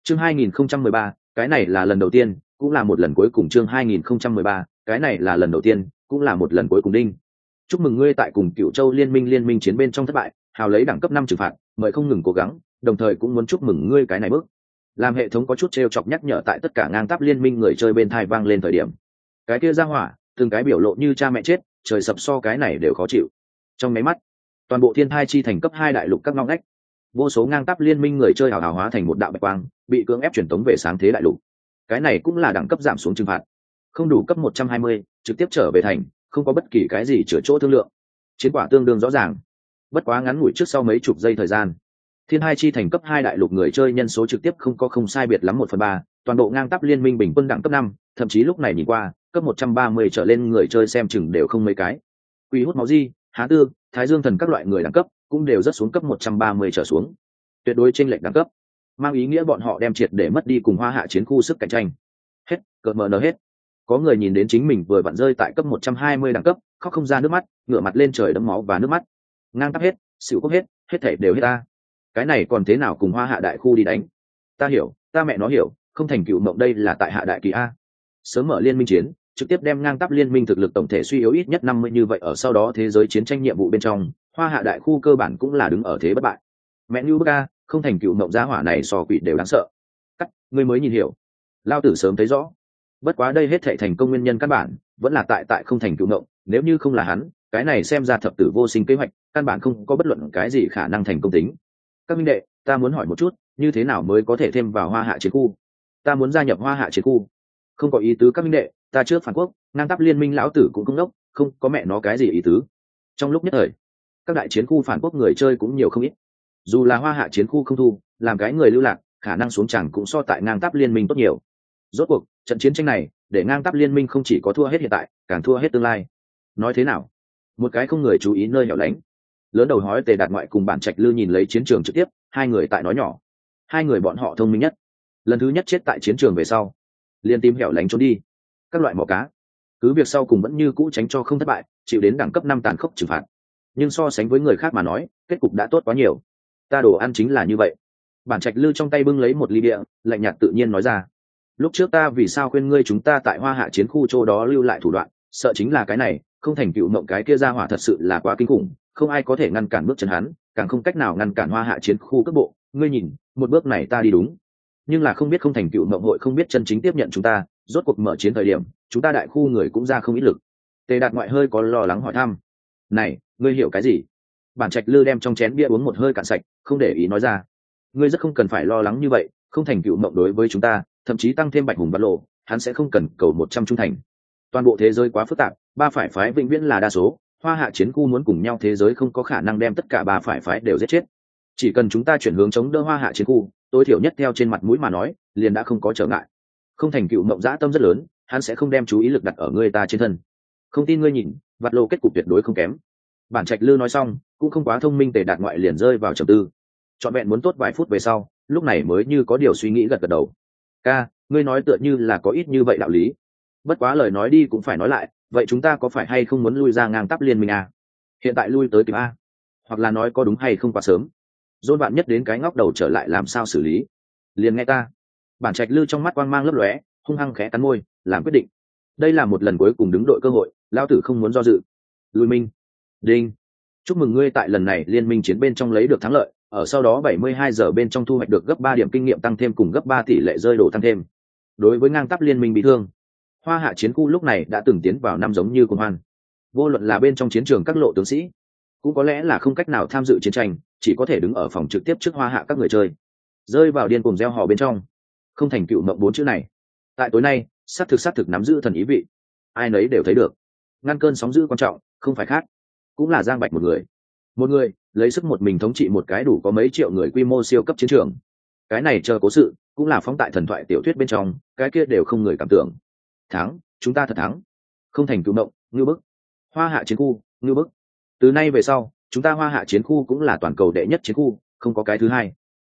Chương 2013, cái này là lần đầu tiên, cũng là một lần cuối cùng. Chương 2013, cái này là lần đầu tiên, cũng là một lần cuối cùng. Đinh, chúc mừng ngươi tại cùng Cựu Châu liên minh chiến bên trong thất bại, hào lấy đẳng cấp 5 trừng phạt, mời không ngừng cố gắng, đồng thời cũng muốn chúc mừng ngươi cái này bước. Làm hệ thống có chút trêu chọc nhắc nhở tại tất cả ngang táp liên minh người chơi bên thai vang lên thời điểm. Cái kia ra hỏa, từng cái biểu lộ như cha mẹ chết, trời sập so cái này đều khó chịu. Trong mấy mắt, toàn bộ thiên thai chi thành cấp 2 đại lục các ngóc ngách, vô số ngang táp liên minh người chơi hào hào hóa thành một đạo bạch quang, bị cưỡng ép truyền tống về sáng thế đại lục. Cái này cũng là đẳng cấp giảm xuống trừng phạt, không đủ cấp 120, trực tiếp trở về thành, không có bất kỳ cái gì chữa chỗ thương lượng. Chiến quả tương đương rõ ràng. Bất quá ngắn ngủi trước sau mấy chục giây thời gian, thiên hai chi thành cấp 2 đại lục người chơi nhân số trực tiếp không sai biệt lắm 1/3, toàn bộ ngang táp liên minh bình quân đẳng cấp 5, thậm chí lúc này nhìn qua, cấp 130 trở lên người chơi xem chừng đều không mấy cái. Quỷ hút máu di, há tư, thái dương thần các loại người đẳng cấp cũng đều rất xuống cấp 130 trở xuống. Tuyệt đối chênh lệch đẳng cấp, mang ý nghĩa bọn họ đem triệt để mất đi cùng Hoa Hạ chiến khu sức cạnh tranh. Hết, cợt mờ nở hết. Có người nhìn đến chính mình vừa vặn rơi tại cấp 120 đẳng cấp, khóc không ra nước mắt, ngửa mặt lên trời đẫm máu và nước mắt. Ngang tắp hết, xỉu cốc hết thảy đều hết ta. Cái này còn thế nào cùng Hoa Hạ đại khu đi đánh? Ta hiểu, ta mẹ nó hiểu, không thành Cựu Mộng đây là tại Hạ đại kỳ a. Sớm mở liên minh chiến, trực tiếp đem ngang tắp liên minh thực lực tổng thể suy yếu ít nhất 50 như vậy, ở sau đó thế giới chiến tranh nhiệm vụ bên trong, Hoa Hạ đại khu cơ bản cũng là đứng ở thế bất bại. Mẹ như bức a, không thành Cựu Mộng giá hỏa này so quỷ đều đáng sợ. Cắt, ngươi mới nhìn hiểu. Lao tử sớm thấy rõ. Bất quá đây hết thảy thành công nguyên nhân căn bản vẫn là tại không thành Cựu Mộng, nếu như không là hắn, cái này xem ra thập tử vô sinh kế hoạch, căn bản không có bất luận cái gì khả năng thành công tính. Các minh đệ, ta muốn hỏi một chút, như thế nào mới có thể thêm vào Hoa Hạ chiến khu? Ta muốn gia nhập Hoa Hạ chiến khu. Không có ý tứ các minh đệ, ta trước phản quốc, ngang tắp liên minh lão tử cũng không đốc, không có mẹ nó cái gì ý tứ. Trong lúc nhất thời, các đại chiến khu phản quốc người chơi cũng nhiều không ít. Dù là Hoa Hạ chiến khu không thu, làm cái người lưu lạc, khả năng xuống chẳng cũng so tại ngang tắp liên minh tốt nhiều. Rốt cuộc, trận chiến tranh này, để ngang tắp liên minh không chỉ có thua hết hiện tại, càng thua hết tương lai. Nói thế nào? Một cái không người chú ý nơi nhỏ lánh. Lớn đầu hói Tề Đạt Ngoại cùng Bản Trạch Lư nhìn lấy chiến trường trực tiếp, hai người tại nói nhỏ. Hai người bọn họ thông minh nhất, lần thứ nhất chết tại chiến trường về sau, liền tìm hẻo lánh trốn đi. Các loại mỏ cá, cứ việc sau cùng vẫn như cũ tránh cho không thất bại, chịu đến đẳng cấp 5 tàn khốc trừng phạt. Nhưng so sánh với người khác mà nói, kết cục đã tốt quá nhiều. Ta đồ ăn chính là như vậy. Bản Trạch Lư trong tay bưng lấy một ly địa, lạnh nhạt tự nhiên nói ra. Lúc trước ta vì sao khuyên ngươi chúng ta tại Hoa Hạ chiến khu chỗ đó lưu lại thủ đoạn, sợ chính là cái này, không thành Cựu Mộng cái kia ra hỏa thật sự là quá kinh khủng, không ai có thể ngăn cản bước chân hắn, càng không cách nào ngăn cản Hoa Hạ chiến khu cước bộ. Ngươi nhìn, một bước này ta đi đúng, nhưng là không biết không thành Cựu Mộng hội không biết chân chính tiếp nhận chúng ta, rốt cuộc mở chiến thời điểm, chúng ta đại khu người cũng ra không ít lực. Tề Đạt Ngoại hơi có lo lắng hỏi thăm. Này, ngươi hiểu cái gì? Bản Trạch Lư đem trong chén bia uống một hơi cạn sạch, không để ý nói ra. Ngươi rất không cần phải lo lắng như vậy, không thành Cựu Mộng đối với chúng ta, thậm chí tăng thêm Bạch Hùng Văn Lộ, hắn sẽ không cần cầu 100 trung thành. Toàn bộ thế giới quá phức tạp, ba phải phái vĩnh viễn là đa số, Hoa Hạ chiến khu muốn cùng nhau thế giới không có khả năng đem tất cả ba phải phái đều giết chết. Chỉ cần chúng ta chuyển hướng chống đỡ Hoa Hạ chiến khu, tối thiểu nhất theo trên mặt mũi mà nói, liền đã không có trở ngại. Không thành Cựu Mộng dã tâm rất lớn, hắn sẽ không đem chú ý lực đặt ở người ta trên thân. Không tin ngươi nhìn, Vặt Lộ kết cục tuyệt đối không kém. Bản Trạch Lư nói xong, cũng không quá thông minh. Tề Đạt Ngoại liền rơi vào trầm tư. Trọn vẹn muốn tốt vài phút về sau, lúc này mới như có điều suy nghĩ gật gật đầu. Ca, ngươi nói tựa như là có ít như vậy đạo lý. Bất quá lời nói đi cũng phải nói lại, vậy chúng ta có phải hay không muốn lui ra ngang tắp liên minh à? Hiện tại lui tới kịp a? Hoặc là nói có đúng hay không quá sớm? Dôn bạn nhất đến cái ngóc đầu trở lại làm sao xử lý? Liền nghe ta. Bản Trạch Lư trong mắt quang mang lấp lóe, hung hăng khẽ cắn môi, làm quyết định. Đây là một lần cuối cùng đứng đội cơ hội, lão tử không muốn do dự. Lui minh. Đinh. Chúc mừng ngươi tại lần này liên minh chiến bên trong lấy được thắng lợi, ở sau đó 72 giờ bên trong thu hoạch được gấp 3 điểm kinh nghiệm tăng thêm cùng gấp 3 tỷ lệ rơi đổ tăng thêm. Đối với ngang tắp liên minh bị thương, Hoa Hạ chiến khu lúc này đã từng tiến vào năm giống như cuồng hoan. Vô luận là bên trong chiến trường các lộ tướng sĩ, cũng có lẽ là không cách nào tham dự chiến tranh, chỉ có thể đứng ở phòng trực tiếp trước Hoa Hạ các người chơi, rơi vào điên cuồng reo hò bên trong. Không thành Cựu Mộng 4 chữ này, tại tối nay, sát thực nắm giữ thần ý vị. Ai nấy đều thấy được, ngăn cơn sóng dữ quan trọng, không phải khác, cũng là Giang Bạch một người lấy sức một mình thống trị một cái đủ có mấy triệu người quy mô siêu cấp chiến trường. Cái này chờ cố sự, cũng là phóng tại thần thoại tiểu thuyết bên trong, cái kia đều không người cảm tưởng. Thắng, chúng ta thật thắng. Không thành Cựu Mộng, ngư bức. Hoa Hạ chiến khu, ngư bức. Từ nay về sau, chúng ta Hoa Hạ chiến khu cũng là toàn cầu đệ nhất chiến khu, không có cái thứ hai.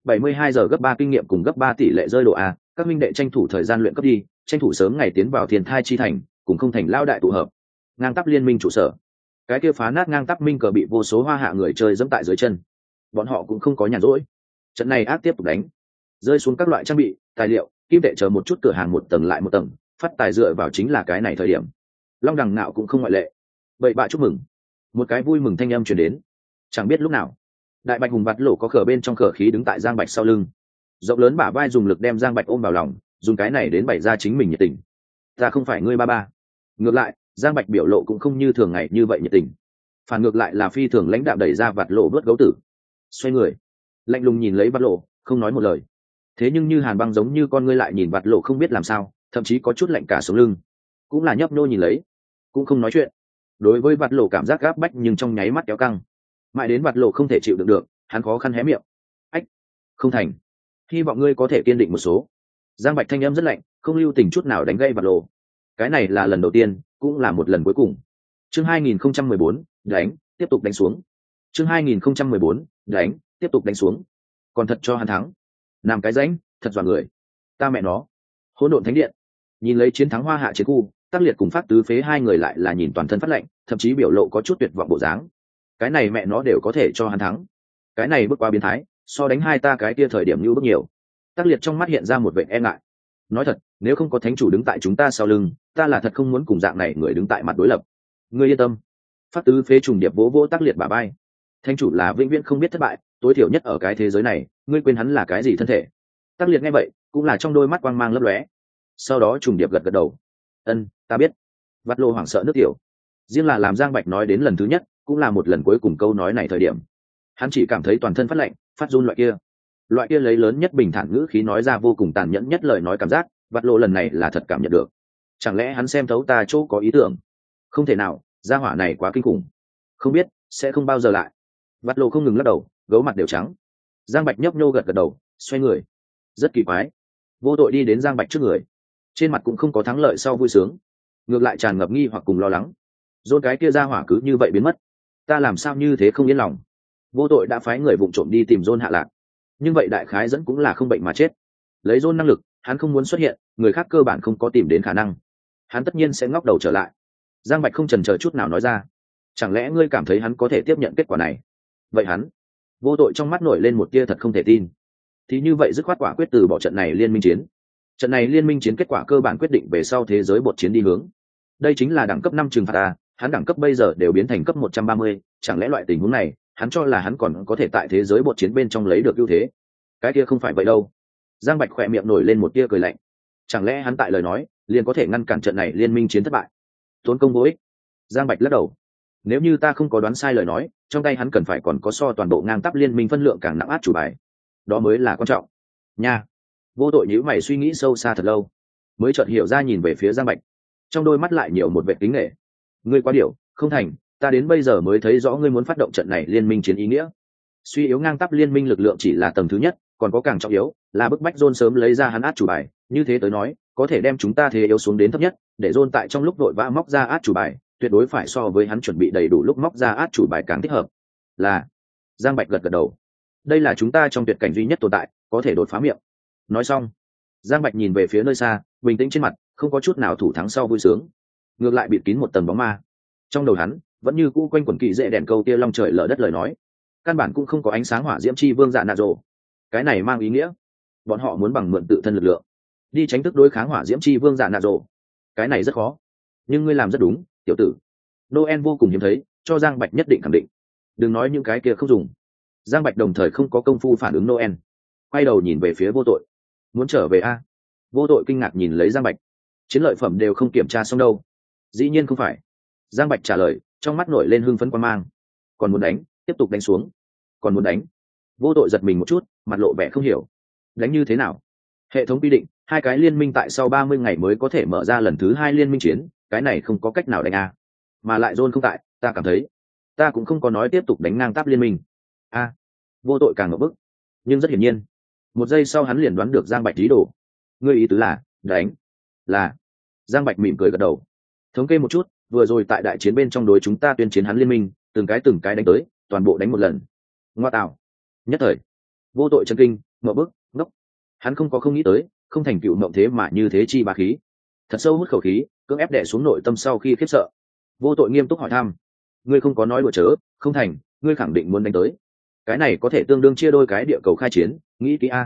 72 giờ gấp 3 kinh nghiệm cùng gấp 3 tỷ lệ rơi độ a, các minh đệ tranh thủ thời gian luyện cấp đi, tranh thủ sớm ngày tiến vào Thiên Thai chi thành, cùng không thành lao đại tụ hợp. Ngang tắp liên minh trụ sở. Cái kia phá nát ngang tắp minh cờ bị vô số Hoa Hạ người chơi dẫm tại dưới chân. Bọn họ cũng không có nhàn rỗi. Trận này ác tiếp tục đánh. rơi xuống các loại trang bị tài liệu kim tệ chờ một chút cửa hàng một tầng lại một tầng, phát tài dựa vào chính là cái này thời điểm. Long đằng nạo cũng không ngoại lệ. Vậy bạ chúc mừng. Một cái vui mừng thanh âm truyền đến. Chẳng biết lúc nào, đại bạch hùng vặt lỗ có khở bên trong khở khí đứng tại Giang Bạch sau lưng, rộng lớn bả vai dùng lực đem Giang Bạch ôm vào lòng, dùng cái này đến bày ra chính mình nhiệt tình. Ta không phải ngươi ba ba. Ngược lại, Giang Bạch biểu lộ cũng không như thường ngày như vậy nhiệt tình, phản ngược lại là phi thường lãnh đạm đẩy ra vặt lỗ vớt gấu tử, xoay người lạnh lùng nhìn lấy vặt lỗ, không nói một lời. Thế nhưng như hàn băng giống như con ngươi lại nhìn vặt lỗ không biết làm sao, thậm chí có chút lạnh cả sống lưng, cũng là nhấp nhô nhìn lấy, cũng không nói chuyện. Đối với vặt lỗ cảm giác gáp bách nhưng trong nháy mắt kéo căng, mãi đến vặt lỗ không thể chịu đựng được, hắn khó khăn hé miệng. Ách, không thành, hy vọng ngươi có thể kiên định một số. Giang Bạch thanh âm rất lạnh, không lưu tình chút nào đánh gây vặt lỗ. Cái này là lần đầu tiên, cũng là một lần cuối cùng. Chương 2014, đánh, tiếp tục đánh xuống. Chương 2014, đánh, tiếp tục đánh xuống. Còn thật cho hắn thắng. Làm cái rãnh, thật dọa người. Ta mẹ nó. Hỗn độn thánh điện. Nhìn lấy chiến thắng Hoa Hạ chiến khu, Tác Liệt cùng Phát Tứ Phế hai người lại là nhìn toàn thân phát lạnh, thậm chí biểu lộ có chút tuyệt vọng bộ dáng. Cái này mẹ nó đều có thể cho hắn thắng. Cái này bước qua biến thái, so đánh hai ta cái kia thời điểm như bước nhiều. Tác Liệt trong mắt hiện ra một vẻ e ngại. Nói thật, nếu không có thánh chủ đứng tại chúng ta sau lưng, ta là thật không muốn cùng dạng này người đứng tại mặt đối lập. Ngươi yên tâm. Phát Tứ Phế trùng điệp vỗ vỗ Tác Liệt bả vai. Thánh chủ là vĩnh viễn không biết thất bại, tối thiểu nhất ở cái thế giới này, ngươi quên hắn là cái gì thân thể. Tác Liệt nghe vậy, cũng là trong đôi mắt quang mang lấp lóe. Sau đó trùng điệp gật gật đầu. Ân, ta biết. Vắt lô hoảng sợ nước tiểu. Riêng là làm Giang Bạch nói đến lần thứ nhất, cũng là một lần cuối cùng câu nói này thời điểm, hắn chỉ cảm thấy toàn thân phát lạnh, phát run loại kia lấy lớn nhất bình thản ngữ khí nói ra vô cùng tàn nhẫn nhất lời nói cảm giác, vắt lô lần này là thật cảm nhận được. Chẳng lẽ hắn xem thấu ta chỗ có ý tưởng? Không thể nào, gia hỏa này quá kinh khủng. Không biết, sẽ không bao giờ lại. Vắt lô không ngừng lắc đầu, gấu mặt đều trắng. Giang Bạch nhấp nhô gật gật đầu, xoay người. Rất kỳ quái. Vô tội đi đến Giang Bạch trước người, trên mặt cũng không có thắng lợi sau vui sướng, ngược lại tràn ngập nghi hoặc cùng lo lắng. Dôn cái kia ra hỏa cứ như vậy biến mất, ta làm sao như thế không yên lòng. Vô tội đã phái người vụng trộm đi tìm Dôn hạ lạc, nhưng vậy đại khái dẫn cũng là không bệnh mà chết. Lấy Dôn năng lực, hắn không muốn xuất hiện, người khác cơ bản không có tìm đến khả năng, hắn tất nhiên sẽ ngóc đầu trở lại. Giang Bạch không chần chờ chút nào nói ra. Chẳng lẽ ngươi cảm thấy hắn có thể tiếp nhận kết quả này? Vậy hắn, vô tội trong mắt nổi lên một tia thật không thể tin. Thì như vậy dứt khoát quả quyết từ bỏ trận này liên minh chiến. Trận này liên minh chiến kết quả cơ bản quyết định về sau thế giới bột chiến đi hướng. Đây chính là đẳng cấp 5 trừng phạt a, hắn đẳng cấp bây giờ đều biến thành cấp 130, chẳng lẽ loại tình huống này, hắn cho là hắn còn có thể tại thế giới bột chiến bên trong lấy được ưu thế? Cái kia không phải vậy đâu. Giang Bạch khỏe miệng nổi lên một tia cười lạnh. Chẳng lẽ hắn tại lời nói, liền có thể ngăn cản trận này liên minh chiến thất bại? Tốn công vô ích. Giang Bạch lắc đầu. Nếu như ta không có đoán sai lời nói, trong tay hắn cần phải còn có so toàn bộ ngang tắp liên minh phân lượng càng nặng át chủ bài. Đó mới là quan trọng. Nha. Vô tội nhíu mày suy nghĩ sâu xa thật lâu, mới chợt hiểu ra nhìn về phía Giang Bạch. Trong đôi mắt lại nhiều một vẻ kính nể. Ngươi quá điểu, không thành, ta đến bây giờ mới thấy rõ ngươi muốn phát động trận này liên minh chiến ý nghĩa. Suy yếu ngang tắp liên minh lực lượng chỉ là tầng thứ nhất, còn có càng trọng yếu, là bức bách John sớm lấy ra hắn át chủ bài, như thế tới nói, có thể đem chúng ta thế yếu xuống đến thấp nhất, để John tại trong lúc vội vã móc ra át chủ bài, tuyệt đối phải so với hắn chuẩn bị đầy đủ lúc móc ra át chủ bài càng thích hợp. Là. Giang Bạch gật gật đầu. Đây là chúng ta trong tuyệt cảnh duy nhất tồn tại, có thể đột phá miệng. Nói xong, Giang Bạch nhìn về phía nơi xa, bình tĩnh trên mặt, không có chút nào thủ thắng sau vui sướng, ngược lại bịt kín một tầng bóng ma. Trong đầu hắn vẫn như cũ quanh quẩn kỳ dễ đèn câu tia long trời lở đất lời nói, căn bản cũng không có ánh sáng hỏa diễm chi vương dạ nạ rồ. Cái này mang ý nghĩa, bọn họ muốn bằng mượn tự thân lực lượng đi tránh thức đối kháng hỏa diễm chi vương dạ nạ rồ. Cái này rất khó, nhưng ngươi làm rất đúng, tiểu tử. Noel vô cùng hiếm thấy, cho Giang Bạch nhất định khẳng định. Đừng nói những cái kia không dùng. Giang Bạch đồng thời không có công phu phản ứng Noel, quay đầu nhìn về phía vô tội. Muốn trở về a? Vô tội kinh ngạc nhìn lấy Giang Bạch. Chiến lợi phẩm đều không kiểm tra xong đâu. Dĩ nhiên không phải. Giang Bạch trả lời, trong mắt nổi lên hưng phấn quan mang. Còn muốn đánh, tiếp tục đánh xuống. Còn muốn đánh. Vô tội giật mình một chút, mặt lộ vẻ không hiểu. Đánh như thế nào? Hệ thống quy định, hai cái liên minh tại sau 30 ngày mới có thể mở ra lần thứ 2 liên minh chiến, cái này không có cách nào đánh a. Mà lại John không tại, ta cảm thấy, ta cũng không có nói tiếp tục đánh ngang táp liên minh. A. Vô tội càng ngập bức. Nhưng rất hiển nhiên, một giây sau hắn liền đoán được Giang Bạch ý đồ. Ngươi ý tứ là đánh? Là. Giang Bạch mỉm cười gật đầu. Thống kê một chút, vừa rồi tại đại chiến bên trong đối chúng ta tuyên chiến hắn liên minh, từng cái đánh tới, toàn bộ đánh một lần. Ngoa tạo. Nhất thời, vô tội chấn kinh, ngậm bức, ngốc. Hắn không nghĩ tới, không thành cựu mộng thế mà như thế chi bá khí. Thật sâu hút khẩu khí, cưỡng ép đè xuống nội tâm sau khi khiếp sợ. Vô tội nghiêm túc hỏi thăm. Ngươi không có nói đùa chớ, không thành, ngươi khẳng định muốn đánh tới. Cái này có thể tương đương chia đôi cái địa cầu khai chiến, nghĩ kỹ a.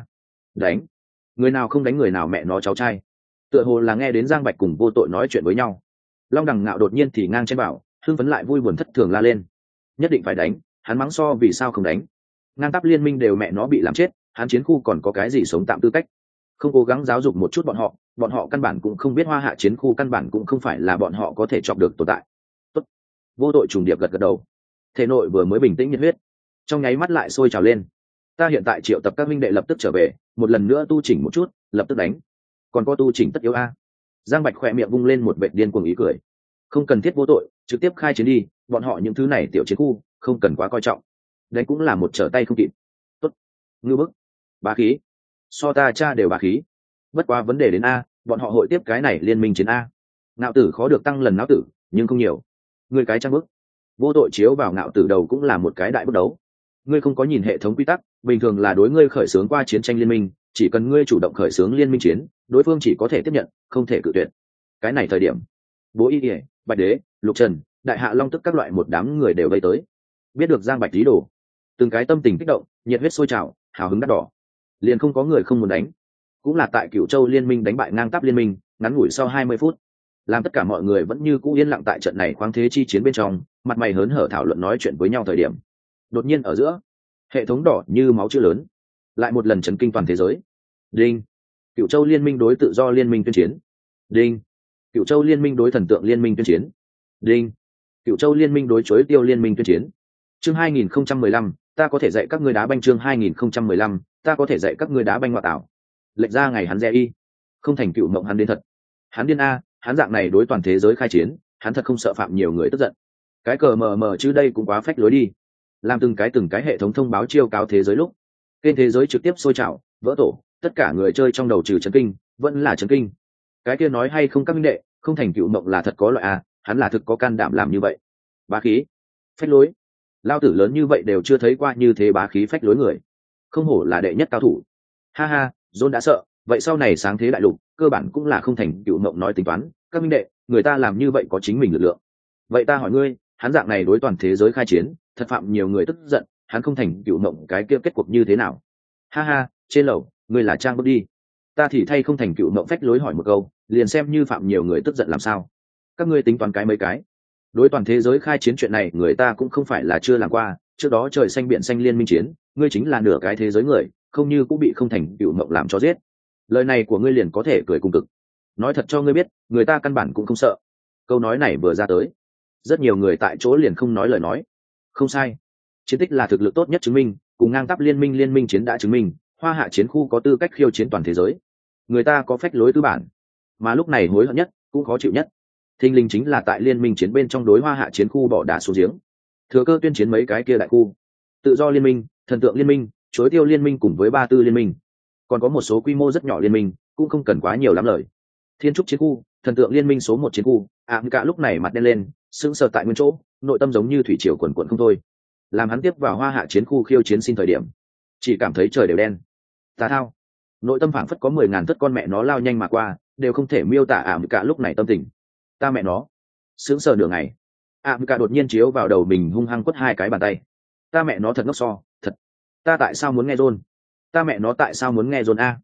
đánh, người nào không đánh người nào mẹ nó cháu trai. Tựa hồ là nghe đến Giang Bạch cùng Vô Tội nói chuyện với nhau, Long Đằng Ngạo đột nhiên thì ngang trên bảo, hưng phấn lại vui buồn thất thường la lên, nhất định phải đánh. Hắn mắng so vì sao không đánh, ngang tắp liên minh đều mẹ nó bị làm chết, hắn chiến khu còn có cái gì sống tạm tư cách. Không cố gắng giáo dục một chút bọn họ căn bản cũng không biết Hoa Hạ chiến khu căn bản cũng không phải là bọn họ có thể chọc được tồn tại. Tốt. Vô Tội trùng điệp gật gật đầu, thể nội vừa mới bình tĩnh nhiệt huyết trong nháy mắt lại sôi trào lên. Ta hiện tại triệu tập các minh đệ lập tức trở về, một lần nữa tu chỉnh một chút, lập tức đánh. Còn có tu chỉnh tất yếu a. Giang Bạch khỏe miệng vung lên một vệt điên cuồng ý cười. Không cần thiết Vô Tội, trực tiếp khai chiến đi, bọn họ những thứ này tiểu chiến khu không cần quá coi trọng, đấy cũng là một trở tay không kịp. Tốt, ngưu bức, bá khí, so ta cha đều bá khí. Bất quá vấn đề đến a, bọn họ hội tiếp cái này liên minh chiến a. Ngạo Tử khó được tăng lần não tử, nhưng không nhiều. Người cái trang bức. Vô Tội chiếu vào Ngạo Tử đầu cũng là một cái đại bước đấu. Ngươi không có nhìn hệ thống quy tắc, bình thường là đối ngươi khởi xướng qua chiến tranh liên minh, chỉ cần ngươi chủ động khởi xướng liên minh chiến, đối phương chỉ có thể tiếp nhận, không thể cự tuyệt. Cái này thời điểm, Bố Y Điệp, Bạch Đế, Lục Trần, Đại Hạ Long tức các loại một đám người đều vây tới. Biết được Giang Bạch ý đồ, từng cái tâm tình kích động, nhiệt huyết sôi trào, hào hứng đắt đỏ. Liền không có người không muốn đánh. Cũng là tại Cửu Châu liên minh đánh bại ngang tắp liên minh, ngắn ngủi sau 20 phút, làm tất cả mọi người vẫn như cũ yên lặng tại trận này khoáng thế chi chiến bên trong, mặt mày hớn hở thảo luận nói chuyện với nhau thời điểm. Đột nhiên ở giữa, hệ thống đỏ như máu chữ lớn lại một lần chấn kinh toàn thế giới. Đinh. Cửu Châu liên minh đối tự do liên minh tuyên chiến. Đinh. Cửu Châu liên minh đối thần tượng liên minh tuyên chiến. Đinh. Cửu Châu liên minh đối chối tiêu liên minh tuyên chiến. Chương 2015, ta có thể dạy các ngươi đá banh. Chương 2015, ta có thể dạy các ngươi đá banh ngoại tảo. Lệch ra ngày hắn re y, không thành cựu mộng hắn đến thật. Hắn điên a, hắn dạng này đối toàn thế giới khai chiến, hắn thật không sợ phạm nhiều người tức giận. Cái cờ mờ mờ chứ đây cũng quá phách lối đi. Làm từng cái hệ thống thông báo chiêu cáo thế giới lúc, kênh thế giới trực tiếp sôi trào, vỡ tổ, tất cả người chơi trong đầu trừ chấn kinh, vẫn là chấn kinh. Cái kia nói hay không các minh đệ, không thành cựu mộng là thật có loại a, hắn là thực có can đảm làm như vậy. Bá khí, phách lối. Lao tử lớn như vậy đều chưa thấy qua như thế bá khí phách lối người. Không hổ là đệ nhất cao thủ. Ha ha, John đã sợ, vậy sau này sáng thế đại lục, cơ bản cũng là không thành cựu mộng nói tính toán, các minh đệ, người ta làm như vậy có chính mình lực lượng. Vậy ta hỏi ngươi, hắn dạng này đối toàn thế giới khai chiến, thật phạm nhiều người tức giận, hắn không thành cựu mộng cái kia kết cuộc như thế nào? Ha ha, trên lầu, ngươi là trang bước đi. Ta thì thay không thành cựu mộng phách lối hỏi một câu, liền xem như phạm nhiều người tức giận làm sao? Các ngươi tính toán cái mấy cái? Đối toàn thế giới khai chiến chuyện này người ta cũng không phải là chưa làm qua, trước đó trời xanh biển xanh liên minh chiến, ngươi chính là nửa cái thế giới người, không như cũng bị không thành cựu mộng làm cho giết. Lời này của ngươi liền có thể cười cùng cực. Nói thật cho ngươi biết, người ta căn bản cũng không sợ. Câu nói này vừa ra tới, rất nhiều người tại chỗ liền không nói lời nói. Không sai, chiến tích là thực lực tốt nhất chứng minh, cùng ngang tắp liên minh chiến đã chứng minh, Hoa Hạ chiến khu có tư cách khiêu chiến toàn thế giới. Người ta có phách lối tư bản, mà lúc này hối hận nhất, cũng khó chịu nhất. Thinh linh chính là tại liên minh chiến bên trong đối Hoa Hạ chiến khu bỏ đá xuống giếng, thừa cơ tuyên chiến mấy cái kia đại khu, tự do liên minh, thần tượng liên minh, chối tiêu liên minh cùng với ba tư liên minh, còn có một số quy mô rất nhỏ liên minh, cũng không cần quá nhiều lắm lời. Thiên trúc chiến khu, thần tượng liên minh số 1 chiến khu, cả lúc này mặt đen lên, sững sờ tại nguyên chỗ, nội tâm giống như thủy triều quần quần không thôi. Làm hắn tiếp vào Hoa Hạ chiến khu khiêu chiến xin thời điểm, chỉ cảm thấy trời đều đen. Tà thao, nội tâm phảng phất có 10.000 thất con mẹ nó lao nhanh mà qua, đều không thể miêu tả cả lúc này tâm tình. Ta mẹ nó, sững sờ nửa ngày, cả đột nhiên chiếu vào đầu mình hung hăng quất 2 cái bàn tay. Ta mẹ nó thật ngốc so, thật. Ta tại sao muốn nghe John? Ta mẹ nó tại sao muốn nghe John a?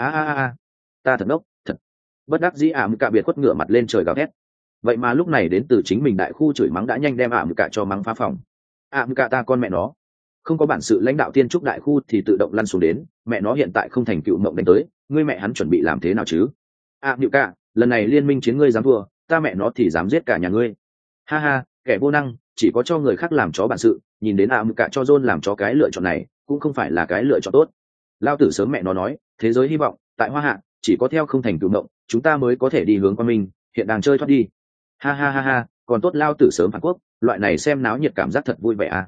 A. Ta thật ngốc, thật. Bất đắc dĩ cả biệt quất ngửa mặt lên trời gào thét. Vậy mà lúc này đến từ chính mình đại khu chửi mắng đã nhanh đem cả cho mắng phá phòng. Cả ta con mẹ nó, không có bản sự lãnh đạo tiên trúc đại khu thì tự động lăn xuống đến, mẹ nó hiện tại không thành cựu mộng đánh tới, ngươi mẹ hắn chuẩn bị làm thế nào chứ? Cả, lần này liên minh chiến ngươi dám thua, ta mẹ nó thì dám giết cả nhà ngươi. Ha ha, kẻ vô năng, chỉ có cho người khác làm chó bản sự, nhìn đến cả cho John làm chó cái lựa chọn này, cũng không phải là cái lựa chọn tốt. Lao tử sớm mẹ nó nói, thế giới hy vọng, tại Hoa Hạ, chỉ có theo không thành cựu mộng, chúng ta mới có thể đi hướng qua mình, hiện đang chơi thoát đi. Ha, còn tốt Lao tử sớm phản quốc, loại này xem náo nhiệt cảm giác thật vui vẻ à.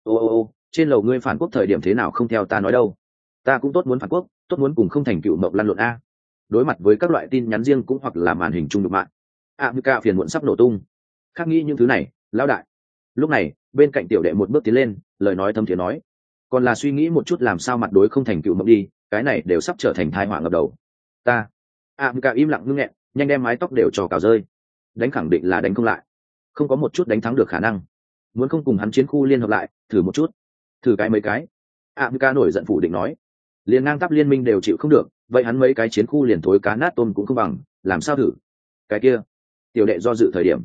Ô, trên lầu ngươi phản quốc thời điểm thế nào không theo ta nói đâu. Ta cũng tốt muốn phản quốc, tốt muốn cùng không thành cựu mộng lăn lộn a. Đối mặt với các loại tin nhắn riêng cũng hoặc là màn hình chung đục mạng, cả phiền muộn sắp nổ tung. Khác nghĩ những thứ này, lão đại. Lúc này, bên cạnh tiểu đệ một bước tiến lên, lời nói thâm thiế nói, còn là suy nghĩ một chút làm sao mặt đối không thành cựu mộng đi, cái này đều sắp trở thành tai họa ngập đầu. Ta, cả im lặng ngưng nghẹn, nhanh đem mái tóc đều trò cào rơi. Đánh khẳng định là đánh không lại, không có một chút đánh thắng được khả năng. Muốn không cùng hắn chiến khu liên hợp lại, thử một chút, thử cái mấy cái. Cả nổi giận phủ định nói, liền ngang tắp liên minh đều chịu không được, vậy hắn mấy cái chiến khu liền thối cá nát tôm cũng không bằng, làm sao thử? Cái kia, tiểu đệ do dự thời điểm,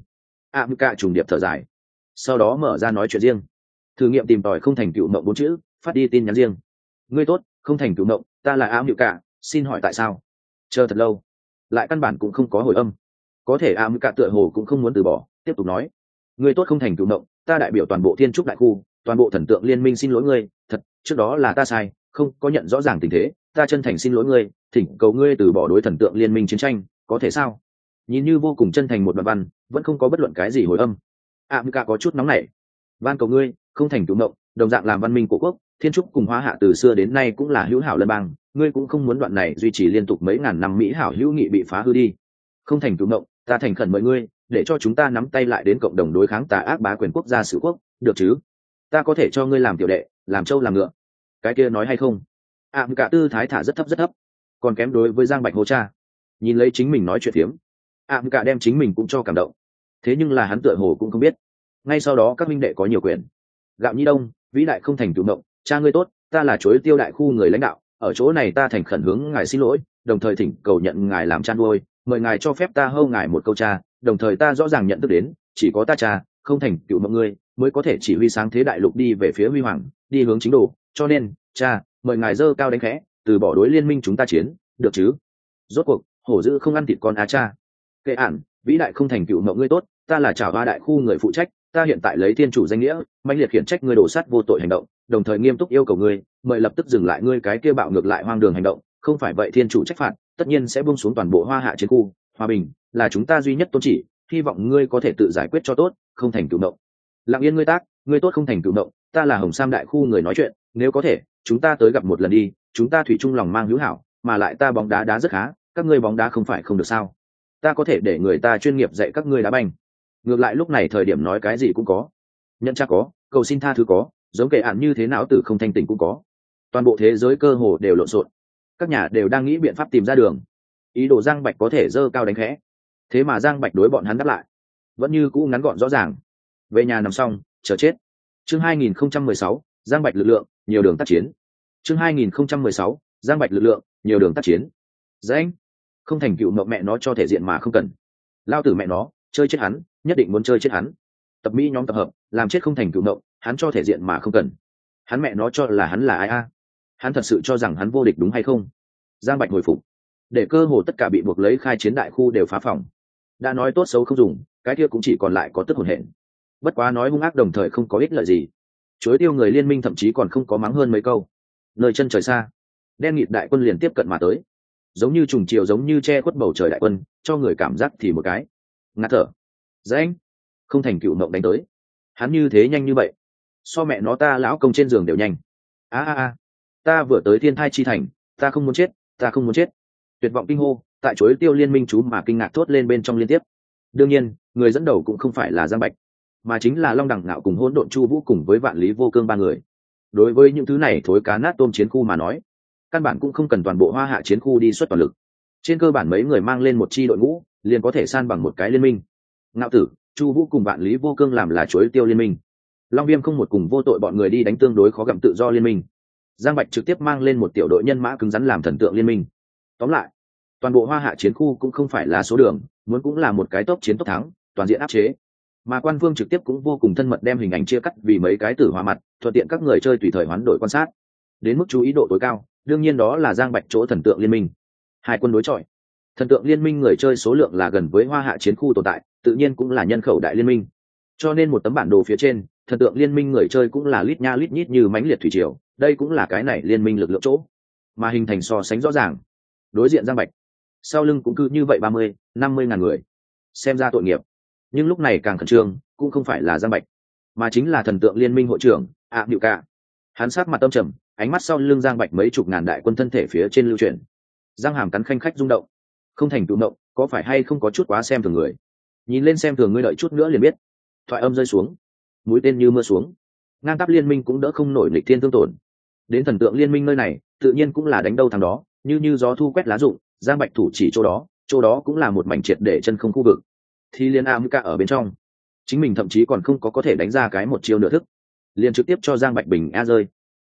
Cả trùng điệp thở dài, sau đó mở ra nói chuyện riêng. Thử nghiệm tìm tòi không thành tựu mộng 4 chữ, phát đi tin nhắn riêng. Ngươi tốt, không thành tựu mộng, ta là Cả, xin hỏi tại sao? Chờ thật lâu, lại căn bản cũng không có hồi âm. Có thể Cả tựa hồ cũng không muốn từ bỏ, tiếp tục nói. Ngươi tốt không thành tựu mộng, ta đại biểu toàn bộ Thiên Trúc đại khu, toàn bộ thần tượng liên minh xin lỗi ngươi, thật, trước đó là ta sai, không có nhận rõ ràng tình thế, ta chân thành xin lỗi ngươi, thỉnh cầu ngươi từ bỏ đối thần tượng liên minh chiến tranh, có thể sao? Nhìn như vô cùng chân thành một đoạn văn, vẫn không có bất luận cái gì hồi âm. Cả có chút nóng nảy. Van cầu ngươi, không thành tựu mộng, đồng dạng làm văn minh của quốc, Thiên Trúc cùng Hoa Hạ từ xưa đến nay cũng là hữu hảo lân bang, ngươi cũng không muốn đoạn này duy trì liên tục mấy ngàn năm mỹ hảo hữu nghị bị phá hư đi. Không thành tựu mộng, ta thành khẩn mời ngươi, để cho chúng ta nắm tay lại đến cộng đồng đối kháng tà ác bá quyền quốc gia sử quốc, được chứ? Ta có thể cho ngươi làm tiểu đệ, làm trâu làm ngựa. Cái kia nói hay không? Cả tư thái thả rất thấp, còn kém đối với Giang Bạch hô cha. Nhìn lấy chính mình nói chuyện phiếm, Cả đem chính mình cũng cho cảm động. Thế nhưng là hắn tựa hồ cũng không biết. Ngay sau đó các minh đệ có nhiều quyền. Gạo Nhi Đông, vĩ đại không thành tựu mộng, cha ngươi tốt, ta là Chuối Tiêu đại khu người lãnh đạo, ở chỗ này ta thành khẩn hướng ngài xin lỗi, đồng thời thỉnh cầu nhận ngài làm cha nuôi, mời ngài cho phép ta hâu ngài một câu cha, đồng thời ta rõ ràng nhận thức đến, chỉ có ta cha, không thành tựu mộng ngươi, mới có thể chỉ huy sáng thế đại lục đi về phía huy hoàng, đi hướng chính đồ, cho nên, cha, mời ngài dơ cao đánh khẽ, từ bỏ đối liên minh chúng ta chiến, được chứ? Rốt cuộc, hổ dữ không ăn thịt con cha. Kệ ản, vĩ đại không thành tựu mộng ngươi tốt, ta là Trảo Hoa đại khu người phụ trách, ta hiện tại lấy thiên chủ danh nghĩa mãnh liệt khiển trách ngươi đổ sát vô tội hành động, đồng thời nghiêm túc yêu cầu ngươi mời lập tức dừng lại ngươi cái kia bạo ngược lại hoang đường hành động, không phải vậy thiên chủ trách phạt tất nhiên sẽ buông xuống toàn bộ Hoa Hạ chiến khu. Hòa bình là chúng ta duy nhất tôn chỉ, hy vọng ngươi có thể tự giải quyết cho tốt, không thành cựu động. Lặng yên ngươi tác, ngươi tốt không thành cựu động, ta là Hồng Sam đại khu người nói chuyện, nếu có thể chúng ta tới gặp một lần đi, chúng ta thủy chung lòng mang hữu hảo, mà lại ta bóng đá đá rất khá, các ngươi bóng đá không phải không được sao? Ta có thể để người ta chuyên nghiệp dạy các ngươi đá banh. Ngược lại lúc này thời điểm nói cái gì cũng có, nhận tra có, cầu xin tha thứ có, giống kệ ạn như thế não tử không thanh tỉnh cũng có. Toàn bộ thế giới cơ hồ đều lộn xộn, các nhà đều đang nghĩ biện pháp tìm ra đường, ý đồ Giang Bạch có thể dơ cao đánh khẽ. Thế mà Giang Bạch đối bọn hắn đáp lại vẫn như cũ ngắn gọn rõ ràng: về nhà nằm xong chờ chết. Chương 2016, Giang Bạch lực lượng nhiều đường tác chiến. Chương 2016, Giang Bạch lực lượng nhiều đường tác chiến. Danh không thành cựu mộng mẹ nó cho thể diện mà không cần, lao tử mẹ nó chơi chết hắn, nhất định muốn chơi chết hắn. Tập mỹ nhóm tập hợp làm chết không thành cựu mộng, hắn cho thể diện mà không cần, hắn mẹ nó cho là hắn là ai a? Hắn thật sự cho rằng hắn vô địch đúng hay không? Giang Bạch hồi phục để cơ hồ tất cả bị buộc lấy khai chiến đại khu đều phá phòng. Đã nói tốt xấu không dùng, cái kia cũng chỉ còn lại có tức hồn hển. Bất quá nói hung ác đồng thời không có ích lợi gì. Chối tiêu người liên minh thậm chí còn không có mắng hơn mấy câu. Nơi chân trời xa, đen nghịt đại quân liền tiếp cận mà tới, giống như trùng chiều, giống như che khuất bầu trời đại quân, cho người cảm giác thì một cái ngạt thở. Danh không thành cựu mộng đánh tới, hắn như thế nhanh như vậy, so mẹ nó ta lão công trên giường đều nhanh. Ta vừa tới thiên thai chi thành, ta không muốn chết, ta không muốn chết. Tuyệt vọng kinh hô tại chối tiêu liên minh chú mà kinh ngạc thốt lên bên trong liên tiếp. Đương nhiên người dẫn đầu cũng không phải là Giang Bạch, mà chính là Long Đằng Ngạo cùng Hỗn Độn Chu Vũ cùng với Vạn Lý Vô Cương ba người. Đối với những thứ này thối cá nát tôm chiến khu mà nói, căn bản cũng không cần toàn bộ Hoa Hạ chiến khu đi xuất toàn lực. Trên cơ bản mấy người mang lên một chi đội ngũ liền có thể san bằng một cái liên minh. Ngạo Tử, Chu Vũ cùng Vạn Lý Vô Cương làm là chối tiêu liên minh, Long Viêm không một cùng vô tội bọn người đi đánh tương đối khó gặm tự do liên minh. Giang Bạch trực tiếp mang lên một tiểu đội nhân mã cứng rắn làm thần tượng liên minh. Tóm lại, toàn bộ Hoa Hạ chiến khu cũng không phải là số đường, muốn cũng là một cái tốc chiến tốc thắng, toàn diện áp chế. Mà quan phương trực tiếp cũng vô cùng thân mật đem hình ảnh chia cắt vì mấy cái tử hoa mặt, thuận tiện các người chơi tùy thời hoán đổi quan sát. Đến mức chú ý độ tối cao, đương nhiên đó là Giang Bạch chỗ thần tượng liên minh. Hai quân đối chọi, thần tượng liên minh người chơi số lượng là gần với Hoa Hạ chiến khu tồn tại, tự nhiên cũng là nhân khẩu đại liên minh. Cho nên một tấm bản đồ phía trên, thần tượng liên minh người chơi cũng là lít nha lít nhít như mãnh liệt thủy triều, đây cũng là cái này liên minh lực lượng chỗ, mà hình thành so sánh rõ ràng. Đối diện Giang Bạch, sau lưng cũng cứ như vậy 30-50 ngàn người, xem ra tội nghiệp. Nhưng lúc này càng khẩn trương cũng không phải là Giang Bạch, mà chính là thần tượng liên minh hội trưởng Cả. Hắn sát mặt tâm trầm, ánh mắt sau lưng Giang Bạch mấy chục ngàn đại quân thân thể phía trên lưu chuyển, Giang hàm cắn khanh khách rung động. Không thành tụ động, có phải hay không có chút quá xem thường người? Nhìn lên xem thường ngươi, đợi chút nữa liền biết. Thoại âm rơi xuống, mũi tên như mưa xuống, ngang tắp liên minh cũng đỡ không nổi nghịch thiên thương tổn. Đến thần tượng liên minh nơi này tự nhiên cũng là đánh đâu thằng đó, như gió thu quét lá rụng. Giang Bạch thủ chỉ chỗ đó cũng là một mảnh triệt để chân không khu vực, thì liên Cả ở bên trong, chính mình thậm chí còn không có thể đánh ra cái một chiêu nửa thức, liền trực tiếp cho Giang Bạch bình rơi.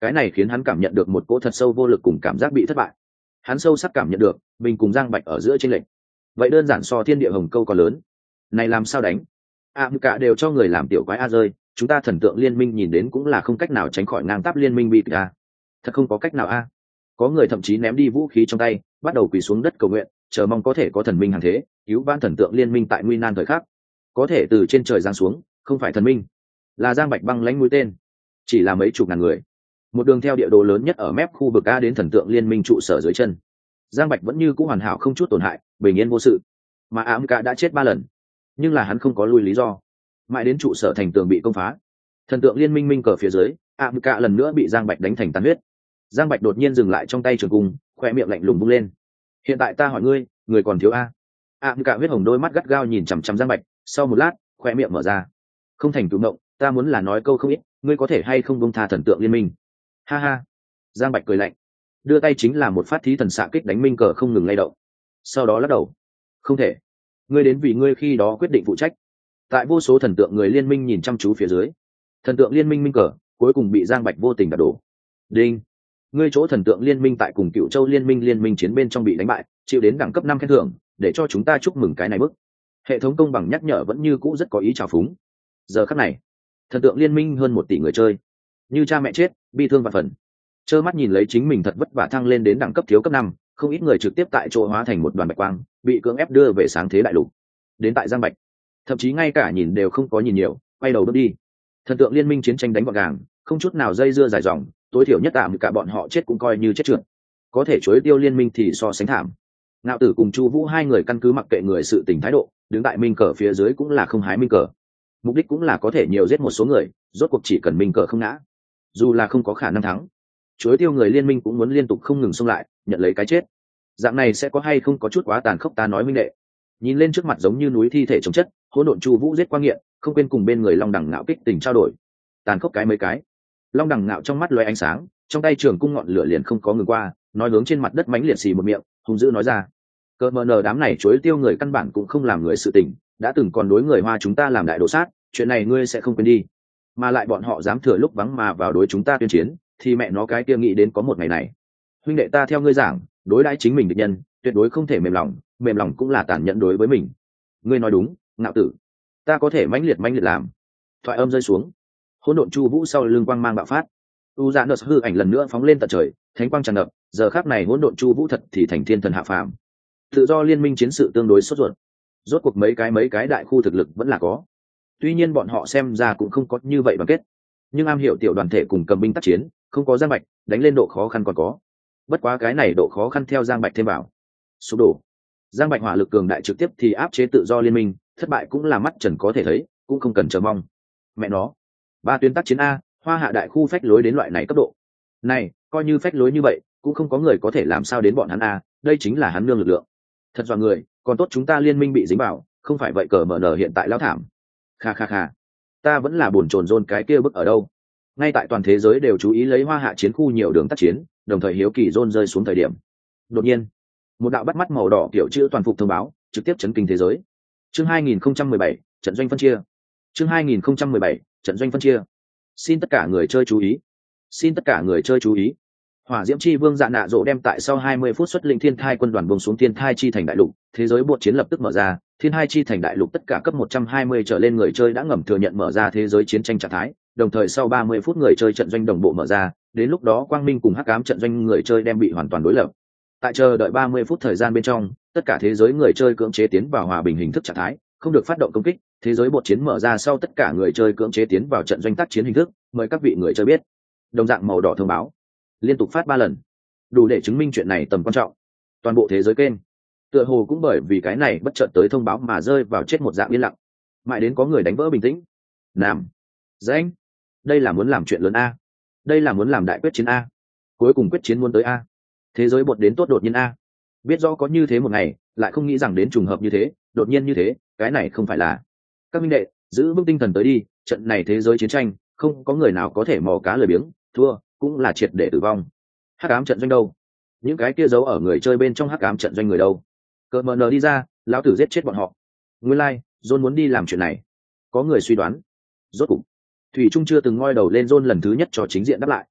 cái này khiến hắn cảm nhận được một cỗ thật sâu vô lực cùng cảm giác bị thất bại. Hắn sâu sắc cảm nhận được mình cùng Giang Bạch ở giữa chênh lệch vậy đơn giản so thiên địa hồng câu còn lớn. Này làm sao đánh? Cả đều cho người làm tiểu quái a rơi, chúng ta thần tượng liên minh nhìn đến cũng là không cách nào tránh khỏi ngang táp liên minh bị a. Thật không có cách nào a. Có người thậm chí ném đi vũ khí trong tay, bắt đầu quỳ xuống đất cầu nguyện, chờ mong có thể có thần minh hàng thế, cứu vãn thần tượng liên minh tại nguy nan thời khắc. Có thể từ trên trời giáng xuống, không phải thần minh, là Giang Bạch băng lãnh mũi tên. Chỉ là mấy chục ngàn người. Một đường theo địa đồ lớn nhất ở mép khu vực A đến thần tượng liên minh trụ sở dưới chân. Giang Bạch vẫn như cũ hoàn hảo không chút tổn hại, bình yên vô sự. Mà Cả đã chết 3 lần, nhưng là hắn không có lui lý do. Mãi đến trụ sở thành tường bị công phá, thần tượng liên minh minh cờ phía dưới, Cả lần nữa bị Giang Bạch đánh thành tàn huyết. Giang Bạch đột nhiên dừng lại trong tay trường cung, khoe miệng lạnh lùng vung lên. Hiện tại ta hỏi ngươi, người còn thiếu a? Cả huyết hồng đôi mắt gắt gao nhìn chằm chằm Giang Bạch, sau một lát, khoe miệng mở ra. Không thành cứu ngộng, ta muốn là nói câu không ít, ngươi có thể hay không buông tha thần tượng liên minh? Ha ha. Giang Bạch cười lạnh, đưa tay chính là một phát thí thần xạ kích đánh minh cờ không ngừng lay động. Sau đó lắc đầu. Không thể. Ngươi đến vì ngươi khi đó quyết định phụ trách. Tại vô số thần tượng người liên minh nhìn chăm chú phía dưới, thần tượng liên minh minh cờ cuối cùng bị Giang Bạch vô tình đạp đổ. Đinh. Ngươi chỗ thần tượng liên minh tại cùng Cựu Châu liên minh chiến bên trong bị đánh bại, chịu đến đẳng cấp 5 khen thưởng, để cho chúng ta chúc mừng cái này bức. Hệ thống công bằng nhắc nhở vẫn như cũ rất có ý trào phúng. Giờ khắc này, thần tượng liên minh hơn 1 tỷ người chơi, như cha mẹ chết, bi thương vạn phần. Trơ mắt nhìn lấy chính mình thật vất vả thăng lên đến đẳng cấp thiếu cấp 5, không ít người trực tiếp tại chỗ hóa thành một đoàn bạch quang, bị cưỡng ép đưa về sáng thế đại lục. Đến tại Giang Bạch, thậm chí ngay cả nhìn đều không có nhìn nhiều, quay đầu bước đi. Thần tượng liên minh chiến tranh đánh gọn gàng, không chút nào dây dưa dài dòng, tối thiểu nhất tạm cả bọn họ chết cũng coi như chết trượt. Có thể chối tiêu liên minh thì so sánh thảm. Ngạo Tử cùng Chu Vũ hai người căn cứ mặc kệ người sự tình thái độ, đứng tại minh cờ phía dưới cũng là không hái minh cờ. Mục đích cũng là có thể nhiều giết một số người, rốt cuộc chỉ cần minh cờ không ngã, dù là không có khả năng thắng, chối tiêu người liên minh cũng muốn liên tục không ngừng xông lại, nhận lấy cái chết. Dạng này sẽ có hay không có chút quá tàn khốc ta nói minh đệ. Nhìn lên trước mặt giống như núi thi thể chống chất, hỗn độn Chu Vũ giết qua nghiện, không quên cùng bên người Long Đằng Ngạo kích tình trao đổi. Tàn khốc cái mấy cái. Long Đằng Ngạo trong mắt lóe ánh sáng, trong tay trường cung ngọn lửa liền không có ngừng qua, nói hướng trên mặt đất mánh liệt xì một miệng, hung dữ nói ra: "Cơ mờ nờ đám này chối tiêu người căn bản cũng không làm người sự tình, đã từng còn đối người Hoa chúng ta làm đại đồ sát, chuyện này ngươi sẽ không quên đi. Mà lại bọn họ dám thừa lúc vắng mà vào đối chúng ta tuyên chiến, thì mẹ nó cái kia nghĩ đến có một ngày này. Huynh đệ ta theo ngươi giảng, đối đãi chính mình địch nhân, tuyệt đối không thể mềm lòng cũng là tàn nhẫn đối với mình. Ngươi nói đúng, Ngạo Tử, ta có thể mãnh liệt làm." Thoại âm rơi xuống, hỗn độn Chu Vũ sau lưng quang mang bạo phát, u dạ nợ hư ảnh lần nữa phóng lên tận trời, thánh quang tràn ngập. Giờ khắc này hỗn độn Chu Vũ thật thì thành thiên thần hạ phàm. Tự do liên minh chiến sự tương đối sốt ruột, rốt cuộc mấy cái đại khu thực lực vẫn là có. Tuy nhiên bọn họ xem ra cũng không có như vậy đoàn kết, nhưng am hiểu tiểu đoàn thể cùng cầm binh tác chiến, không có Giang Bạch đánh lên độ khó khăn còn có. Bất quá cái này độ khó khăn theo Giang Bạch thêm vào sụp đổ. Giang Bạch hỏa lực cường đại trực tiếp thì áp chế tự do liên minh, thất bại cũng là mắt trần có thể thấy, cũng không cần chờ mong. Mẹ nó, 3 tuyến tác chiến a, Hoa Hạ đại khu phách lối đến loại này cấp độ này, coi như phách lối như vậy cũng không có người có thể làm sao đến bọn hắn a, đây chính là hắn nương lực lượng. Thật dọa người, còn tốt chúng ta liên minh bị dính vào, không phải vậy cờ mở nở hiện tại lao thảm. Kha kha kha, ta vẫn là buồn chồn rôn cái kia bức ở đâu. Ngay tại toàn thế giới đều chú ý lấy Hoa Hạ chiến khu nhiều đường tác chiến, đồng thời hiếu kỳ rôn rơi xuống thời điểm, đột nhiên một đạo bắt mắt màu đỏ kiểu chữ toàn phục thông báo trực tiếp chấn kinh thế giới. Chương 2017, trận doanh phân chia. Chương 2017, trận doanh phân chia. Xin tất cả người chơi chú ý. Xin tất cả người chơi chú ý. Hỏa Diễm Chi Vương Dạ Nạ Dỗ đem tại sau 20 phút xuất lĩnh Thiên Thai quân đoàn buông xuống Thiên Thai Chi thành đại lục, thế giới buộc chiến lập tức mở ra, Thiên Thai Chi thành đại lục tất cả cấp 120 trở lên người chơi đã ngầm thừa nhận mở ra thế giới chiến tranh trạng thái, đồng thời sau 30 phút người chơi trận doanh đồng bộ mở ra, đến lúc đó Quang Minh cùng Hắc Ám trận doanh người chơi đem bị hoàn toàn đối lập. Tại chờ đợi 30 phút thời gian bên trong, tất cả thế giới người chơi cưỡng chế tiến vào hòa bình hình thức trạng thái, không được phát động công kích, thế giới buộc chiến mở ra sau tất cả người chơi cưỡng chế tiến vào trận doanh tác chiến hình thức, mời các vị người chơi biết. Đồng dạng màu đỏ thông báo liên tục phát 3 lần, đủ để chứng minh chuyện này tầm quan trọng. Toàn bộ thế giới kênh tựa hồ cũng bởi vì cái này bất chợt tới thông báo mà rơi vào chết một dạng yên lặng, mãi đến có người đánh vỡ bình tĩnh. Nam danh, đây là muốn làm chuyện lớn a, đây là muốn làm đại quyết chiến a, cuối cùng quyết chiến muốn tới a, thế giới bột đến tốt đột nhiên a, biết rõ có như thế một ngày, lại không nghĩ rằng đến trùng hợp như thế, đột nhiên như thế, cái này không phải là. Các minh đệ giữ vững tinh thần tới đi, trận này thế giới chiến tranh không có người nào có thể mò cá lười biếng, thua cũng là triệt để tử vong. Hắc ám trận doanh đâu? Những cái kia giấu ở người chơi bên trong hắc ám trận doanh người đâu? Cờ mờ nờ đi ra, lão tử giết chết bọn họ. Nguyên lai, John muốn đi làm chuyện này. Có người suy đoán. Rốt cục, thủy trung chưa từng ngoi đầu lên John lần thứ nhất cho chính diện đáp lại.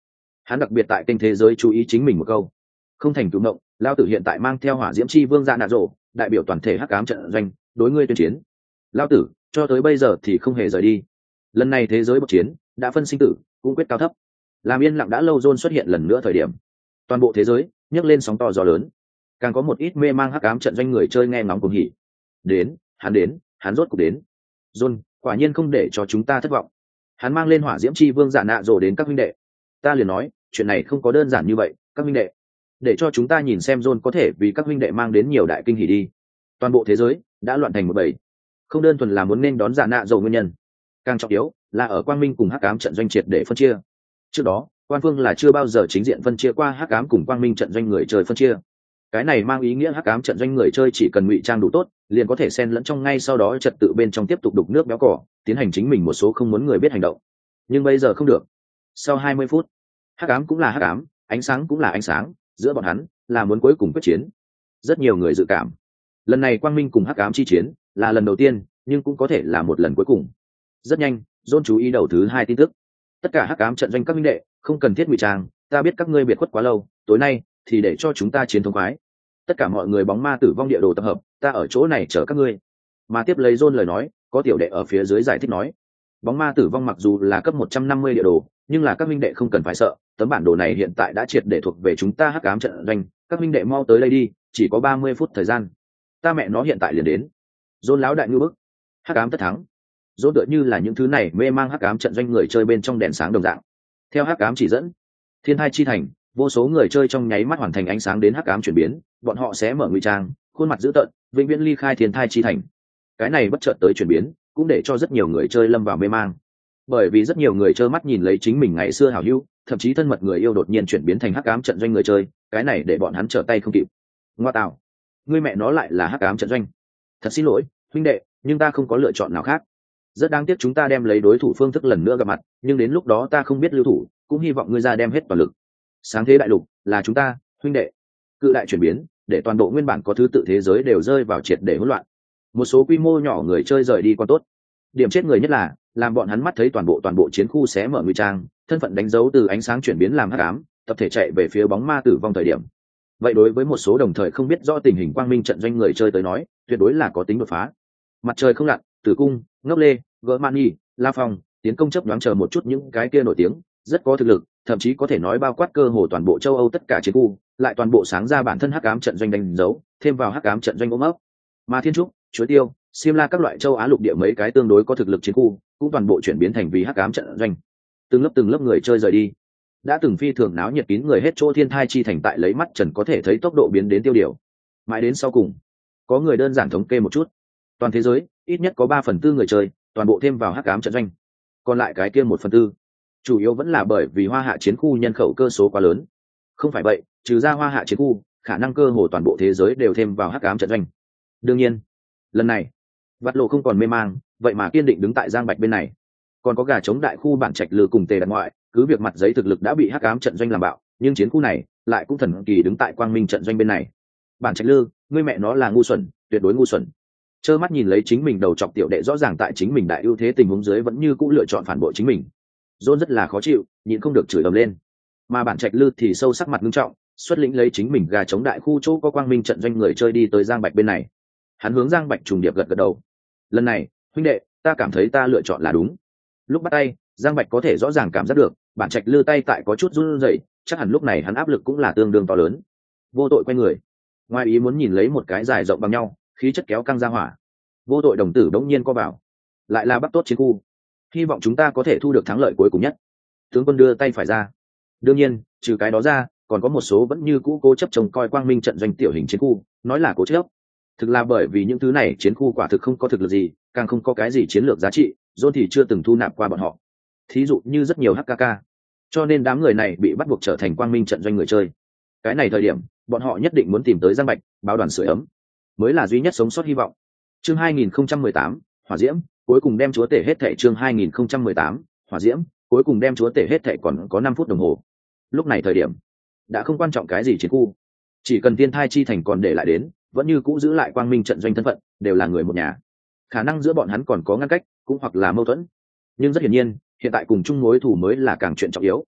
hắn đặc biệt tại kênh thế giới chú ý chính mình một câu: không thành cứu mộng, lao tử hiện tại mang theo hỏa diễm chi vương dạ nạ rộ, đại biểu toàn thể hắc ám trận doanh đối ngươi tuyên chiến. Lao tử cho tới bây giờ thì không hề rời đi. Lần này thế giới bộc chiến đã phân sinh tử, cũng quyết cao thấp. Làm yên lặng đã lâu, John xuất hiện lần nữa thời điểm toàn bộ thế giới nhấc lên sóng to gió lớn, càng có một ít mê mang hắc ám trận doanh người chơi nghe ngóng cuồng hỉ. Đến, hắn rốt cục đến. John quả nhiên không để cho chúng ta thất vọng. Hắn mang lên hỏa diễm chi vương dạ nạ rồ đến các huynh đệ. Ta liền nói chuyện này không có đơn giản như vậy, các huynh đệ, để cho chúng ta nhìn xem John có thể vì các huynh đệ mang đến nhiều đại kinh hỉ đi. Toàn bộ thế giới đã loạn thành một bầy, không đơn thuần là muốn nên đón dạ nạ rồ nguyên nhân, càng trọng yếu là ở quang minh cùng hắc ám trận doanh triệt để phân chia. Trước đó quan phương là chưa bao giờ chính diện phân chia qua hắc ám cùng quang minh trận doanh người chơi phân chia. Cái này mang ý nghĩa hắc ám trận doanh người chơi chỉ cần ngụy trang đủ tốt, liền có thể xen lẫn trong, ngay sau đó trật tự bên trong tiếp tục đục nước béo cỏ, tiến hành chính mình một số không muốn người biết hành động. Nhưng bây giờ không được. Sau 20 phút, hắc ám cũng là hắc ám, ánh sáng cũng là ánh sáng, giữa bọn hắn là muốn cuối cùng quyết chiến. Rất nhiều người dự cảm lần này quang minh cùng hắc ám chi chiến là lần đầu tiên, nhưng cũng có thể là một lần cuối cùng. Rất nhanh, John chú ý đầu thứ 2 tin tức. Tất cả hắc ám trận doanh các minh đệ không cần thiết ngụy trang, ta biết các ngươi biệt khuất quá lâu, tối nay thì để cho chúng ta chiến thống khoái. Tất cả mọi người bóng ma tử vong địa đồ tập hợp, ta ở chỗ này chờ các ngươi. Mà tiếp lấy John lời nói, có tiểu đệ ở phía dưới giải thích nói: bóng ma tử vong mặc dù là cấp 150 địa đồ, nhưng là các minh đệ không cần phải sợ, tấm bản đồ này hiện tại đã triệt để thuộc về chúng ta hắc ám trận doanh, các minh đệ mau tới đây đi, chỉ có 30 phút thời gian. Ta mẹ nó hiện tại liền đến. John lão đại ngư bức. Hắc ám tất thắng. John tựa như là những thứ này mê mang hắc ám trận doanh người chơi bên trong đèn sáng đồng dạng. Theo hắc ám chỉ dẫn, thiên thai chi thành, vô số người chơi trong nháy mắt hoàn thành ánh sáng đến hắc ám chuyển biến, bọn họ sẽ mở ngụy trang, khuôn mặt dữ tợn, vĩnh viễn ly khai thiên thai chi thành. Cái này bất chợt tới chuyển biến, cũng để cho rất nhiều người chơi lâm vào mê mang. Bởi vì rất nhiều người trơ mắt nhìn lấy chính mình ngày xưa hảo hữu, thậm chí thân mật người yêu đột nhiên chuyển biến thành hắc ám trận doanh người chơi, cái này để bọn hắn trở tay không kịp. Ngoa tạo, ngươi mẹ nó lại là hắc ám trận doanh. Thật xin lỗi, huynh đệ, nhưng ta không có lựa chọn nào khác. Rất đáng tiếc chúng ta đem lấy đối thủ phương thức lần nữa gặp mặt, nhưng đến lúc đó ta không biết lưu thủ, cũng hy vọng ngươi ra đem hết toàn lực. Sáng thế đại lục là chúng ta, huynh đệ. Cự đại chuyển biến để toàn bộ nguyên bản có thứ tự thế giới đều rơi vào triệt để hỗn loạn. Một số quy mô nhỏ người chơi rời đi còn tốt, điểm chết người nhất là làm bọn hắn mắt thấy toàn bộ chiến khu xé mở ngụy trang, thân phận đánh dấu từ ánh sáng chuyển biến làm hắc ám, tập thể chạy về phía bóng ma tử vong thời điểm. Vậy đối với một số đồng thời không biết rõ tình hình quang minh trận doanh người chơi tới nói, tuyệt đối là có tính đột phá. Mặt trời không lặn, Tử Cung, Ngốc Lê, Gỡ Mani, La Phong, Tiến Công chấp nhoáng chờ một chút những cái kia nổi tiếng, rất có thực lực, thậm chí có thể nói bao quát cơ hồ toàn bộ châu Âu tất cả chiến khu, lại toàn bộ sáng ra bản thân hắc ám trận doanh đánh dấu, thêm vào hắc ám trận doanh ôm ấp. Mà Thiên Trúc, Chuối Tiêu, Xiêm La các loại châu Á lục địa mấy cái tương đối có thực lực chiến khu, cũng toàn bộ chuyển biến thành vì hắc ám trận doanh. Từng lớp người chơi rời đi. Đã từng phi thường náo nhiệt kín người hết chỗ thiên thai chi thành tại lấy mắt trần có thể thấy tốc độ biến đến tiêu điều. Mãi đến sau cùng, có người đơn giản thống kê một chút, toàn thế giới ít nhất có 3/4 người chơi toàn bộ thêm vào hắc ám trận doanh, còn lại cái kia 1/4 chủ yếu vẫn là bởi vì hoa hạ chiến khu nhân khẩu cơ số quá lớn. Không phải vậy, trừ ra hoa hạ chiến khu, khả năng cơ hồ toàn bộ thế giới đều thêm vào hắc ám trận doanh. Đương nhiên, lần này Vắt Lộ không còn mê mang, vậy mà kiên định đứng tại Giang Bạch bên này. Còn có gà chống đại khu bản trạch lừa cùng Tề Đặt Ngoại, cứ việc mặt giấy thực lực đã bị hắc ám trận doanh làm bạo, nhưng chiến khu này lại cũng thần kỳ đứng tại quang minh trận doanh bên này. Bản trạch lừa, ngươi mẹ nó là ngu xuẩn, tuyệt đối ngu xuẩn. Trơ mắt nhìn lấy chính mình đầu chọc tiểu đệ rõ ràng tại chính mình đại ưu thế tình huống dưới vẫn như cũ lựa chọn phản bội chính mình. John rất là khó chịu, nhịn không được chửi ầm lên. Mà bản trạch lư thì sâu sắc mặt nghiêm trọng, xuất lĩnh lấy chính mình gà chống đại khu chỗ có quang minh trận doanh người chơi đi tới Giang Bạch bên này. Hắn hướng Giang Bạch trùng điệp gật đầu. Lần này, huynh đệ, ta cảm thấy ta lựa chọn là đúng. Lúc bắt tay, Giang Bạch có thể rõ ràng cảm giác được, bản trạch lư tay tại có chút run rẩy, chắc hẳn lúc này hắn áp lực cũng là tương đương to lớn. Vô tội quay người, ngoài ý muốn nhìn lấy một cái dài rộng bằng nhau, khí chất kéo căng ra hỏa. Vô tội đồng tử đống nhiên co vào, lại là Bắc tốt chiến khu, hy vọng chúng ta có thể thu được thắng lợi cuối cùng nhất. Tướng quân đưa tay phải ra. Đương nhiên, trừ cái đó ra, còn có một số vẫn như cũ cố chấp trông coi quang minh trận doanh tiểu hình chiến khu, nói là cố chấp, thực là bởi vì những thứ này chiến khu quả thực không có thực lực gì, càng không có cái gì chiến lược giá trị, John thì chưa từng thu nạp qua bọn họ. Thí dụ như rất nhiều HKK, cho nên đám người này bị bắt buộc trở thành quang minh trận doanh người chơi. Cái này thời điểm, bọn họ nhất định muốn tìm tới Giang Bạch, báo đoàn sưởi ấm, mới là duy nhất sống sót hy vọng. Chương 2018, Hỏa Diễm, cuối cùng đem chúa tể hết thảy. Chương 2018, Hỏa Diễm, cuối cùng đem chúa tể hết thảy. Còn có 5 phút đồng hồ. Lúc này thời điểm, đã không quan trọng cái gì chiến khu, chỉ cần Tiên Thai chi thành còn để lại đến, vẫn như cũ giữ lại quang minh trận doanh thân phận, đều là người một nhà. Khả năng giữa bọn hắn còn có ngăn cách, cũng hoặc là mâu thuẫn, nhưng rất hiển nhiên, hiện tại cùng chung mối thù mới là càng chuyện trọng yếu.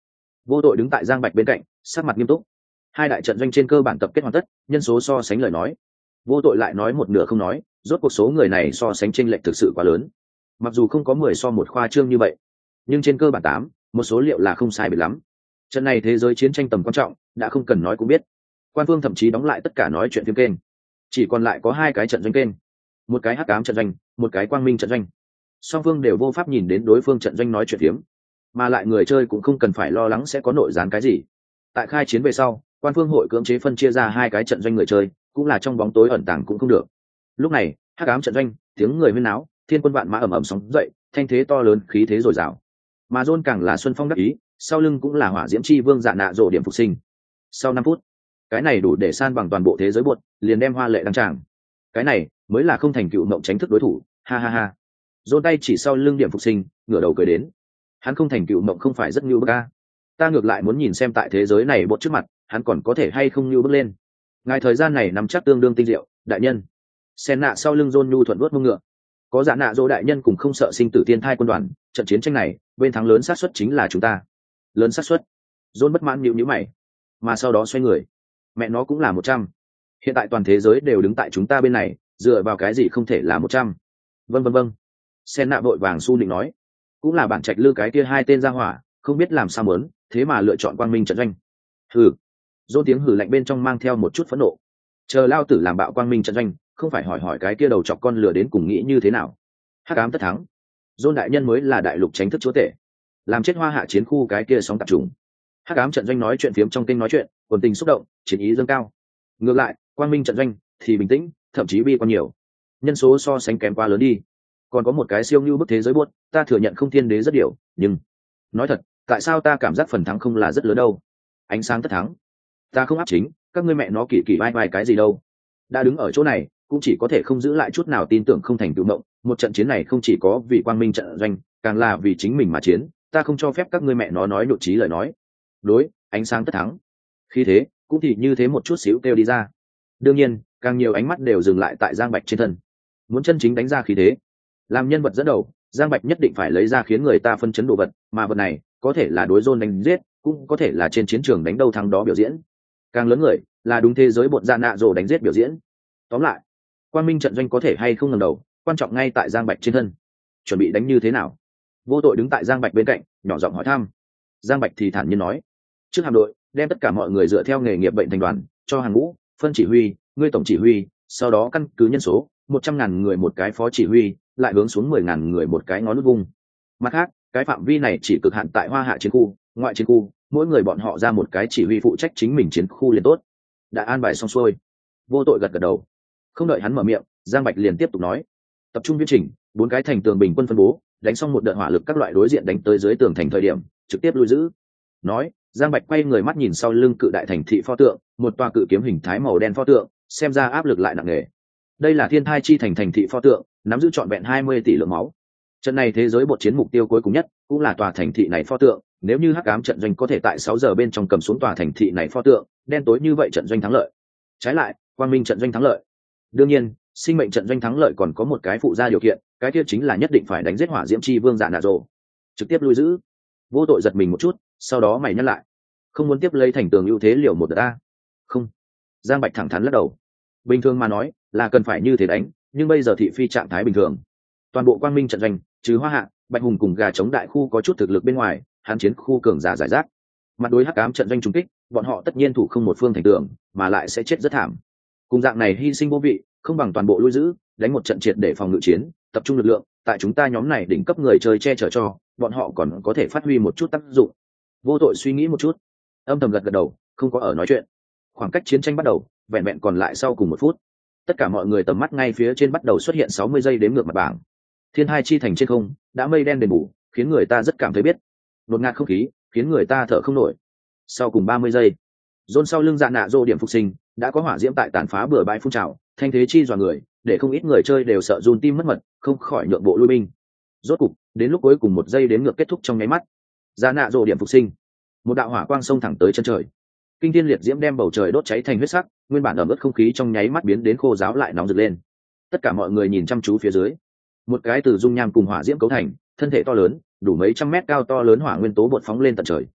Vô Tội đứng tại Giang Bạch bên cạnh, sắc mặt nghiêm túc. Hai đại trận doanh trên cơ bản tập kết hoàn tất, nhân số so sánh lời nói. Vô Tội lại nói một nửa không nói, rốt cuộc số người này so sánh chênh lệch thực sự quá lớn. Mặc dù không có 10 so một khoa trương như vậy, nhưng trên cơ bản 8, một số liệu là không sai biệt lắm. Trận này thế giới chiến tranh tầm quan trọng, đã không cần nói cũng biết. Quan phương thậm chí đóng lại tất cả nói chuyện phim kênh, chỉ còn lại có 2 cái trận doanh kênh, một cái hắc ám trận doanh, một cái quang minh trận doanh. Song phương đều vô pháp nhìn đến đối phương trận doanh nói chuyện phiếm, mà lại người chơi cũng không cần phải lo lắng sẽ có nội gián cái gì. Tại khai chiến về sau, quan phương hội cưỡng chế phân chia ra 2 cái trận doanh người chơi, cũng là trong bóng tối ẩn tàng cũng không được. Lúc này hắc ám trận doanh, tiếng người huyên náo, thiên quân vạn mã ầm ầm sóng dậy, thanh thế to lớn, khí thế dồi dào. Mà John càng là xuân phong đắc ý, sau lưng cũng là hỏa diễm chi vương Dạ Nạ Rồ điểm phục sinh. Sau 5 phút, cái này đủ để san bằng toàn bộ thế giới buột, liền đem hoa lệ đăng tràng. Cái này mới là không thành cựu mộng tránh thức đối thủ, ha ha ha. John tay chỉ sau lưng điểm phục sinh, ngửa đầu cười đến. Hắn không thành cựu mộng không phải rất nhu bức a. Ta ngược lại muốn nhìn xem tại thế giới này bột trước mặt, hắn còn có thể hay không nhu bước lên. Ngài thời gian này nắm chắc tương đương tinh diệu, đại nhân. Sen nạ sau lưng John nhu thuận vuốt mông ngựa. Có Dạ Nạ Dỗ đại nhân cùng không sợ sinh tử tiên thai quân đoàn, trận chiến tranh này, bên thắng lớn xác suất chính là chúng ta. Lớn xác suất. John bất mãn nhíu nhíu mày, mà sau đó xoay người. Mẹ nó cũng là 100. Hiện tại toàn thế giới đều đứng tại chúng ta bên này, dựa vào cái gì không thể là 100? Vâng vâng vâng. Sen nạ vội vàng su định nói, cũng là bản trạch lư cái kia 2 tên ra hỏa, không biết làm sao muốn, thế mà lựa chọn quang minh trận doanh. Hừ. John tiếng hừ lạnh bên trong mang theo một chút phẫn nộ. Chờ lao tử làm bạo quang minh trận doanh, không phải hỏi cái kia đầu chọc con lửa đến cùng nghĩ như thế nào. Hắc ám tất thắng. John đại nhân mới là đại lục tránh thức chúa tể, làm chết hoa hạ chiến khu cái kia sóng tạp trùng. Hắc ám trận doanh nói chuyện phiếm trong kênh nói chuyện, quần tình xúc động, chiến ý dâng cao. Ngược lại quang minh trận doanh thì bình tĩnh, thậm chí bi quan nhiều. Nhân số so sánh kém quá lớn đi. Còn có một cái siêu như bức thế giới buốt, ta thừa nhận không thiên đế rất điều, nhưng nói thật, tại sao ta cảm giác phần thắng không là rất lớn đâu? Ánh sáng tất thắng, ta không áp chính, các ngươi mẹ nó kỳ kỳ vai cái gì đâu? Đã đứng ở chỗ này, cũng chỉ có thể không giữ lại chút nào tin tưởng không thành tựu mộng. Một trận chiến này không chỉ có vì quang minh trận doanh, càng là vì chính mình mà chiến. Ta không cho phép các ngươi mẹ nó nói nhụt chí lời nói. Đối, ánh sáng tất thắng. Khi thế, cũng thì như thế một chút xíu kêu đi ra. Đương nhiên, càng nhiều ánh mắt đều dừng lại tại Giang Bạch trên thân. Muốn chân chính đánh ra khí thế, làm nhân vật dẫn đầu, Giang Bạch nhất định phải lấy ra khiến người ta phân chấn đồ vật, mà vật này có thể là đối John đánh giết, cũng có thể là trên chiến trường đánh đâu thắng đó biểu diễn. Càng lớn người, là đúng thế giới bột Dạ Nạ Rồ đánh giết biểu diễn. Tóm lại, quang minh trận doanh có thể hay không ngẩng đầu, quan trọng ngay tại Giang Bạch trên thân. Chuẩn bị đánh như thế nào? Vô Tội đứng tại Giang Bạch bên cạnh, nhỏ giọng hỏi thăm. Giang Bạch thì thản nhiên nói, trước hạm đội, đem tất cả mọi người dựa theo nghề nghiệp bệnh thành đoàn, cho hàng ngũ, phân chỉ huy, ngươi tổng chỉ huy, sau đó căn cứ nhân số, 100.000 người một cái phó chỉ huy, lại hướng xuống 10.000 người một cái ngón nút vung. Mặt khác, cái phạm vi này chỉ cực hạn tại Hoa Hạ chiến khu, ngoại chiến khu, mỗi người bọn họ ra một cái chỉ huy phụ trách chính mình chiến khu liền tốt. Đã an bài xong xuôi. Vô Tội gật gật đầu. Không đợi hắn mở miệng, Giang Bạch liền tiếp tục nói, tập trung viễn chỉnh, 4 cái thành tường bình quân phân bố, đánh xong một đợt hỏa lực các loại đối diện đánh tới dưới tường thành thời điểm, trực tiếp lui giữ. Nói, Giang Bạch quay người mắt nhìn sau lưng cự đại thành thị pho tượng, một tòa cự kiếm hình thái màu đen pho tượng, xem ra áp lực lại nặng nề. Đây là Thiên Thai chi thành thành thị pho tượng, nắm giữ trọn vẹn 20 tỷ lượng máu. Trận này thế giới bột chiến mục tiêu cuối cùng nhất, cũng là tòa thành thị này pho tượng. Nếu như Hắc Ám trận doanh có thể tại 6 giờ bên trong cầm xuống tòa thành thị này pho tượng, đen tối như vậy trận doanh thắng lợi. Trái lại, Quang Minh trận doanh thắng lợi. Đương nhiên, sinh mệnh trận doanh thắng lợi còn có một cái phụ gia điều kiện, cái kia chính là nhất định phải đánh giết hỏa diễm chi vương Dạ Nạ Rồ. Trực tiếp lui giữ. Vô Tội giật mình một chút, sau đó mày nhắc lại, không muốn tiếp lấy thành tường ưu thế liều một đợt a. Không. Giang Bạch thẳng thắn lắc đầu. Bình thường mà nói, là cần phải như thế đánh, nhưng bây giờ thị phi trạng thái bình thường. Toàn bộ Quang Minh trận doanh, trừ Hoa Hạ, Bạch Hùng cùng gà chống đại khu có chút thực lực bên ngoài, hắn chiến khu cường giả giải rác. Mặt đối Hắc Ám trận doanh trùng kích, bọn họ tất nhiên thủ không một phương thành tường, mà lại sẽ chết rất thảm. Cùng dạng này hy sinh vô vị, không bằng toàn bộ lui giữ, đánh một trận triệt để phòng ngự chiến, tập trung lực lượng, tại chúng ta nhóm này đỉnh cấp người chơi che chở cho, bọn họ còn có thể phát huy một chút tác dụng. Vô Tội suy nghĩ một chút, âm thầm gật gật đầu, không có ở nói chuyện. Khoảng cách chiến tranh bắt đầu, vẹn vẹn còn lại sau cùng 1 phút. Tất cả mọi người tầm mắt ngay phía trên bắt đầu xuất hiện 60 giây đếm ngược mặt bảng. Thiên Thai chi thành trên không, đã mây đen đền bù, khiến người ta rất cảm thấy biết. Đột ngạt không khí, khiến người ta thở không nổi. Sau cùng 30 giây, Dôn sau lưng Dạ Nạ Rồ điểm phục sinh, đã có hỏa diễm tại tàn phá bừa bãi phun trào, thanh thế chi dọa người, để không ít người chơi đều sợ run tim mất mật, không khỏi nhượng bộ lui binh. Rốt cục, đến lúc cuối cùng 1 giây đếm ngược kết thúc trong nháy mắt. Dạ Nạ Rồ điểm phục sinh, một đạo hỏa quang xông thẳng tới chân trời. Kinh thiên liệt diễm đem bầu trời đốt cháy thành huyết sắc, nguyên bản ẩm ướt không khí trong nháy mắt biến đến khô ráo lại nóng rực lên. Tất cả mọi người nhìn chăm chú phía dưới. Một cái từ dung nham cùng hỏa diễm cấu thành, thân thể to lớn, đủ mấy trăm mét cao to lớn hỏa nguyên tố bột phóng lên tận trời.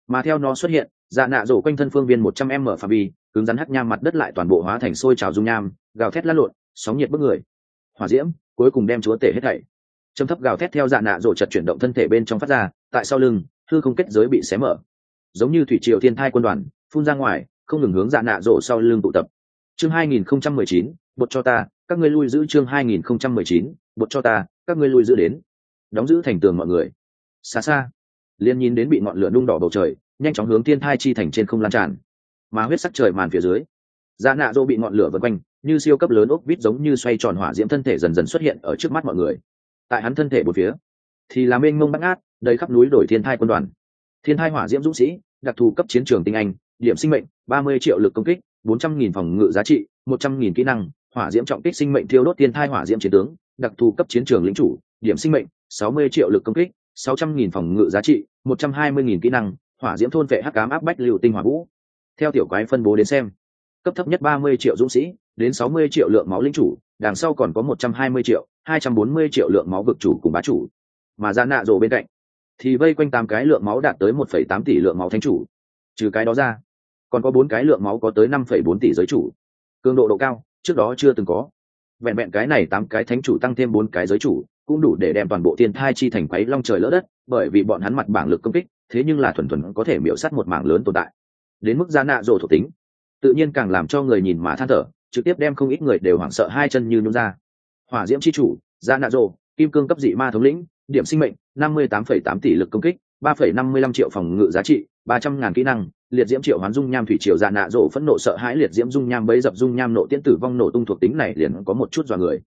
mà theo nó xuất hiện, dạ nạ rổ quanh thân phương viên 100 m phạm vi cứng rắn hắc nham mặt đất lại toàn bộ hóa thành sôi trào dung nham, gào thét lăn lộn, sóng nhiệt bức người. Hỏa diễm cuối cùng đem chúa tể hết thảy. Trầm thấp gào thét theo dạ nạ rổ chợt chuyển động thân thể bên trong phát ra, tại sau lưng hư không kết giới bị xé mở, giống như thủy triều thiên thai quân đoàn phun ra ngoài, không ngừng hướng dạ nạ rổ sau lưng tụ tập. Chương 2019, bột cho ta, các ngươi lui giữ. Chương 2019, bột cho ta, các ngươi lui giữ đến. Đóng giữ thành tường mọi người. Xa xa, liên nhìn đến bị ngọn lửa nung đỏ bầu trời, nhanh chóng hướng thiên thai chi thành trên không lan tràn. Mà huyết sắc trời màn phía dưới, dạ nạ dô bị ngọn lửa vây quanh, như siêu cấp lớn ốc vít giống như xoay tròn hỏa diễm thân thể dần dần xuất hiện ở trước mắt mọi người. Tại hắn thân thể một phía, thì là mênh mông bát ngát, đầy khắp núi đổi thiên thai quân đoàn. Thiên thai hỏa diễm dũng sĩ, đặc thù cấp chiến trường tinh anh, điểm sinh mệnh 30 triệu lực công kích, 400.000 phòng ngự giá trị, 100.000 kỹ năng, hỏa diễm trọng kích sinh mệnh thiêu đốt thiên thai hỏa diễm chiến tướng, đặc thù cấp chiến trường lĩnh chủ, điểm sinh mệnh 60 triệu lực công kích, 600.000 phòng ngự giá trị, 120.000 kỹ năng, hỏa diễm thôn vệ hắc ám áp bách lưu tinh hỏa vũ. Theo tiểu quái phân bố đến xem, cấp thấp nhất 30 triệu dũng sĩ, đến 60 triệu lượng máu lĩnh chủ, đằng sau còn có 120 triệu, 240 triệu lượng máu vực chủ cùng bá chủ. Mà ra nạ rồ bên cạnh thì vây quanh 8 cái lượng máu đạt tới 1,8 tỷ lượng máu thánh chủ. Trừ cái đó ra, còn có 4 cái lượng máu có tới 5,4 tỷ giới chủ. Cường độ độ cao, trước đó chưa từng có. Vẹn vẹn cái này 8 cái thánh chủ tăng thêm 4 cái giới chủ, cũng đủ để đem toàn bộ thiên thai chi thành quấy long trời lỡ đất, bởi vì bọn hắn mặt bảng lực công kích, thế nhưng là thuần thuần có thể miểu sát một mảng lớn tồn tại. Đến mức giá nạ rồ thuộc tính, tự nhiên càng làm cho người nhìn mà than thở, trực tiếp đem không ít người đều hoảng sợ hai chân như nhún ra. Hỏa diễm chi chủ, giá nạ rồ, kim cương cấp dị ma thống lĩnh, điểm sinh mệnh 58,8 tỷ lực công kích, 3,55 triệu phòng ngự giá trị, 300.000 kỹ năng, liệt diễm triệu hoán dung nham thủy triều dạ nạ rồ phẫn nộ sợ hãi liệt diễm dung nham bấy dập dung nham nộ tiễn tử vong nổ tung thuộc tính này liền có một chút dọa người.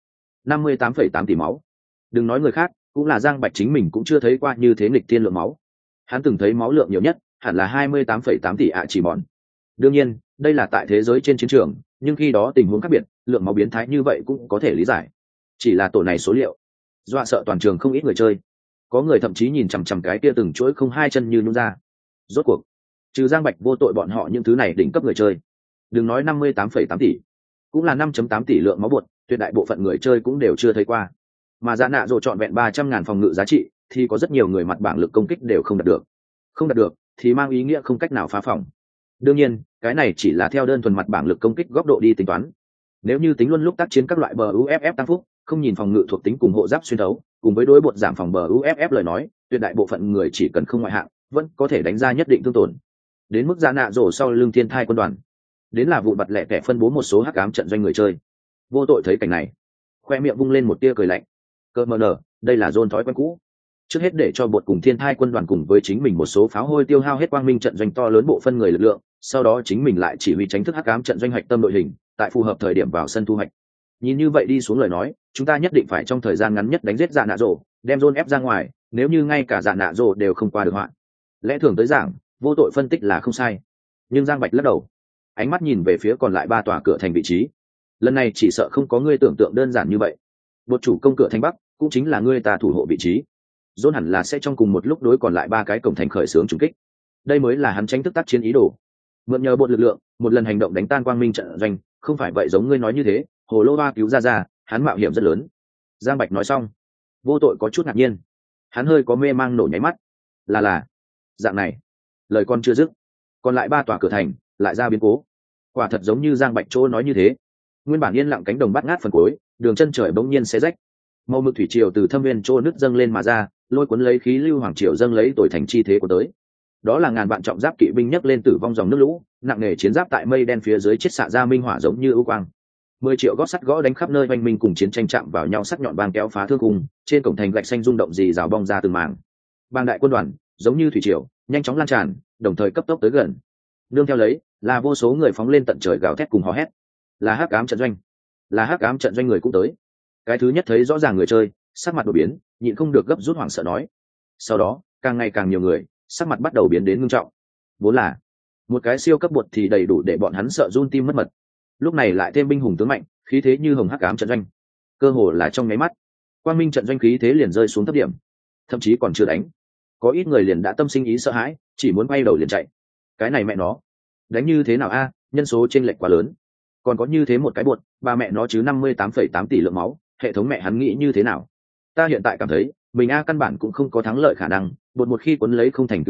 58,8 tỷ máu. Đừng nói người khác, cũng là Giang Bạch chính mình cũng chưa thấy qua như thế nghịch thiên lượng máu. Hắn từng thấy máu lượng nhiều nhất, hẳn là 28,8 tỷ ạ chỉ mòn. Đương nhiên, đây là tại thế giới trên chiến trường, nhưng khi đó tình huống khác biệt, lượng máu biến thái như vậy cũng có thể lý giải. Chỉ là tổ này số liệu, dọa sợ toàn trường không ít người chơi. Có người thậm chí nhìn chằm chằm cái kia từng chuỗi không hai chân như nhún ra. Rốt cuộc, trừ Giang Bạch vô tội bọn họ những thứ này đỉnh cấp người chơi. Đừng nói 58,8 tỷ, cũng là 5,8 tỷ lượng máu bột, tuyệt đại bộ phận người chơi cũng đều chưa thấy qua. Mà giá nạ rồ trọn vẹn 300.000 phòng ngự giá trị, thì có rất nhiều người mặt bảng lực công kích đều không đạt được. Không đạt được, thì mang ý nghĩa không cách nào phá phòng. Đương nhiên, cái này chỉ là theo đơn thuần mặt bảng lực công kích góc độ đi tính toán. Nếu như tính luôn lúc tác chiến các loại bờ UFF tăng phúc, không nhìn phòng ngự thuộc tính cùng hộ giáp xuyên thấu, cùng với đối bột giảm phòng bờ UFF lời nói, tuyệt đại bộ phận người chỉ cần không ngoại hạng, vẫn có thể đánh ra nhất định thương tổn. Đến mức giá nạ rồ sau lưng thiên thai quân đoàn, đến là vụ bật lẻ tẻ phân bố một số hắc ám trận doanh người chơi. Vô tội thấy cảnh này, khoe miệng vung lên một tia cười lạnh. Cơ mờ nở, đây là dôn thói quen cũ. Trước hết để cho bột cùng thiên thai quân đoàn cùng với chính mình một số pháo hôi tiêu hao hết quang minh trận doanh to lớn bộ phân người lực lượng, sau đó chính mình lại chỉ huy tránh thức hắc ám trận doanh hoạch tâm đội hình, tại phù hợp thời điểm vào sân thu hoạch. Nhìn như vậy đi xuống lời nói, chúng ta nhất định phải trong thời gian ngắn nhất đánh giết dạ nạ rồ, đem dôn ép ra ngoài, nếu như ngay cả dạ nạ rồ đều không qua được họa. Lẽ thường tới giảng, vô tội phân tích là không sai. Nhưng Giang Bạch lắc đầu, ánh mắt nhìn về phía còn lại 3 tòa cửa thành vị trí. Lần này chỉ sợ không có ngươi tưởng tượng đơn giản như vậy. Bột chủ công cửa thành bắc, cũng chính là ngươi ta thủ hộ vị trí. Dôn hẳn là sẽ trong cùng một lúc đối còn lại 3 cái cổng thành khởi xướng trùng kích. Đây mới là hắn tránh thức tác chiến ý đồ. Mượn nhờ bột lực lượng, một lần hành động đánh tan quang minh trận doanh, không phải vậy giống ngươi nói như thế, hồ lô ba cứu ra, hắn mạo hiểm rất lớn. Giang Bạch nói xong, vô tội có chút ngạc nhiên, hắn hơi có mê mang nổ nháy mắt. Là dạng này. Lời con chưa dứt, còn lại 3 tòa cửa thành lại ra biến cố. Quả thật giống như Giang Bạch chỗ nói như thế, nguyên bản yên lặng cánh đồng bát ngát phần cuối, đường chân trời bỗng nhiên xé rách, màu mực thủy triều từ thâm viên chỗ nứt dâng lên mà ra, lôi cuốn lấy khí lưu hoàng triều dâng lấy tội thành chi thế của tới. Đó là ngàn vạn trọng giáp kỵ binh nhấc lên tử vong dòng nước lũ, nặng nề chiến giáp tại mây đen phía dưới chết xạ ra minh hỏa giống như ưu quang. 10 triệu gót sắt gõ đánh khắp nơi oanh minh cùng chiến tranh chạm vào nhau, sắc nhọn vang kéo phá thương khung, trên cổng thành gạch xanh rung động rì rào bong ra từng mảng. Bang đại quân đoàn giống như thủy triều nhanh chóng lan tràn, đồng thời cấp tốc tới gần. Nương theo lấy là vô số người phóng lên tận trời gào thét cùng hò hét. Là hắc ám trận doanh, là hắc ám trận doanh người cũng tới. Cái thứ nhất thấy rõ ràng người chơi, sắc mặt đổi biến, nhịn không được gấp rút hoảng sợ nói. Sau đó càng ngày càng nhiều người, sắc mặt bắt đầu biến đến ngưng trọng. Vốn là một cái siêu cấp bột thì đầy đủ để bọn hắn sợ run tim mất mật, lúc này lại thêm binh hùng tướng mạnh, khí thế như hồng hắc ám trận doanh, cơ hồ là trong nháy mắt, quang minh trận doanh khí thế liền rơi xuống thấp điểm, thậm chí còn chưa đánh, có ít người liền đã tâm sinh ý sợ hãi, chỉ muốn quay đầu liền chạy. Cái này mẹ nó, đánh như thế nào a? Nhân số chênh lệch quá lớn, còn có như thế một cái bột, ba mẹ nó chứ 58,8 tỷ lượng máu, hệ thống mẹ hắn nghĩ như thế nào? Ta hiện tại cảm thấy mình căn bản cũng không có thắng lợi khả năng, bột một khi cuốn lấy không thành tự động,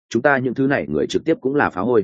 chúng ta những thứ này người trực tiếp cũng là phá hôi.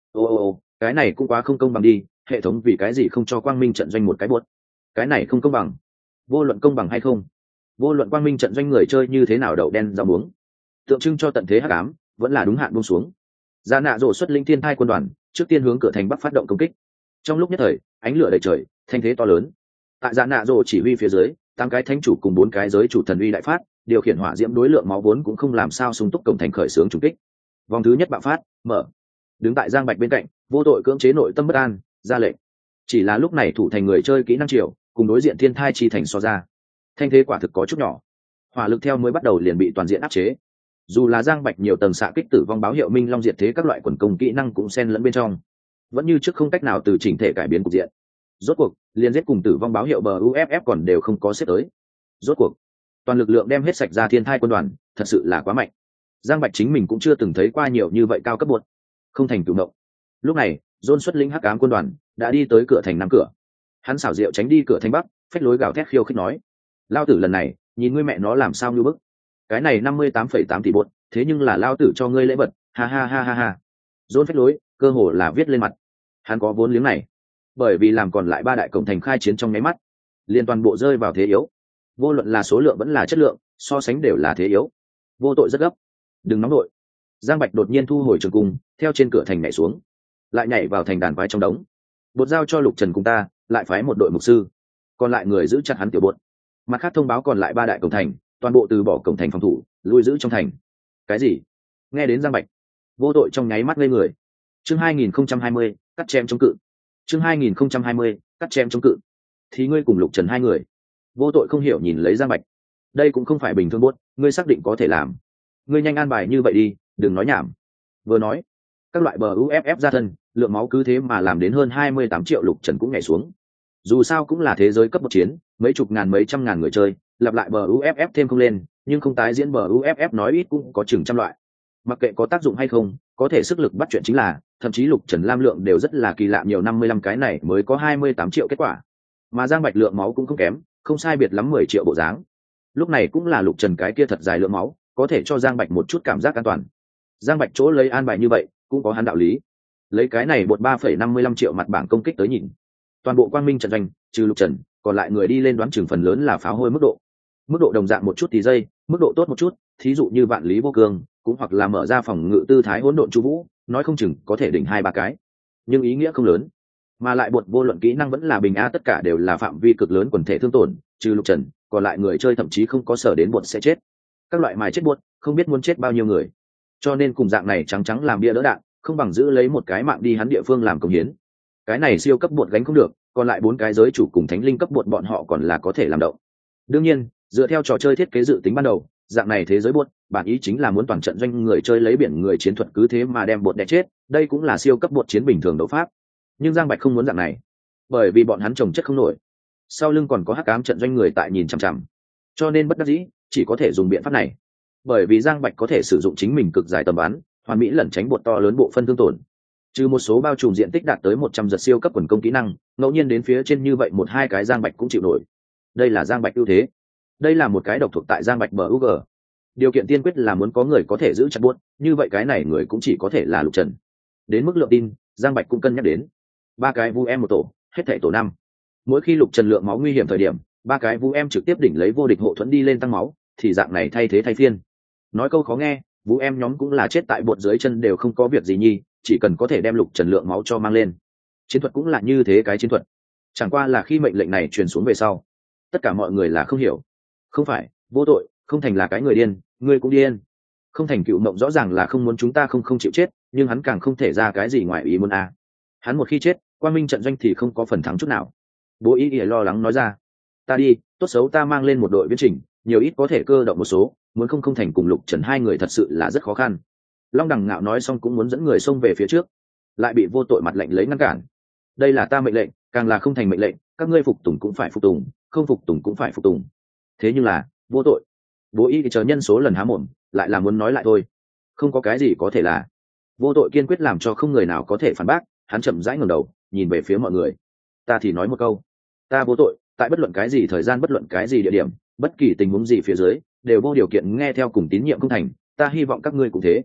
Ô, cái này cũng quá không công bằng đi, hệ thống vì cái gì không cho quang minh trận doanh một cái buốt? Cái này không công bằng. Vô luận công bằng hay không, vô luận quang minh trận doanh người chơi như thế nào đậu đen rau muống, tượng trưng cho tận thế hắc ám vẫn là đúng hạn buông xuống. Gia nạ rổ xuất linh thiên thai quân đoàn trước tiên hướng cửa thành bắc phát động công kích. Trong lúc nhất thời, ánh lửa đầy trời, thanh thế to lớn. Tại Gia nạ rổ chỉ huy phía dưới, 8 cái thánh chủ cùng 4 cái giới chủ thần uy đại phát, điều khiển hỏa diễm đối lượng máu vốn cũng không làm sao sung túc cổng thành khởi xướng trùng kích. Vòng thứ nhất bạo phát, mở. Đứng tại Giang Bạch bên cạnh, vô tội cưỡng chế nội tâm bất an, ra lệnh. Chỉ là lúc này thủ thành người chơi kỹ năng triệu, cùng đối diện thiên thai chi thành so ra, thanh thế quả thực có chút nhỏ. Hỏa lực theo mới bắt đầu liền bị toàn diện áp chế. Dù là Giang Bạch nhiều tầng xạ kích tử vong báo hiệu minh long diệt thế các loại quần công kỹ năng cũng xen lẫn bên trong, vẫn như trước không cách nào từ chỉnh thể cải biến cục diện. Rốt cuộc liền giết cùng tử vong báo hiệu bờ uff còn đều không có xếp tới. Rốt cuộc toàn lực lượng đem hết sạch ra thiên thai quân đoàn, thật sự là quá mạnh. Giang Bạch chính mình cũng chưa từng thấy qua nhiều như vậy cao cấp buột, không thành cửu mộng. Lúc này John xuất lĩnh hắc ám quân đoàn đã đi tới cửa thành nam cửa. Hắn xảo diệu tránh đi cửa thành bắc, phách lối gào thét khiêu khích nói: lao tử lần này nhìn ngươi mẹ nó làm sao như bức, cái này 58,8 tỷ bột, thế nhưng là lao tử cho ngươi lễ vật, ha ha ha ha ha. John phách lối cơ hồ là viết lên mặt. Hắn có vốn liếng này, bởi vì làm còn lại 3 đại cổng thành khai chiến trong nháy mắt, liên toàn bộ rơi vào thế yếu. Vô luận là số lượng vẫn là chất lượng, so sánh đều là thế yếu. Vô tội rất gấp, đừng nóng đội. Giang Bạch đột nhiên thu hồi trường cung, theo trên cửa thành nhảy xuống, lại nhảy vào thành đàn quái trong đống. Bột giao cho Lục Trần cùng ta, lại phái một đội mục sư, còn lại người giữ chặt hắn tiểu bột. Mặt khác thông báo còn lại 3 đại cổng thành, toàn bộ từ bỏ cổng thành phòng thủ, lui giữ trong thành. Cái gì? Nghe đến Giang Bạch, vô tội trong nháy mắt ngây người. Chương 2020, cắt chém chống cự. Chương 2020, cắt chém chống cự. Thì ngươi cùng Lục Trần 2 người? Vô tội không hiểu nhìn lấy Giang Bạch. Đây cũng không phải bình thường bốt, ngươi xác định có thể làm? Ngươi nhanh an bài như vậy đi, đừng nói nhảm. Vừa nói, các loại bờ uff ra thân, lượng máu cứ thế mà làm đến hơn 28 triệu. Lục Trần cũng nhảy xuống. Dù sao cũng là thế giới cấp một chiến, mấy chục ngàn mấy trăm ngàn người chơi, lặp lại bờ uff thêm không lên, nhưng không tái diễn bờ uff nói ít cũng có chừng trăm loại. Mặc kệ có tác dụng hay không, có thể sức lực bắt chuyện chính là, thậm chí Lục Trần lam lượng đều rất là kỳ lạ, nhiều 55 cái này mới có 28 triệu kết quả. Mà Giang Bạch lượng máu cũng không kém, không sai biệt lắm 10 triệu bộ dáng. Lúc này cũng là Lục Trần cái kia thật dài lượng máu, có thể cho Giang Bạch một chút cảm giác an toàn. Giang Bạch chỗ lấy an bài như vậy, cũng có hắn đạo lý. Lấy cái này bột 3,55 triệu mặt bảng công kích tới nhìn, toàn bộ quang minh trận doanh trừ Lục Trần, còn lại người đi lên đoán chừng phần lớn là pháo hôi mức độ đồng dạng một chút thì dây, mức độ tốt một chút, thí dụ như Vạn Lý Vô Cương, cũng hoặc là mở ra phòng ngự tư thái hỗn độn Chu Vũ, nói không chừng có thể đỉnh 2-3 cái, nhưng ý nghĩa không lớn. Mà lại bột vô luận kỹ năng vẫn là bình a, tất cả đều là phạm vi cực lớn quần thể thương tổn, trừ Lục Trần, còn lại người chơi thậm chí không có sở đến bột sẽ chết. Các loại mài chết bột, không biết muốn chết bao nhiêu người. Cho nên cùng dạng này trắng trắng làm bia đỡ đạn, không bằng giữ lấy một cái mạng đi hắn địa phương làm công hiến. Cái này siêu cấp bột gánh không được, còn lại 4 cái giới chủ cùng thánh linh cấp bột bọn họ còn là có thể làm động. Đương nhiên, dựa theo trò chơi thiết kế dự tính ban đầu, dạng này thế giới bột, bản ý chính là muốn toàn trận doanh người chơi lấy biển người chiến thuật cứ thế mà đem bột đè chết, đây cũng là siêu cấp bột chiến bình thường đấu pháp. Nhưng Giang Bạch không muốn dạng này, bởi vì bọn hắn trồng chất không nổi, sau lưng còn có hắc ám trận doanh người tại nhìn chằm chằm, cho nên bất đắc dĩ chỉ có thể dùng biện pháp này. Bởi vì Giang Bạch có thể sử dụng chính mình cực dài tầm bắn, hoàn mỹ lẩn tránh bột to lớn bộ phân thương tổn, trừ một số bao trùm diện tích đạt tới 100 giật siêu cấp quần công kỹ năng, ngẫu nhiên đến phía trên như vậy 1-2 cái Giang Bạch cũng chịu nổi. Đây là Giang Bạch ưu thế, đây là một cái độc thuộc tại Giang Bạch bờ UG. Điều kiện tiên quyết là muốn có người có thể giữ chặt buốt, như vậy cái này người cũng chỉ có thể là Lục Trần. Đến mức lượng tin, Giang Bạch cũng cân nhắc đến 3 cái vu em một tổ, hết thảy tổ 5. Mỗi khi Lục Trần lượng máu nguy hiểm thời điểm, 3 cái vu em trực tiếp đỉnh lấy vô địch hộ thuẫn đi lên tăng máu, thì dạng này thay thế thay phiên. Nói câu khó nghe, vu em nhóm cũng là chết tại bột dưới chân đều không có việc gì nhi, chỉ cần có thể đem Lục Trần lượng máu cho mang lên. Chiến thuật cũng là như thế cái chiến thuật. Chẳng qua là khi mệnh lệnh này truyền xuống về sau, tất cả mọi người là không hiểu. Không phải, vô tội, không thành là cái người điên, ngươi cũng điên. Không thành cựu mộng rõ ràng là không muốn chúng ta không chịu chết, nhưng hắn càng không thể ra cái gì ngoài ý muốn a. Hắn một khi chết, Quang Minh trận doanh thì không có phần thắng chút nào. Bố ý lo lắng nói ra, ta đi, tốt xấu ta mang lên một đội viễn trình, nhiều ít có thể cơ động một số, muốn không thành cùng Lục Trần 2 người thật sự là rất khó khăn. Long Đằng Ngạo nói xong cũng muốn dẫn người xông về phía trước, lại bị vô tội mặt lệnh lấy ngăn cản. Đây là ta mệnh lệnh, càng là không thành mệnh lệnh, các ngươi phục tùng cũng phải phục tùng, không phục tùng cũng phải phục tùng. Thế nhưng là vô tội, bố y chờ nhân số lần há mồm lại là muốn nói lại thôi, không có cái gì có thể là. Vô tội kiên quyết làm cho không người nào có thể phản bác, hắn chậm rãi ngẩng đầu nhìn về phía mọi người. Ta thì nói một câu, ta vô tội tại bất luận cái gì thời gian, bất luận cái gì địa điểm, bất kỳ tình huống gì phía dưới đều vô điều kiện nghe theo cùng tín nhiệm không thành, ta hy vọng các ngươi cũng thế.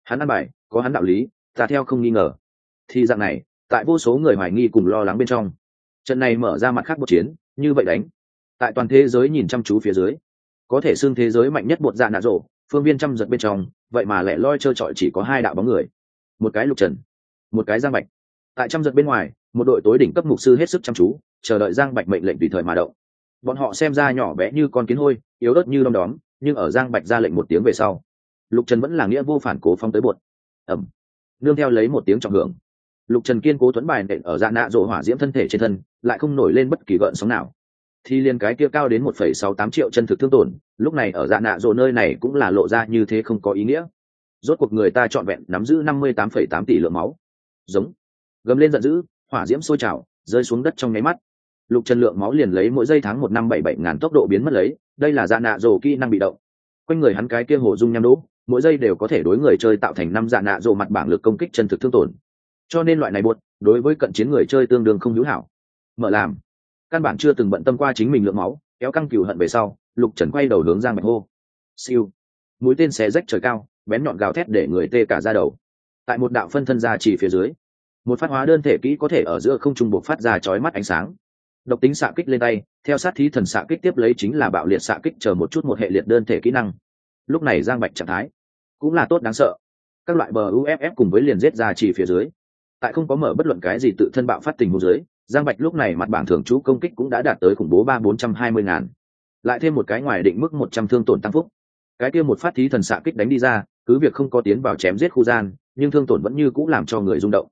Hắn ăn bài có hắn đạo lý, ta theo không nghi ngờ. Thì dạng này, tại vô số người hoài nghi cùng lo lắng bên trong, trận này mở ra mặt khác một chiến, như vậy đánh. Tại toàn thế giới nhìn chăm chú phía dưới, có thể xưng thế giới mạnh nhất bột dạ nạ rổ, phương viên trăm giật bên trong, vậy mà lẻ loi trơ trọi chỉ có hai đạo bóng người, một cái Lục Trần, một cái Giang Bạch. Tại trăm giật bên ngoài, một đội tối đỉnh cấp mục sư hết sức chăm chú, chờ đợi Giang Bạch mệnh lệnh tùy thời mà động. Bọn họ xem ra nhỏ bé như con kiến hôi, yếu ớt như đom đóm, nhưng ở Giang Bạch ra lệnh một tiếng về sau, Lục Trần vẫn là nghĩa vô phản cố phóng tới bột. Ẩm. Nương theo lấy một tiếng trọng hưởng, Lục Trần kiên cố thuẫn bài nện ở dạ nạ rổ hỏa diễm thân thể trên thân, lại không nổi lên bất kỳ gợn sóng nào. Thì liên cái kia cao đến 1,68 triệu chân thực thương tổn, lúc này ở dạ nạ rổ nơi này cũng là lộ ra như thế không có ý nghĩa. Rốt cuộc người ta trọn vẹn nắm giữ 58,8 tỷ lượng máu. Giống. Gầm lên giận dữ, hỏa diễm sôi trào, rơi xuống đất trong nháy mắt. Lục Trần lượng máu liền lấy mỗi giây tháng 1,577 ngàn tốc độ biến mất lấy, đây là dạ nạ rổ kỹ năng bị động. Quanh người hắn cái kia hồ dung nham đỗ, mỗi giây đều có thể đối người chơi tạo thành 5 dạ nạ rổ mặt bảng lực công kích chân thực thương tổn. Cho nên loại này buột, đối với cận chiến người chơi tương đương không hữu hảo. Mở làm, căn bản chưa từng bận tâm qua chính mình lượng máu, kéo căng cừu hận về sau, Lục Trần quay đầu hướng Giang Bạch hô. Siêu. Mũi tên xé rách trời cao, bén nhọn gào thét để người tê cả da đầu. Tại một đạo phân thân ra chỉ phía dưới, một phát hóa đơn thể kỹ có thể ở giữa không trung buộc phát ra chói mắt ánh sáng. Độc tính xạ kích lên tay, theo sát thí thần xạ kích tiếp lấy chính là bạo liệt xạ kích, chờ một chút một hệ liệt đơn thể kỹ năng. Lúc này Giang Bạch trạng thái cũng là tốt đáng sợ. Các loại bờ UFF cùng với liền giết ra chỉ phía dưới, tại không có mở bất luận cái gì tự thân bạo phát tình huống dưới, Giang Bạch lúc này mặt bảng thường trú công kích cũng đã đạt tới khủng bố 420 ngàn, lại thêm một cái ngoài định mức 100 thương tổn tăng phúc. Cái kia một phát thí thần xạ kích đánh đi ra, cứ việc không có tiến vào chém giết khu gian, nhưng thương tổn vẫn như cũ làm cho người rung động.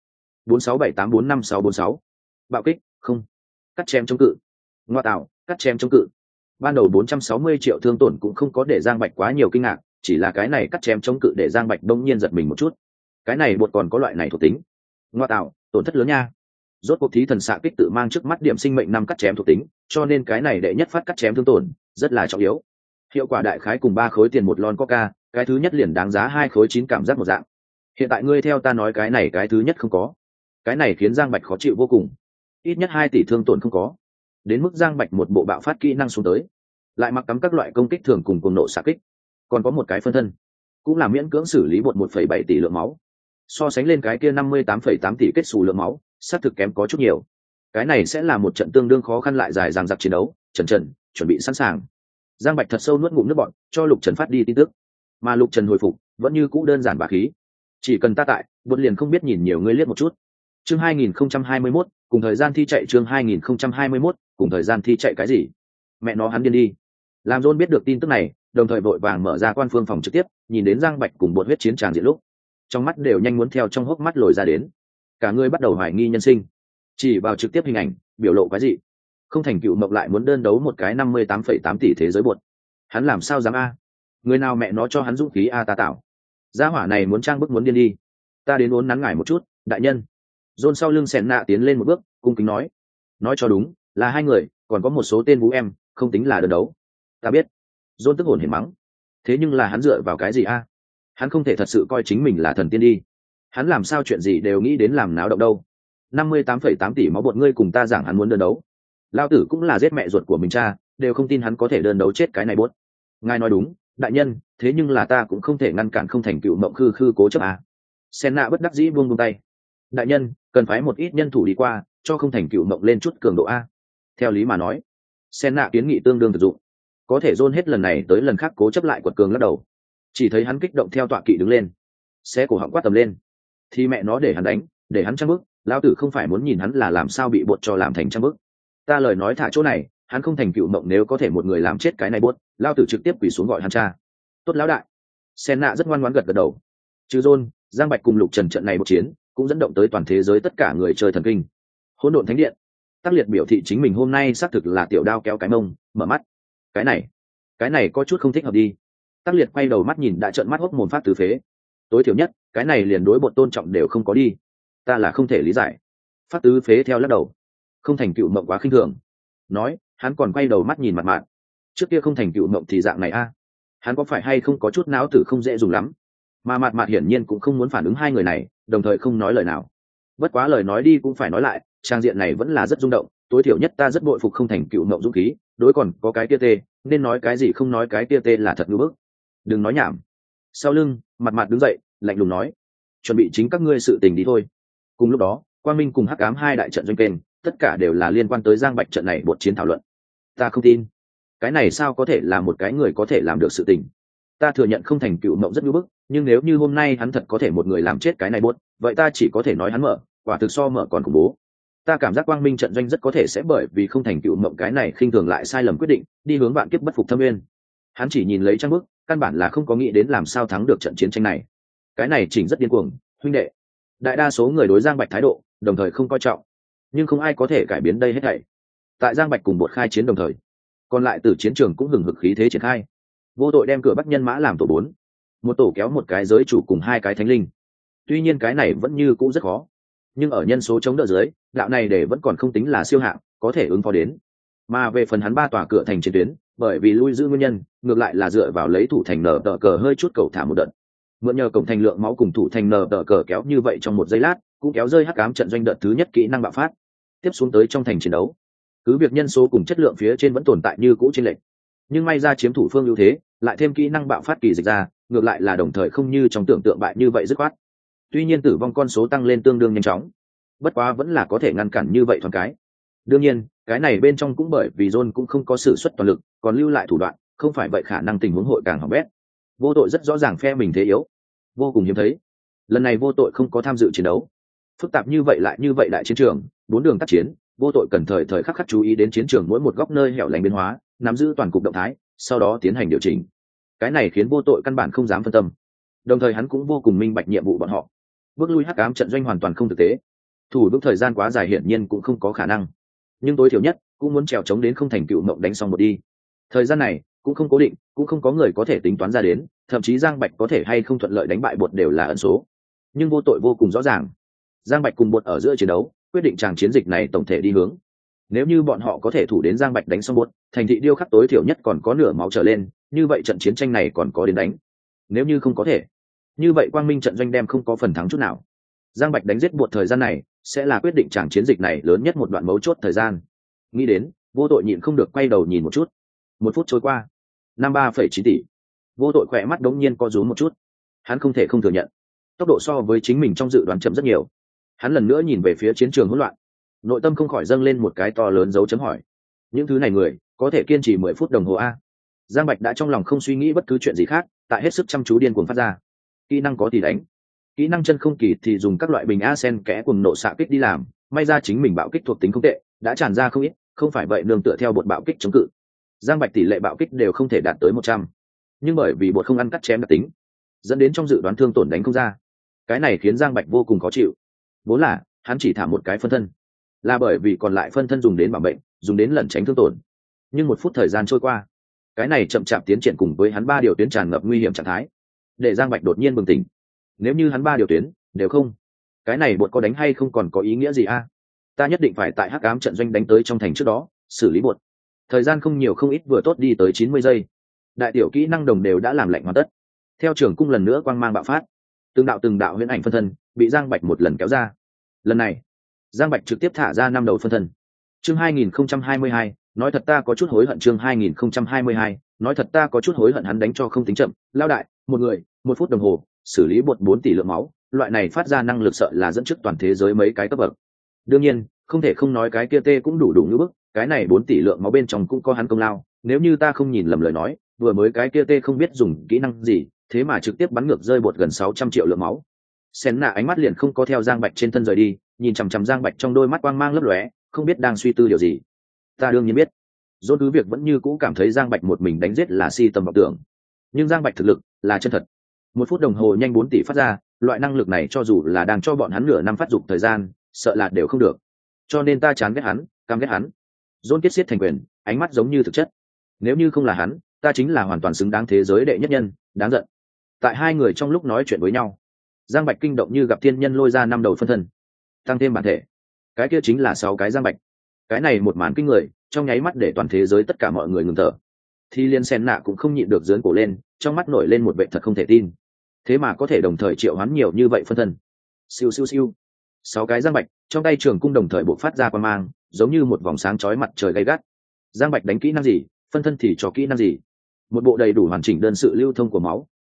4678454646. Bạo kích, không. Cắt chém chống cự. Ngoa tạo, cắt chém chống cự. Ban đầu 460 triệu thương tổn cũng không có để Giang Bạch quá nhiều kinh ngạc, chỉ là cái này cắt chém chống cự để Giang Bạch đông nhiên giật mình một chút. Cái này bột còn có loại này thuộc tính. Ngoa tạo, tổn thất lớn nha. Rốt cuộc thí thần xạ kích tự mang trước mắt điểm sinh mệnh 5 cắt chém thuộc tính, cho nên cái này đệ nhất phát cắt chém thương tổn rất là trọng yếu. Hiệu quả đại khái cùng 3 khối tiền một lon coca, cái thứ nhất liền đáng giá 2 khối 9 cảm giác một dạng. Hiện tại ngươi theo ta nói cái này cái thứ nhất không có. Cái này khiến Giang Bạch khó chịu vô cùng. Ít nhất 2 tỷ thương tổn không có. Đến mức Giang Bạch một bộ bạo phát kỹ năng xuống tới, lại mặc cắm các loại công kích thường cùng cuồng nộ xạ kích. Còn có một cái phân thân, cũng là miễn cưỡng xử lý bột 1,7 tỷ lượng máu. So sánh lên cái kia 58,8 tỷ kết xù lượng máu, sát thực kém có chút nhiều. Cái này sẽ là một trận tương đương khó khăn lại dài dằng dặc chiến đấu. Trần chuẩn bị sẵn sàng. Giang Bạch thật sâu nuốt ngụm nước bọt, cho Lục Trần phát đi tin tức. Mà Lục Trần hồi phục vẫn như cũ đơn giản bá khí. Chỉ cần ta tại, bột liền không biết nhìn nhiều ngươi liếc một chút. Chương 2021, cùng thời gian thi chạy. Chương 2021, cùng thời gian thi chạy cái gì? Mẹ nó hắn điên đi. Làm John biết được tin tức này, đồng thời vội vàng mở ra quan phương phòng trực tiếp, nhìn đến Giang Bạch cùng bột huyết chiến tràng diện lúc, trong mắt đều nhanh muốn theo trong hốc mắt lồi ra đến. Cả người bắt đầu hoài nghi nhân sinh. Chỉ vào trực tiếp hình ảnh, biểu lộ cái gì? Không thành cựu mộng lại muốn đơn đấu một cái 58,8 tỷ thế giới bột. Hắn làm sao dám a? Người nào mẹ nó cho hắn dũng khí a ta tạo. Gia hỏa này muốn trang bức muốn điên đi. Ta đến uốn nắn ngải một chút, đại nhân. John sau lưng Sẹn Nạ tiến lên một bước, cung kính nói. Nói cho đúng, là hai người, còn có một số tên vũ em, không tính là đơn đấu. Ta biết. John tức hồn hển mắng. Thế nhưng là hắn dựa vào cái gì a? Hắn không thể thật sự coi chính mình là thần tiên đi. Hắn làm sao chuyện gì đều nghĩ đến làm náo động đâu. 58,8 tỷ máu bột ngươi cùng ta giảng hắn muốn đơn đấu. Lao tử cũng là giết mẹ ruột của mình cha, đều không tin hắn có thể đơn đấu chết cái này bốt. Ngài nói đúng, đại nhân, thế nhưng là ta cũng không thể ngăn cản không thành cựu mộng khư cố chấp à. Sen nạ bất đắc dĩ buông tay. Đại nhân, cần phải một ít nhân thủ đi qua, cho không thành cựu mộng lên chút cường độ a. Theo lý mà nói, Sen nạ kiến nghị tương đương thực dụng. Có thể dôn hết lần này tới lần khác cố chấp lại quật cường lắc đầu. Chỉ thấy hắn kích động theo tọa kỵ đứng lên, xe cổ họng quát tầm lên. Thì mẹ nó để hắn đánh, để hắn trang bức, lão tử không phải muốn nhìn hắn là làm sao bị bột cho làm thành trang bức. Ta lời nói thả chỗ này, hắn không thành cựu mộng nếu có thể một người làm chết cái này buốt, lão tử trực tiếp quỳ xuống gọi hắn cha. Tốt lão đại. Sen nạ rất ngoan ngoãn gật đầu. Trừ John, Giang Bạch cùng Lục Trần trận này một chiến, cũng dẫn động tới toàn thế giới tất cả người chơi thần kinh. Hỗn độn thánh điện. Tác liệt biểu thị chính mình hôm nay xác thực là tiểu đao kéo cái mông, mở mắt. Cái này có chút không thích hợp đi. Tác liệt quay đầu mắt nhìn đã trợn mắt hốc mồm phát tứ phế. Tối thiểu nhất, cái này liền đối bột tôn trọng đều không có đi. Ta là không thể lý giải. Phát tứ phế theo lắc đầu. Không thành cựu mộng quá khinh thường. Nói, hắn còn quay đầu mắt nhìn mặt mạn. Trước kia không thành cựu mộng thì dạng này a. Hắn có phải hay không có chút não tử không dễ dùng lắm. Mà mặt mạn hiển nhiên cũng không muốn phản ứng hai người này, đồng thời không nói lời nào. Bất quá lời nói đi cũng phải nói lại, trang diện này vẫn là rất rung động. Tối thiểu nhất ta rất bội phục không thành cựu mộng dũng khí, đối còn có cái kia tê, nên nói cái gì không nói cái kia tê là thật ngữ bức. Đừng nói nhảm. Sau lưng, mặt đứng dậy, lạnh lùng nói, chuẩn bị chính các ngươi sự tình đi thôi. Cùng lúc đó, Quang Minh cùng Hắc Ám hai đại trận doanh kênh, tất cả đều là liên quan tới Giang Bạch trận này bột chiến thảo luận. Ta không tin, cái này sao có thể là một cái người có thể làm được sự tình. Ta thừa nhận không thành cựu mộng rất nhu bức, nhưng nếu như hôm nay hắn thật có thể một người làm chết cái này bột, vậy ta chỉ có thể nói hắn mở, quả thực so mở còn khủng bố. Ta cảm giác Quang Minh trận doanh rất có thể sẽ bởi vì không thành cựu mộng cái này khinh thường lại sai lầm quyết định, đi hướng vạn kiếp bất phục thâm nguyên. Hắn chỉ nhìn lấy trang bức, căn bản là không có nghĩ đến làm sao thắng được trận chiến tranh này. Cái này chỉnh rất điên cuồng, huynh đệ. Đại đa số người đối Giang Bạch thái độ, đồng thời không coi trọng, nhưng không ai có thể cải biến đây hết thảy. Tại Giang Bạch cùng bột khai chiến đồng thời, còn lại từ chiến trường cũng hừng hực khí thế triển khai. Vô tội đem cửa Bắc nhân mã làm tổ 4, một tổ kéo một cái giới chủ cùng hai cái thánh linh. Tuy nhiên cái này vẫn như cũ rất khó, nhưng ở nhân số chống đỡ dưới, đạo này để vẫn còn không tính là siêu hạng, có thể ứng phó đến. Mà về phần hắn ba tòa cửa thành chiến tuyến, bởi vì lui giữ nguyên nhân, ngược lại là dựa vào lấy thủ thành nở tờ cờ hơi chút cầu thả một đợt. Mượn nhờ cổng thành lượng máu cùng thủ thành nở tờ cờ kéo như vậy trong một giây lát, cũng kéo rơi Hắc Ám trận doanh đợt thứ nhất kỹ năng bạo phát. Tiếp xuống tới trong thành chiến đấu, cứ việc nhân số cùng chất lượng phía trên vẫn tồn tại như cũ trên lệch, nhưng may ra chiếm thủ phương ưu thế, lại thêm kỹ năng bạo phát kỳ dịch ra, ngược lại là đồng thời không như trong tưởng tượng bại như vậy dứt khoát. Tuy nhiên tử vong con số tăng lên tương đương nhanh chóng, bất quá vẫn là có thể ngăn cản như vậy thoáng cái. Đương nhiên, cái này bên trong cũng bởi vì John cũng không có sử xuất toàn lực, còn lưu lại thủ đoạn, không phải vậy khả năng tình huống hội càng hỏng bét. Vô tội rất rõ ràng phe mình thế yếu, vô cùng hiếm thấy. Lần này vô tội không có tham dự chiến đấu. Phức tạp như vậy lại như vậy đại chiến trường, 4 đường tác chiến, vô tội cần thời thời khắc khắc chú ý đến chiến trường mỗi một góc nơi hẻo lánh biến hóa, nắm giữ toàn cục động thái, sau đó tiến hành điều chỉnh. Cái này khiến vô tội căn bản không dám phân tâm. Đồng thời hắn cũng vô cùng minh bạch nhiệm vụ bọn họ. Bước lui Hắc Ám trận doanh hoàn toàn không thực tế. Thủ bước thời gian quá dài hiển nhiên cũng không có khả năng. Nhưng tối thiểu nhất cũng muốn trèo chống đến không thành cựu mộng đánh xong một đi. Thời gian này cũng không cố định, cũng không có người có thể tính toán ra đến, thậm chí Giang Bạch có thể hay không thuận lợi đánh bại bột đều là ẩn số. Nhưng vô tội vô cùng rõ ràng, Giang Bạch cùng bột ở giữa chiến đấu, quyết định tràng chiến dịch này tổng thể đi hướng. Nếu như bọn họ có thể thủ đến Giang Bạch đánh xong bột, thành thị điêu khắc tối thiểu nhất còn có nửa máu trở lên, như vậy trận chiến tranh này còn có đến đánh. Nếu như không có thể, như vậy Quang Minh trận doanh đem không có phần thắng chút nào. Giang Bạch đánh giết bột thời gian này sẽ là quyết định tràng chiến dịch này lớn nhất một đoạn mấu chốt thời gian. Nghĩ đến, vô tội nhịn không được quay đầu nhìn một chút. 1 phút trôi qua, 53,9 tỷ. Vô tội khỏe mắt đống nhiên co rúm một chút. Hắn không thể không thừa nhận, tốc độ so với chính mình trong dự đoán chậm rất nhiều. Hắn lần nữa nhìn về phía chiến trường hỗn loạn, nội tâm không khỏi dâng lên một cái to lớn dấu chấm hỏi. Những thứ này người có thể kiên trì 10 phút đồng hồ a? Giang Bạch đã trong lòng không suy nghĩ bất cứ chuyện gì khác, tại hết sức chăm chú điên cuồng phát ra. Kỹ năng có thì đánh, kỹ năng chân không kỳ thì dùng các loại bình a sen kẽ cùng nổ xạ kích đi làm. May ra chính mình bạo kích thuộc tính không tệ, đã tràn ra không ít, không phải vậy nương tựa theo bột bạo kích chống cự, Giang Bạch tỷ lệ bạo kích đều không thể đạt tới 100. Nhưng bởi vì bột không ăn cắt chém đặc tính, dẫn đến trong dự đoán thương tổn đánh không ra. Cái này khiến Giang Bạch vô cùng khó chịu. Vốn là hắn chỉ thả một cái phân thân, là bởi vì còn lại phân thân dùng đến bảo mệnh, dùng đến lẩn tránh thương tổn. Nhưng 1 phút thời gian trôi qua, cái này chậm chạp tiến triển cùng với hắn 3 điều tuyến tràn ngập nguy hiểm trạng thái, để Giang Bạch đột nhiên bừng tỉnh. Nếu như hắn 3 điều tuyến đều không, cái này bột có đánh hay không còn có ý nghĩa gì a? Ta nhất định phải tại Hắc Ám trận doanh đánh tới trong thành trước đó xử lý bột. Thời gian không nhiều không ít vừa tốt đi tới 90 giây. Đại tiểu kỹ năng đồng đều đã làm lạnh hoàn tất. Theo trường cung lần nữa quang mang bạo phát, từng đạo huyễn ảnh phân thân bị Giang Bạch một lần kéo ra. Lần này, Giang Bạch trực tiếp thả ra 5 đầu phân thân. Chương 2022, nói thật ta có chút hối hận. Chương 2022, nói thật ta có chút hối hận. Hắn đánh cho không tính chậm, lao đại, một người, 1 phút đồng hồ, xử lý bột 4 tỷ lượng máu, loại này phát ra năng lực sợ là dẫn trước toàn thế giới mấy cái cấp bậc. Đương nhiên, không thể không nói cái kia tê cũng đủ như bức, cái này 4 tỷ lượng máu bên trong cũng có hắn công lao, nếu như ta không nhìn lầm lời nói, vừa mới cái kia tê không biết dùng kỹ năng gì, thế mà trực tiếp bắn ngược rơi bột gần 600 triệu lượng máu. Senna ánh mắt liền không có theo Giang Bạch trên thân rời đi, nhìn chằm chằm Giang Bạch trong đôi mắt quang mang lấp lóe, không biết đang suy tư điều gì. Ta đương nhiên biết, Dôn cứ việc vẫn như cũ cảm thấy Giang Bạch một mình đánh giết là si tầm vọng tưởng, nhưng Giang Bạch thực lực là chân thật. 1 phút đồng hồ nhanh 4 tỷ phát ra, loại năng lực này cho dù là đang cho bọn hắn nửa năm phát dục thời gian, sợ là đều không được. Cho nên ta chán ghét hắn, căm ghét hắn. Dôn kết xiết thành quyền, ánh mắt giống như thực chất. Nếu như không là hắn, ta chính là hoàn toàn xứng đáng thế giới đệ nhất nhân, đáng giận. Tại hai người trong lúc nói chuyện với nhau, Giang Bạch kinh động như gặp thiên nhân lôi ra 5 đầu phân thân, tăng thêm bản thể, cái kia chính là 6 cái Giang Bạch. Cái này một màn kinh người, trong nháy mắt để toàn thế giới tất cả mọi người ngừng thở. Thì liên sen nạ cũng không nhịn được giớn cổ lên, trong mắt nổi lên một vẻ thật không thể tin. Thế mà có thể đồng thời triệu hoán nhiều như vậy phân thân. Siêu siêu siêu. 6 cái Giang Bạch trong tay trường cung đồng thời bộc phát ra quang mang, giống như một vòng sáng chói mặt trời gay gắt. Giang Bạch đánh kỹ năng gì, phân thân thì cho kỹ năng gì. Một bộ đầy đủ hoàn chỉnh đơn sự lưu thông của máu,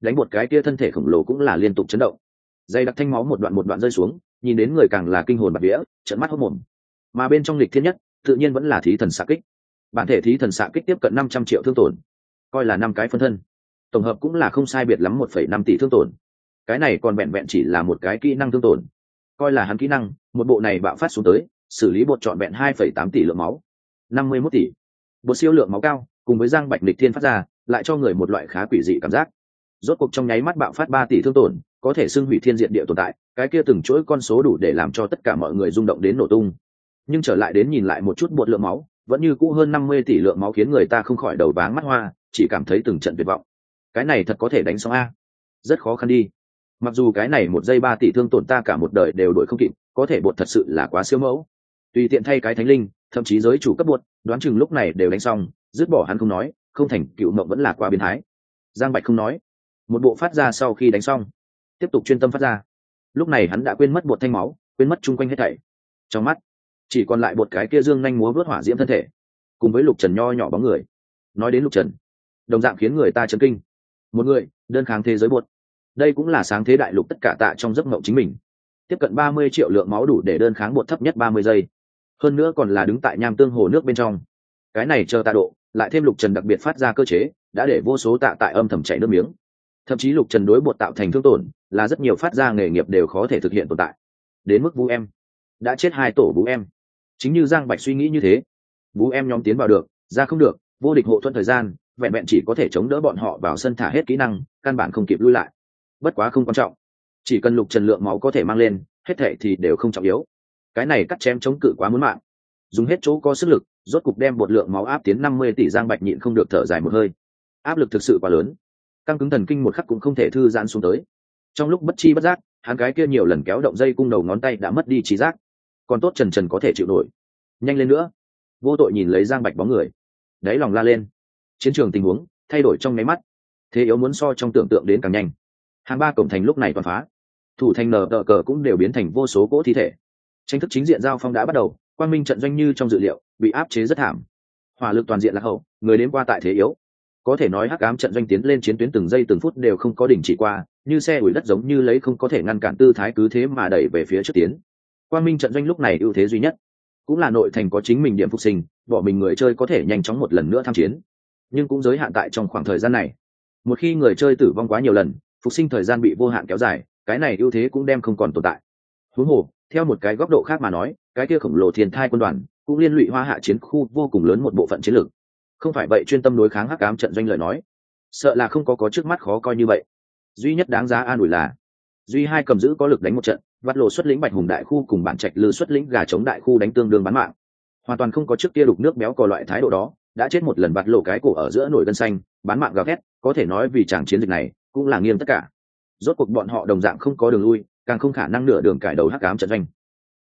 đánh bột cái kia thân thể khổng lồ cũng là liên tục chấn động, dây đặc thanh máu một đoạn rơi xuống, nhìn đến người càng là kinh hồn bạt vía, trợn mắt hốt mồm. Mà bên trong lịch thiên nhất tự nhiên vẫn là thí thần xạ kích. Bản thể thí thần xạ kích tiếp cận 500 triệu thương tổn, coi là 5 cái phân thân, tổng hợp cũng là không sai biệt lắm 1,5 tỷ thương tổn. Cái này còn vẹn vẹn chỉ là một cái kỹ năng thương tổn, coi là hắn kỹ năng, một bộ này bạo phát xuống tới, xử lý bột trọn vẹn 2,8 tỷ lượng máu, 51 tỷ. Bột siêu lượng máu cao, cùng với giang bạch lịch thiên phát ra, lại cho người một loại khá quỷ dị cảm giác. Rốt cuộc trong nháy mắt bạo phát 3 tỷ thương tổn, có thể xưng hủy thiên diện địa tồn tại, cái kia từng chuỗi con số đủ để làm cho tất cả mọi người rung động đến nổ tung. Nhưng trở lại đến nhìn lại một chút bột lượng máu, vẫn như cũ hơn 50 tỷ lượng máu, khiến người ta không khỏi đầu váng mắt hoa, chỉ cảm thấy từng trận tuyệt vọng. Cái này thật có thể đánh xong a? Rất khó khăn đi. Mặc dù cái này 1 giây 3 tỷ thương tổn ta cả một đời đều đuổi không kịp, có thể bột thật sự là quá siêu mẫu. Tùy tiện thay cái thánh linh, thậm chí giới chủ cấp bột, đoán chừng lúc này đều đánh xong, dứt bỏ hắn không nói, không thành cựu mộng vẫn là quá biến thái. Giang Bạch không nói, một bộ phát ra sau khi đánh xong, tiếp tục chuyên tâm phát ra. Lúc này hắn đã quên mất bột thanh máu, quên mất chung quanh hết thảy, trong mắt chỉ còn lại bột cái kia dương nhanh múa vớt hỏa diễm thân thể, cùng với Lục Trần nho nhỏ bóng người. Nói đến Lục Trần, đồng dạng khiến người ta chấn kinh. Một người đơn kháng thế giới bột, đây cũng là sáng thế đại lục tất cả tạ trong giấc mộng chính mình. Tiếp cận 30 triệu lượng máu đủ để đơn kháng bột thấp nhất 30 giây, hơn nữa còn là đứng tại nham tương hồ nước bên trong. Cái này chờ tạ độ, lại thêm Lục Trần đặc biệt phát ra cơ chế, đã để vô số tạ tại âm thầm chảy nước miếng. Thậm chí Lục Trần đối bột tạo thành thương tổn, là rất nhiều phát ra nghề nghiệp đều khó thể thực hiện tồn tại. Đến mức Vũ Em, đã chết 2 tổ Vũ Em. Chính như Giang Bạch suy nghĩ như thế, Vũ Em nhóm tiến vào được, ra không được, vô địch hộ thuận thời gian, vẹn vẹn chỉ có thể chống đỡ bọn họ vào sân thả hết kỹ năng, căn bản không kịp lui lại. Bất quá không quan trọng, chỉ cần Lục Trần lượng máu có thể mang lên, hết thảy thì đều không trọng yếu. Cái này cắt chém chống cự quá muốn mạng, dùng hết chỗ có sức lực, rốt cục đem bột lượng máu áp tiến 50 tỷ. Giang Bạch nhịn không được thở dài một hơi. Áp lực thực sự quá lớn, căng cứng thần kinh một khắc cũng không thể thư giãn xuống tới. Trong lúc bất chi bất giác, hắn cái kia nhiều lần kéo động dây cung đầu ngón tay đã mất đi trí giác. Còn tốt Trần có thể chịu nổi. Nhanh lên nữa. Vô tội nhìn lấy Giang Bạch bóng người, đáy lòng la lên. Chiến trường tình huống thay đổi trong nháy mắt, thế yếu muốn so trong tưởng tượng đến càng nhanh. Hàng 3 cổng thành lúc này toàn phá, thủ thành nở tờ cờ cũng đều biến thành vô số cỗ thi thể. Tranh thức chính diện giao phong đã bắt đầu, quang minh trận doanh như trong dự liệu bị áp chế rất thảm, hỏa lực toàn diện lạc hậu, người đến qua tại thế yếu. Có thể nói hắc ám trận doanh tiến lên chiến tuyến từng giây từng phút đều không có đình chỉ qua, như xe ủi đất, giống như lấy không có thể ngăn cản tư thái cứ thế mà đẩy về phía trước tiến. Quang minh trận doanh lúc này ưu thế duy nhất cũng là nội thành có chính mình điểm phục sinh, bỏ mình người chơi có thể nhanh chóng một lần nữa tham chiến, nhưng cũng giới hạn tại trong khoảng thời gian này. Một khi người chơi tử vong quá nhiều lần, phục sinh thời gian bị vô hạn kéo dài, cái này ưu thế cũng đem không còn tồn tại. Huống hồ, theo một cái góc độ khác mà nói, cái kia khổng lồ thiên thai quân đoàn cũng liên lụy Hoa Hạ chiến khu vô cùng lớn một bộ phận chiến lược. Không phải vậy chuyên tâm đối kháng hắc ám trận doanh lời nói, sợ là không có trước mắt khó coi như vậy. Duy nhất đáng giá an ủi là duy hai cầm giữ có lực đánh một trận, vắt lộ xuất lĩnh Bạch Hùng đại khu cùng bản trạch lư xuất lĩnh gà chống đại khu đánh tương đương bán mạng, hoàn toàn không có trước kia đục nước béo cò loại thái độ đó. Đã chết một lần vắt lộ cái cổ ở giữa nổi gân xanh, bán mạng gào thét, có thể nói vì chàng chiến dịch này cũng là nghiêng tất cả. Rốt cuộc bọn họ đồng dạng không có đường lui, càng không khả năng nửa đường cải đầu hắc ám trận doanh.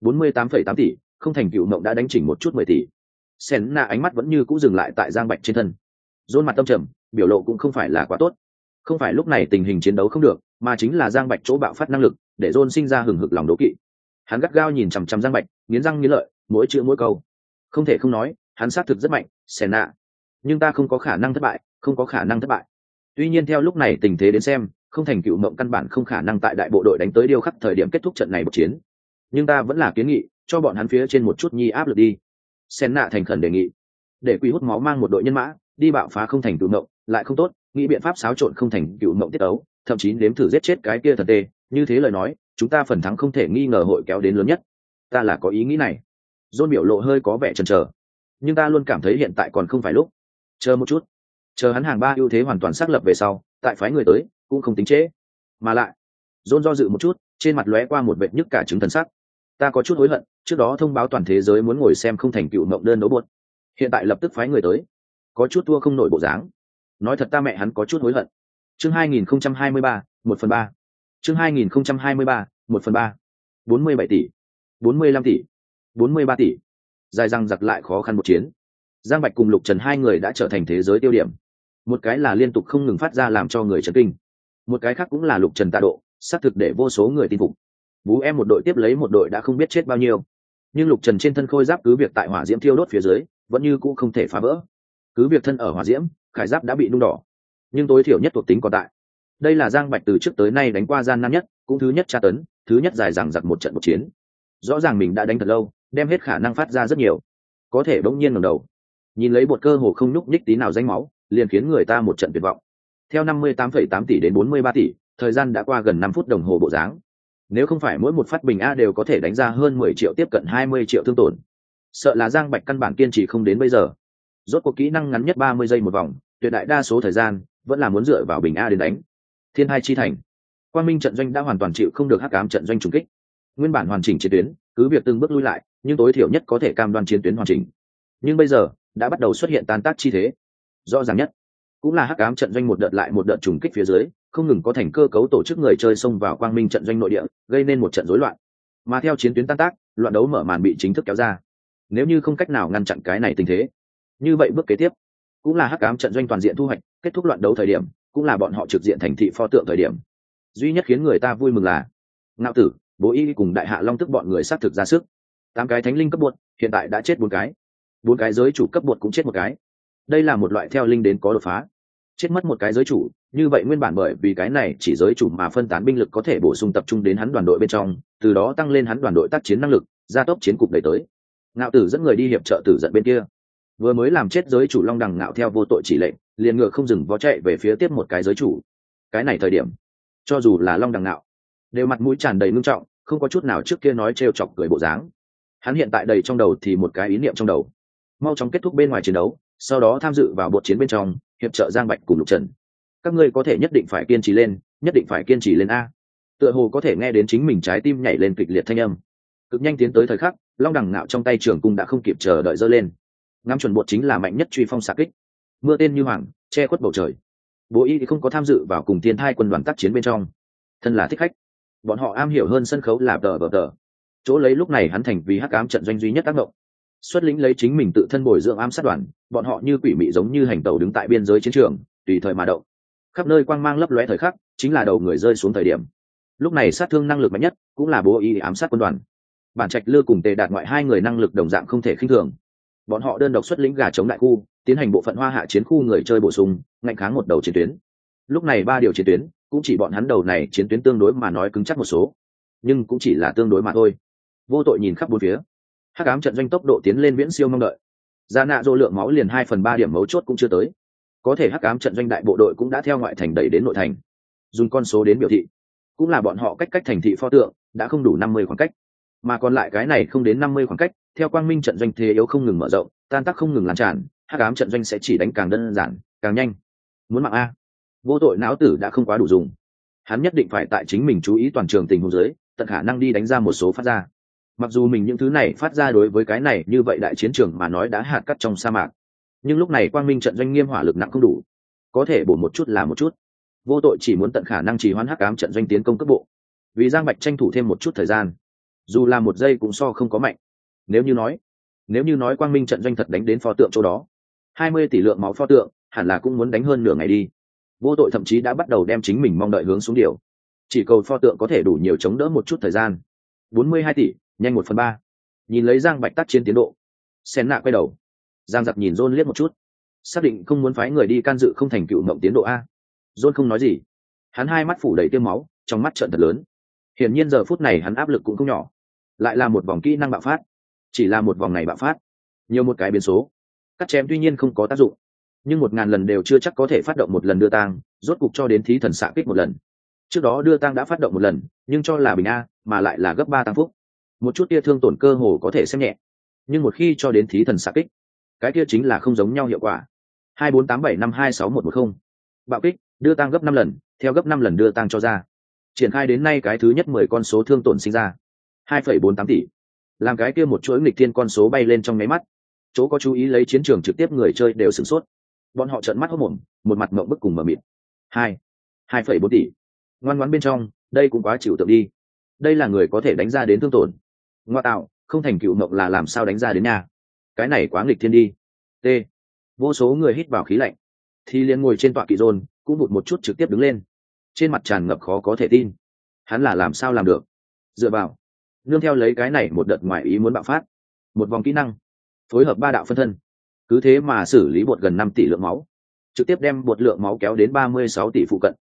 48,8 tỷ, không thành cựu mộng đã đánh chỉnh một chút 10 tỷ. Senna ánh mắt vẫn như cũ dừng lại tại Giang Bạch trên thân. Rôn mặt tâm trầm, biểu lộ cũng không phải là quá tốt. Không phải lúc này tình hình chiến đấu không được, mà chính là Giang Bạch chỗ bạo phát năng lực, để Rôn sinh ra hừng hực lòng đố kỵ. Hắn gắt gao nhìn chằm chằm Giang Bạch, nghiến răng nghiến lợi, mỗi chữ mỗi câu. Không thể không nói, hắn xác thực rất mạnh, Senna. Nhưng ta không có khả năng thất bại, không có khả năng thất bại. Tuy nhiên theo lúc này tình thế đến xem, không thành cựu mộng căn bản không khả năng tại đại bộ đội đánh tới điêu khắc thời điểm kết thúc trận này một chiến. Nhưng ta vẫn là kiến nghị, cho bọn hắn phía trên một chút nhi áp lực đi. Senna thành khẩn đề nghị, để Quỷ hút máu mang một đội nhân mã đi bạo phá không thành cựu mộng, lại không tốt, nghĩ biện pháp xáo trộn không thành cựu mộng tiết ấu, thậm chí nếm thử giết chết cái kia thần tê. Như thế lời nói, chúng ta phần thắng không thể nghi ngờ hội kéo đến lớn nhất. Ta là có ý nghĩ này. John biểu lộ hơi có vẻ chần chờ, nhưng ta luôn cảm thấy hiện tại còn không phải lúc. Chờ một chút, chờ hắn hàng 3 ưu thế hoàn toàn xác lập về sau, tại phái người tới cũng không tính trễ. Mà lại, John do dự một chút, trên mặt lóe qua một vệt nhức cả trứng thần sắc. Ta có chút hối hận, trước đó thông báo toàn thế giới muốn ngồi xem không thành cựu mộng đơn đấu buốt, hiện tại lập tức phái người tới, có chút thua không nổi bộ dáng. Nói thật ta mẹ hắn có chút hối hận. Chương 2023, 1/3. Chương 2023, 1/3. 47 tỷ, 45 tỷ, 43 tỷ. Dài răng giặc lại khó khăn một chiến. Giang Bạch cùng Lục Trần hai người đã trở thành thế giới tiêu điểm. Một cái là liên tục không ngừng phát ra làm cho người chấn kinh, một cái khác cũng là Lục Trần tạ độ, xác thực để vô số người tin phục. Vũ em một đội tiếp lấy một đội đã không biết chết bao nhiêu, nhưng Lục Trần trên thân khôi giáp cứ việc tại hỏa diễm thiêu đốt phía dưới vẫn như cũ không thể phá vỡ. Cứ việc thân ở hỏa diễm, khải giáp đã bị nung đỏ, nhưng tối thiểu nhất thuộc tính còn tại. Đây là Giang Bạch từ trước tới nay đánh qua gian nan nhất, cũng thứ nhất tra tấn, thứ nhất dài dằng dặc một trận một chiến. Rõ ràng mình đã đánh thật lâu, đem hết khả năng phát ra rất nhiều, có thể bỗng nhiên ngẩng đầu, nhìn lấy bột cơ hồ không nhúc nhích tí nào danh máu, liền khiến người ta một trận tuyệt vọng. Theo 58,8 tỷ đến 43 tỷ, thời gian đã qua gần 5 phút đồng hồ bộ dáng. Nếu không phải mỗi một phát bình A đều có thể đánh ra hơn 10 triệu tiếp cận 20 triệu thương tổn, sợ là Giang Bạch căn bản kiên trì không đến bây giờ. Rốt cuộc kỹ năng ngắn nhất 30 giây một vòng, tuyệt đại đa số thời gian vẫn là muốn dựa vào bình A đến đánh. Thiên Hai chi thành, Quang Minh trận doanh đã hoàn toàn chịu không được Hắc Ám trận doanh trùng kích. Nguyên bản hoàn chỉnh chiến tuyến, cứ việc từng bước lui lại, nhưng tối thiểu nhất có thể cam đoan chiến tuyến hoàn chỉnh. Nhưng bây giờ đã bắt đầu xuất hiện tan tác chi thế. Rõ ràng nhất cũng là Hắc Ám trận doanh một đợt lại một đợt trùng kích phía dưới, không ngừng có thành cơ cấu tổ chức người chơi xông vào Quang Minh trận doanh nội địa, gây nên một trận rối loạn. Mà theo chiến tuyến tan tác, loạn đấu mở màn bị chính thức kéo ra. Nếu như không cách nào ngăn chặn cái này tình thế, như vậy bước kế tiếp cũng là Hắc Ám trận doanh toàn diện thu hoạch, kết thúc loạn đấu thời điểm, cũng là bọn họ trực diện thành thị pho tượng thời điểm. Duy nhất khiến người ta vui mừng là Ngạo Tử, Bố Y cùng Đại Hạ Long tức bọn người sát thực ra sức. 8 cái thánh linh cấp bột, hiện tại đã chết 4 cái. 4 cái giới chủ cấp bột cũng chết một cái. Đây là một loại theo linh đến có đột phá. Chết mất một cái giới chủ, như vậy nguyên bản bởi vì cái này chỉ giới chủ mà phân tán binh lực có thể bổ sung tập trung đến hắn đoàn đội bên trong, từ đó tăng lên hắn đoàn đội tác chiến năng lực, gia tốc chiến cục đẩy tới. Ngạo Tử dẫn người đi hiệp trợ Tử giận bên kia. Vừa mới làm chết giới chủ Long Đằng Ngạo theo vô tội chỉ lệnh, liền ngựa không dừng vó chạy về phía tiếp một cái giới chủ. Cái này thời điểm, cho dù là Long Đằng Ngạo, đều mặt mũi tràn đầy nghiêm trọng, không có chút nào trước kia nói trêu chọc cười bộ dáng. Hắn hiện tại đầy trong đầu thì một cái ý niệm trong đầu: mau chóng kết thúc bên ngoài chiến đấu, sau đó tham dự vào bột chiến bên trong, hiệp trợ Giang Bạch cùng Lục Trần. Các ngươi có thể nhất định phải kiên trì lên, nhất định phải kiên trì lên a. Tựa hồ có thể nghe đến chính mình trái tim nhảy lên kịch liệt thanh âm. Cực nhanh tiến tới thời khắc, Long Đằng Ngạo trong tay trường cung đã không kịp chờ đợi giơ lên. Ngắm chuẩn bột chính là mạnh nhất truy phong xạ kích. Mưa tên như hoàng, che khuất bầu trời. Bố Y thì không có tham dự vào cùng Thiên Thai quân đoàn tác chiến bên trong. Thân là thích khách, bọn họ am hiểu hơn sân khấu là tờ. Chỗ lấy lúc này hắn thành vì Hắc Ám trận doanh duy nhất tác động. Xuất lĩnh lấy chính mình tự thân bồi dưỡng ám sát đoàn, bọn họ như quỷ mị giống như hành tàu đứng tại biên giới chiến trường, tùy thời mà động. Khắp nơi quang mang lấp lóe thời khắc, chính là đầu người rơi xuống thời điểm. Lúc này sát thương năng lực mạnh nhất cũng là Bố Y ám sát quân đoàn. Bản Trạch Lư cùng Tề Đạt ngoại hai người năng lực đồng dạng không thể khinh thường. Bọn họ đơn độc xuất lĩnh gà chống đại khu, tiến hành bộ phận hoa hạ chiến khu người chơi bổ sung, ngạnh kháng một đầu chiến tuyến. Lúc này 3 điều chiến tuyến, cũng chỉ bọn hắn đầu này chiến tuyến tương đối mà nói cứng chắc một số, nhưng cũng chỉ là tương đối mà thôi. Vô tội nhìn khắp bốn phía, Hắc Ám trận doanh tốc độ tiến lên viễn siêu mong đợi. Gia nạ dô lượng máu liền 2/3 điểm mấu chốt cũng chưa tới, có thể Hắc Ám trận doanh đại bộ đội cũng đã theo ngoại thành đẩy đến nội thành. Dùng con số đến biểu thị, cũng là bọn họ cách thành thị pho tượng đã không đủ 50 khoảng cách, mà còn lại cái này không đến 50 khoảng cách, theo Quang Minh trận doanh thế yếu không ngừng mở rộng, tan tác không ngừng lan tràn, Hắc Ám trận doanh sẽ chỉ đánh càng đơn giản, càng nhanh. Muốn mạng a. Vô tội não tử đã không quá đủ dùng, hắn nhất định phải tại chính mình chú ý toàn trường tình huống dưới, tận khả năng đi đánh ra một số phát ra. Mặc dù mình những thứ này phát ra đối với cái này như vậy đại chiến trường mà nói đã hạt cắt trong sa mạc, nhưng lúc này Quang Minh trận doanh nghiêm hỏa lực nặng không đủ, có thể bổ một chút là một chút. Vô tội chỉ muốn tận khả năng trì hoãn Hắc Ám trận doanh tiến công cấp bộ, vì Giang Bạch tranh thủ thêm một chút thời gian, dù là 1 giây cũng so không có mạnh. Nếu như nói Quang Minh trận doanh thật đánh đến pho tượng chỗ đó, 20 tỷ lượng máu pho tượng hẳn là cũng muốn đánh hơn nửa ngày đi. Vô tội thậm chí đã bắt đầu đem chính mình mong đợi hướng xuống điều, chỉ cầu pho tượng có thể đủ nhiều chống đỡ một chút thời gian. 42 tỷ, nhanh 1/3. Nhìn lấy Giang Bạch tác chiến tiến độ, Sen nạ quay đầu, Giang Giặc nhìn John liếc một chút, xác định không muốn phái người đi can dự không thành cựu mộng tiến độ a. John không nói gì, hắn hai mắt phủ đầy tiêm máu, trong mắt trợn thật lớn. Hiển nhiên giờ phút này hắn áp lực cũng không nhỏ, lại là một vòng kỹ năng bạo phát. Chỉ là một vòng này bạo phát, nhiều một cái biến số. Cắt chém tuy nhiên không có tác dụng, nhưng 1000 lần đều chưa chắc có thể phát động một lần đưa tang, rốt cục cho đến thí thần xạ kích một lần. Trước đó đưa tang đã phát động một lần, nhưng cho là bình a, mà lại là gấp 3 tăng phúc. Một chút tia thương tổn cơ hồ có thể xem nhẹ, nhưng một khi cho đến thí thần xạ kích, cái kia chính là không giống nhau hiệu quả. 24875261110. Bạo kích, đưa tang gấp 5 lần, theo gấp 5 lần đưa tang cho ra. Triển khai đến nay cái thứ nhất 10 con số thương tổn sinh ra. 2,48 tỷ. Làm cái kia một chuỗi nghịch thiên con số bay lên trong nháy mắt, chỗ có chú ý lấy chiến trường trực tiếp người chơi đều sửng sốt. Bọn họ trợn mắt hốt mồm, một mặt mộng bức cùng mờ mịt. 2,4 tỷ. Ngoan ngoãn bên trong, đây cũng quá chịu tượng đi. Đây là người có thể đánh ra đến thương tổn. Ngoa tạo, không thành cựu mộng là làm sao đánh ra đến nhà. Cái này quá nghịch thiên đi. T. Vô số người hít vào khí lạnh. Thì liền ngồi trên tọa kỵ rôn, cũng vụt một chút trực tiếp đứng lên. Trên mặt tràn ngập khó có thể tin. Hắn là làm sao làm được? Dựa vào. Nương theo lấy cái này một đợt ngoại ý muốn bạo phát. Một vòng kỹ năng. Phối hợp 3 đạo phân thân. Cứ thế mà xử lý bột gần 5 tỷ lượng máu. Trực tiếp đem bột lượng máu kéo đến 36 tỷ phụ cận.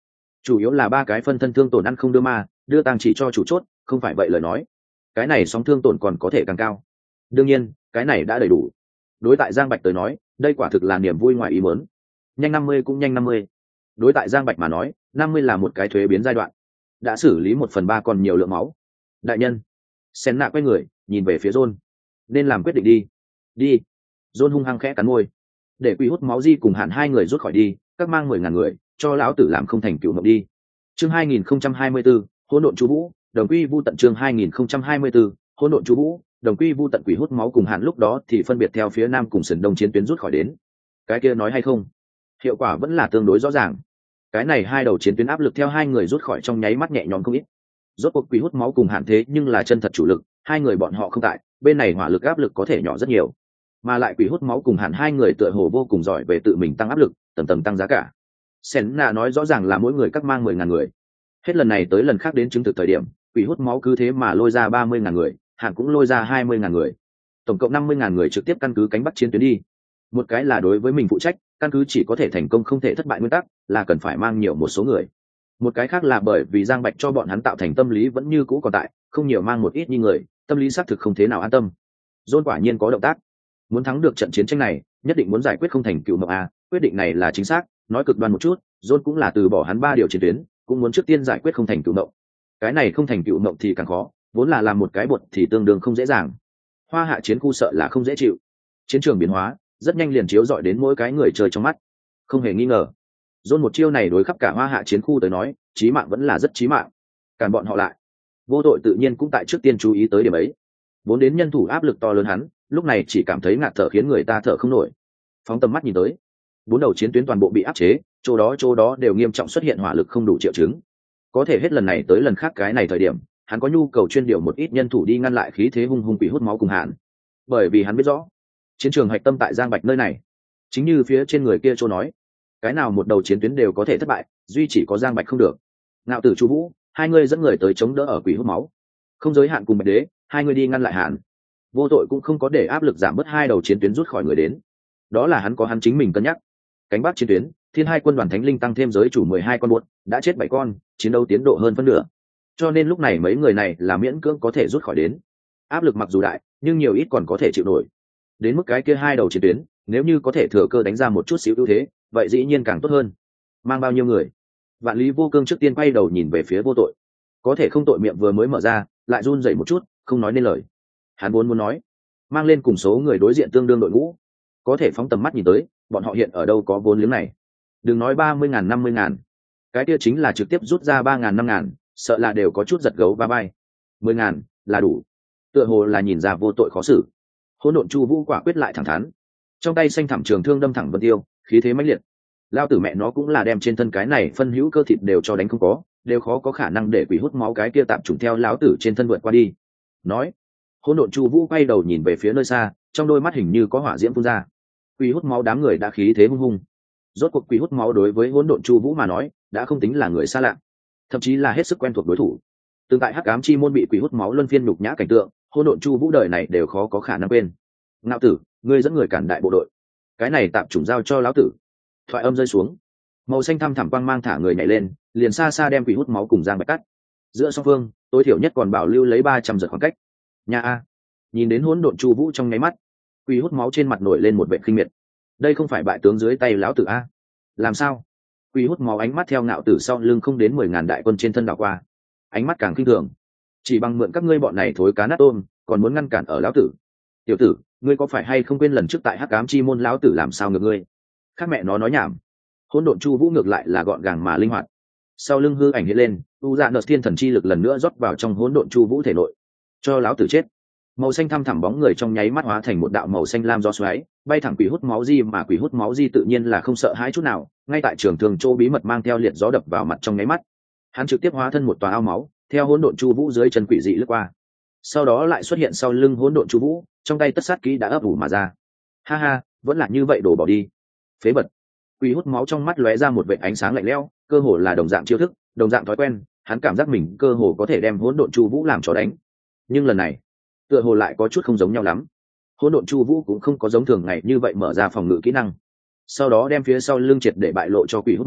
chủ yếu là ba cái phân thân thương tổn ăn không đưa ma đưa tàng chỉ cho chủ chốt, không phải vậy lời nói cái này sóng thương tổn còn có thể càng cao. Đương nhiên cái này đã đầy đủ. Đối tại Giang Bạch tới nói đây quả thực là niềm vui ngoài ý muốn. Nhanh 50 cũng nhanh 50. Đối tại Giang Bạch mà nói 50 là một cái thuế biến giai đoạn, đã xử lý 1/3 còn nhiều lượng máu. Đại nhân. Sen nạ quay người nhìn về phía John. Nên làm quyết định đi. Đi. John hung hăng khẽ cắn môi. Để quỷ hút máu di cùng Hạn hai người rút khỏi đi, các mang 10.000 người cho lão tử làm không thành cựu mộng đi. Chương 2024, hỗn độn chú vũ, đồng quy vu tận. Chương 2024, hỗn độn chú vũ, đồng quy vu tận. Quỷ hút máu cùng Hạn lúc đó thì phân biệt theo phía nam cùng sườn đông chiến tuyến rút khỏi đến. Cái kia nói hay không, hiệu quả vẫn là tương đối rõ ràng. Cái này hai đầu chiến tuyến áp lực theo hai người rút khỏi trong nháy mắt nhẹ nhõm không ít. Rốt cuộc quỷ hút máu cùng Hạn thế nhưng là chân thật chủ lực, hai người bọn họ không tại, bên này hỏa lực áp lực có thể nhỏ rất nhiều. Mà lại quỷ hút máu cùng Hạn hai người tựa hồ vô cùng giỏi về tự mình tăng áp lực, tầm tầm tăng giá cả. Senna nói rõ ràng là mỗi người cắt mang 10.000 người. Hết lần này tới lần khác đến chứng thực thời điểm, quỷ hút máu cứ thế mà lôi ra 30.000 người, Hạn cũng lôi ra 20.000 người. Tổng cộng 50.000 người trực tiếp căn cứ cánh bắc chiến tuyến đi. Một cái là đối với mình phụ trách, căn cứ chỉ có thể thành công không thể thất bại nguyên tắc, là cần phải mang nhiều một số người. Một cái khác là bởi vì Giang Bạch cho bọn hắn tạo thành tâm lý vẫn như cũ còn tại, không nhiều mang một ít như người, tâm lý xác thực không thế nào an tâm. John quả nhiên có động tác. Muốn thắng được trận chiến tranh này, nhất định muốn giải quyết không thành cựu mộng a, quyết định này là chính xác, nói cực đoan một chút, John cũng là từ bỏ hắn 3 điều chiến tuyến, cũng muốn trước tiên giải quyết không thành cựu mộng. Cái này không thành cựu mộng thì càng khó, vốn là làm một cái bột thì tương đương không dễ dàng. Hoa hạ chiến khu sợ là không dễ chịu. Chiến trường biến hóa, rất nhanh liền chiếu rọi đến mỗi cái người chơi trong mắt. Không hề nghi ngờ, John một chiêu này đối khắp cả Hoa hạ chiến khu tới nói, chí mạng vẫn là rất chí mạng. Cản bọn họ lại. Vô tội tự nhiên cũng tại trước tiên chú ý tới điểm ấy. Vốn đến nhân thủ áp lực to lớn hắn, lúc này chỉ cảm thấy ngạt thở khiến người ta thở không nổi. Phóng tầm mắt nhìn tới, 4 đầu chiến tuyến toàn bộ bị áp chế, chỗ đó đều nghiêm trọng xuất hiện hỏa lực không đủ triệu chứng. Có thể hết lần này tới lần khác cái này thời điểm, hắn có nhu cầu chuyên điều một ít nhân thủ đi ngăn lại khí thế hung hung quỷ hút máu cùng Hạn. Bởi vì hắn biết rõ, chiến trường hạch tâm tại Giang Bạch nơi này, chính như phía trên người kia nói, cái nào một đầu chiến tuyến đều có thể thất bại, duy chỉ có Giang Bạch không được. Ngạo Tử Chu Vũ, hai người dẫn người tới chống đỡ ở quỷ hút máu. Không giới hạn cùng Bạch Đế, hai người đi ngăn lại Hạn. Vô tội cũng không có để áp lực giảm bớt hai đầu chiến tuyến rút khỏi người đến. Đó là hắn có hắn chính mình cân nhắc. Cánh bắc chiến tuyến, Thiên Hai quân đoàn Thánh Linh tăng thêm giới chủ 12 con buốt, đã chết 7 con, chiến đấu tiến độ hơn phân nửa. Cho nên lúc này mấy người này là miễn cưỡng có thể rút khỏi đến. Áp lực mặc dù đại, nhưng nhiều ít còn có thể chịu nổi. Đến mức cái kia hai đầu chiến tuyến, nếu như có thể thừa cơ đánh ra một chút xíu ưu thế, vậy dĩ nhiên càng tốt hơn. Mang bao nhiêu người? Vạn Lý Vô Cương trước tiên quay đầu nhìn về phía Vô Tội. Có thể không tội miệng vừa mới mở ra, lại run rẩy một chút, không nói nên lời. Hắn muốn nói, mang lên cùng số người đối diện tương đương đội ngũ, có thể phóng tầm mắt nhìn tới, bọn họ hiện ở đâu có vốn liếng này. Đừng nói 30.000 50.000, cái kia chính là trực tiếp rút ra 3.000 5.000, sợ là đều có chút giật gấu va vai. 10.000 là đủ. Tựa hồ là nhìn ra Vô Tội khó xử. Hỗn độn Chu Vũ quả quyết lại thẳng thắn, trong tay xanh thẳm trường thương đâm thẳng Vân Tiêu, khí thế mãnh liệt. Lao tử mẹ nó cũng là đem trên thân cái này phân hữu cơ thịt đều cho đánh không có, đều khó có khả năng để quỷ hút máu cái kia tạm trùng theo lão tử trên thân vượt qua đi. Nói, Hỗn độn Chu Vũ quay đầu nhìn về phía nơi xa, trong đôi mắt hình như có hỏa diễm phun ra. Quỷ hút máu đám người đã khí thế hung hung. Rốt cuộc quỷ hút máu đối với Hỗn độn Chu Vũ mà nói, đã không tính là người xa lạ, thậm chí là hết sức quen thuộc đối thủ. Từng tại Hắc Ám Chi môn bị quỷ hút máu luân phiên nhục nhã cảnh tượng, Hỗn độn Chu Vũ đời này đều khó có khả năng quên. Ngạo tử, ngươi dẫn người cản đại bộ đội, cái này tạm chủng giao cho lão tử. Thoại âm rơi xuống, màu xanh thăm thẳm quang mang thả người nhảy lên, liền xa xa đem quỷ hút máu cùng Giang Bạch cắt. Giữa song phương, tối thiểu nhất còn bảo lưu lấy 300 giật khoảng cách. Nhà a. Nhìn đến Hỗn độn Chu Vũ trong nháy mắt, quỷ hút máu trên mặt nổi lên một vẻ khinh miệt. Đây không phải bại tướng dưới tay lão tử a? Làm sao? Quỷ hút máu ánh mắt theo Ngạo Tử sau lưng không đến 10.000 đại quân trên thân đảo qua, ánh mắt càng khinh thường. Chỉ bằng mượn các ngươi bọn này thối cá nát tôm, còn muốn ngăn cản ở lão tử? Tiểu tử, ngươi có phải hay không quên lần trước tại Hắc Ám Chi môn lão tử làm sao ngược ngươi? Khác mẹ nó nói nhảm. Hỗn độn Chu Vũ ngược lại là gọn gàng mà linh hoạt. Sau lưng hư ảnh hiện lên, u dạ nợ thiên thần chi lực lần nữa rót vào trong hỗn độn Chu Vũ thể nội. Cho lão tử chết. Màu xanh thăm thẳm bóng người trong nháy mắt hóa thành một đạo màu xanh lam gió xoáy, bay thẳng quỷ hút máu di, mà quỷ hút máu di tự nhiên là không sợ hãi chút nào, ngay tại trường thương chỗ bí mật mang theo liệt gió đập vào mặt trong nháy mắt. Hắn trực tiếp hóa thân một tòa ao máu, theo hỗn độn Chu Vũ dưới chân quỷ dị lướt qua. Sau đó lại xuất hiện sau lưng hỗn độn Chu Vũ, trong tay tất sát kỹ đã ấp ủ mà ra. Ha ha, vẫn là như vậy, đổ bỏ đi. Phế vật. Quỷ hút máu trong mắt lóe ra một vệt ánh sáng lạnh lẽo, cơ hồ là đồng dạng chiêu thức, đồng dạng thói quen, hắn cảm giác mình cơ hồ có thể đem hỗn độn Chu Vũ làm chó đánh. Nhưng lần này, tựa hồ lại có chút không giống nhau lắm. Hỗn độn Chu Vũ cũng không có giống thường ngày như vậy mở ra phòng ngự kỹ năng, sau đó đem phía sau lưng triệt để bại lộ cho quỷ hút máu,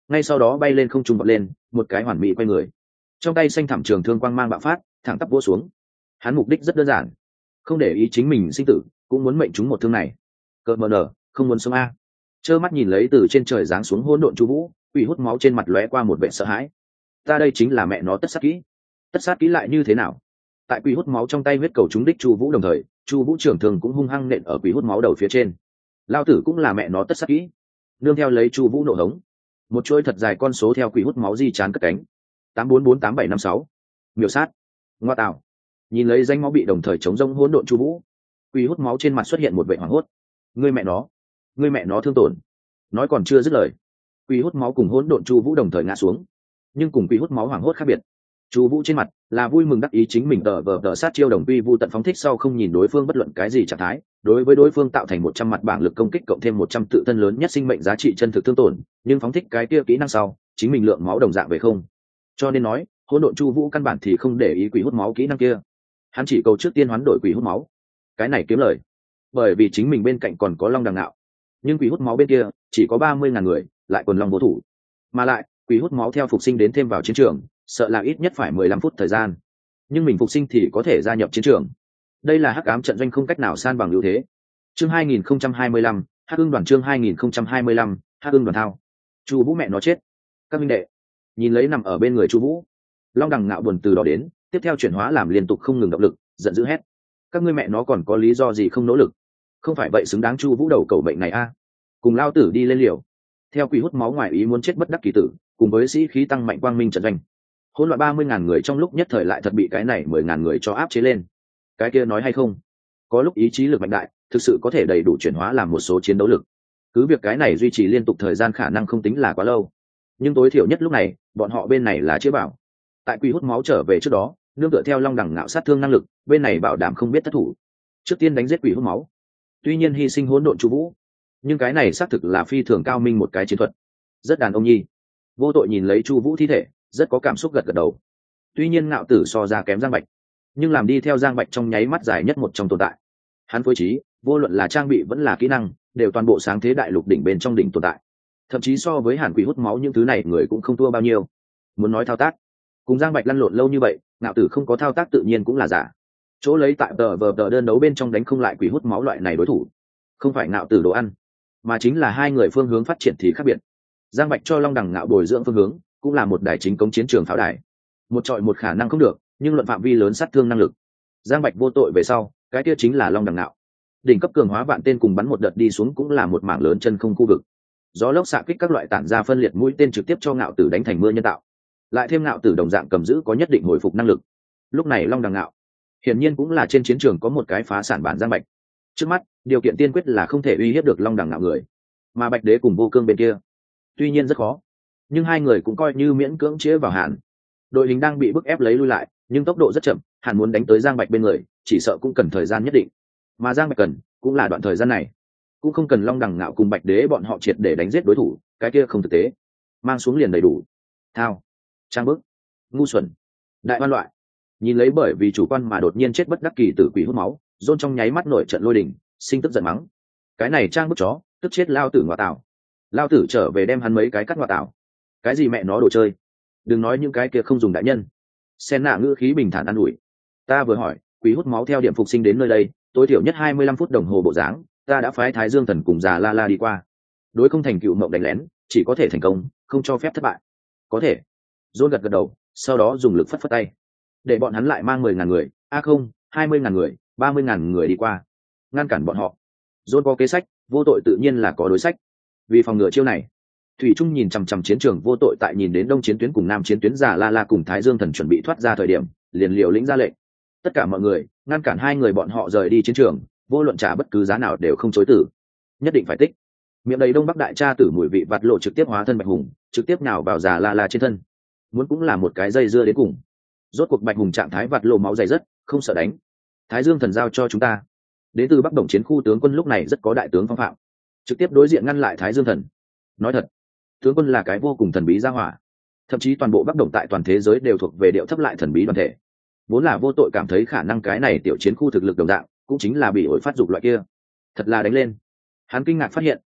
ngay sau đó bay lên không trung vọt lên, một cái hoàn mỹ quay người, trong tay xanh thẳm trường thương quang mang bạo phát, thẳng tắp vỗ xuống. Hắn mục đích rất đơn giản, không để ý chính mình sinh tử, cũng muốn mệnh chúng một thương này. Cợt mờ nở, không muốn sống a. Trơ mắt nhìn lấy từ trên trời giáng xuống hỗn độn chu vũ, quỷ hút máu trên mặt lóe qua một vẻ sợ hãi. Ta đây chính là mẹ nó tất sát kỹ. Tất sát kỹ lại như thế nào? Tại quỷ hút máu trong tay huyết cầu trúng đích chu vũ, đồng thời chu vũ trưởng thường cũng hung hăng nện ở quỷ hút máu đầu phía trên. Lao tử cũng là mẹ nó tất sát kỹ. Nương theo lấy chu vũ nổ hống, một chuỗi thật dài con số theo quỷ hút máu di chán cất cánh. 8448756. Miểu sát. Ngoa tạo. Nhìn lấy danh máu bị đồng thời chống rông hỗn độn chu vũ, quỷ hút máu trên mặt xuất hiện một vẻ hoảng hốt. Ngươi mẹ nó thương tổn. Nói còn chưa dứt lời, quỷ hút máu cùng hỗn độn chu vũ đồng thời ngã xuống. Nhưng cùng quỷ hút máu hoảng hốt khác biệt, chu vũ trên mặt là vui mừng đắc ý chính mình tờ sát chiêu đồng quy vu tận phóng thích sau không nhìn đối phương bất luận cái gì trạng thái, đối với đối phương tạo thành 100 mặt bảng lực công kích cộng thêm 100 tự thân lớn nhất sinh mệnh giá trị chân thực thương tổn, nhưng phóng thích cái kia kỹ năng sau, chính mình lượng máu đồng dạng về không. Cho nên nói, hỗn độn chu vũ căn bản thì không để ý quỷ hút máu kỹ năng kia, hắn chỉ cầu trước tiên hoán đổi quỷ hút máu, cái này kiếm lời. Bởi vì chính mình bên cạnh còn có long đằng ngạo, nhưng quỷ hút máu bên kia chỉ có 30.000 người, lại còn long vô thủ, mà lại quỷ hút máu theo phục sinh đến thêm vào chiến trường, sợ là ít nhất phải 15 phút thời gian, nhưng mình phục sinh thì có thể gia nhập chiến trường. Đây là hắc ám trận doanh không cách nào san bằng ưu thế. Chương 2025, Hắc Ưng đoàn. Chương 2025, Hắc Ưng đoàn thao. Chu Vũ mẹ nó chết. Các minh đệ, nhìn lấy nằm ở bên người Chu Vũ, long đằng ngạo buồn từ đó đến, tiếp theo chuyển hóa làm liên tục không ngừng động lực, giận dữ hét: các ngươi mẹ nó còn có lý do gì không nỗ lực? Không phải vậy xứng đáng Chu Vũ đầu cầu bệnh này a. Cùng lao tử đi lên liều. Theo quỷ hút máu ngoài ý muốn chết bất đắc kỳ tử, cùng với sĩ khí tăng mạnh quang minh trận doanh, hỗn loạn 30.000 người trong lúc nhất thời lại thật bị cái này 10.000 người cho áp chế lên. Cái kia nói hay không, có lúc ý chí lực mạnh đại thực sự có thể đầy đủ chuyển hóa làm một số chiến đấu lực. Cứ việc cái này duy trì liên tục thời gian khả năng không tính là quá lâu, nhưng tối thiểu nhất lúc này bọn họ bên này là chữa bảo. Tại quỷ hút máu trở về trước đó, nương tựa theo long đẳng ngạo sát thương năng lực, bên này bảo đảm không biết thất thủ, trước tiên đánh giết quỷ hút máu. Tuy nhiên hy sinh hỗn độn chu vũ, nhưng cái này xác thực là phi thường cao minh một cái chiến thuật, rất đàn ông nhi. Vô tội nhìn lấy chu vũ thi thể, rất có cảm xúc gật gật đầu. Tuy nhiên ngạo tử so ra kém Giang Bạch, nhưng làm đi theo Giang Bạch trong nháy mắt dài nhất một trong tồn tại. Hắn phối trí, vô luận là trang bị vẫn là kỹ năng, đều toàn bộ sáng thế đại lục đỉnh bên trong đỉnh tồn tại. Thậm chí so với Hàn Quỷ hút máu những thứ này người cũng không thua bao nhiêu. Muốn nói thao tác, cùng Giang Bạch lăn lộn lâu như vậy, ngạo tử không có thao tác tự nhiên cũng là giả. Chỗ lấy tại tờ đơn đấu bên trong đánh không lại Quỷ hút máu loại này đối thủ, không phải ngạo tử đồ ăn, mà chính là hai người phương hướng phát triển thì khác biệt. Giang Bạch cho long đẳng ngạo bồi dưỡng phương hướng, cũng là một đài chính cống chiến trường pháo đài, một trọi một khả năng không được, nhưng luận phạm vi lớn sát thương năng lực. Giang Bạch vô tội về sau, cái kia chính là long đẳng ngạo, đỉnh cấp cường hóa vạn tên cùng bắn một đợt đi xuống cũng là một mảng lớn chân không khu vực. Gió lốc xạ kích các loại tản ra phân liệt mũi tên trực tiếp cho ngạo tử đánh thành mưa nhân tạo, lại thêm ngạo tử đồng dạng cầm giữ có nhất định hồi phục năng lực. Lúc này long đẳng ngạo hiển nhiên cũng là trên chiến trường có một cái phá sản bản Giang Bạch. Trước mắt điều kiện tiên quyết là không thể uy hiếp được long đẳng ngạo người, mà Bạch Đế cùng Vô Cương bên kia tuy nhiên rất khó, nhưng hai người cũng coi như miễn cưỡng chế vào hạn. Đội hình đang bị bức ép lấy lui lại, nhưng tốc độ rất chậm, hẳn muốn đánh tới Giang Bạch bên người chỉ sợ cũng cần thời gian nhất định, mà Giang Bạch cần cũng là đoạn thời gian này, cũng không cần long đẳng ngạo cùng Bạch Đế bọn họ triệt để đánh giết đối thủ, cái kia không thực tế. Mang xuống liền đầy đủ. Thao, trang bức, ngu xuẩn, đại oan loại. Nhìn lấy bởi vì chủ quan mà đột nhiên chết bất đắc kỳ tử quỷ hút máu, Dôn trong nháy mắt nổi trận lôi đình, sinh tức giận mắng: cái này trang bức chó, tức chết lao tử ngoại tảo. Lao tử trở về đem hắn mấy cái cắt ngoại tảo. Cái gì mẹ nó đồ chơi, đừng nói những cái kia không dùng đại nhân. Sen nạ ngữ khí bình thản an ủi: ta vừa hỏi, quỷ hút máu theo điểm phục sinh đến nơi đây, tối thiểu nhất 25 phút đồng hồ bộ dáng, ta đã phái Thái Dương Thần cùng già La La đi qua. Đối không thành cựu mộng đánh lén, chỉ có thể thành công, không cho phép thất bại. Có thể. Dôn gật gật đầu, sau đó dùng lực phất phất tay, để bọn hắn lại mang 10.000 người, không, 20.000 người, 30.000 người đi qua, ngăn cản bọn họ. Dôn có kế sách, vô tội tự nhiên là có đối sách. Vì phòng ngừa chiêu này, Thủy Trung nhìn chằm chằm chiến trường vô tội, tại nhìn đến đông chiến tuyến cùng nam chiến tuyến già La La cùng Thái Dương Thần chuẩn bị thoát ra thời điểm, liền liều lĩnh ra lệnh, tất cả mọi người ngăn cản hai người bọn họ rời đi chiến trường, vô luận trả bất cứ giá nào đều không chối tử, nhất định phải tích. Miệng đầy đông bắc đại cha tử mùi vị vặt lộ trực tiếp hóa thân Bạch Hùng, trực tiếp nào vào già La La trên thân, muốn cũng là một cái dây dưa đến cùng. Rốt cuộc Bạch Hùng trạng thái vặt lộ máu dày rất, không sợ đánh. Thái Dương Thần giao cho chúng ta. Đến từ Bắc Đồng chiến khu tướng quân lúc này rất có đại tướng phong phạm, trực tiếp đối diện ngăn lại Thái Dương Thần. Nói thật, tướng quân là cái vô cùng thần bí gia hỏa, thậm chí toàn bộ Bắc Đồng tại toàn thế giới đều thuộc về điệu thấp lại thần bí đoàn thể. Vốn là vô tội cảm thấy khả năng cái này tiểu chiến khu thực lực đồng dạng, cũng chính là bị ổi phát dục loại kia, thật là đánh lên. Hắn kinh ngạc phát hiện,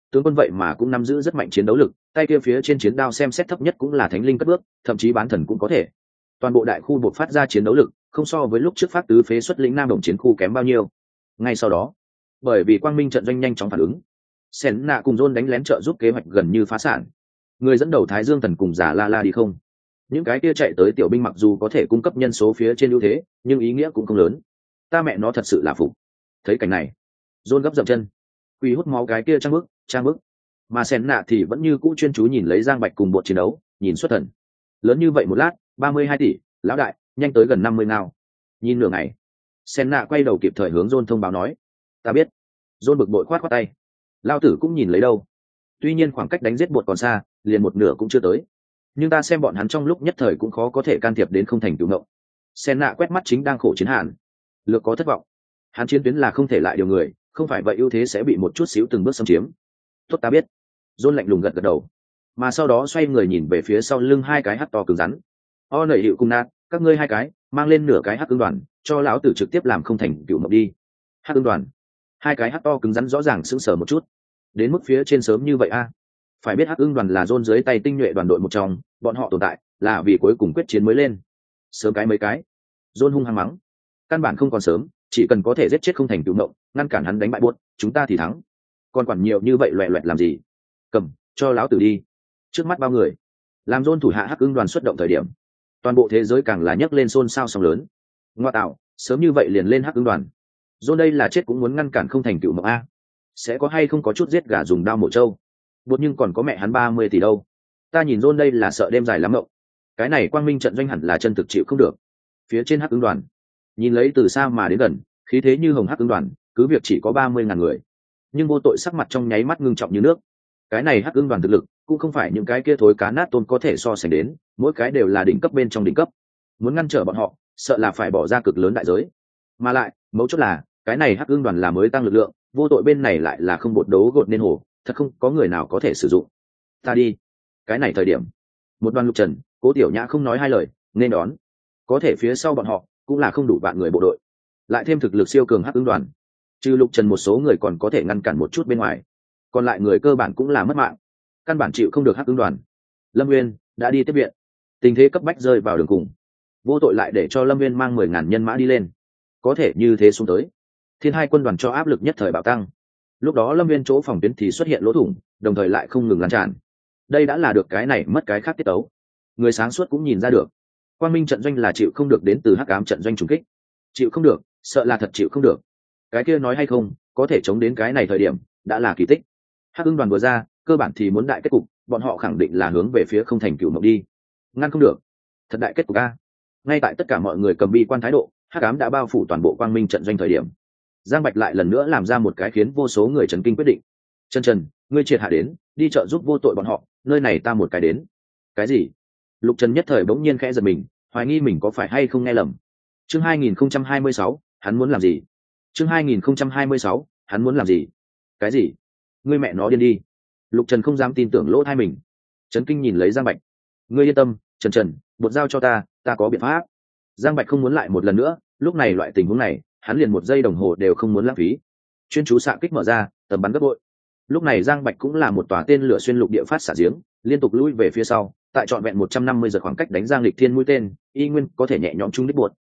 tướng quân vậy mà cũng nắm giữ rất mạnh chiến đấu lực, tay kia phía trên chiến đao xem xét thấp nhất cũng là thánh linh cất bước, thậm chí bán thần cũng có thể. Toàn bộ đại khu buộc phát ra chiến đấu lực, không so với lúc trước phát tứ phế xuất lĩnh Nam Đồng chiến khu kém bao nhiêu. Ngay sau đó, bởi vì quang minh trận doanh nhanh chóng phản ứng, Sen nạ cùng John đánh lén trợ giúp kế hoạch gần như phá sản. Người dẫn đầu Thái Dương Thần cùng giả La La đi không. Những cái kia chạy tới tiểu binh mặc dù có thể cung cấp nhân số phía trên ưu thế, nhưng ý nghĩa cũng không lớn. Ta mẹ nó thật sự là phục. Thấy cảnh này, John gấp dậm chân, quy hút máu cái kia trang bức. Mà Sen nạ thì vẫn như cũ chuyên chú nhìn lấy Giang Bạch cùng bột chiến đấu, nhìn xuất thần. Lớn như vậy một lát, 32 tỷ, lão đại, nhanh tới gần 50 nào. Nhìn nửa ngày, Sen nạ quay đầu kịp thời hướng John thông báo nói, ta biết. John bực bội khoát tay, lao tử cũng nhìn lấy đâu. Tuy nhiên khoảng cách đánh giết bột còn xa, liền một nửa cũng chưa tới, nhưng ta xem bọn hắn trong lúc nhất thời cũng khó có thể can thiệp đến không thành tựu ngộng. Sen nạ quét mắt chính đang khổ chiến hàn lược có thất vọng. Hắn chiến tuyến là không thể lại điều người, không phải vậy ưu thế sẽ bị một chút xíu từng bước xâm chiếm. Tốt, ta biết. John lạnh lùng gật gật đầu, mà sau đó xoay người nhìn về phía sau lưng hai cái hắt to cứng rắn. O nảy hiệu cùng nạt, các ngươi hai cái mang lên nửa cái hắc ương đoàn, cho lão tử trực tiếp làm không thành tựu ngộng đi. Hắc ương đoàn. Hai cái hắt to cứng rắn rõ ràng sững sờ một chút. Đến mức phía trên sớm như vậy a? Phải biết hắc ưng đoàn là John dưới tay tinh nhuệ đoàn đội một trong, bọn họ tồn tại là vì cuối cùng quyết chiến mới lên. Sớm cái mấy cái. John hung hăng mắng, căn bản không còn sớm, chỉ cần có thể giết chết không thành tựu ngộng, ngăn cản hắn đánh bại buốt, chúng ta thì thắng. Còn quản nhiều như vậy loẹ loẹt làm gì? Cầm, cho lão tử đi. Trước mắt bao người, làm John thủ hạ hắc ưng đoàn xuất động thời điểm, toàn bộ thế giới càng là nhấc lên xôn xao sóng lớn. Ngoa tạo, sớm như vậy liền lên hắc ưng đoàn. John đây là chết cũng muốn ngăn cản không thành tựu ngộng a. Sẽ có hay không có chút giết gà dùng đao mổ trâu. Bột nhưng còn có mẹ hắn 30 tỷ đâu. Ta nhìn John đây là sợ đêm dài lắm mộng. Cái này quang minh trận doanh hẳn là chân thực chịu không được. Phía trên hắc ứng đoàn, nhìn lấy từ xa mà đến gần, khí thế như hồng hắc ứng đoàn, cứ việc chỉ có 30.000 người, nhưng vô tội sắc mặt trong nháy mắt ngưng trọng như nước. Cái này hắc ứng đoàn thực lực cũng không phải những cái kia thối cá nát tôm có thể so sánh đến, mỗi cái đều là đỉnh cấp bên trong đỉnh cấp. Muốn ngăn trở bọn họ, sợ là phải bỏ ra cực lớn đại giới. Mà lại, mấu chốt là, cái này hắc ứng đoàn là mới tăng lực lượng, vô tội bên này lại là không bột đấu gột nên hổ, thật không có người nào có thể sử dụng. Ta đi. Cái này thời điểm, một đoàn Lục Trần, Cố Tiểu Nhã không nói hai lời nên đón. Có thể phía sau bọn họ cũng là không đủ vạn người bộ đội, lại thêm thực lực siêu cường hắc ứng đoàn, trừ Lục Trần một số người còn có thể ngăn cản một chút bên ngoài, còn lại người cơ bản cũng là mất mạng, căn bản chịu không được hắc ứng đoàn. Lâm Nguyên đã đi tiếp viện, tình thế cấp bách rơi vào đường cùng. Vô tội lại để cho Lâm Nguyên mang 10.000 nhân mã đi lên. Có thể như thế xuống tới, Thiên Hai quân đoàn cho áp lực nhất thời bạo tăng. Lúc đó Lâm Nguyên chỗ phòng tuyến thì xuất hiện lỗ thủng, đồng thời lại không ngừng lan tràn. Đây đã là được cái này mất cái khác tiết tấu. Người sáng suốt cũng nhìn ra được, quang minh trận doanh là chịu không được đến từ hắc ám trận doanh trùng kích. Chịu không được, sợ là thật chịu không được. Cái kia nói hay không, có thể chống đến cái này thời điểm, đã là kỳ tích. Hắc ưng đoàn vừa ra, cơ bản thì muốn đại kết cục, bọn họ khẳng định là hướng về phía không thành cửu mộng đi. Ngăn không được. Thật đại kết cục a. Ngay tại tất cả mọi người cầm bi quan thái độ, hắc ám đã bao phủ toàn bộ quang minh trận doanh thời điểm. Giang Bạch lại lần nữa làm ra một cái khiến vô số người chấn kinh quyết định. Trần, ngươi triệt hạ đến, đi chợ giúp vô tội bọn họ, nơi này ta một cái đến. Cái gì? Lục Trần nhất thời bỗng nhiên khẽ giật mình, hoài nghi mình có phải hay không nghe lầm. Chương 2026, hắn muốn làm gì? Chương 2026, hắn muốn làm gì? Cái gì? Ngươi mẹ nó điên đi. Lục Trần không dám tin tưởng lỗ tai mình. Chấn kinh nhìn lấy Giang Bạch. Ngươi yên tâm, Trần, bột giao cho ta có biện pháp. Giang Bạch không muốn lại một lần nữa, lúc này loại tình huống này, hắn liền một giây đồng hồ đều không muốn lãng phí. Chuyên chú xạ kích mở ra, tầm bắn gấp bội. Lúc này Giang Bạch cũng là một tòa tên lửa xuyên lục địa phát xạ giếng, liên tục lui về phía sau, tại trọn vẹn 150 giật khoảng cách đánh Giang Lịch Thiên mũi tên, y nguyên có thể nhẹ nhõm trúng đích buột.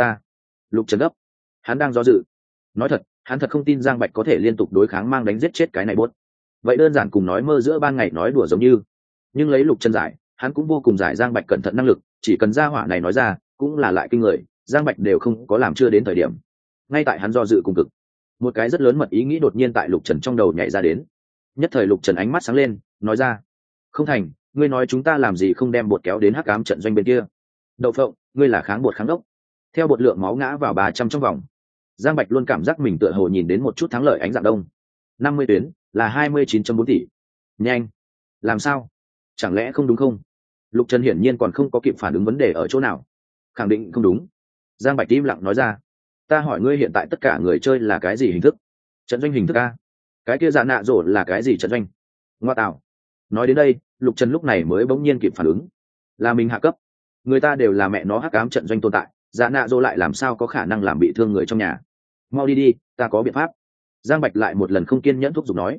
Lục Trần gấp. Hắn đang do dự. Nói thật, hắn thật không tin Giang Bạch có thể liên tục đối kháng mang đánh giết chết cái này buột. Vậy đơn giản cùng nói mơ giữa ban ngày nói đùa giống như. Nhưng lấy Lục Trần giải, hắn cũng vô cùng giải Giang Bạch cẩn thận năng lực, chỉ cần ra hỏa này nói ra, cũng là lại kinh người, Giang Bạch đều không có làm chưa đến thời điểm. Ngay tại hắn do dự cùng cực, một cái rất lớn mật ý nghĩ đột nhiên tại Lục Trần trong đầu nhảy ra đến. Nhất thời Lục Trần ánh mắt sáng lên, nói ra: "Không thành, ngươi nói chúng ta làm gì không đem bột kéo đến hắc ám trận doanh bên kia?" Đậu phộng, ngươi là kháng bột kháng đốc. Theo bột lượng máu ngã vào 300 trong vòng, Giang Bạch luôn cảm giác mình tựa hồ nhìn đến một chút thắng lợi ánh dạng đông. 50 tuyến là 29.4 tỷ. Nhanh. Làm sao? Chẳng lẽ không đúng không? Lục Trần hiển nhiên còn không có kịp phản ứng vấn đề ở chỗ nào. Khẳng định không đúng. Giang Bạch im lặng nói ra: "Ta hỏi ngươi hiện tại tất cả người chơi là cái gì hình thức? Trận doanh hình thức a? Cái kia dạ nạ rổ là cái gì trận doanh?" Ngoa tạo. Nói đến đây, Lục Trần lúc này mới bỗng nhiên kịp phản ứng. Là mình hạ cấp. Người ta đều là mẹ nó hắc ám trận doanh tồn tại, dạ nạ rổ lại làm sao có khả năng làm bị thương người trong nhà? Mau đi đi, ta có biện pháp. Giang Bạch lại một lần không kiên nhẫn thúc giục nói.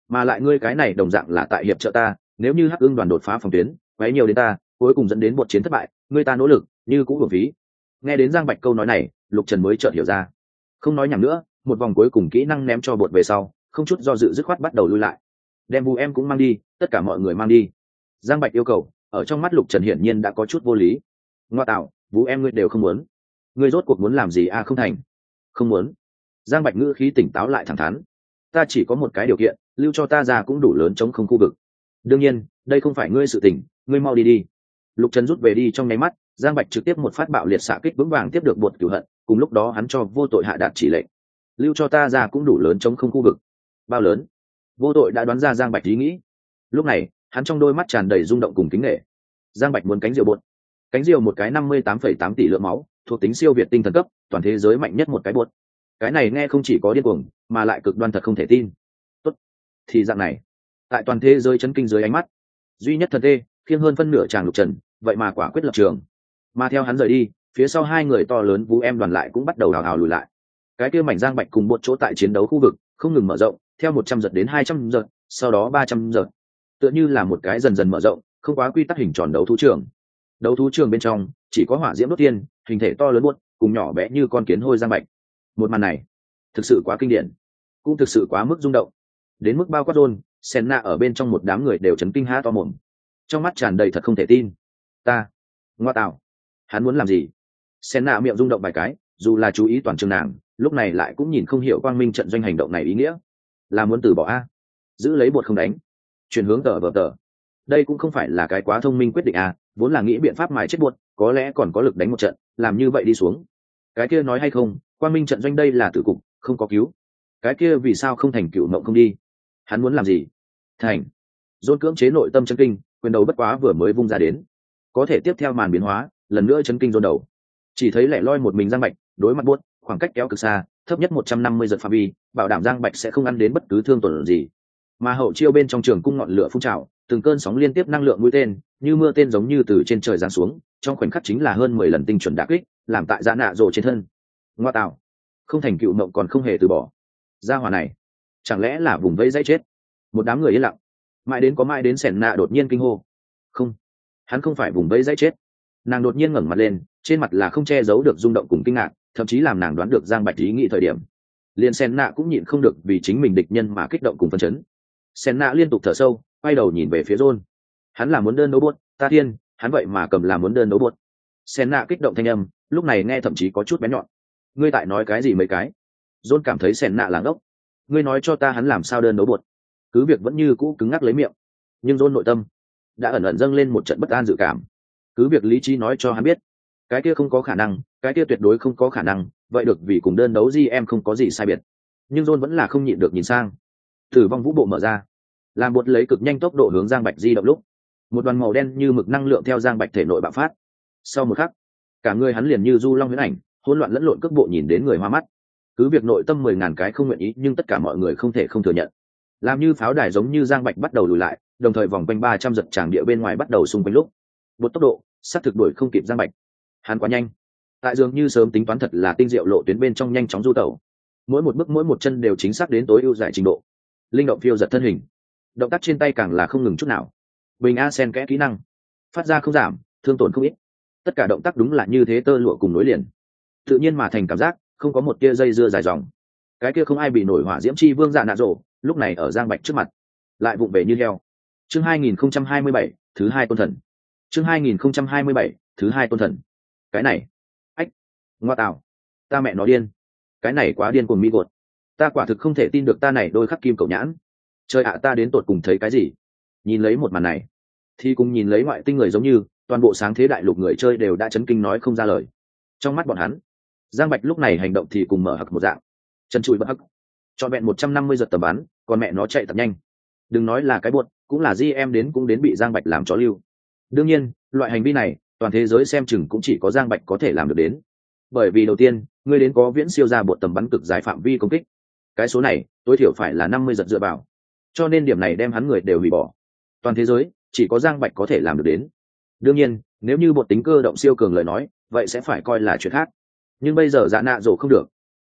mà lại ngươi cái này đồng dạng là tại hiệp trợ ta, nếu như hắc ưng đoàn đột phá phòng tuyến quấy nhiều đến ta, cuối cùng dẫn đến một chiến thất bại, ngươi ta nỗ lực như cũng hưởng phí. Nghe đến Giang Bạch câu nói này, Lục Trần mới chợt hiểu ra. Không nói nhảm nữa, một vòng cuối cùng kỹ năng ném cho bột về sau, không chút do dự dứt khoát bắt đầu lui lại. Đem Vũ em cũng mang đi, tất cả mọi người mang đi. Giang Bạch yêu cầu, ở trong mắt Lục Trần hiển nhiên đã có chút vô lý. Ngoa tạo, Vũ em ngươi đều không muốn, ngươi rốt cuộc muốn làm gì a? Không thành. Không muốn. Giang Bạch ngữ khí tỉnh táo lại thẳng thắn. Ta chỉ có một cái điều kiện, lưu cho ta ra cũng đủ lớn chống không khu vực. Đương nhiên, đây không phải ngươi sự tình, ngươi mau đi đi. Lục Trần rút về đi trong nháy mắt, Giang Bạch trực tiếp một phát bạo liệt xạ kích vững vàng tiếp được bột cửu hận, cùng lúc đó hắn cho vô tội hạ đạt chỉ lệnh, lưu cho ta ra cũng đủ lớn chống không khu vực. Bao lớn? Vô tội đã đoán ra Giang Bạch ý nghĩ. Lúc này, hắn trong đôi mắt tràn đầy rung động cùng kính nể. Giang Bạch muốn cánh diều bột. Cánh diều một cái 58,8 tỷ lượng máu, thuộc tính siêu việt tinh thần cấp, toàn thế giới mạnh nhất một cái bột. Cái này nghe không chỉ có điên cuồng, mà lại cực đoan thật không thể tin. Tốt, thì dạng này, tại toàn thế giới chấn kinh dưới ánh mắt, duy nhất thần tê khiêng hơn phân nửa chàng Lục Trần, vậy mà quả quyết lập trường. Mà theo hắn rời đi, phía sau hai người to lớn Vũ em đoàn lại cũng bắt đầu hào hào lùi lại. Cái kia mảnh Giang Bạch cùng một chỗ tại chiến đấu khu vực không ngừng mở rộng, theo 100 giật đến 200 giật, sau đó 300 giật, tựa như là một cái dần dần mở rộng, không quá quy tắc hình tròn đấu thú trường. Đấu thú trường bên trong chỉ có hỏa diễm đốt tiên, hình thể to lớn buốt, cùng nhỏ bé như con kiến hôi Giang Bạch. Một màn này thực sự quá kinh điển, cũng thực sự quá mức rung động, đến mức bao quát John, Senna ở bên trong một đám người đều chấn kinh há to mồm, trong mắt tràn đầy thật không thể tin. Ta, ngoa tạo, hắn muốn làm gì? Senna miệng rung động vài cái, dù là chú ý toàn trường nàng, lúc này lại cũng nhìn không hiểu quang minh trận doanh hành động này ý nghĩa, là muốn từ bỏ a, giữ lấy bột không đánh, chuyển hướng tờ vờ tờ. Đây cũng không phải là cái quá thông minh quyết định a, vốn là nghĩ biện pháp mài chết bột, có lẽ còn có lực đánh một trận, làm như vậy đi xuống. Cái kia nói hay không, quang minh trận doanh đây là tử cục, không có cứu. Cái kia vì sao không thành cựu mộng không đi? Hắn muốn làm gì? Thành. Dôn cưỡng chế nội tâm chấn kinh, quyền đầu bất quá vừa mới vung ra đến, có thể tiếp theo màn biến hóa, lần nữa chấn kinh Dôn đầu. Chỉ thấy lẻ loi một mình Giang Bạch, đối mặt buốt, khoảng cách kéo cực xa, thấp nhất 150 giật phạm vi, bảo đảm Giang Bạch sẽ không ăn đến bất cứ thương tổn gì. Mà hậu chiêu bên trong trường cung ngọn lửa phun trào, từng cơn sóng liên tiếp năng lượng mũi tên, như mưa tên giống như từ trên trời giáng xuống, trong khoảnh khắc chính là hơn 10 lần tinh chuẩn đả kích, làm tại dạ nạ rồ trên thân. Ngoa tạo, không thành cựu mộng còn không hề từ bỏ. Gia hỏa này, chẳng lẽ là vùng vẫy dãy chết? Một đám người yên lặng, mãi đến Sẻn nạ đột nhiên kinh hô. Không, hắn không phải vùng vẫy dãy chết. Nàng đột nhiên ngẩng mặt lên, trên mặt là không che giấu được rung động cùng kinh ngạc, thậm chí làm nàng đoán được Giang Bạch ý nghĩ thời điểm. Liền Sẻn nạ cũng nhịn không được vì chính mình địch nhân mà kích động cùng phấn chấn. Sẻn nạ liên tục thở sâu, quay đầu nhìn về phía John. Hắn là muốn đơn đấu buốt, ta thiên, hắn vậy mà cầm là muốn đơn đấu buốt. Sẻn nạ kích động thanh âm, lúc này nghe thậm chí có chút bén nhọn. Ngươi tại nói cái gì mấy cái? John cảm thấy Sẻn nạ làng ốc. Ngươi nói cho ta hắn làm sao đơn đấu buốt? Cứ việc vẫn như cũ cứng ngắc lấy miệng, nhưng John nội tâm đã ẩn ẩn dâng lên một trận bất an dự cảm. Cứ việc lý trí nói cho hắn biết, cái kia không có khả năng, cái kia tuyệt đối không có khả năng, vậy được vì cùng đơn đấu em không có gì sai biệt. Nhưng John vẫn là không nhịn được nhìn sang. Tử vong vũ bộ mở ra, làm bột lấy cực nhanh tốc độ hướng Giang Bạch di động lúc, một đoàn màu đen như mực năng lượng theo Giang Bạch thể nội bạo phát. Sau một khắc, cả người hắn liền như du long huyễn ảnh, hỗn loạn lẫn lộn cước bộ nhìn đến người hoa mắt. Cứ việc nội tâm 10.000 cái không nguyện ý, nhưng tất cả mọi người không thể không thừa nhận. Làm như pháo đài giống như Giang Bạch bắt đầu lùi lại, đồng thời vòng quanh 300 giật tràng địa bên ngoài bắt đầu xung quanh lúc, bột tốc độ sát thực đuổi không kịp Giang Bạch. Hắn quá nhanh, tại dường như sớm tính toán thật là tinh diệu lộ tuyến bên trong nhanh chóng du tẩu, mỗi một bước mỗi một chân đều chính xác đến tối ưu giải trình độ, linh động phiêu giật thân hình, động tác trên tay càng là không ngừng chút nào. Bình a sen kẽ kỹ năng phát ra không giảm, thương tổn không ít, tất cả động tác đúng là như thế tơ lụa cùng nối liền, tự nhiên mà thành cảm giác không có một tia dây dưa dài dòng. Cái kia không ai bị nổi hỏa diễm chi vương dạ nạ rổ lúc này ở Giang Bạch trước mặt lại vụng về như heo. Chương 2027, thứ hai tôn thần. Chương 2027, thứ hai tôn thần. Cái này, ách, ngoa tạo, ta mẹ nó điên, cái này quá điên cuồng mi gột, ta quả thực không thể tin được ta này đôi khắc kim cậu nhãn. Trời ạ, ta đến tột cùng thấy cái gì? Nhìn lấy một màn này, thì cùng nhìn lấy ngoại tinh người giống như, toàn bộ sáng thế đại lục người chơi đều đã chấn kinh nói không ra lời. Trong mắt bọn hắn, Giang Bạch lúc này hành động thì cùng mở hặc một dạng, chân chùi bất hắc, trọn vẹn 150 giật tầm bắn, còn mẹ nó chạy thật nhanh. Đừng nói là cái buột, cũng là GM đến cũng đến bị Giang Bạch làm chó lưu. Đương nhiên, loại hành vi này, toàn thế giới xem chừng cũng chỉ có Giang Bạch có thể làm được đến. Bởi vì đầu tiên, ngươi đến có viễn siêu ra bột tầm bắn cực dài phạm vi công kích. Cái số này, tối thiểu phải là 50 giật dựa vào. Cho nên điểm này đem hắn người đều hủy bỏ. Toàn thế giới, chỉ có Giang Bạch có thể làm được đến. Đương nhiên, nếu như bột tính cơ động siêu cường lời nói, vậy sẽ phải coi là chuyện khác. Nhưng bây giờ dạ nạ rổ không được.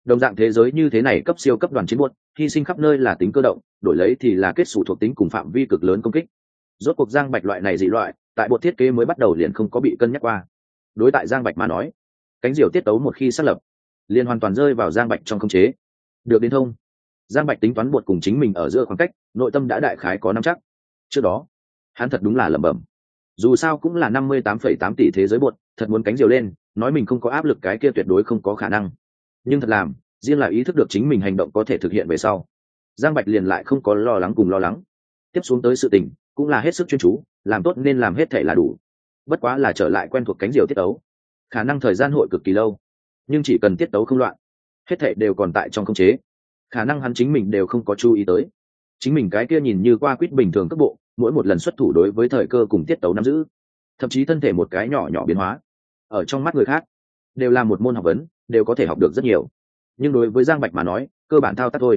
Đồng dạng thế giới như thế này cấp siêu cấp đoàn chiến buốt, hy sinh khắp nơi là tính cơ động, đổi lấy thì là kết xù thuộc tính cùng phạm vi cực lớn công kích. Rốt cuộc Giang Bạch loại này dị loại, tại bộ thiết kế mới bắt đầu liền không có bị cân nhắc qua. Đối tại Giang Bạch mà nói, cánh diều tiết tấu một khi xác lập, liền hoàn toàn rơi vào Giang Bạch trong khống chế. Được đến thông, Giang Bạch tính toán buộc cùng chính mình ở giữa khoảng cách, nội tâm đã đại khái có nắm chắc. Trước đó, hắn thật đúng là lẩm bẩm. Dù sao cũng là 58,8 tỷ thế giới buột, thật muốn cánh diều lên, nói mình không có áp lực cái kia tuyệt đối không có khả năng. Nhưng thật làm, riêng là ý thức được chính mình hành động có thể thực hiện về sau, Giang Bạch liền lại không có lo lắng cùng lo lắng. Tiếp xuống tới sự tình, cũng là hết sức chuyên chú, làm tốt nên làm hết thể là đủ. Bất quá là trở lại quen thuộc cánh diều tiết tấu. Khả năng thời gian hội cực kỳ lâu, nhưng chỉ cần tiết tấu không loạn, hết thể đều còn tại trong khống chế. Khả năng hắn chính mình đều không có chú ý tới. Chính mình cái kia nhìn như qua quýt bình thường cấp bộ, mỗi một lần xuất thủ đối với thời cơ cùng tiết tấu nắm giữ, thậm chí thân thể một cái nhỏ nhỏ biến hóa, ở trong mắt người khác đều là một môn học vấn, đều có thể học được rất nhiều. Nhưng đối với Giang Bạch mà nói, cơ bản thao tác thôi.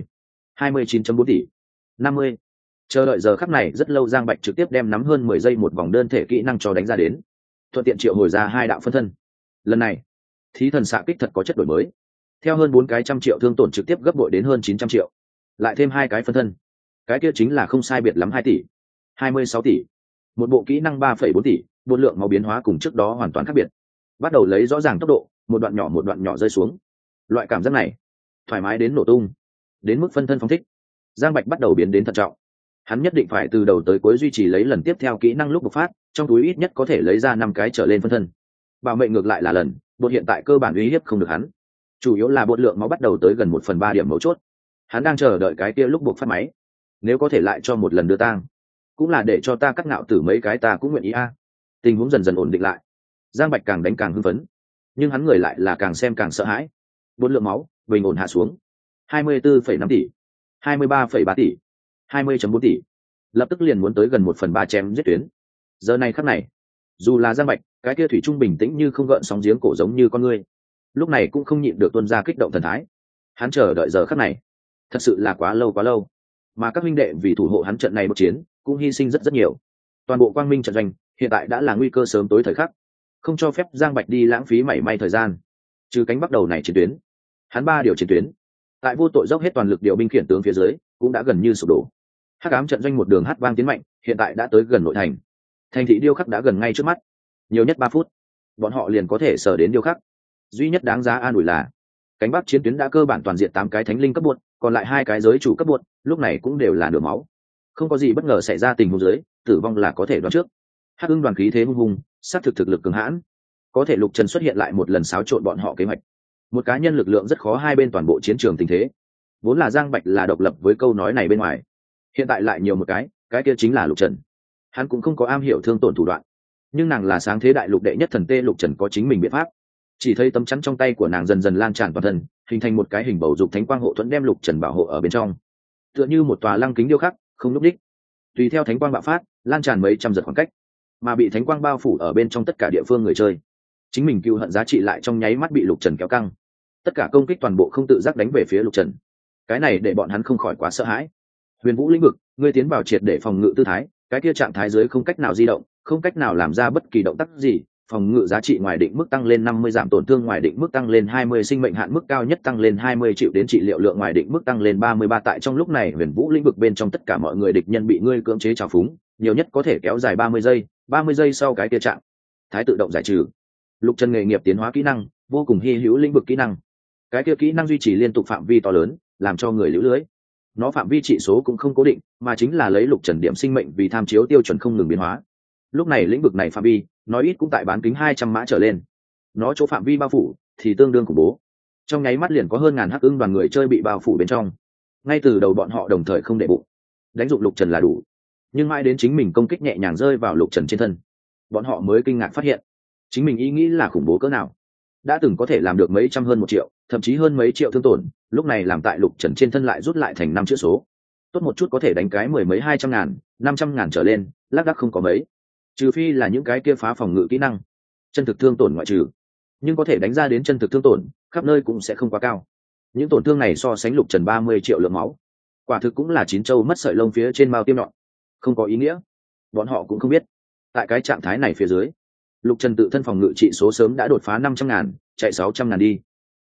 29.4 tỷ, 50. Chờ đợi giờ khắc này rất lâu, Giang Bạch trực tiếp đem nắm hơn 10 giây một vòng đơn thể kỹ năng cho đánh ra đến, thuận tiện triệu hồi ra 2 đạo phân thân. Lần này, thí thần xạ kích thật có chất đổi mới, theo hơn 4 cái trăm triệu thương tổn trực tiếp gấp bội đến hơn 900 triệu, lại thêm 2 cái phân thân, cái kia chính là không sai biệt lắm 2 tỷ, 26 tỷ. Một bộ kỹ năng 3,4 tỷ, bộ lượng máu biến hóa cùng trước đó hoàn toàn khác biệt, bắt đầu lấy rõ ràng tốc độ, một đoạn nhỏ rơi xuống. Loại cảm giác này thoải mái đến nổ tung, đến mức phân thân phóng thích, Giang Bạch bắt đầu biến đến thận trọng. Hắn nhất định phải từ đầu tới cuối duy trì lấy lần tiếp theo kỹ năng lúc bộc phát, trong túi ít nhất có thể lấy ra 5 cái trở lên phân thân. Bảo mệnh ngược lại là lần, bộ hiện tại cơ bản uy hiếp không được hắn. Chủ yếu là bộ lượng máu bắt đầu tới gần 1/3 điểm mấu chốt. Hắn đang chờ đợi cái kia lúc bộc phát máy. Nếu có thể lại cho một lần đưa tang, cũng là để cho ta cắt ngạo tử mấy cái ta cũng nguyện ý a. Tình huống dần dần ổn định lại, Giang Bạch càng đánh càng hưng phấn, nhưng hắn người lại là càng xem càng sợ hãi. Bốn lượng máu bình ổn hạ xuống 24,5 tỷ, 23,3 tỷ, 20.4 tỷ, lập tức liền muốn tới gần 1/3 chém giết tuyến. Giờ này khắc này, dù là Giang Bạch, cái kia thủy trung bình tĩnh như không gợn sóng giếng cổ giống như con ngươi, lúc này cũng không nhịn được tuôn ra kích động thần thái. Hắn chờ đợi giờ khắc này thật sự là quá lâu, mà các huynh đệ vì thủ hộ hắn trận này một chiến cũng hy sinh rất nhiều. Toàn bộ quang minh trận doanh hiện tại đã là nguy cơ sớm tối thời khắc, không cho phép Giang Bạch đi lãng phí mảy may thời gian. Trừ cánh bắt đầu này chiến tuyến, hắn 3 điều chiến tuyến tại vô tội dốc hết toàn lực điều binh khiển tướng phía dưới cũng đã gần như sụp đổ. Hắc ám trận doanh một đường hát vang tiến mạnh, hiện tại đã tới gần nội thành. Thành thị điêu khắc đã gần ngay trước mắt, nhiều nhất 3 phút bọn họ liền có thể sở đến điêu khắc. Duy nhất đáng giá an ủi là cánh bắc chiến tuyến đã cơ bản toàn diện 8 cái thánh linh cấp buột, còn lại 2 cái giới chủ cấp buột lúc này cũng đều là nửa máu. Không có gì bất ngờ xảy ra tình huống dưới, tử vong là có thể đoán trước. Hắc ưng đoàn khí thế hung hùng, sát thực lực cường hãn, có thể Lục Trần xuất hiện lại một lần xáo trộn bọn họ kế hoạch. Một cá nhân lực lượng rất khó hai bên toàn bộ chiến trường tình thế. Vốn là Giang Bạch là độc lập với câu nói này bên ngoài, hiện tại lại nhiều một cái kia chính là Lục Trần. Hắn cũng không có am hiểu thương tổn thủ đoạn, nhưng nàng là sáng thế đại lục đệ nhất thần tê, Lục Trần có chính mình biện pháp. Chỉ thấy tấm chắn trong tay của nàng dần dần lan tràn toàn thân, hình thành một cái hình bầu dục thánh quang hộ thuẫn đem Lục Trần bảo hộ ở bên trong, tựa như một tòa lăng kính điêu khắc, không lúc đích. Tùy theo thánh quang bạo phát, lan tràn mấy trăm dặm khoảng cách, mà bị thánh quang bao phủ ở bên trong tất cả địa phương người chơi, chính mình cựu hận giá trị lại trong nháy mắt bị Lục Trần kéo căng. Tất cả công kích toàn bộ không tự giác đánh về phía Lục Trần. Cái này để bọn hắn không khỏi quá sợ hãi. Huyền Vũ lĩnh vực, ngươi tiến vào triệt để phòng ngự tư thái, cái kia trạng thái dưới không cách nào di động, không cách nào làm ra bất kỳ động tác gì. Phòng ngự giá trị ngoài định mức tăng lên 50, giảm tổn thương ngoài định mức tăng lên 20, sinh mệnh hạn mức cao nhất tăng lên 20 triệu đến trị liệu lượng ngoài định mức tăng lên 33. Tại trong lúc này Huyền Vũ lĩnh vực bên trong tất cả mọi người địch nhân bị ngươi cưỡng chế trào phúng, nhiều nhất có thể kéo dài 30 giây, 30 giây sau cái kia trạng thái tự động giải trừ. Lục Trần nghề nghiệp tiến hóa kỹ năng, vô cùng hy hữu lĩnh vực kỹ năng. Cái kia kỹ năng duy trì liên tục phạm vi to lớn, làm cho người liễu lưới. Nó phạm vi trị số cũng không cố định, mà chính là lấy Lục Trần điểm sinh mệnh vì tham chiếu tiêu chuẩn không ngừng biến hóa. Lúc này lĩnh vực này phạm vi, nói ít cũng tại bán kính 200 mã trở lên. Nó chỗ phạm vi bao phủ thì tương đương khủng bố. Trong nháy mắt liền có hơn ngàn hắc ưng đoàn người chơi bị bao phủ bên trong. Ngay từ đầu bọn họ đồng thời không để bụng, đánh dụng Lục Trần là đủ. Nhưng mãi đến chính mình công kích nhẹ nhàng rơi vào Lục Trần trên thân, bọn họ mới kinh ngạc phát hiện, chính mình ý nghĩ là khủng bố cỡ nào. Đã từng có thể làm được mấy trăm hơn 1 triệu, thậm chí hơn mấy triệu thương tổn, lúc này làm tại Lục Trần trên thân lại rút lại thành 5 chữ số. Tốt một chút có thể đánh cái 10 mấy 200 ngàn, 500 ngàn trở lên, lác đác không có mấy. Trừ phi là những cái kia phá phòng ngự kỹ năng, chân thực thương tổn ngoại trừ. Nhưng có thể đánh ra đến chân thực thương tổn, khắp nơi cũng sẽ không quá cao. Những tổn thương này so sánh Lục Trần 30 triệu lượng máu, quả thực cũng là chín châu mất sợi lông phía trên mao tiêm nhọn, không có ý nghĩa. Bọn họ cũng không biết, tại cái trạng thái này phía dưới, Lục Trần tự thân phòng ngự trị số sớm đã đột phá 500 ngàn, chạy 600 ngàn đi.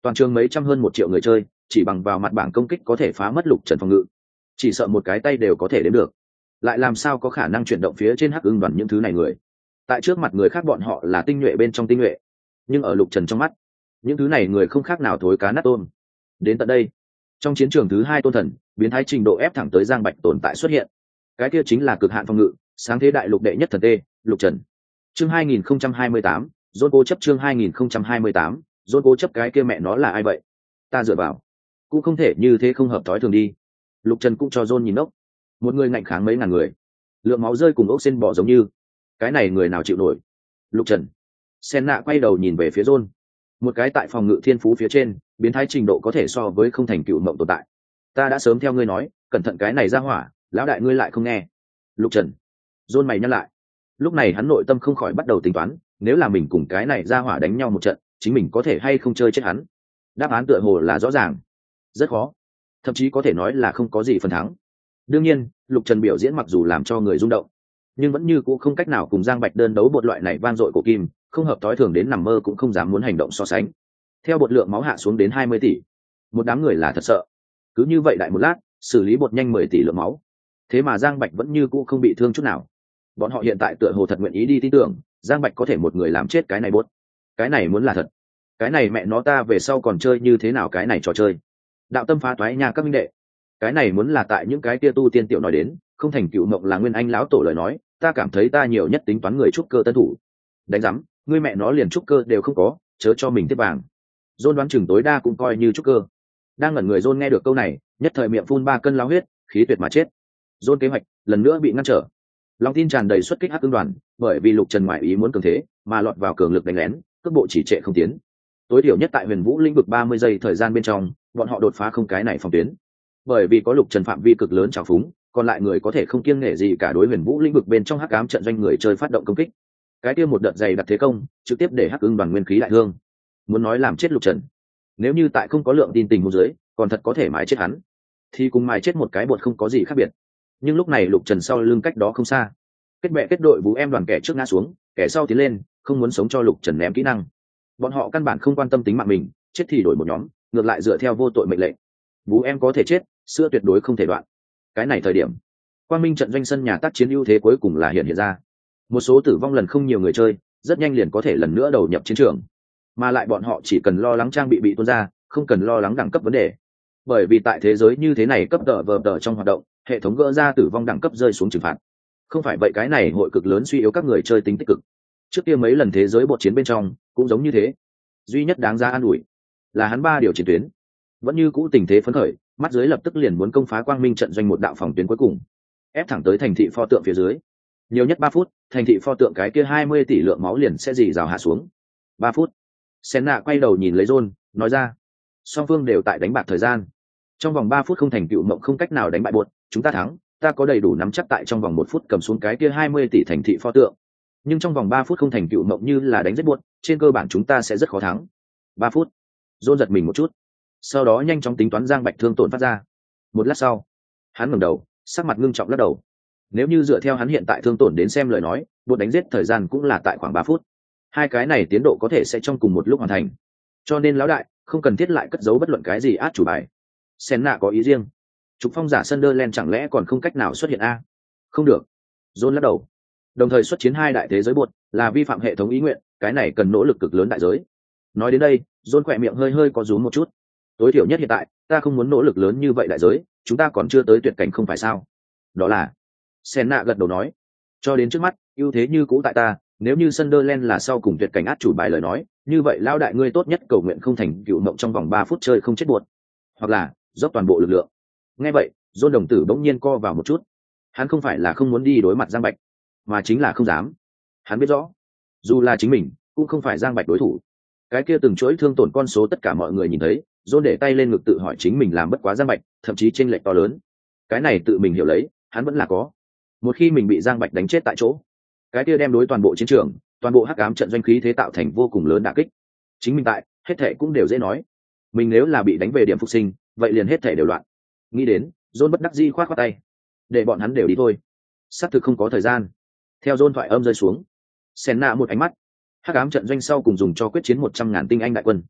toàn trường mấy trăm hơn 1 triệu người chơi, chỉ bằng vào mặt bảng công kích có thể phá mất Lục Trần phòng ngự, chỉ sợ một cái tay đều có thể đếm được, lại làm sao có khả năng chuyển động phía trên Hắc Ưng đoàn những thứ này người. Tại trước mặt người khác bọn họ là tinh nhuệ bên trong tinh nhuệ, nhưng ở Lục Trần trong mắt, những thứ này người không khác nào thối cá nát tôm. Đến tận đây, trong chiến trường thứ 2 tôn thần, biến thái trình độ ép thẳng tới Giang Bạch tồn tại xuất hiện. Cái kia chính là cực hạn phòng ngự, sáng thế đại lục đệ nhất thần tê, Lục Trần. Chương 2028, Dôn cố chấp. Chương 2028, Dôn cố chấp. Cái kia mẹ nó là ai vậy? Ta dựa vào, cũng không thể như thế, không hợp thói thường đi. Lục Trần cũng cho Dôn nhìn ốc. Một người ngạnh kháng mấy ngàn người, lượng máu rơi cùng ốc xin bỏ giống như, cái này người nào chịu nổi? Lục Trần. Sen nạ quay đầu nhìn về phía Dôn, một cái tại phòng ngự thiên phú phía trên, biến thái trình độ có thể so với không thành cựu mộng tồn tại. Ta đã sớm theo ngươi nói, cẩn thận cái này ra hỏa, lão đại ngươi lại không nghe. Lục Trần. Dôn mày nhăn lại. Lúc này hắn nội tâm không khỏi bắt đầu tính toán, nếu là mình cùng cái này ra hỏa đánh nhau một trận, chính mình có thể hay không chơi chết hắn. Đáp án tựa hồ là rõ ràng, rất khó, thậm chí có thể nói là không có gì phần thắng. Đương nhiên, Lục Trần biểu diễn mặc dù làm cho người rung động, nhưng vẫn như cũ không cách nào cùng Giang Bạch đơn đấu bột loại này vang dội của kim, không hợp tối thường đến nằm mơ cũng không dám muốn hành động so sánh. Theo bột lượng máu hạ xuống đến 20 tỷ, một đám người là thật sợ. Cứ như vậy đại một lát, xử lý bột nhanh 10 tỷ lượng máu. Thế mà Giang Bạch vẫn như cũ không bị thương chút nào. Bọn họ hiện tại tựa hồ thật nguyện ý đi tin tưởng, Giang Bạch có thể một người làm chết cái này bột. Cái này muốn là thật, cái này mẹ nó ta về sau còn chơi như thế nào cái này trò chơi. Đạo tâm phá toái nha các minh đệ. Cái này muốn là tại những cái kia tu tiên tiểu nói đến, không thành cựu mộng là nguyên anh lão tổ lời nói, ta cảm thấy ta nhiều nhất tính toán người trúc cơ tân thủ. Đánh rắm, ngươi mẹ nó liền trúc cơ đều không có, chớ cho mình tiếp vàng. John đoán chừng tối đa cũng coi như trúc cơ. Đang ngẩn người John nghe được câu này, nhất thời miệng phun 3 cân lao huyết, khí tuyệt mà chết. John kế hoạch lần nữa bị ngăn trở. Lòng tin tràn đầy xuất kích Hắc Ưng đoàn, bởi vì Lục Trần ngoại ý muốn cường thế, mà lọt vào cường lực đánh lén, cước bộ chỉ trệ không tiến. Tối thiểu nhất tại Huyền Vũ lĩnh vực 30 giây thời gian bên trong, bọn họ đột phá không cái này phòng tuyến. Bởi vì có Lục Trần phạm vi cực lớn trào phúng, còn lại người có thể không kiêng nể gì cả đối Huyền Vũ lĩnh vực bên trong hắc ám trận doanh người chơi phát động công kích. Cái kia một đợt dày đặc thế công, trực tiếp để Hắc Ưng đoàn nguyên khí đại thương. Muốn nói làm chết Lục Trần, nếu như tại không có lượng tin tình huống dưới, còn thật có thể mái chết hắn, thì cùng mái chết một cái bột không có gì khác biệt. Nhưng lúc này Lục Trần sau lưng cách đó không xa, kết bè kết đội Vũ em đoàn kẻ trước ngã xuống, kẻ sau tiến lên, không muốn sống cho Lục Trần ném kỹ năng. Bọn họ căn bản không quan tâm tính mạng mình, chết thì đổi một nhóm, ngược lại dựa theo vô tội mệnh lệnh. Vũ em có thể chết, sữa tuyệt đối không thể đoạn. Cái này thời điểm, Quang Minh trận doanh sân nhà tác chiến ưu thế cuối cùng là hiện ra. Một số tử vong lần không nhiều người chơi, rất nhanh liền có thể lần nữa đầu nhập chiến trường. Mà lại bọn họ chỉ cần lo lắng trang bị tuôn ra, không cần lo lắng đẳng cấp vấn đề. Bởi vì tại thế giới như thế này, cấp đỡ vờ đỡ trong hoạt động, hệ thống gỡ ra tử vong đẳng cấp rơi xuống trừng phạt. Không phải vậy cái này hội cực lớn suy yếu các người chơi tính tích cực. Trước kia mấy lần thế giới bột chiến bên trong cũng giống như thế. Duy nhất đáng ra an ủi là hắn 3 điều chiến tuyến vẫn như cũ tình thế phấn khởi, mắt dưới lập tức liền muốn công phá Quang Minh trận doanh một đạo phòng tuyến cuối cùng, ép thẳng tới thành thị pho tượng phía dưới. Nhiều nhất 3 phút, thành thị pho tượng cái kia 20 tỷ lượng máu liền sẽ dì rào hạ xuống. 3 phút. Senna quay đầu nhìn lấy John, nói ra, song phương đều tại đánh bạc thời gian. Trong vòng 3 phút không thành tựu mộng không cách nào đánh bại buột, chúng ta thắng, ta có đầy đủ nắm chắc tại trong vòng 1 phút cầm xuống cái kia 20 tỷ thành thị pho tượng. Nhưng trong vòng 3 phút không thành tựu mộng như là đánh giết buột, trên cơ bản chúng ta sẽ rất khó thắng. 3 phút. John giật mình một chút, sau đó nhanh chóng tính toán Giang Bạch thương tổn phát ra. Một lát sau, hắn ngẩng đầu, sắc mặt ngưng trọng lắc đầu. Nếu như dựa theo hắn hiện tại thương tổn đến xem lời nói, buột đánh giết thời gian cũng là tại khoảng 3 phút. Hai cái này tiến độ có thể sẽ trong cùng một lúc hoàn thành. Cho nên lão đại, không cần thiết lại cất giấu bất luận cái gì át chủ bài. Senna có ý riêng. Trục phong giả Sunderland chẳng lẽ còn không cách nào xuất hiện a? Không được. John lắc đầu. Đồng thời xuất chiến 2 đại thế giới buột là vi phạm hệ thống ý nguyện, cái này cần nỗ lực cực lớn đại giới. Nói đến đây, John khỏe miệng hơi hơi có rúm một chút. Tối thiểu nhất hiện tại, ta không muốn nỗ lực lớn như vậy đại giới, chúng ta còn chưa tới tuyệt cảnh không phải sao? Đó là. Senna gật đầu nói. Cho đến trước mắt, ưu thế như cũ tại ta, nếu như Sunderland là sau cùng tuyệt cảnh át chủ bài lời nói, như vậy lão đại ngươi tốt nhất cầu nguyện không thành cựu mộng trong vòng 3 phút chơi không chết buột, hoặc là dốc toàn bộ lực lượng. Nghe vậy, John đồng tử bỗng nhiên co vào một chút. Hắn không phải là không muốn đi đối mặt Giang Bạch, mà chính là không dám. Hắn biết rõ, dù là chính mình, cũng không phải Giang Bạch đối thủ. Cái kia từng chuỗi thương tổn con số tất cả mọi người nhìn thấy, John để tay lên ngực tự hỏi chính mình làm bất quá Giang Bạch, thậm chí chênh lệch to lớn. Cái này tự mình hiểu lấy, hắn vẫn là có. Một khi mình bị Giang Bạch đánh chết tại chỗ, cái kia đem đối toàn bộ chiến trường, toàn bộ hắc ám trận doanh khí thế tạo thành vô cùng lớn đả kích. Chính mình tại, hết thảy cũng đều dễ nói. Mình nếu là bị đánh về điểm phục sinh, vậy liền hết thảy đều loạn. Nghĩ đến, John bất đắc dĩ khoát khoát tay, để bọn hắn đều đi thôi. Xác thực không có thời gian. Theo John thoại âm rơi xuống, Senna một ánh mắt, hắc ám trận doanh sau cùng dùng cho quyết chiến 100.000 tinh anh đại quân.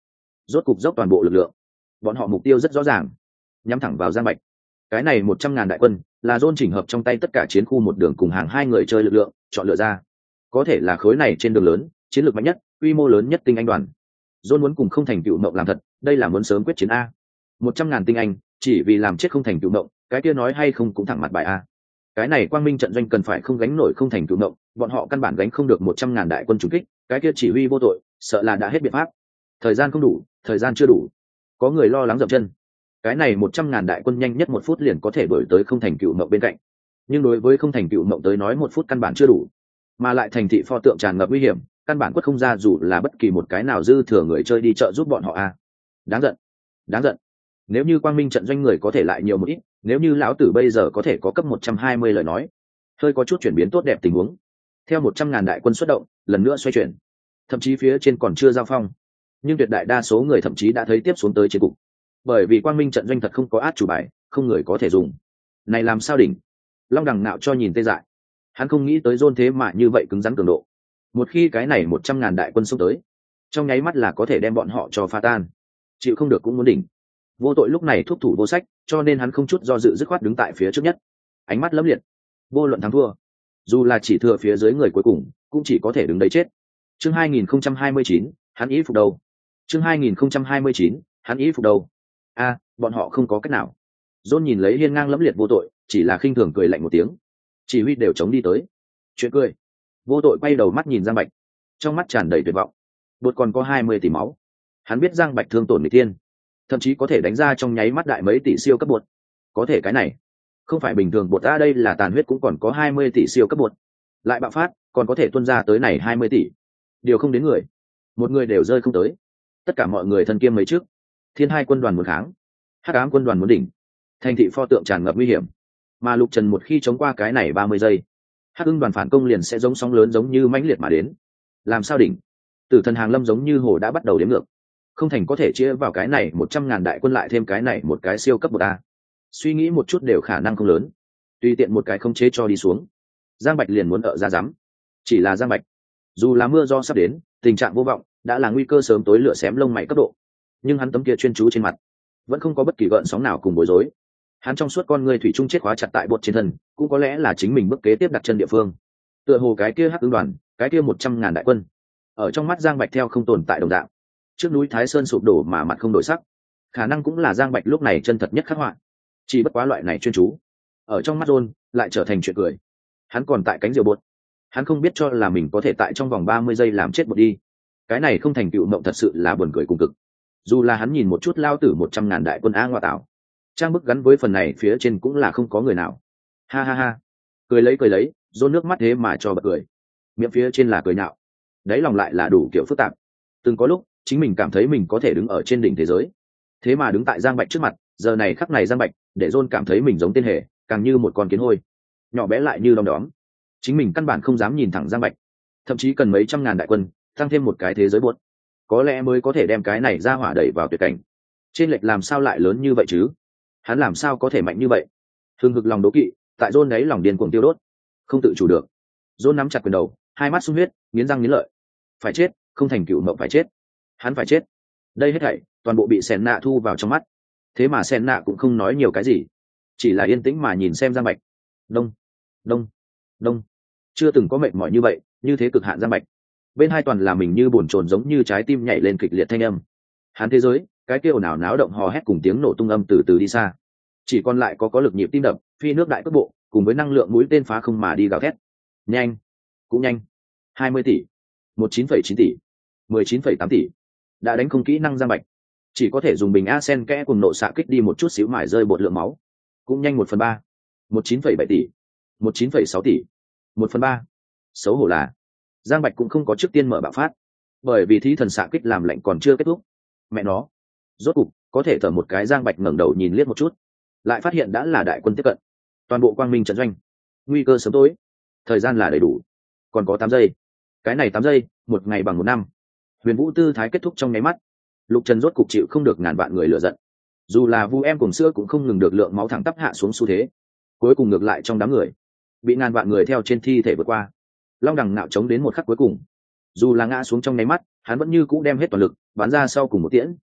rốt cục dốc toàn bộ lực lượng. Bọn họ mục tiêu rất rõ ràng, nhắm thẳng vào Giang Bạch. Cái này 100.000 đại quân là John chỉnh hợp trong tay tất cả chiến khu một đường cùng hàng hai người chơi lực lượng chọn lựa ra, có thể là khối này trên đường lớn chiến lược mạnh nhất, quy mô lớn nhất tinh anh đoàn. John muốn cùng không thành tựu mộng làm thật, đây là muốn sớm quyết chiến a. 100.000 tinh anh chỉ vì làm chết không thành tựu mộng, cái kia nói hay không cũng thẳng mặt bài a. Cái này quang minh trận doanh cần phải không gánh nổi không thành tựu mộng, bọn họ căn bản gánh không được 100.000 đại quân trùng kích, cái kia chỉ huy vô tội, sợ là đã hết biện pháp. Thời gian không đủ, thời gian chưa đủ. Có người lo lắng dậm chân. Cái này 100.000 đại quân nhanh nhất 1 phút liền có thể đuổi tới không thành tựu mộng bên cạnh, nhưng đối với không thành tựu mộng tới nói 1 phút căn bản chưa đủ, mà lại thành thị pho tượng tràn ngập nguy hiểm, căn bản quất không ra dù là bất kỳ một cái nào dư thừa người chơi đi chợ giúp bọn họ a. Đáng giận, đáng giận. Nếu như quang minh trận doanh người có thể lại nhiều một ít, nếu như lão tử bây giờ có thể có cấp 120 lời nói, hơi có chút chuyển biến tốt đẹp tình huống. Theo 100.000 đại quân xuất động, lần nữa xoay chuyển, thậm chí phía trên còn chưa giao phong, nhưng tuyệt đại đa số người thậm chí đã thấy tiếp xuống tới chiến cục, bởi vì quang minh trận doanh thật không có át chủ bài, không người có thể dùng. Này làm sao đỉnh? Long Đằng nạo cho nhìn tê dại, hắn không nghĩ tới John thế mà như vậy cứng rắn cường độ. Một khi cái này 100.000 đại quân xông tới, trong nháy mắt là có thể đem bọn họ cho pha tan. Chịu không được cũng muốn đỉnh. Vô tội lúc này thúc thủ vô sách, cho nên hắn không chút do dự dứt khoát đứng tại phía trước nhất, ánh mắt lấm liệt. Vô luận thắng thua, dù là chỉ thừa phía dưới người cuối cùng, cũng chỉ có thể đứng đấy chết. Chương 2029, hắn ý phục đầu. Chương 2029, hắn ý phục đầu. A, bọn họ không có cách nào. John nhìn lấy hiên ngang lẫm liệt vô tội, chỉ là khinh thường cười lạnh một tiếng. Chỉ huy đều chống đi tới. Chuyện cười. Vô tội quay đầu mắt nhìn Giang Bạch, trong mắt tràn đầy tuyệt vọng. Bột còn có 20 tỷ máu. Hắn biết Giang Bạch thương tổn người thiên, thậm chí có thể đánh ra trong nháy mắt đại mấy tỷ siêu cấp bột. Có thể cái này không phải bình thường bột, a đây là tàn huyết cũng còn có 20 tỷ siêu cấp bột. Lại bạo phát, còn có thể tuôn ra tới này 20 tỷ. Điều không đến người, một người đều rơi không tới. Tất cả mọi người thân kiêm mấy trước. Thiên Hai quân đoàn muốn kháng, Hắc Ám quân đoàn muốn đỉnh. Thành thị pho tượng tràn ngập nguy hiểm, mà Lục Trần một khi chống qua cái này 30 giây, Hắc Ưng đoàn phản công liền sẽ giống sóng lớn giống như mãnh liệt mà đến. Làm sao đỉnh? Tử thần hàng lâm giống như hồ đã bắt đầu đếm ngược, không thành có thể chia vào cái này 100.000 đại quân lại thêm cái này một cái siêu cấp một a. Suy nghĩ một chút đều khả năng không lớn, tùy tiện một cái không chế cho đi xuống, Giang Bạch liền muốn ở ra dám. Chỉ là Giang Bạch, dù là mưa do sắp đến, tình trạng vô vọng, đã là nguy cơ sớm tối lửa xém lông mày cấp độ, nhưng hắn tấm kia chuyên chú trên mặt vẫn không có bất kỳ gợn sóng nào cùng bối rối. Hắn trong suốt con người thủy chung chết khóa chặt tại bột trên thân, cũng có lẽ là chính mình bước kế tiếp đặt chân địa phương. Tựa hồ cái kia Hắc Ưng đoàn, cái kia 100.000 đại quân, ở trong mắt Giang Bạch theo không tồn tại đồng dạng. Trước núi Thái Sơn sụp đổ mà mặt không đổi sắc, khả năng cũng là Giang Bạch lúc này chân thật nhất khắc họa. Chỉ bất quá loại này chuyên chú, ở trong mắt John lại trở thành chuyện cười. Hắn còn tại cánh diều bột, hắn không biết cho là mình có thể tại trong vòng 30 giây làm chết bột đi. Cái này không thành tựu mộng thật sự là buồn cười cùng cực. Dù là hắn nhìn một chút lao tử 100.000 đại quân a ngoa tạo, trang bức gắn với phần này phía trên cũng là không có người nào. Ha ha ha, cười lấy, John nước mắt thế mà cho bật cười. Miệng phía trên là cười nhạo, đáy lòng lại là đủ kiểu phức tạp. Từng có lúc chính mình cảm thấy mình có thể đứng ở trên đỉnh thế giới, thế mà đứng tại Giang Bạch trước mặt, giờ này khắc này Giang Bạch để John cảm thấy mình giống tên hề, càng như một con kiến hôi, nhỏ bé lại như đom đóm. Chính mình căn bản không dám nhìn thẳng Giang Bạch, thậm chí cần mấy trăm ngàn đại quân tăng thêm một cái thế giới buốt, có lẽ mới có thể đem cái này ra hỏa đẩy vào tuyệt cảnh. Trên lệch làm sao lại lớn như vậy chứ? Hắn làm sao có thể mạnh như vậy? Hưng hực lòng đố kỵ tại John đấy lòng điên cuồng tiêu đốt, không tự chủ được. John nắm chặt quyền đầu, hai mắt sung huyết, nghiến răng nghiến lợi. Phải chết, không thành cựu mộng phải chết. Hắn phải chết. Đây hết thảy toàn bộ bị Sen Nạ thu vào trong mắt. Thế mà Sen Nạ cũng không nói nhiều cái gì, chỉ là yên tĩnh mà nhìn xem Giang Bạch. Đông, đông, đông. Chưa từng có mệt mỏi như vậy, như thế cực hạn Giang Bạch. Bên hai toàn là mình như bồn chồn giống như trái tim nhảy lên kịch liệt thanh âm. Hắn thế giới, cái kêu nào náo động hò hét cùng tiếng nổ tung âm từ từ đi xa. Chỉ còn lại có lực nhịp tim đập, phi nước đại cước bộ, cùng với năng lượng mũi tên phá không mà đi gào thét. Nhanh, cũng nhanh. 20 tỷ, 19,9 tỷ, 19,8 tỷ. Đã đánh không kỹ năng Giang Bạch, chỉ có thể dùng bình a sen kẽ cùng nộ xạ kích đi một chút xíu mải rơi bột lượng máu. Cũng nhanh 1/3, 19,7 tỷ, 19,6 tỷ, 1/3. Xấu hổ là Giang Bạch cũng không có trước tiên mở bạo phát, bởi vì thí thần xạ kích làm lạnh còn chưa kết thúc. Mẹ nó, rốt cục có thể thở một cái. Giang Bạch ngẩng đầu nhìn liếc một chút, lại phát hiện đã là đại quân tiếp cận, toàn bộ quang minh trận doanh, nguy cơ sớm tối. Thời gian là đầy đủ, còn có 8 giây. Cái này 8 giây, một ngày bằng một năm. Huyền Vũ tư thái kết thúc trong nháy mắt, Lục Trần rốt cục chịu không được ngàn vạn người lựa giận. Dù là Vu em cùng sữa cũng không ngừng được lượng máu thẳng tắp hạ xuống xu thế. Cuối cùng ngược lại trong đám người, bị ngàn vạn người theo trên thi thể vượt qua. Long Đằng nạo chống đến một khắc cuối cùng, dù là ngã xuống trong nháy mắt, hắn vẫn như cũ đem hết toàn lực bắn ra sau cùng một tiễn.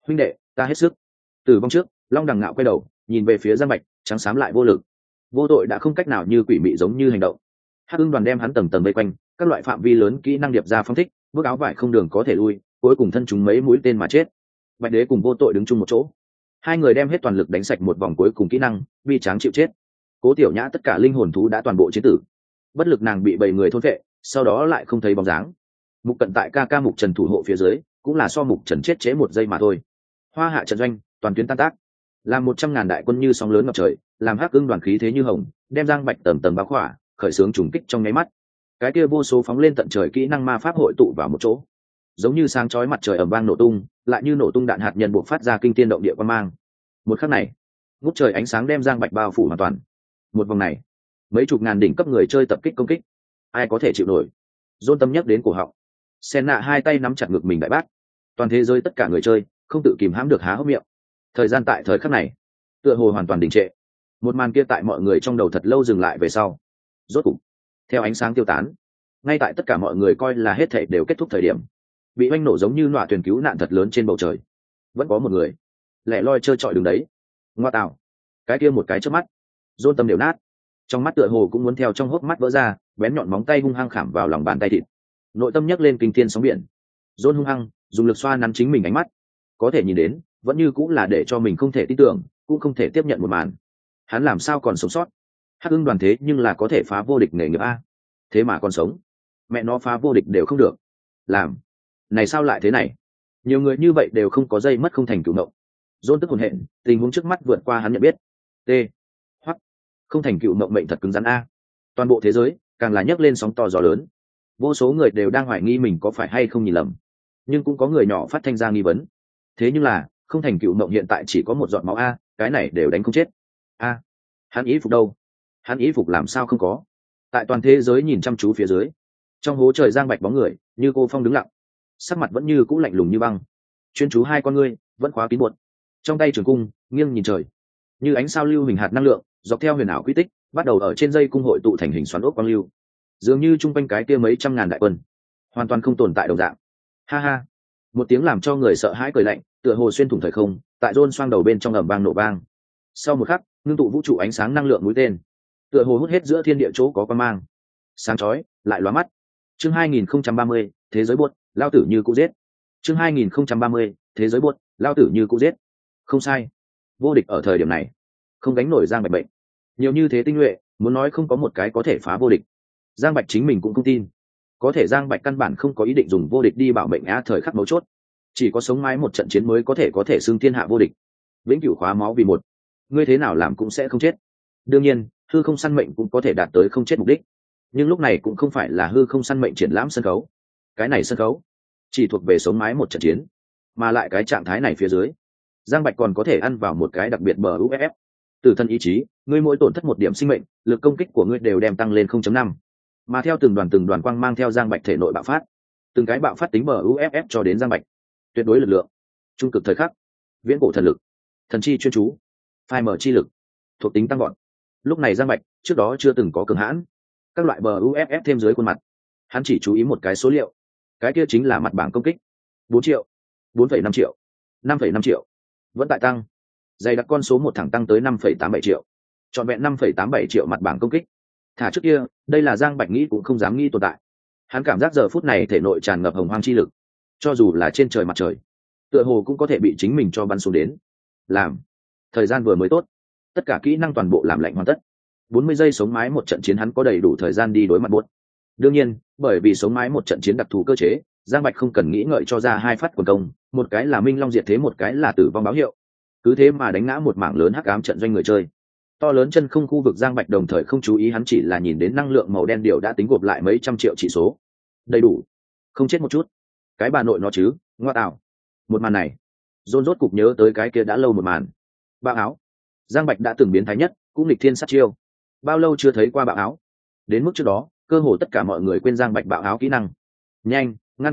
huynh đệ ta hết sức. Tử vong trước, Long Đằng Ngạo quay đầu nhìn về phía Giang Bạch, trắng xám lại vô lực, vô tội đã không cách nào như quỷ mị giống như hành động. Hắc ưng đoàn đem hắn tầng tầng vây quanh, các loại phạm vi lớn kỹ năng điệp ra phong thích, bước áo vải không đường có thể lui, cuối cùng thân chúng mấy mũi tên mà chết. Bạch đế cùng vô tội đứng chung một chỗ, hai người đem hết toàn lực đánh sạch một vòng cuối cùng kỹ năng, bi tráng chịu chết. Cố Tiểu Nhã tất cả linh hồn thú đã toàn bộ chiến tử, bất lực nàng bị 7 người thôn vệ, sau đó lại không thấy bóng dáng. Mục Cận tại ca Mục Trần thủ hộ phía dưới, cũng là so Mục Trần chết chế 1 giây mà thôi. Hoa Hạ trận doanh, toàn tuyến tan tác, làm 100.000 đại quân như sóng lớn ngập trời, làm Hắc ưng đoàn khí thế như hồng, đem Giang Bạch tầm tầm bao khỏa, khởi xướng trùng kích trong nháy mắt. Cái kia vô số phóng lên tận trời kỹ năng ma pháp hội tụ vào một chỗ, giống như sáng chói mặt trời ầm vang nổ tung, lại như nổ tung đạn hạt nhân buộc phát ra kinh thiên động địa quang mang. Một khắc này, ngút trời ánh sáng đem Giang Bạch bao phủ hoàn toàn. Một vòng này, mấy chục ngàn đỉnh cấp người chơi tập kích công kích, ai có thể chịu nổi? Dôn tâm nhắc đến cổ họng, Senna hai tay nắm chặt ngực mình đại bác. Toàn thế giới tất cả người chơi không tự kìm hãm được há hốc miệng. Thời gian tại thời khắc này, tựa hồ hoàn toàn đình trệ. Một màn kia tại mọi người trong đầu thật lâu dừng lại về sau, rốt cục theo ánh sáng tiêu tán, ngay tại tất cả mọi người coi là hết thảy đều kết thúc thời điểm, bị oanh nổ giống như nọa thuyền cứu nạn thật lớn trên bầu trời, vẫn có một người lẻ loi trơ trọi đứng đấy. Ngoa tạo, cái kia một cái chớp mắt, Dôn tâm đều nát, trong mắt tựa hồ cũng muốn theo trong hốc mắt vỡ ra, bén nhọn móng tay hung hăng khảm vào lòng bàn tay thịt, nội tâm nhấc lên kinh thiên sóng biển. Dôn hung hăng dùng lực xoa nắn chính mình ánh mắt, có thể nhìn đến vẫn như cũng là để cho mình không thể tin tưởng, cũng không thể tiếp nhận một màn. Hắn làm sao còn sống sót? Hắc ưng đoàn thế nhưng là có thể phá vô địch nghề nghiệp a, thế mà còn sống. Mẹ nó phá vô địch đều không được, làm này sao lại thế này? Nhiều người như vậy đều không có dây mất không thành cửu ngộng. Dôn tức hồn hện, tình huống trước mắt vượt qua hắn nhận biết. T hoặc không thành cựu mộng mệnh thật cứng rắn a. Toàn bộ thế giới càng là nhấc lên sóng to gió lớn, vô số người đều đang hoài nghi mình có phải hay không nhìn lầm, nhưng cũng có người nhỏ phát thanh ra nghi vấn. Thế nhưng là không thành cựu mộng hiện tại chỉ có một giọt máu a, cái này đều đánh không chết a. Hắn ý phục đâu? Hắn ý phục làm sao không có? Tại toàn thế giới nhìn chăm chú phía dưới, trong hố trời Giang Bạch bóng người như cô phong đứng lặng, sắc mặt vẫn như cũ lạnh lùng như băng, chuyên chú hai con ngươi vẫn khóa kín buột, trong tay trường cung nghiêng nhìn trời, như ánh sao lưu hình hạt năng lượng dọc theo huyền ảo quy tích bắt đầu ở trên dây cung hội tụ thành hình xoắn ốc quang lưu, dường như chung quanh cái kia mấy trăm ngàn đại quân hoàn toàn không tồn tại đồng dạng. Ha ha, một tiếng làm cho người sợ hãi cười lạnh tựa hồ xuyên thủng thời không tại Rôn xoang đầu bên trong ầm vang nổ vang. Sau một khắc, ngưng tụ vũ trụ ánh sáng năng lượng mũi tên tựa hồ hút hết giữa thiên địa chỗ có quan mang, sáng chói lại lóa mắt. Chương 2030, thế giới buốt, lao tử như cũ giết. Chương 2030, thế giới buốt, lao tử như cũ giết. Không sai, vô địch ở thời điểm này không gánh nổi Giang Bạch bệnh. Nhiều như thế tinh nhuệ, muốn nói không có một cái có thể phá vô địch, Giang Bạch chính mình cũng không tin. Có thể Giang Bạch căn bản không có ý định dùng vô địch đi bảo mệnh á thời khắc mấu chốt, chỉ có sống mái một trận chiến mới có thể xưng thiên hạ vô địch. Vĩnh cửu khóa máu vì một, ngươi thế nào làm cũng sẽ không chết. Đương nhiên, hư không săn mệnh cũng có thể đạt tới không chết mục đích, nhưng lúc này cũng không phải là hư không săn mệnh triển lãm sân khấu. Cái này sân khấu chỉ thuộc về sống mái một trận chiến, mà lại cái trạng thái này phía dưới, Giang Bạch còn có thể ăn vào một cái đặc biệt bờ UFF. Từ thân ý chí, ngươi mỗi tổn thất 1 điểm sinh mệnh, lực công kích của ngươi đều đem tăng lên 0.5. Mà theo từng đoàn quang mang theo Giang Bạch thể nội bạo phát, từng cái bạo phát tính bờ UFF cho đến Giang Bạch, tuyệt đối lực lượng, trung cực thời khắc, viễn cổ thần lực, thần chi chuyên chú, phai mở chi lực, thuộc tính tăng gọn. Lúc này Giang Bạch trước đó chưa từng có cường hãn, các loại bờ UFF thêm dưới khuôn mặt, hắn chỉ chú ý một cái số liệu, cái kia chính là mặt bảng công kích, 4 triệu, 4,5 triệu, 5,5 triệu, vẫn tại tăng, dày đặc con số một thẳng tăng tới 5,87 triệu, trọn vẹn 5,87 triệu mặt bảng công kích. Thả trước kia, đây là Giang Bạch nghĩ cũng không dám nghĩ tồn tại. Hắn cảm giác giờ phút này thể nội tràn ngập hồng hoang chi lực, cho dù là trên trời mặt trời, tựa hồ cũng có thể bị chính mình cho bắn xuống đến. Làm, thời gian vừa mới tốt, tất cả kỹ năng toàn bộ làm lạnh hoàn tất. 40 giây sống mái một trận chiến hắn có đầy đủ thời gian đi đối mặt buốt. Đương nhiên, bởi vì sống mái một trận chiến đặc thù cơ chế, Giang Bạch không cần nghĩ ngợi cho ra 2 phát quần công, một cái là Minh Long diệt thế, một cái là tử vong báo hiệu. Cứ thế mà đánh ngã một mảng lớn hắc ám trận doanh người chơi. To lớn chân không khu vực Giang Bạch đồng thời không chú ý, hắn chỉ là nhìn đến năng lượng màu đen điều đã tính gộp lại mấy trăm triệu chỉ số. Đầy đủ, không chết một chút. Cái bà nội nó chứ, ngoa tạo. Một màn này, Rôn rốt cục nhớ tới cái kia đã lâu một màn. Bạo áo. Giang Bạch đã từng biến thái nhất, cũng nghịch thiên sát chiêu. Bao lâu chưa thấy qua bạo áo? Đến mức trước đó, cơ hồ tất cả mọi người quên Giang Bạch bạo áo kỹ năng. Nhanh, ngăn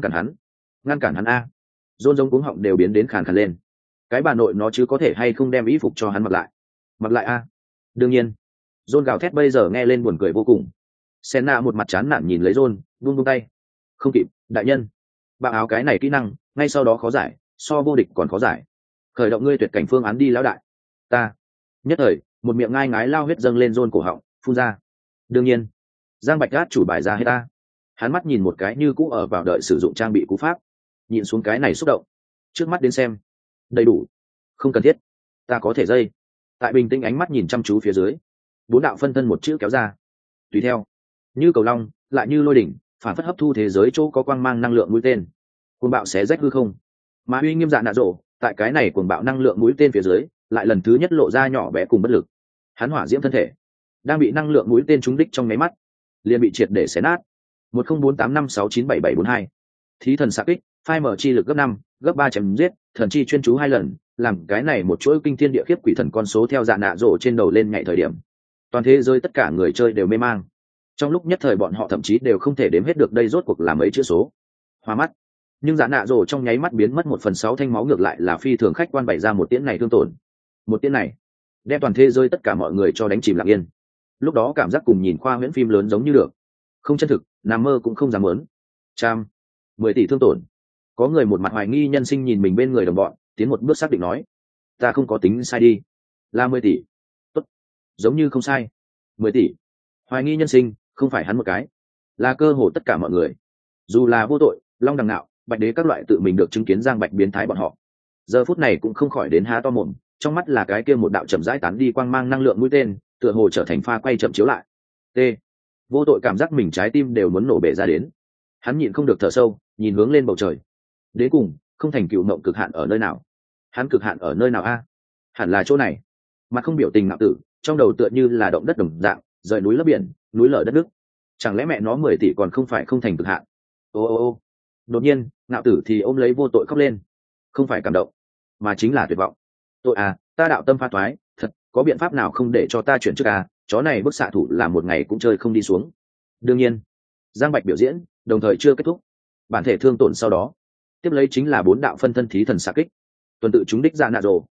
cản hắn a. Rôn giống cuống họng đều biến đến khàn khàn lên. Cái bà nội nó chứ có thể hay không đem y phục cho hắn mặc lại a. Đương nhiên, Rôn gào thét bây giờ nghe lên buồn cười vô cùng. Senna một mặt chán nản nhìn lấy Rôn, buông tay. Không kịp, đại nhân. Bạo áo cái này kỹ năng, ngay sau đó khó giải, so vô địch còn khó giải. khởi động ngươi tuyệt cảnh phương án đi lão đại. Ta. Nhất thời một miệng ngai ngái lao huyết dâng lên rôn cổ họng phun ra. Đương nhiên Giang Bạch gát chủ bài ra hết ta. Hắn mắt nhìn một cái như cũ ở vào đợi sử dụng trang bị cú pháp, nhìn xuống cái này xúc động. Trước mắt đến xem đầy đủ, không cần thiết, ta có thể dây. Tại bình tĩnh ánh mắt nhìn chăm chú phía dưới, 4 đạo phân thân một chữ kéo ra, tùy theo như cầu long lại như lôi đỉnh, phản phất hấp thu thế giới chỗ có quang mang năng lượng mũi tên, cuồng bạo xé rách hư không. Mà uy nghiêm dạ nạ rộ tại cái này cuồng bạo năng lượng mũi tên phía dưới lại lần thứ nhất lộ ra nhỏ bé cùng bất lực. Hắn hỏa diễm thân thể đang bị năng lượng mũi tên trúng đích trong nháy mắt liền bị triệt để xé nát. 104856977742 thí thần xạ kích, phai mở chi lực gấp 5, gấp 3 chém giết, thần chi chuyên chú 2 lần, làm cái này một chuỗi kinh thiên địa khiếp quỷ thần con số theo dạ nạ rộ trên đầu lên nhảy thời điểm, toàn thế giới tất cả người chơi đều mê mang. Trong lúc nhất thời bọn họ thậm chí đều không thể đếm hết được đây rốt cuộc là mấy chữ số. Hoa mắt. Nhưng dạ nạ rộ trong nháy mắt biến mất 1/6 thanh máu, ngược lại là phi thường khách quan bày ra một tiễn này thương tổn. Một tiễn này đem toàn thế giới tất cả mọi người cho đánh chìm lặng yên. Lúc đó cảm giác cùng nhìn khoa huyễn phim lớn giống như được, không chân thực, nằm mơ cũng không dám muốn. 10 tỷ thương tổn. Có người một mặt hoài nghi nhân sinh nhìn mình bên người đồng bọn, tiến một bước xác định nói, ta không có tính sai đi, là 10 tỷ. Tốt, giống như không sai. 10 tỷ. Hoài nghi nhân sinh không phải hắn một cái, là cơ hồ tất cả mọi người. Dù là vô tội, long đằng nạo, bạch đế các loại tự mình được chứng kiến Giang Bạch biến thái bọn họ, giờ phút này cũng không khỏi đến há to mồm, trong mắt là cái kia một đạo chậm rãi tán đi quang mang năng lượng mũi tên, tựa hồ trở thành pha quay chậm chiếu lại. T. Vô tội cảm giác mình trái tim đều muốn nổ bể ra đến. Hắn nhịn không được thở sâu, nhìn hướng lên bầu trời. Đến cùng không thành cựu mộng cực hạn ở nơi nào? Hắn cực hạn ở nơi nào a? Hẳn là chỗ này. Mặt không biểu tình ngạo tử, trong đầu tựa như là động đất đồng dạng, rời núi lấp biển, núi lở đất nước. Chẳng lẽ mẹ nó 10 tỷ còn không phải không thành cực hạn? Ô. Đột nhiên ngạo tử thì ôm lấy vô tội khóc lên, không phải cảm động mà chính là tuyệt vọng. Tội à, ta đạo tâm pha toái thật, có biện pháp nào không để cho ta chuyển chức à? Chó này bức xạ thủ là một ngày cũng chơi không đi xuống. Đương nhiên Giang Bạch biểu diễn đồng thời chưa kết thúc, bản thể thương tổn sau đó tiếp lấy chính là 4 đạo phân thân thí thần xạ kích, tuần tự chúng đích dạ nạ rồ.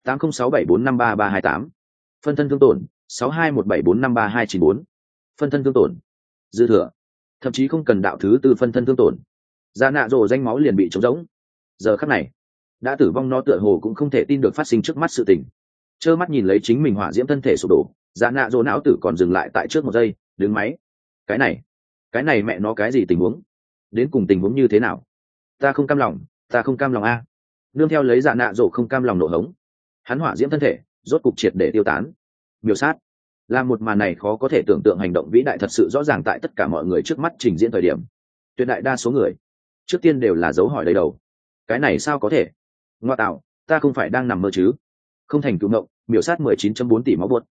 8067453328 phân thân thương tổn, 6217453294 phân thân thương tổn dư thừa, thậm chí không cần đạo thứ tư phân thân thương tổn, dạ nạ rồ danh máu liền bị trống rỗng. Giờ khắc này đã tử vong nó tựa hồ cũng không thể tin được phát sinh trước mắt sự tình, trơ mắt nhìn lấy chính mình hỏa diễm thân thể sụp đổ. Dạ nạ rồ não tử còn dừng lại tại trước một giây, đứng máy. Cái này mẹ nó cái gì tình huống? Đến cùng tình huống như thế nào? Ta không cam lòng a. Nương theo lấy dạ nạ rồ không cam lòng nổ hống, hắn hỏa diễm thân thể rốt cục triệt để tiêu tán. Miêu sát là một màn này khó có thể tưởng tượng, hành động vĩ đại thật sự rõ ràng tại tất cả mọi người trước mắt trình diễn thời điểm. Tuyệt đại đa số người trước tiên đều là dấu hỏi đầy đầu. Cái này sao có thể? Ngoa tạo, ta không phải đang nằm mơ chứ? Không thành cựu mộng, miểu sát 19.4 tỷ máu buốt.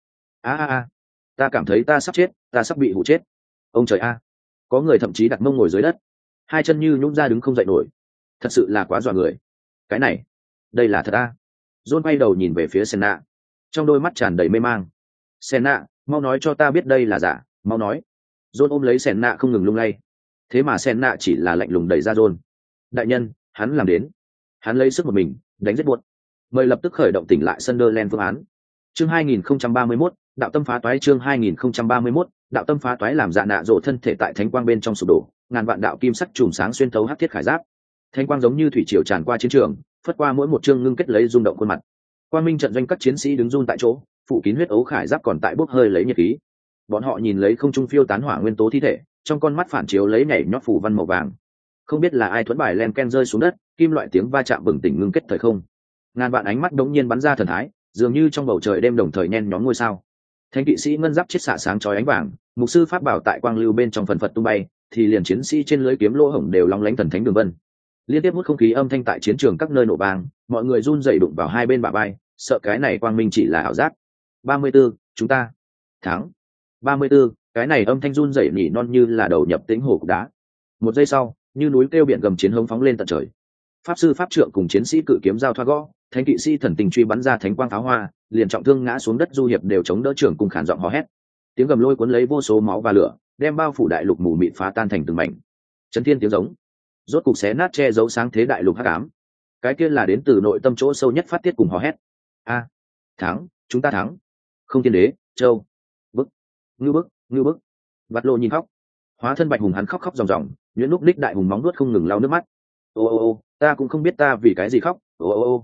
Ta cảm thấy ta sắp chết, ta sắp bị hụ chết. Ông trời a. Có người thậm chí đặt mông ngồi dưới đất, hai chân như nhũn ra đứng không dậy nổi. Thật sự là quá dọa người. Cái này, đây là thật a. John quay đầu nhìn về phía Senna, trong đôi mắt tràn đầy mê mang. Senna, mau nói cho ta biết đây là giả, mau nói. John ôm lấy Senna không ngừng lung lay. Thế mà Senna chỉ là lạnh lùng đẩy ra John. Đại nhân, hắn làm đến. Hắn lấy sức một mình đánh rất buốt. Mời lập tức khởi động tỉnh lại Sunderland phương án. Chương 2031, đạo tâm phá toái. Chương 2031, đạo tâm phá toái. Làm dạ nạ rộ thân thể tại thánh quang bên trong sụp đổ, ngàn vạn đạo kim sắc chùm sáng xuyên thấu hắc thiết khải giáp. Thánh quang giống như thủy triều tràn qua chiến trường, phất qua mỗi một chương ngưng kết lấy rung động khuôn mặt. Quang minh trận doanh các chiến sĩ đứng run tại chỗ, phủ kín huyết ấu khải giáp còn tại bốc hơi lấy nhiệt khí. Bọn họ nhìn lấy không trung phiêu tán hỏa nguyên tố thi thể, trong con mắt phản chiếu lấy nhảy nhót phủ văn màu vàng. Không biết là ai thuẫn bài len ken rơi xuống đất, kim loại tiếng va chạm bừng tỉnh ngưng kết thời không. Ngàn vạn ánh mắt đống nhiên bắn ra thần thái, dường như trong bầu trời đêm đồng thời nhen nhóm ngôi sao. Thánh kỵ sĩ ngân giáp chiết xạ sáng chói ánh vàng, mục sư pháp bảo tại quang lưu bên trong phần phật tung bay, thì liền chiến sĩ trên lưới kiếm lỗ hổng đều long lánh thần thánh đường vân. Liên tiếp hút không khí âm thanh tại chiến trường các nơi nổ vang, mọi người run rẩy đụng vào hai bên bả vai, sợ cái này quang minh chỉ là ảo giác. 34, chúng ta thắng. 34, cái này âm thanh run rẩy nỉ non như là đầu nhập tĩnh hồ cục đá. Một giây sau, như núi kêu biển gầm chiến hống phóng lên tận trời. Pháp sư pháp trượng cùng chiến sĩ cự kiếm giao thoa gõ, thánh kỵ sĩ thần tình truy bắn ra thánh quang pháo hoa, liền trọng thương ngã xuống đất, du hiệp đều chống đỡ trưởng cùng khản giọng hò hét. Tiếng gầm lôi cuốn lấy vô số máu và lửa, đem bao phủ đại lục mù mịt phá tan thành từng mảnh. Chấn thiên tiếng giống, rốt cục xé nát che giấu sáng thế đại lục hắc ám. Cái kia là đến từ nội tâm chỗ sâu nhất phát tiết cùng hò hét. Thắng, chúng ta thắng. Không tiên đế, châu, bức, ngưu bức. Vắt lô nhìn khóc, hóa thân bạch hùng hắn khóc ròng ròng, nhuyễn lúc ních đại hùng móng nuốt không ngừng lau nước mắt. Ô, ta cũng không biết ta vì cái gì khóc. Ô.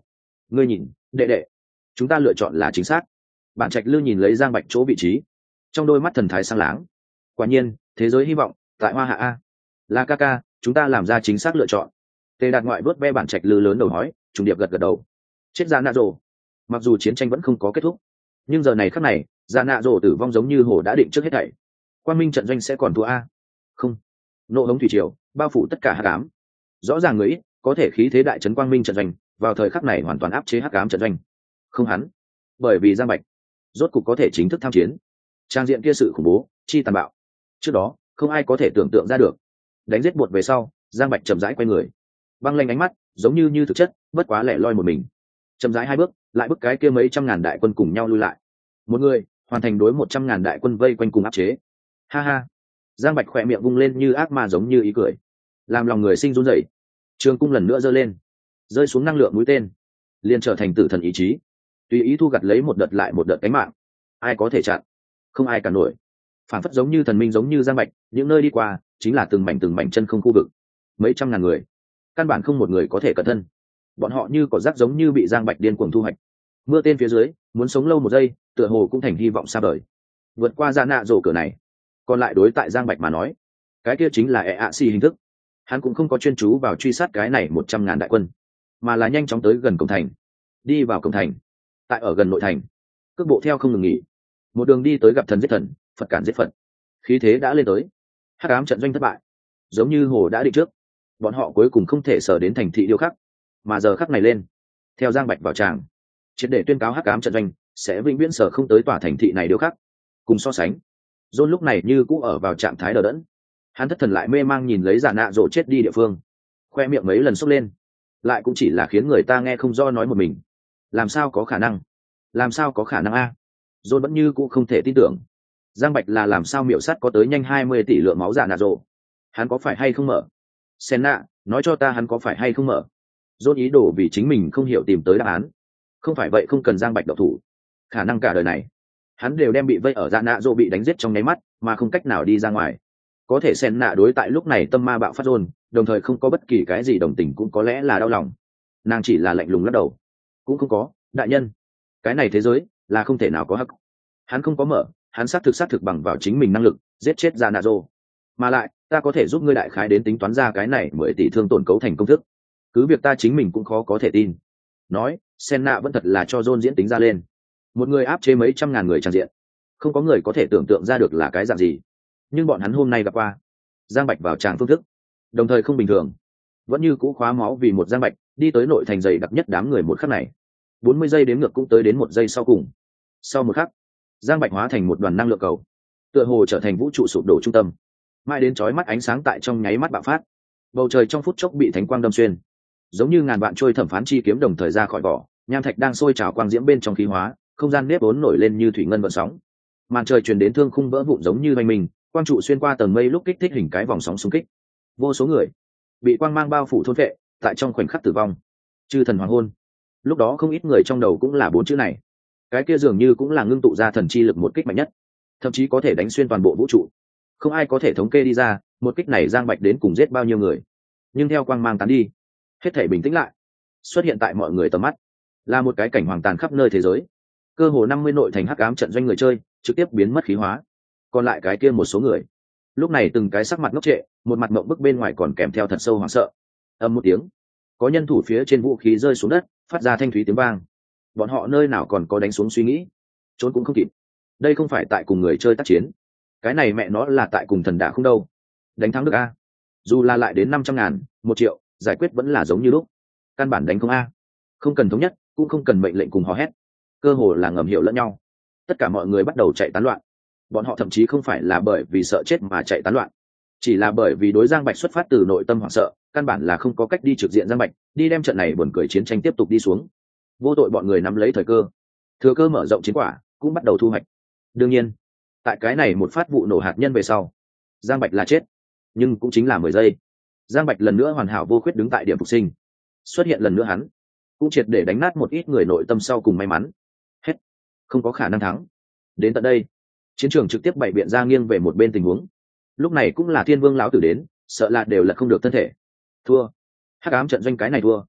ngươi nhìn đệ đệ, chúng ta lựa chọn là chính xác. Bản trạch lư nhìn lấy Giang Bạch chỗ vị trí, trong đôi mắt thần thái sáng láng. Quả nhiên thế giới hy vọng tại Hoa Hạ a. Là ca ca, chúng ta làm ra chính xác lựa chọn. Tề Đạt ngoại vớt ve Bản trạch lư lớn đầu hói, trùng điệp gật gật đầu. Chết ra nạ rồ. Mặc dù chiến tranh vẫn không có kết thúc, nhưng giờ này khắc này ra nạ rồ tử vong giống như hồ đã định trước hết thảy. Quang Minh trận doanh sẽ còn thua a? Không. Nộ hống thủy triều bao phủ tất cả hắc ám. Rõ ràng người ít có thể khí thế đại trấn Quang Minh trận doanh, vào thời khắc này hoàn toàn áp chế hắc ám trận doanh. Không hắn, bởi vì Giang Bạch rốt cục có thể chính thức tham chiến. Trang diện kia sự khủng bố chi tàn bạo, trước đó không ai có thể tưởng tượng ra được. Đánh giết buột về sau, Giang Bạch chậm rãi quay người, băng lanh ánh mắt giống như thực chất, bất quá lẻ loi một mình. Chậm rãi hai bước, lại bước cái kia mấy trăm ngàn đại quân cùng nhau lui lại. Một người hoàn thành đối 100.000 đại quân vây quanh cùng áp chế. Ha ha. Giang Bạch khỏe miệng vung lên như ác ma giống như ý cười, làm lòng người sinh run rẩy. Trường cung lần nữa giơ lên, rơi xuống năng lượng mũi tên, liền trở thành tử thần ý chí, tùy ý thu gặt lấy một đợt lại một đợt cánh mạng. Ai có thể chặn? Không ai cản nổi. Phản phất giống như thần minh giống như Giang Bạch, những nơi đi qua chính là từng mảnh chân không khu vực. Mấy trăm ngàn người, căn bản không một người có thể cẩn thân. Bọn họ như cỏ rác giống như bị Giang Bạch điên cuồng thu hoạch. Mưa tên phía dưới, muốn sống lâu một giây, tựa hồ cũng thành hy vọng xa vời. Vượt qua ra nạ rổ cửa này, còn lại đối tại Giang Bạch mà nói, cái kia chính là EAC hình thức. Hắn cũng không có chuyên chú vào truy sát cái này 100.000 đại quân, mà là nhanh chóng tới gần cổng thành, đi vào cổng thành. Tại ở gần nội thành, cước bộ theo không ngừng nghỉ, một đường đi tới gặp thần giết thần, Phật cản giết Phật. Khí thế đã lên tới, hắc ám trận doanh thất bại, giống như hồ đã định trước. Bọn họ cuối cùng không thể sở đến thành thị điêu khắc, mà giờ khắc này lên, theo Giang Bạch vào tràng, triệt để tuyên cáo hắc ám trận doanh sẽ vĩnh viễn sở không tới tòa thành thị này điêu khắc. Cùng so sánh, John lúc này như cũ ở vào trạng thái đờ đẫn. Hắn thất thần lại mê mang nhìn lấy giả nạ rộ chết đi địa phương, khoe miệng mấy lần xốc lên, lại cũng chỉ là khiến người ta nghe không do nói một mình. Làm sao có khả năng? Làm sao có khả năng a? John vẫn như cũ không thể tin tưởng. Giang Bạch là làm sao miểu sát có tới nhanh 20 tỷ lượng máu giả nạ rộ? Hắn có phải hay không mở? Senna, nói cho ta hắn có phải hay không mở? John ý đồ vì chính mình không hiểu tìm tới đáp án. Không phải vậy không cần Giang Bạch độc thủ. Khả năng cả đời này hắn đều đem bị vây ở dạ nạ dỗ bị đánh giết trong nháy mắt mà không cách nào đi ra ngoài. Có thể sen nạ đối tại lúc này tâm ma bạo phát rôn, đồng thời không có bất kỳ cái gì đồng tình, cũng có lẽ là đau lòng. Nàng chỉ là lạnh lùng lắc đầu. Cũng không có, đại nhân, cái này thế giới là không thể nào có hắc. Hắn không có mở, hắn xác thực bằng vào chính mình năng lực giết chết dạ nạ dỗ. Mà lại ta có thể giúp ngươi đại khái đến tính toán ra cái này 10 tỷ thương tổn cấu thành công thức. Cứ việc ta chính mình cũng khó có thể tin. Nói sen nạ vẫn thật là cho John diễn tính ra lên. Một người áp chế mấy trăm ngàn người tràn diện, không có người có thể tưởng tượng ra được là cái dạng gì. Nhưng bọn hắn hôm nay gặp qua Giang Bạch vào tràng phương thức, đồng thời không bình thường, vẫn như cũ khóa máu vì một Giang Bạch đi tới nội thành dày đặc nhất đám người một khắc này. 40 giây đếm ngược cũng tới đến 1 giây sau cùng. Sau một khắc, Giang Bạch hóa thành một đoàn năng lượng cầu, tựa hồ trở thành vũ trụ sụp đổ trung tâm, mãi đến chói mắt ánh sáng tại trong nháy mắt bạo phát. Bầu trời trong phút chốc bị thánh quang đâm xuyên, giống như ngàn vạn trôi thẩm phán chi kiếm đồng thời ra khỏi vỏ. Nham thạch đang sôi trào quang diễm bên trong khí hóa, không gian nếp vốn nổi lên như thủy ngân vận sóng. Màn trời truyền đến thương khung vỡ vụn giống như oanh mình, quang trụ xuyên qua tầng mây lúc kích thích hình cái vòng sóng xung kích. Vô số người bị quang mang bao phủ thôn vệ, tại trong khoảnh khắc tử vong. Chư thần hoàng hôn. Lúc đó không ít người trong đầu cũng là 4 chữ này. Cái kia dường như cũng là ngưng tụ ra thần chi lực một kích mạnh nhất, thậm chí có thể đánh xuyên toàn bộ vũ trụ. Không ai có thể thống kê đi ra một kích này Giang Bạch đến cùng giết bao nhiêu người. Nhưng theo quang mang tán đi, hết thảy bình tĩnh lại. Xuất hiện tại mọi người tầm mắt là một cái cảnh hoàng tàn khắp nơi thế giới. Cơ hồ 50 nội thành hắc ám trận doanh người chơi trực tiếp biến mất khí hóa. Còn lại cái kia một số người, lúc này từng cái sắc mặt ngốc trệ, một mặt mộng bức, bên ngoài còn kèm theo thật sâu hoảng sợ. Ầm một tiếng, có nhân thủ phía trên vũ khí rơi xuống đất, phát ra thanh thúy tiếng vang. Bọn họ nơi nào còn có đánh xuống suy nghĩ, trốn cũng không kịp. Đây không phải tại cùng người chơi tác chiến, cái này mẹ nó là tại cùng thần đả không đâu. Đánh thắng được a? Dù là lại đến 500.000, 1 triệu, giải quyết vẫn là giống như lúc. Căn bản đánh không a. Không cần thống nhất, cũng không cần mệnh lệnh cùng hò hét, cơ hồ là ngầm hiểu lẫn nhau. Tất cả mọi người bắt đầu chạy tán loạn. Bọn họ thậm chí không phải là bởi vì sợ chết mà chạy tán loạn, chỉ là bởi vì đối Giang Bạch xuất phát từ nội tâm hoảng sợ, căn bản là không có cách đi trực diện Giang Bạch, đi đem trận này buồn cười chiến tranh tiếp tục đi xuống. Vô tội bọn người nắm lấy thời cơ, thừa cơ mở rộng chiến quả, cũng bắt đầu thu hoạch. Đương nhiên, tại cái này một phát vụ nổ hạt nhân về sau, Giang Bạch là chết, nhưng cũng chính là 10 giây, Giang Bạch lần nữa hoàn hảo vô khuyết đứng tại điểm phục sinh. Xuất hiện lần nữa hắn cũng triệt để đánh nát một ít người nội tâm sau cùng may mắn. Hết, không có khả năng thắng. Đến tận đây, chiến trường trực tiếp bày biện ra nghiêng về một bên tình huống. Lúc này cũng là Thiên Vương lão tử đến, sợ là đều là không được thân thể. Thua. Hắc ám trận doanh cái này thua.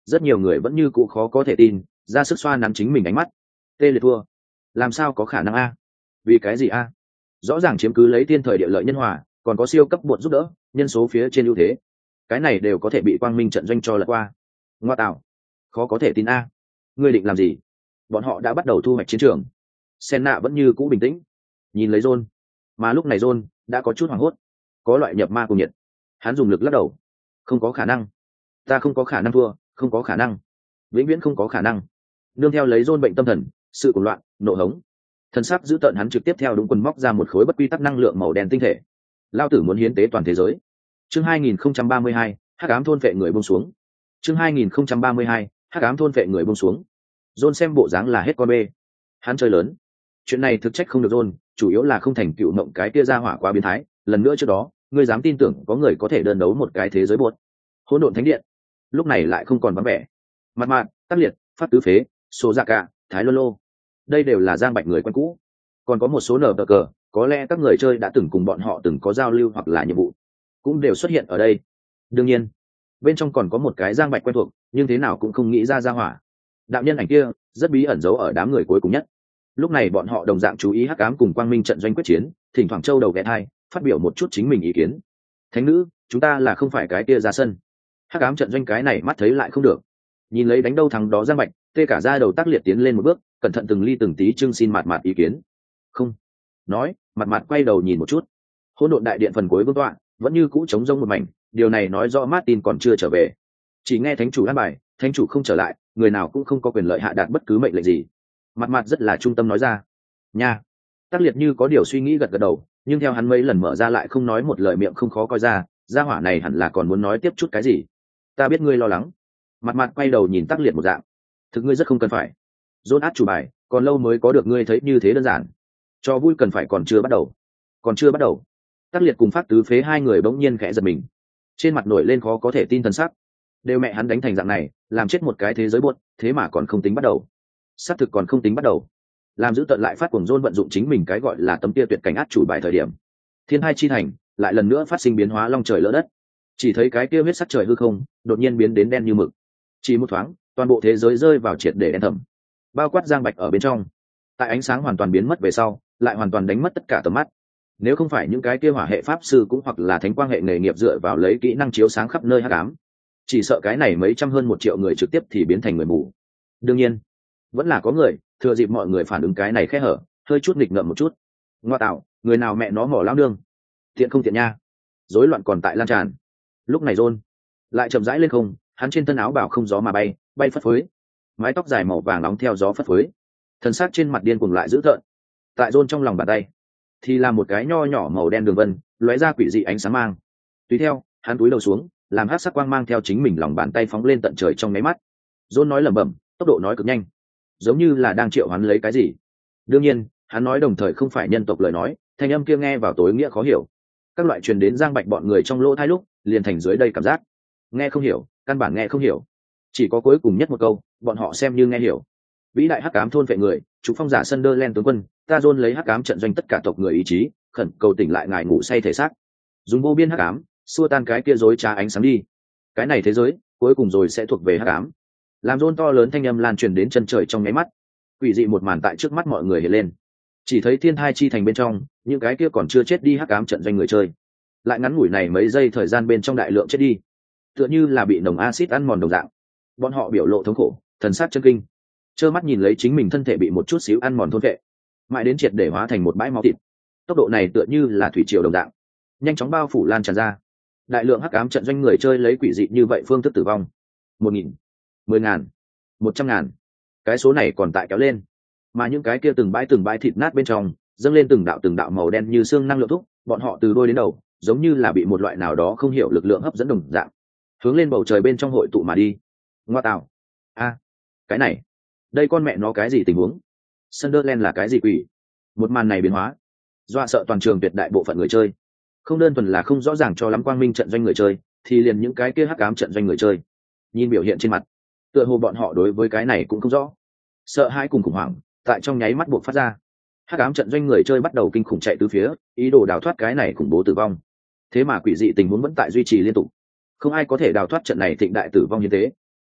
rất nhiều người vẫn như cũ khó có thể tin, ra sức xoa nắn chính mình ánh mắt. Tê liệt thua, làm sao có khả năng a? Vì cái gì a? Rõ ràng chiếm cứ lấy thiên thời địa lợi nhân hòa, còn có siêu cấp bột giúp đỡ, nhân số phía trên ưu thế, cái này đều có thể bị quang minh trận doanh cho lật qua. Ngoa tạo, khó có thể tin a. Ngươi định làm gì? Bọn họ đã bắt đầu thu hoạch chiến trường. Senna vẫn như cũ bình tĩnh nhìn lấy John, mà lúc này John đã có chút hoảng hốt, có loại nhập ma cùng nhiệt. Hắn dùng lực lắc đầu, không có khả năng, ta không có khả năng thua, không có khả năng, vĩnh viễn không có khả năng. Nương theo lấy John bệnh tâm thần, sự cuồng loạn, nộ hống, thân sắc giữ tợn, hắn trực tiếp theo đúng quần móc ra một khối bất quy tắc năng lượng màu đen tinh thể. Lao tử muốn hiến tế toàn thế giới. Chương 2032, hắc ám thôn vệ người buông xuống. Chương 2032, hắc ám thôn vệ người buông xuống. John xem bộ dáng là hết con bê. Hắn chơi lớn. Chuyện này thực trách không được John, chủ yếu là không thành cựu mộng cái kia ra hỏa quá biến thái. Lần nữa trước đó, ngươi dám tin tưởng có người có thể đơn đấu một cái thế giới buột. Hỗn độn thánh điện. Lúc này lại không còn vắng vẻ. Mặt mạn, Tắc Liệt, Phát Tứ Phế, Số Dạ Cả, Thái Lô Lô. Đây đều là Giang Bạch người quen cũ. Còn có một số nở cờ, có lẽ các người chơi đã từng cùng bọn họ từng có giao lưu hoặc là nhiệm vụ, cũng đều xuất hiện ở đây. Đương nhiên, bên trong còn có một cái Giang Bạch quen thuộc, nhưng thế nào cũng không nghĩ ra hỏa. Đạo nhân ảnh kia rất bí ẩn giấu ở đám người cuối cùng nhất. Lúc này bọn họ đồng dạng chú ý hắc ám cùng quang minh trận doanh quyết chiến, thỉnh thoảng châu đầu ghé thai, phát biểu một chút chính mình ý kiến. Thánh nữ, chúng ta là không phải cái kia ra sân. Hắc ám trận doanh cái này mắt thấy lại không được. Nhìn lấy đánh đâu thắng đó Giang Bạch, tê cả da đầu Tác Liệt tiến lên một bước, cẩn thận từng ly từng tí trưng xin mạt ý kiến. Không. Nói, mặt quay đầu nhìn một chút. Hỗn độn đại điện phần cuối vương tọa, vẫn như cũ trống rỗng một mảnh, điều này nói rõ Martin còn chưa trở về. Chỉ nghe thánh chủ an bài, thánh chủ không trở lại, người nào cũng không có quyền lợi hạ đạt bất cứ mệnh lệnh gì. Mặt rất là trung tâm nói ra. Nha. Tác Liệt như có điều suy nghĩ gật gật đầu, nhưng theo hắn mấy lần mở ra lại không nói một lời, miệng không khó coi ra, gia hỏa này hẳn là còn muốn nói tiếp chút cái gì. Ta biết ngươi lo lắng. Mặt quay đầu nhìn Tác Liệt một dạng. Thực ngươi rất không cần phải. John át chủ bài, còn lâu mới có được ngươi thấy như thế đơn giản. Cho vui cần phải còn chưa bắt đầu. Còn chưa bắt đầu. Tác Liệt cùng Phát Tứ Phế hai người bỗng nhiên khẽ giật mình, trên mặt nổi lên khó có thể tin thần sắc. Đều mẹ hắn đánh thành dạng này, làm chết một cái thế giới buốt, thế mà còn không tính bắt đầu. Xác thực còn không tính bắt đầu. Làm giữ tận lại phát cuồng John vận dụng chính mình cái gọi là tấm tia tuyệt cảnh át chủ bài thời điểm. Thiên hai chi thành lại lần nữa phát sinh biến hóa long trời lỡ đất. Chỉ thấy cái kia huyết sắc trời hư không đột nhiên biến đến đen như mực. Chỉ một thoáng, toàn bộ thế giới rơi vào triệt để đen thẳm. Bao quát Giang Bạch ở bên trong. Tại ánh sáng hoàn toàn biến mất về sau, lại hoàn toàn đánh mất tất cả tầm mắt. Nếu không phải những cái kia hỏa hệ pháp sư cũng hoặc là thánh quang hệ nghề nghiệp dựa vào lấy kỹ năng chiếu sáng khắp nơi hắc ám, chỉ sợ cái này mấy trăm hơn 1 triệu người trực tiếp thì biến thành người mù. Đương nhiên, vẫn là có người thừa dịp mọi người phản ứng cái này khẽ hở, hơi chút nghịch ngợm một chút. Ngoa tạo, người nào mẹ nó mỏ lao nương, tiện không tiện nha. Rối loạn còn tại lan tràn. Lúc này John lại chậm rãi lên không, hắn trên thân áo bào không gió mà bay, bay phất phới, mái tóc dài màu vàng nóng theo gió phất phới, thân xác trên mặt điên cuồng lại dữ tợn. Tại John trong lòng bàn tay thì là một cái nho nhỏ màu đen đường vân, lóe ra quỷ dị ánh sáng mang. Tùy theo, hắn cúi đầu xuống, làm hắc sắc quang mang theo chính mình lòng bàn tay phóng lên tận trời trong nháy mắt. John nói lẩm bẩm, tốc độ nói cực nhanh, giống như là đang triệu hắn lấy cái gì. Đương nhiên, hắn nói đồng thời không phải nhân tộc lời nói, thanh âm kia nghe vào tối nghĩa khó hiểu. Các loại truyền đến Giang Bạch bọn người trong lỗ tai lúc, liền thành dưới đây cảm giác nghe không hiểu, căn bản nghe không hiểu. Chỉ có cuối cùng nhất một câu, bọn họ xem như nghe hiểu. Vĩ đại hắc ám thôn vệ người, chủ phong giả Sunderland tướng quân, ta John lấy hắc ám trận doanh tất cả tộc người ý chí, khẩn cầu tỉnh lại ngài ngủ say thể xác, dùng vô biên hắc ám xua tan cái kia rối trá ánh sáng đi. Cái này thế giới cuối cùng rồi sẽ thuộc về hắc ám. Làm John to lớn thanh âm lan truyền đến chân trời trong nháy mắt, quỷ dị một màn tại trước mắt mọi người hiện lên. Chỉ thấy thiên thai chi thành bên trong, những cái kia còn chưa chết đi hắc ám trận doanh người chơi, lại ngắn ngủi này mấy giây thời gian bên trong đại lượng chết đi, tựa như là bị nồng axit ăn mòn đồng dạng. Bọn họ biểu lộ thống khổ, thần sắc chân kinh, trơ mắt nhìn lấy chính mình thân thể bị một chút xíu ăn mòn thôn vệ, mãi đến triệt để hóa thành một bãi máu thịt. Tốc độ này tựa như là thủy triều đồng dạng, nhanh chóng bao phủ lan tràn ra. Đại lượng hắc ám trận doanh người chơi lấy quỷ dị như vậy phương thức tử vong. 1.000, 10.000, 100.000, cái số này còn tại kéo lên. Mà những cái kia từng bãi thịt nát bên trong dâng lên từng đạo màu đen như xương năng lượng thúc, bọn họ từ đôi đến đầu giống như là bị một loại nào đó không hiểu lực lượng hấp dẫn đồng dạng, hướng lên bầu trời bên trong hội tụ mà đi. Ngoa tạo, a, cái này, đây con mẹ nó cái gì tình huống? Sunderland là cái gì quỷ? Một màn này biến hóa dọa sợ toàn trường tuyệt đại bộ phận người chơi. Không đơn thuần là không rõ ràng cho lắm quang minh trận doanh người chơi, thì liền những cái kia hắc ám trận doanh người chơi, nhìn biểu hiện trên mặt, tựa hồ bọn họ đối với cái này cũng không rõ. Sợ hãi cùng khủng hoảng tại trong nháy mắt buộc phát ra. Hắc ám trận doanh người chơi bắt đầu kinh khủng chạy tứ phía, ý đồ đào thoát cái này khủng bố tử vong. Thế mà quỷ dị tình huống vẫn tại duy trì liên tục, không ai có thể đào thoát trận này thịnh đại tử vong như thế.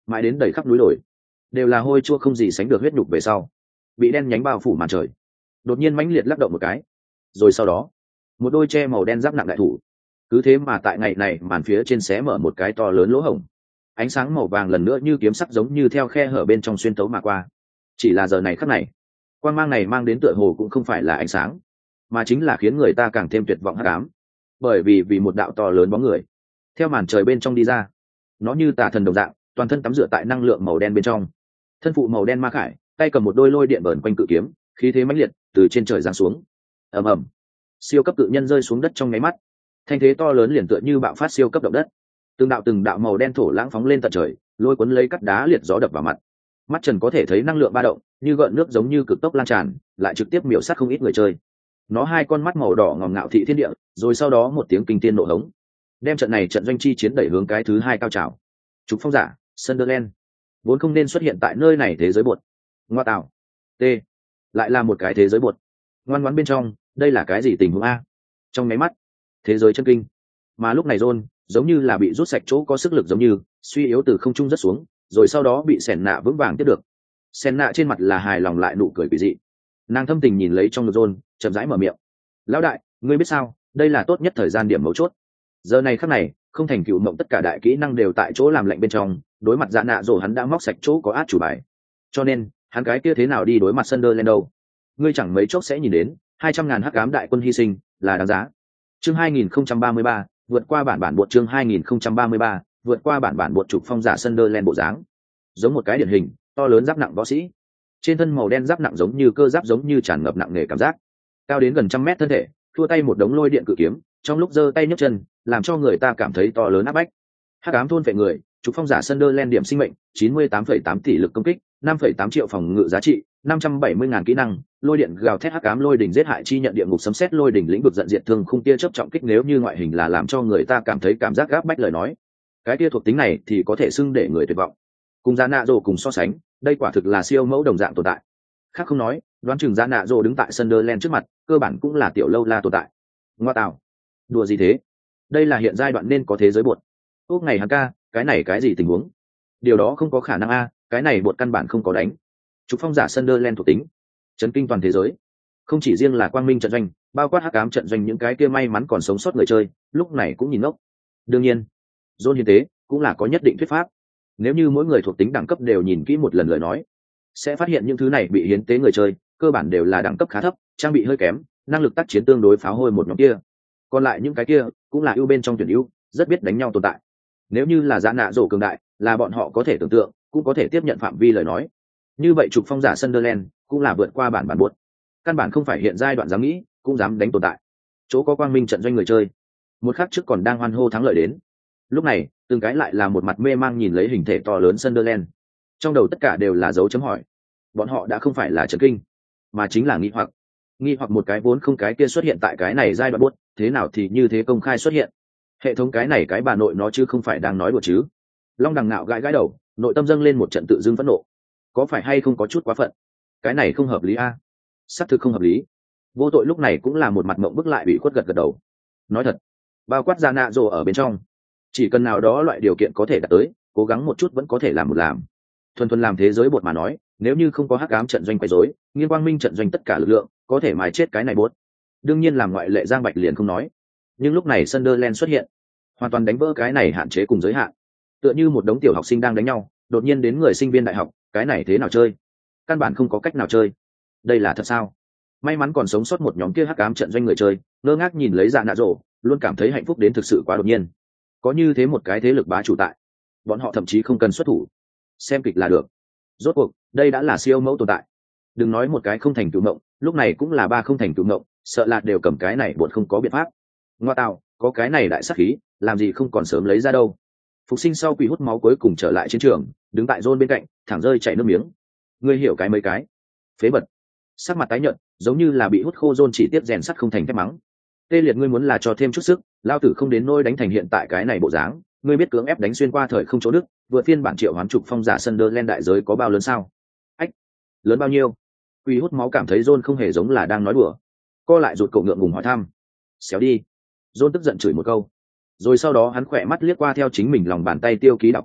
mãi đến đầy khắp núi đồi đều là hôi chua không gì sánh được huyết nhục về sau bị đen nhánh bao phủ màn trời đột nhiên mãnh liệt lắc động một cái, rồi sau đó một đôi che màu đen giáp nặng đại thủ cứ thế mà tại ngày này màn phía trên xé mở một cái to lớn lỗ hổng, ánh sáng màu vàng lần nữa như kiếm sắc giống như theo khe hở bên trong xuyên tấu mà qua. Chỉ là giờ này khắc này quang mang này mang đến tựa hồ cũng không phải là ánh sáng, mà chính là khiến người ta càng thêm tuyệt vọng hắc ám, bởi vì một đạo to lớn bóng người theo màn trời bên trong đi ra. Nó như tà thần đồng dạng, toàn thân tắm rửa tại năng lượng màu đen bên trong, thân phụ màu đen ma khải, tay cầm một đôi lôi điện vờn quanh cự kiếm, khí thế mãnh liệt từ trên trời giáng xuống. Ầm ầm, siêu cấp cự nhân rơi xuống đất trong nháy mắt, thanh thế to lớn liền tựa như bạo phát siêu cấp động đất, từng đạo màu đen thổ lãng phóng lên tận trời, lôi cuốn lấy cắt đá liệt gió đập vào mặt. Mắt trần có thể thấy năng lượng ba động như gợn nước giống như cực tốc lan tràn, lại trực tiếp miểu sát không ít người chơi. Nó hai con mắt màu đỏ ngòm ngạo thị thiên địa, rồi sau đó một tiếng kinh tiên nộ hống, đem trận này trận doanh chi chiến đẩy hướng cái thứ hai cao trào. Trục phong giả Sunderland vốn không nên xuất hiện tại nơi này, thế giới bột ngoa tạo t lại là một cái thế giới bột ngoan ngoãn bên trong, đây là cái gì tình huống a? Trong máy mắt thế giới chân kinh, mà lúc này John giống như là bị rút sạch chỗ có sức lực giống như suy yếu từ không trung rất xuống, rồi sau đó bị sèn nạ vững vàng tiếp được. Sèn nạ trên mặt là hài lòng lại nụ cười quỷ dị, nàng thâm tình nhìn lấy trong ngực John, chậm rãi mở miệng: lão đại, ngươi biết sao, đây là tốt nhất thời gian điểm mấu chốt. Giờ này khắc này không thành cựu mộng tất cả đại kỹ năng đều tại chỗ làm lạnh bên trong, đối mặt dạ nạ rồi hắn đã móc sạch chỗ có át chủ bài, cho nên hắn cái kia thế nào đi đối mặt Sunderland đâu. Ngươi chẳng mấy chốc sẽ nhìn đến 200.000 hắc ám đại quân hy sinh là đáng giá. Chương 2033, vượt qua bản buộc. Chương 2033, vượt qua bản buộc. Trục phong giả Sunderland bộ dáng giống một cái điển hình to lớn giáp nặng võ sĩ, trên thân màu đen giáp nặng giống như cơ giáp, giống như tràn ngập nặng nề cảm giác, cao đến gần 100 mét thân thể, thua tay một đống lôi điện cự kiếm, trong lúc giơ tay nhấc chân làm cho người ta cảm thấy to lớn áp bách. Hắc ám thôn phệ người, trục phong giả Sunderland điểm sinh mệnh 98,8 tỷ lực công kích, 5,8 triệu phòng ngự giá trị, 570.000 kỹ năng, lôi điện gào thét hắc ám lôi đỉnh giết hại chi nhận địa ngục sấm sét lôi đỉnh lĩnh vực giận diệt thương khung tia chớp trọng kích. Nếu như ngoại hình là làm cho người ta cảm thấy cảm giác gáp bách lời nói, cái tia thuộc tính này thì có thể xưng để người tuyệt vọng. Cùng giá nạ rồ cùng so sánh, đây quả thực là siêu mẫu đồng dạng tồn tại. Khác không nói, đoán chừng giá nạ rồ đứng tại Sunderland trước mặt, cơ bản cũng là tiểu lâu la tồn tại. Ngoa tạo, đùa gì thế? Đây là hiện giai đoạn nên có thế giới bột. Úp ngày hắn ca, cái này cái gì tình huống? Điều đó không có khả năng a, cái này bột căn bản không có đánh. Trục phong giả Sunderland thuộc tính chấn kinh toàn thế giới, không chỉ riêng là quang minh trận doanh, bao quát hắc ám trận doanh những cái kia may mắn còn sống sót người chơi lúc này cũng nhìn ngốc. Đương nhiên John hiến tế cũng là có nhất định thuyết pháp, nếu như mỗi người thuộc tính đẳng cấp đều nhìn kỹ một lần lời nói, sẽ phát hiện những thứ này bị hiến tế người chơi cơ bản đều là đẳng cấp khá thấp, trang bị hơi kém, năng lực tác chiến tương đối pháo hôi một nhóm kia, còn lại những cái kia cũng là ưu bên trong tuyển ưu, rất biết đánh nhau tồn tại. Nếu như là dạ nạ rổ cường đại là bọn họ có thể tưởng tượng cũng có thể tiếp nhận phạm vi lời nói, như vậy trục phong giả Sunderland cũng là vượt qua bản buộc, căn bản không phải hiện giai đoạn dám nghĩ cũng dám đánh tồn tại. Chỗ có quang minh trận doanh người chơi một khắc trước còn đang hoan hô thắng lợi đến, lúc này từng cái lại là một mặt mê mang nhìn lấy hình thể to lớn Sunderland, trong đầu tất cả đều là dấu chấm hỏi. Bọn họ đã không phải là chấn kinh, mà chính là nghi hoặc một cái vốn không cái kia xuất hiện tại cái này giai đoạn buốt, thế nào thì như thế công khai xuất hiện. Hệ thống cái này cái bà nội nó chứ không phải đang nói đùa chứ. Long đằng nạo gãi đầu, nội tâm dâng lên một trận tự dưng phẫn nộ, có phải hay không có chút quá phận? Cái này không hợp lý a. Xác thực không hợp lý. Vô tội lúc này cũng là một mặt mộng bức lại bị khuất gật đầu. Nói thật, bao quát ra nạ rồ ở bên trong, chỉ cần nào đó loại điều kiện có thể đạt tới, cố gắng một chút vẫn có thể làm một làm. Thuần làm thế giới bột mà nói, nếu như không có hắc ám trận doanh quấy rối, nghiên quang minh trận doanh tất cả lực lượng có thể mài chết cái này bột. Đương nhiên làm ngoại lệ Giang Bạch liền không nói, nhưng lúc này Sunderland xuất hiện, hoàn toàn đánh vỡ cái này hạn chế cùng giới hạn. Tựa như một đống tiểu học sinh đang đánh nhau, đột nhiên đến người sinh viên đại học, cái này thế nào chơi? Căn bản không có cách nào chơi. Đây là thật sao? May mắn còn sống sót một nhóm kia hắc ám trận doanh người chơi, ngơ ngác nhìn lấy dạ nạ rổ, luôn cảm thấy hạnh phúc đến thực sự quá đột nhiên. Có như thế một cái thế lực bá chủ tại, bọn họ thậm chí không cần xuất thủ, xem kịch là được. Rốt cuộc đây đã là siêu mẫu tồn tại, đừng nói một cái không thành tựu mộng, lúc này cũng là ba không thành tựu mộng, sợ là đều cầm cái này buồn không có biện pháp. Ngoa tạo, có cái này đại sát khí, làm gì không còn sớm lấy ra đâu. Phục sinh sau quỷ hút máu cuối cùng trở lại chiến trường, đứng tại John bên cạnh, thẳng rơi chảy nước miếng. Ngươi hiểu cái mấy cái? Phế bật. Sắc mặt tái nhợt, giống như là bị hút khô. John chỉ tiếp rèn sắt không thành thép mắng. Tê liệt, ngươi muốn là cho thêm chút sức, lao tử không đến nôi đánh thành hiện tại cái này bộ dáng. Ngươi biết cưỡng ép đánh xuyên qua thời không chỗ đức, vượt phiên bản triệu hoán trục phong giả Sunderland đại giới có bao lớn sao? Ách, lớn bao nhiêu? Quỷ hút máu cảm thấy John không hề giống là đang nói đùa, co lại rụt cổ ngượng ngùng hỏi thăm. Xéo đi. John tức giận chửi một câu, rồi sau đó hắn khỏe mắt liếc qua theo chính mình lòng bàn tay tiêu ký đảo qua,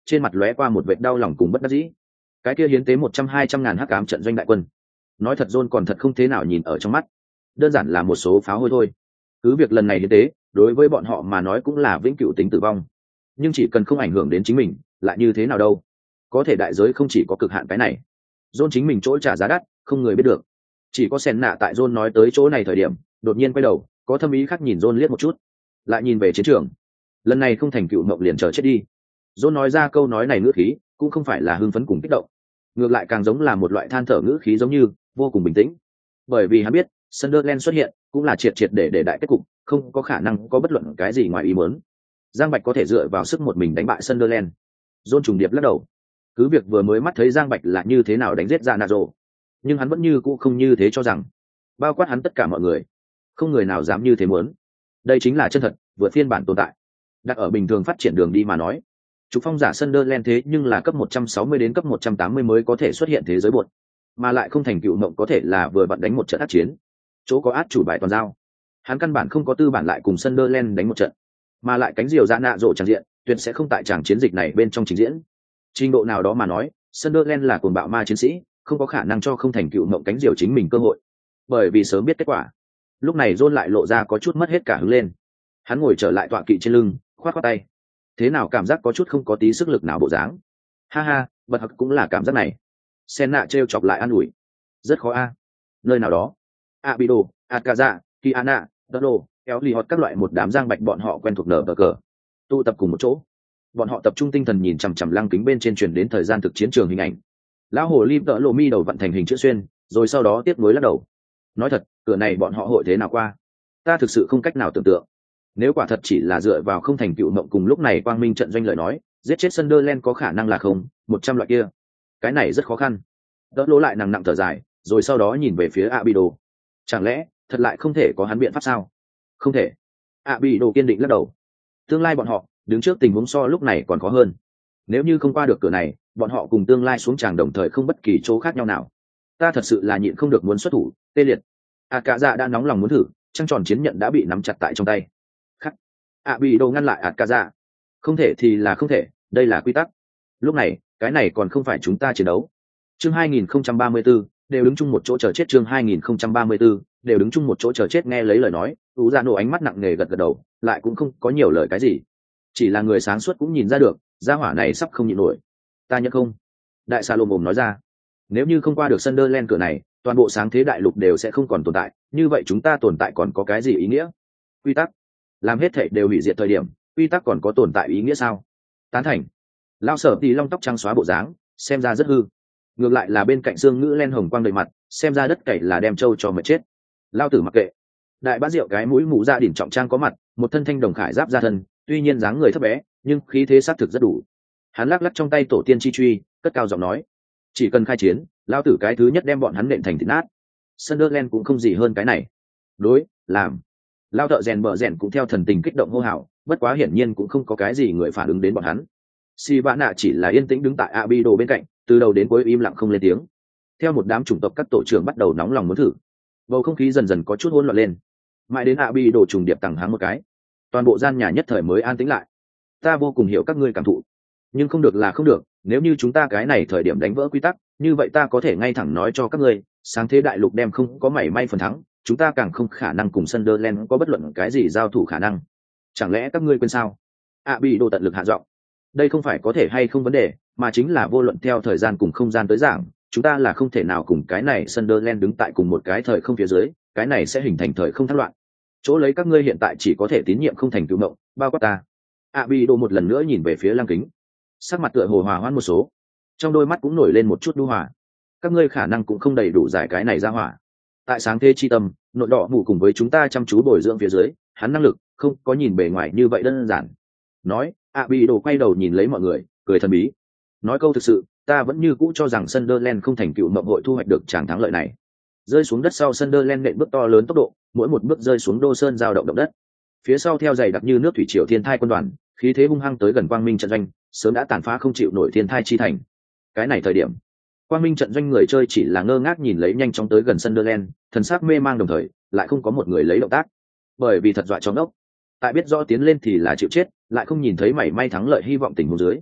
trên mặt lóe qua một vệt đau lòng cùng bất đắc dĩ. Cái kia hiến tế 100-200 ngàn hắc ám trận doanh đại quân, nói thật John còn thật không thế nào nhìn ở trong mắt, đơn giản là một số pháo hôi thôi. Cứ việc lần này hiến tế đối với bọn họ mà nói cũng là vĩnh cửu tính tử vong, nhưng chỉ cần không ảnh hưởng đến chính mình lại như thế nào đâu. Có thể đại giới không chỉ có cực hạn cái này. John chính mình chỗ trả giá đắt không người biết được, chỉ có Sen nạ tại John nói tới chỗ này thời điểm đột nhiên quay đầu có thâm ý khác nhìn John liếc một chút, lại nhìn về chiến trường. Lần này không thành cựu mộng liền chờ chết đi. John nói ra câu nói này ngữ khí cũng không phải là hưng phấn cùng kích động, ngược lại càng giống là một loại than thở ngữ khí, giống như vô cùng bình tĩnh. Bởi vì hắn biết Sunderland xuất hiện cũng là triệt để đại kết cục, không có khả năng có bất luận cái gì ngoài ý muốn. Giang Bạch có thể dựa vào sức một mình đánh bại Sunderland. John trùng điệp lắc đầu. Cứ việc vừa mới mắt thấy Giang Bạch là như thế nào đánh giết ra Nazo, nhưng hắn vẫn như cũ không như thế cho rằng. Bao quát hắn tất cả mọi người, không người nào dám như thế muốn. Đây chính là chân thật, vượt phiên bản tồn tại. Đặt ở bình thường phát triển đường đi mà nói, trục phong giả Sunderland thế nhưng là cấp 160 đến cấp 180 mới có thể xuất hiện thế giới buột, mà lại không thành cựu mộng có thể là vừa vặn đánh một trận ác chiến, chỗ có át chủ bài toàn giao. Hắn căn bản không có tư bản lại cùng Sunderland đánh một trận, mà lại cánh diều ra nạ rộ tràn diện, tuyệt sẽ không tại tràng chiến dịch này bên trong trình diễn. Trình độ nào đó mà nói, Sunderland là cuồng bạo ma chiến sĩ, không có khả năng cho không thành cựu mộng cánh diều chính mình cơ hội, bởi vì sớm biết kết quả. Lúc này John lại lộ ra có chút mất hết cả hứng lên. Hắn ngồi trở lại tọa kỵ trên lưng, khoát khoát tay. Thế nào cảm giác có chút không có tí sức lực nào bộ dáng. Ha ha, bật học cũng là cảm giác này. Sen nạ trêu chọc lại an ủi. Rất khó a. Nơi nào đó, Abido, Akaza, Kiana, Dodo, kéo lì hot các loại một đám Giang Bạch bọn họ quen thuộc nở cờ tụ tập cùng một chỗ. Bọn họ tập trung tinh thần nhìn chằm chằm lăng kính bên trên truyền đến thời gian thực chiến trường hình ảnh. Lão hồ ly tợ lộ mi đầu vận thành hình chữ xuyên, rồi sau đó tiếp nối lắc đầu. Nói thật, cửa này bọn họ hội thế nào qua, ta thực sự không cách nào tưởng tượng. Nếu quả thật chỉ là dựa vào không thành cựu mộng cùng lúc này quang minh trận doanh lời nói, giết chết Sunderland có khả năng là không 100 loại kia, cái này rất khó khăn. Đỡ lỗ lại nặng thở dài, rồi sau đó nhìn về phía Abido. Chẳng lẽ thật lại không thể có hắn biện pháp sao? Không thể. Abido kiên định lắc đầu. Tương lai bọn họ đứng trước tình huống so lúc này còn khó hơn. Nếu như không qua được cửa này, bọn họ cùng tương lai xuống tràng đồng thời không bất kỳ chỗ khác nhau nào. Ta thật sự là nhịn không được muốn xuất thủ, tê liệt. Akaza đã nóng lòng muốn thử, trăng tròn chiến nhận đã bị nắm chặt tại trong tay. Khắc. Abido ngăn lại Akaza. Không thể thì là không thể, đây là quy tắc. Lúc này, cái này còn không phải chúng ta chiến đấu. Chương 2034, đều đứng chung một chỗ chờ chết. Chương 2034, đều đứng chung một chỗ chờ chết. Nghe lấy lời nói, Tú Gia nổ ánh mắt nặng nề gật gật đầu, lại cũng không có nhiều lời cái gì. Chỉ là người sáng suốt cũng nhìn ra được, gia hỏa này sắp không nhịn nổi. Ta nhận không? Đại Sa Lô mồm nói ra. Nếu như không qua được Sunderland cửa này, toàn bộ sáng thế đại lục đều sẽ không còn tồn tại, như vậy chúng ta tồn tại còn có cái gì ý nghĩa? Quy tắc, làm hết thảy đều hủy diệt thời điểm, quy tắc còn có tồn tại ý nghĩa sao? Tán thành. Lao Sở thì long tóc trắng xóa bộ dáng, xem ra rất hư. Ngược lại là bên cạnh Dương Ngữ len hồng quang đầy mặt, xem ra đất cày là đem trâu cho mệt chết. Lao tử mặc kệ. Đại Bát Diệu cái mũi mũ ra đỉnh trọng trang có mặt, một thân thanh đồng khải giáp ra thân, tuy nhiên dáng người thấp bé, nhưng khí thế xác thực rất đủ. Hắn lắc lắc trong tay tổ tiên chi truy, cất cao giọng nói: chỉ cần khai chiến, lao tử cái thứ nhất đem bọn hắn nện thành thịt nát. Sunderland cũng không gì hơn cái này. Đối, làm. Lao thợ rèn bờ rèn cũng theo thần tình kích động hô hào, bất quá hiển nhiên cũng không có cái gì người phản ứng đến bọn hắn. Si Vã Nạ chỉ là yên tĩnh đứng tại Abido bên cạnh, từ đầu đến cuối im lặng không lên tiếng. Theo một đám chủng tộc các tổ trưởng bắt đầu nóng lòng muốn thử, bầu không khí dần dần có chút hỗn loạn lên. Mãi đến Abido trùng điệp tằng hắng một cái, toàn bộ gian nhà nhất thời mới an tĩnh lại. Ta vô cùng hiểu các ngươi cảm thụ, nhưng không được là không được. Nếu như chúng ta cái này thời điểm đánh vỡ quy tắc, như vậy ta có thể ngay thẳng nói cho các ngươi, sáng thế đại lục đem không có mảy may phần thắng, chúng ta càng không khả năng cùng Sunderland có bất luận cái gì giao thủ khả năng. Chẳng lẽ các ngươi quên sao? Abido tận lực hạ giọng. Đây không phải có thể hay không vấn đề, mà chính là vô luận theo thời gian cùng không gian tới giảng, chúng ta là không thể nào cùng cái này Sunderland đứng tại cùng một cái thời không phía dưới, cái này sẽ hình thành thời không thất loạn. Chỗ lấy các ngươi hiện tại chỉ có thể tín nhiệm không thành cứu mộng, bao quát ta. Abido một lần nữa nhìn về phía Lăng Kính, sắc mặt tựa hồ hòa hoãn một số, trong đôi mắt cũng nổi lên một chút đu hòa. Các ngươi khả năng cũng không đầy đủ giải cái này ra hỏa. Tại sáng thế chi tâm, nội đỏ mù cùng với chúng ta chăm chú bồi dưỡng phía dưới, hắn năng lực không có nhìn bề ngoài như vậy đơn giản. Nói, Abido quay đầu nhìn lấy mọi người, cười thần bí. Nói câu thực sự, ta vẫn như cũ cho rằng Sunderland không thành cựu mộng hội thu hoạch được tràng thắng lợi này. Rơi xuống đất sau, Sunderland nện bước to lớn tốc độ, mỗi một bước rơi xuống đô sơn dao động động đất. Phía sau theo dày đặc như nước thủy triều thiên thai quân đoàn, khí thế hung hăng tới gần quang minh trận doanh, sớm đã tàn phá không chịu nổi thiên thai chi thành. Cái này thời điểm, quang minh trận doanh người chơi chỉ là ngơ ngác nhìn lấy nhanh chóng tới gần Sunderland, thần sắc mê mang đồng thời, lại không có một người lấy động tác. Bởi vì thật dọa cho ngốc. Tại biết rõ tiến lên thì là chịu chết, lại không nhìn thấy mảy may thắng lợi hy vọng tình huống dưới.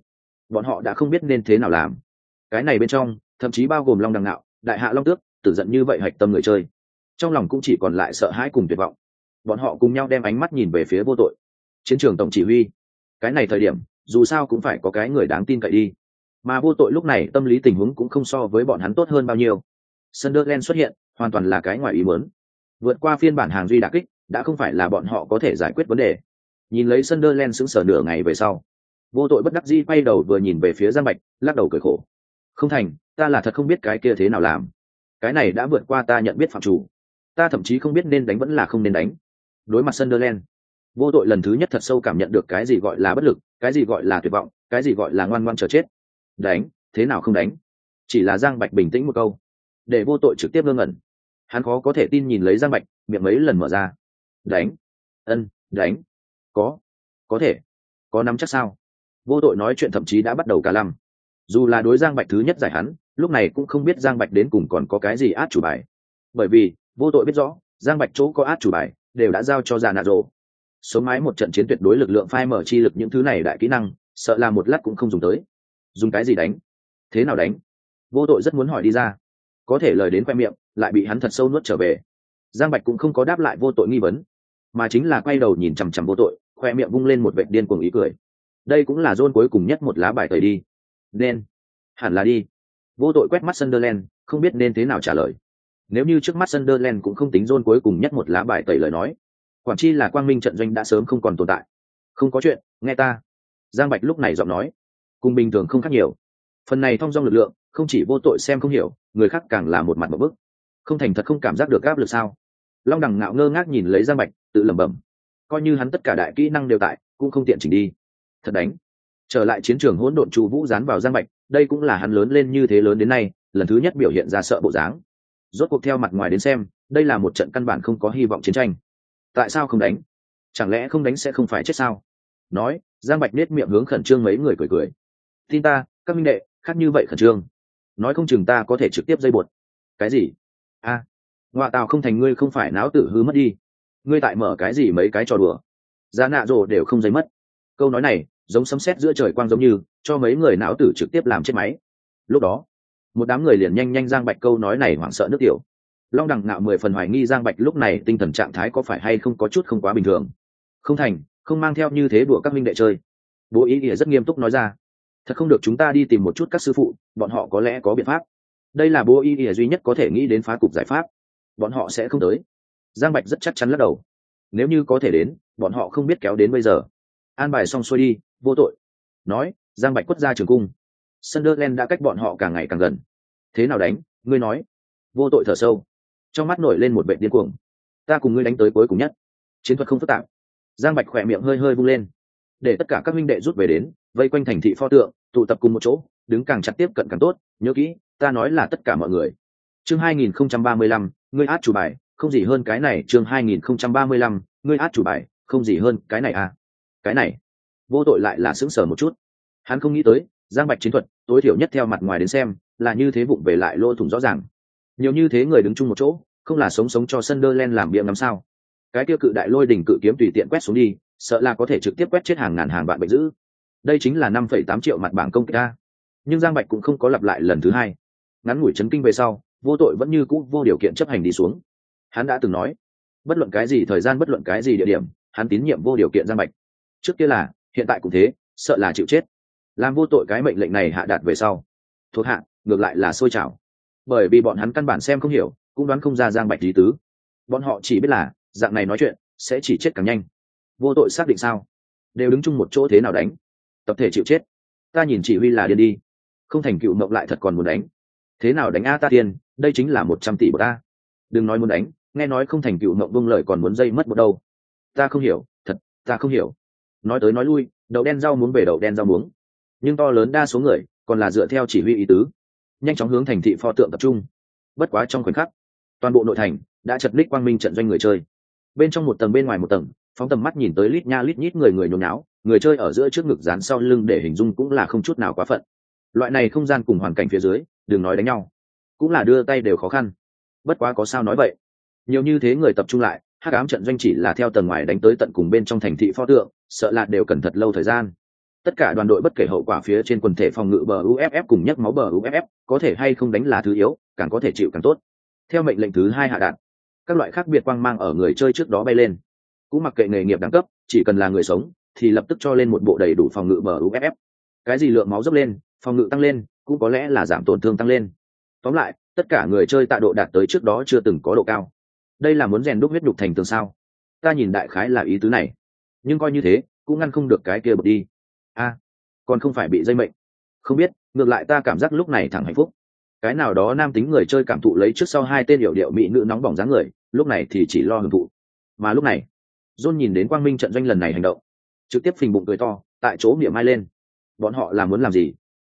bọn họ đã không biết nên thế nào làm. Cái này bên trong thậm chí bao gồm Long Đằng Ngạo, Đại Hạ Long Tước, Tử Giận như vậy hạch tâm người chơi, trong lòng cũng chỉ còn lại sợ hãi cùng tuyệt vọng. Bọn họ cùng nhau đem ánh mắt nhìn về phía Vô Tội, chiến trường tổng chỉ huy. Cái này thời điểm dù sao cũng phải có cái người đáng tin cậy đi, mà Vô Tội lúc này tâm lý tình huống cũng không so với bọn hắn tốt hơn bao nhiêu. Sunderland xuất hiện hoàn toàn là cái ngoài ý muốn, vượt qua phiên bản hàng duy đả kích đã không phải là bọn họ có thể giải quyết vấn đề. Nhìn lấy Sunderland sững sờ nửa ngày về sau, Vô Tội bất đắc dĩ quay đầu vừa nhìn về phía Giang Bạch, lắc đầu cười khổ. Không thành, ta là thật không biết cái kia thế nào làm. Cái này đã vượt qua ta nhận biết phạm chủ. Ta thậm chí không biết nên đánh vẫn là không nên đánh. Đối mặt Sunderland, Vô Tội lần thứ nhất thật sâu cảm nhận được cái gì gọi là bất lực, cái gì gọi là tuyệt vọng, cái gì gọi là ngoan ngoãn chờ chết. Đánh, thế nào không đánh? Chỉ là Giang Bạch bình tĩnh một câu, để Vô Tội trực tiếp ngơ ngẩn. Hắn khó có thể tin nhìn lấy Giang Bạch, miệng mấy lần mở ra. Đánh, đánh, có thể, có nắm chắc sao? Vô Tội nói chuyện thậm chí đã bắt đầu cả lăm. Dù là đối Giang Bạch thứ nhất giải hắn, lúc này cũng không biết Giang Bạch đến cùng còn có cái gì át chủ bài. Bởi vì Vô Tội biết rõ Giang Bạch chỗ có át chủ bài đều đã giao cho Già Nạ Rồ. Số mái một trận chiến tuyệt đối lực lượng phai mở chi lực những thứ này đại kỹ năng, sợ là một lát cũng không dùng tới. Dùng cái gì đánh? Thế nào đánh? Vô Tội rất muốn hỏi đi ra, có thể lời đến khoe miệng lại bị hắn thật sâu nuốt trở về. Giang Bạch cũng không có đáp lại Vô Tội nghi vấn, mà chính là quay đầu nhìn chằm chằm Vô Tội, khoe miệng vung lên một vệt điên cuồng ý cười. Đây cũng là John cuối cùng nhất một lá bài tẩy đi. Nên, hẳn là đi. Vô Tội quét mắt Sunderland, không biết nên thế nào trả lời. Nếu như trước mắt Sunderland cũng không tính John cuối cùng nhất một lá bài tẩy lời nói, quản chi là quang minh trận doanh đã sớm không còn tồn tại. Không có chuyện, nghe ta. Giang Bạch lúc này giọng nói, cùng bình thường không khác nhiều. Phần này thông dong lực lượng, không chỉ Vô Tội xem không hiểu, người khác càng là một mặt một bức. Không thành thật không cảm giác được áp lực sao? Long Đằng Ngạo ngơ ngác nhìn lấy Giang Bạch, tự lẩm bẩm. Coi như hắn tất cả đại kỹ năng đều tại, cũng không tiện chỉnh đi. Thật đánh. Trở lại chiến trường hỗn độn Chu Vũ dán vào Giang Bạch, đây cũng là hắn lớn lên như thế lớn đến nay, lần thứ nhất biểu hiện ra sợ bộ dáng. Rốt cuộc theo mặt ngoài đến xem, đây là một trận căn bản không có hy vọng chiến tranh. Tại sao không đánh? Chẳng lẽ không đánh sẽ không phải chết sao? Nói, Giang Bạch nết miệng hướng khẩn trương mấy người cười cười. Tin ta, các minh đệ, khác như vậy khẩn trương. Nói không chừng ta có thể trực tiếp dây buột. Cái gì? A, ngoại tào không thành ngươi không phải náo tử hư mất đi. Ngươi tại mở cái gì mấy cái trò đùa. Giá nạ rồ đều không dây mất. Câu nói này, giống sấm sét giữa trời quang giống như, cho mấy người não tử trực tiếp làm chết máy. Lúc đó, một đám người liền nhanh nhanh Giang Bạch câu nói này hoảng sợ nước tiểu. Long Đằng Ngạo 10 phần hoài nghi Giang Bạch lúc này tinh thần trạng thái có phải hay không có chút không quá bình thường. Không thành, không mang theo như thế đùa các minh đệ chơi. Bố ý ỉa rất nghiêm túc nói ra. Thật không được chúng ta đi tìm một chút các sư phụ, bọn họ có lẽ có biện pháp. Đây là bố ý ỉa duy nhất có thể nghĩ đến phá cục giải pháp. Bọn họ sẽ không tới. Giang Bạch rất chắc chắn lắc đầu. Nếu như có thể đến, bọn họ không biết kéo đến bây giờ. An bài xong xuôi đi, Vô Tội. Nói, Giang Bạch quất ra trường cung. Sunderland đã cách bọn họ càng ngày càng gần. Thế nào đánh, ngươi nói. Vô Tội thở sâu, trong mắt nổi lên một vệ điên cuồng. Ta cùng ngươi đánh tới cuối cùng nhất. Chiến thuật không phức tạp. Giang Bạch khỏe miệng hơi hơi vung lên, để tất cả các minh đệ rút về đến, vây quanh thành thị pho tượng, tụ tập cùng một chỗ, đứng càng chặt tiếp cận càng tốt. Nhớ kỹ, ta nói là tất cả mọi người. Chương 2035, ngươi át chủ bài, không gì hơn cái này. Chương 2035, ngươi át chủ bài, không gì hơn cái này à. Cái này, Vô Tội lại là sững sờ một chút. Hắn không nghĩ tới, Giang Bạch chiến thuật, tối thiểu nhất theo mặt ngoài đến xem, là như thế vụng về lại lỗ thủng rõ ràng. Nhiều như thế người đứng chung một chỗ, không là sống sống cho Sunderland làm biếng làm sao? Cái tiêu cự đại lôi đỉnh cự kiếm tùy tiện quét xuống đi, sợ là có thể trực tiếp quét chết hàng ngàn hàng vạn bệnh dữ. Đây chính là 5,8 triệu mặt bảng công kích a. Nhưng Giang Bạch cũng không có lặp lại lần thứ hai. Ngắn ngủi chấn kinh về sau, Vô Tội vẫn như cũ vô điều kiện chấp hành đi xuống. Hắn đã từng nói, bất luận cái gì thời gian, bất luận cái gì địa điểm, hắn tín nhiệm vô điều kiện Giang Bạch. Trước kia là, hiện tại cũng thế, sợ là chịu chết. Làm Vô Tội cái mệnh lệnh này hạ đạt về sau, thuộc hạ ngược lại là sôi trào. Bởi vì bọn hắn căn bản xem không hiểu, cũng đoán không ra Giang Bạch lý tứ. Bọn họ chỉ biết là dạng này nói chuyện sẽ chỉ chết càng nhanh. Vô Tội xác định sao? Đều đứng chung một chỗ thế nào đánh? Tập thể chịu chết. Ta nhìn chỉ huy là điên đi. Không thành cựu mộng lại thật còn muốn đánh. Thế nào đánh a ta tiên, đây chính là 100 tỷ của ta. Đừng nói muốn đánh, nghe nói không thành cựu mộng vung lời còn muốn dây mất một đâu. Ta không hiểu, thật, ta không hiểu. Nói tới nói lui, đậu đen rau muống về đậu đen rau muống. Nhưng to lớn đa số người còn là dựa theo chỉ huy ý tứ, nhanh chóng hướng thành thị pho tượng tập trung. Bất quá trong khoảnh khắc, toàn bộ nội thành đã chật ních quang minh trận doanh người chơi. Bên trong một tầng bên ngoài một tầng, phóng tầm mắt nhìn tới lít nha lít nhít người nhốn nháo, người chơi ở giữa trước ngực dán sau lưng để hình dung cũng là không chút nào quá phận. Loại này không gian cùng hoàn cảnh phía dưới, đừng nói đánh nhau, cũng là đưa tay đều khó khăn. Bất quá có sao nói vậy, nhiều như thế người tập trung lại, hắc ám trận doanh chỉ là theo tầng ngoài đánh tới tận cùng bên trong thành thị pho tượng, sợ là đều cần thật lâu thời gian. Tất cả đoàn đội bất kể hậu quả phía trên quần thể phòng ngự bờ UFF cùng nhấc máu bờ UFF, có thể hay không đánh là thứ yếu, càng có thể chịu càng tốt. Theo mệnh lệnh thứ 2 hạ đạn, các loại khác biệt quang mang ở người chơi trước đó bay lên. Cũng mặc kệ nghề nghiệp đẳng cấp, chỉ cần là người sống thì lập tức cho lên một bộ đầy đủ phòng ngự bờ UFF. Cái gì lượng máu dốc lên, phòng ngự tăng lên, cũng có lẽ là giảm tổn thương tăng lên. Tóm lại, tất cả người chơi tạ độ đạt tới trước đó chưa từng có độ cao. Đây là muốn rèn đúc huyết nhục thành tường sao? Ta nhìn đại khái là ý tứ này. Nhưng coi như thế, cũng ngăn không được cái kia bật đi. Còn không phải bị dây mệnh. Không biết, ngược lại ta cảm giác lúc này thẳng hạnh phúc. Cái nào đó nam tính người chơi cảm thụ lấy trước sau 2 tên điệu điệu mỹ nữ nóng bỏng dáng người, lúc này thì chỉ lo hưởng thụ. Mà lúc này, John nhìn đến quang minh trận doanh lần này hành động, trực tiếp phình bụng cười to, tại chỗ miệng mai lên. Bọn họ là muốn làm gì?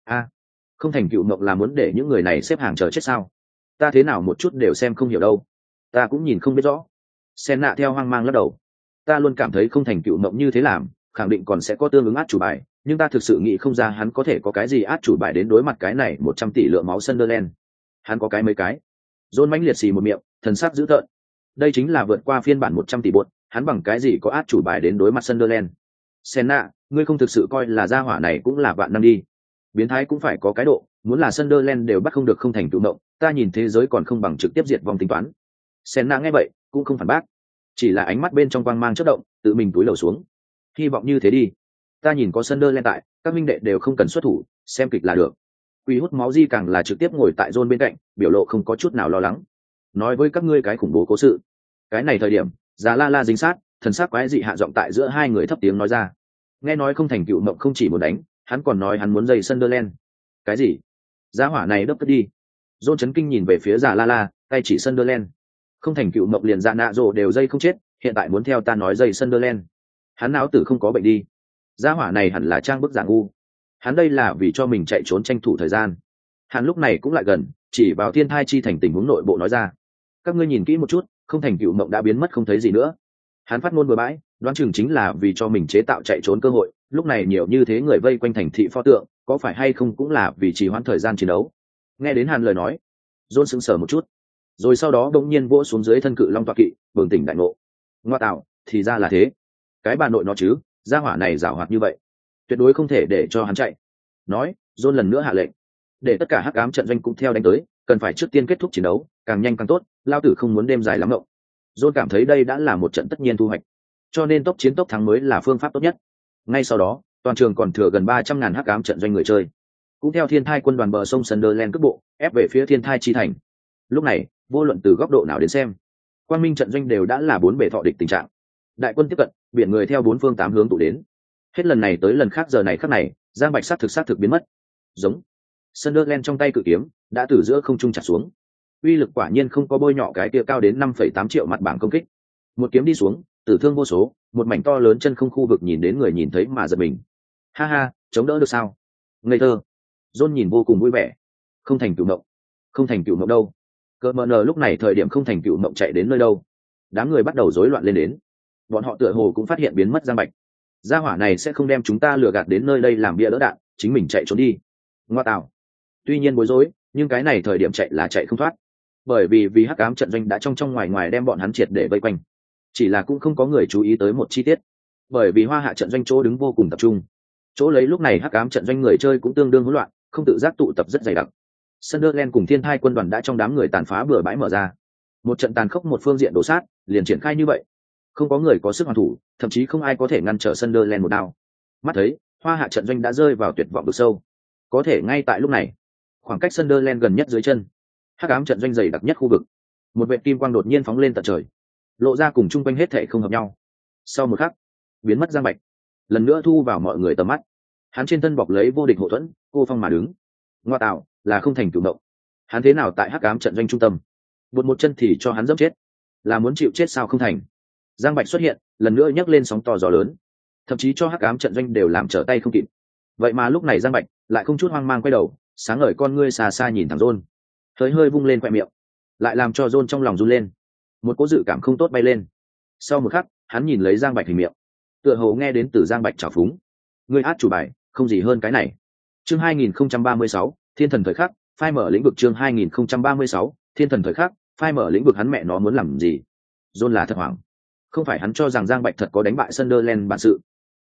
Không thành cựu mộng là muốn để những người này xếp hàng chờ chết sao? Ta thế nào một chút đều xem không hiểu đâu. Ta cũng nhìn không biết rõ. Sen nạ theo hoang mang lắc đầu. Ta luôn cảm thấy không thành cựu mộng như thế làm, khẳng định còn sẽ có tương ứng át chủ bài, nhưng ta thực sự nghĩ không ra hắn có thể có cái gì át chủ bài đến đối mặt cái này 100 tỷ lượng máu Sunderland. Hắn có cái mấy cái. John mãnh liệt xì một miệng, thần sắc dữ tợn. Đây chính là vượt qua phiên bản 100 tỷ bột, hắn bằng cái gì có át chủ bài đến đối mặt Sunderland? Senna, ngươi không thực sự coi là gia hỏa này cũng là vạn năm đi. Biến thái cũng phải có cái độ, muốn là Sunderland đều bắt không được không thành tựu mộng, ta nhìn thế giới còn không bằng trực tiếp diệt vong tính toán. Senna nghe vậy, cũng không phản bác, chỉ là ánh mắt bên trong quang mang chớp động, tự mình túi lầu xuống. Hy vọng như thế đi. Ta nhìn có Sunderland tại, các minh đệ đều không cần xuất thủ, xem kịch là được. Quy hút máu di càng là trực tiếp ngồi tại John bên cạnh, biểu lộ không có chút nào lo lắng. Nói với các ngươi cái khủng bố cố sự. Cái này thời điểm, Già La La dính sát, thần sắc quái dị hạ giọng tại giữa hai người thấp tiếng nói ra. Nghe nói không thành cựu mộng không chỉ muốn đánh, hắn còn nói hắn muốn dây Sunderland. Cái gì? Giá hỏa này đớp cất đi. John chấn kinh nhìn về phía Già La La, tay chỉ Sunderland. Không thành cựu mộng liền Dạ Nạ Rồ đều dây không chết, hiện tại muốn theo ta nói dây Sunderland. Hắn não tử không có bệnh đi. Giá hỏa này hẳn là trang bức dạng ngu. Hắn đây là vì cho mình chạy trốn tranh thủ thời gian. Hắn lúc này cũng lại gần, chỉ vào Thiên Thai chi thành tình huống nội bộ nói ra. Các ngươi nhìn kỹ một chút, không thành cựu mộng đã biến mất không thấy gì nữa. Hắn phát ngôn bừa bãi, đoán chừng chính là vì cho mình chế tạo chạy trốn cơ hội. Lúc này nhiều như thế người vây quanh thành thị pho tượng, có phải hay không cũng là vì trì hoãn thời gian chiến đấu. Nghe đến Hàn lời nói, John sững sờ một chút, rồi sau đó đột nhiên vỗ xuống dưới thân cự long tọa kỵ, bừng tỉnh đại ngộ. Ngoa tạo, thì ra là thế. Cái bà nội nó chứ, gia hỏa này giảo hoạt như vậy, tuyệt đối không thể để cho hắn chạy. Nói, John lần nữa hạ lệnh, để tất cả hắc ám trận doanh cũng theo đánh tới, cần phải trước tiên kết thúc chiến đấu, càng nhanh càng tốt, lao tử không muốn đêm dài lắm ngộng. John cảm thấy đây đã là một trận tất nhiên thu hoạch, cho nên tốc chiến tốc thắng mới là phương pháp tốt nhất. Ngay sau đó, toàn trường còn thừa gần 300.000 hắc ám trận doanh người chơi, cũng theo Thiên Thai quân đoàn bờ sông Sunderland cước bộ, ép về phía Thiên Thai chi thành. Lúc này, vô luận từ góc độ nào đến xem, Quang Minh trận doanh đều đã là 4 bề thọ địch tình trạng. Đại quân tiếp cận, biển người theo 4 phương 8 hướng tụ đến. Hết lần này tới lần khác giờ này khắc này, Giang Bạch sát thực biến mất. Giống Sunderland trong tay cự kiếm đã từ giữa không trung chặt xuống. Uy lực quả nhiên không có bôi nhọ cái kia cao đến 5,8 triệu mặt bảng công kích. Một kiếm đi xuống, tử thương vô số, một mảnh to lớn chân không khu vực nhìn đến người nhìn thấy mà giật mình. Ha ha, chống đỡ được sao? Ngây thơ. John nhìn vô cùng vui vẻ. Không thành cựu mộng. Không thành cựu mộng đâu? Cơ mờ nờ lúc này thời điểm không thành cựu mộng chạy đến nơi đâu? Đám người bắt đầu rối loạn lên đến. Bọn họ tựa hồ cũng phát hiện biến mất Giang Bạch. Gia hỏa này sẽ không đem chúng ta lừa gạt đến nơi đây làm bia đỡ đạn, chính mình chạy trốn đi. Ngoa tạo. Tuy nhiên bối rối, nhưng cái này thời điểm chạy là chạy không thoát, bởi vì hắc ám trận doanh đã trong ngoài ngoài đem bọn hắn triệt để vây quanh. Chỉ là cũng không có người chú ý tới một chi tiết, bởi vì hoa hạ trận doanh chỗ đứng vô cùng tập trung, chỗ lấy lúc này hắc ám trận doanh người chơi cũng tương đương hỗn loạn, không tự giác tụ tập rất dày đặc. Sunderland cùng Thiên Thai quân đoàn đã trong đám người tàn phá bừa bãi mở ra, một trận tàn khốc một phương diện đổ sát liền triển khai như vậy, không có người có sức hoàn thủ, thậm chí không ai có thể ngăn trở Sunderland một đao. Mắt thấy hoa hạ trận doanh đã rơi vào tuyệt vọng vực sâu, có thể ngay tại lúc này, khoảng cách Sunderland gần nhất dưới chân, hắc ám trận doanh dày đặc nhất khu vực, một vệt kim quang đột nhiên phóng lên tận trời, lộ ra cùng chung quanh hết thảy không hợp nhau. Sau một khắc, biến mất Giang Bạch lần nữa thu vào mọi người tầm mắt. Hắn trên thân bọc lấy vô địch hộ thuẫn, cô phong mà đứng. Ngoa tạo, là không thành cửu động. Hắn thế nào tại hắc ám trận doanh trung tâm, buột một chân thì cho hắn dẫm chết, là muốn chịu chết sao không thành. Giang Bạch xuất hiện, lần nữa nhấc lên sóng to gió lớn, thậm chí cho hắc ám trận doanh đều làm trở tay không kịp. Vậy mà lúc này Giang Bạch lại không chút hoang mang quay đầu, sáng ngời con ngươi xa xa nhìn thẳng John, hơi vung lên khoe miệng, lại làm cho John trong lòng run lên, một cỗ dự cảm không tốt bay lên. Sau một khắc, hắn nhìn lấy Giang Bạch hình miệng, tựa hồ nghe đến từ Giang Bạch trào phúng. Ngươi át chủ bài, không gì hơn cái này. Chương 2036, Thiên thần thời khắc, phai mở lĩnh vực. Chương 2036, Thiên thần thời khắc, phai mở lĩnh vực. Hắn mẹ nó muốn làm gì? John là thật hoảng. Không phải hắn cho rằng Giang Bạch thật có đánh bại Sunderland bản sự,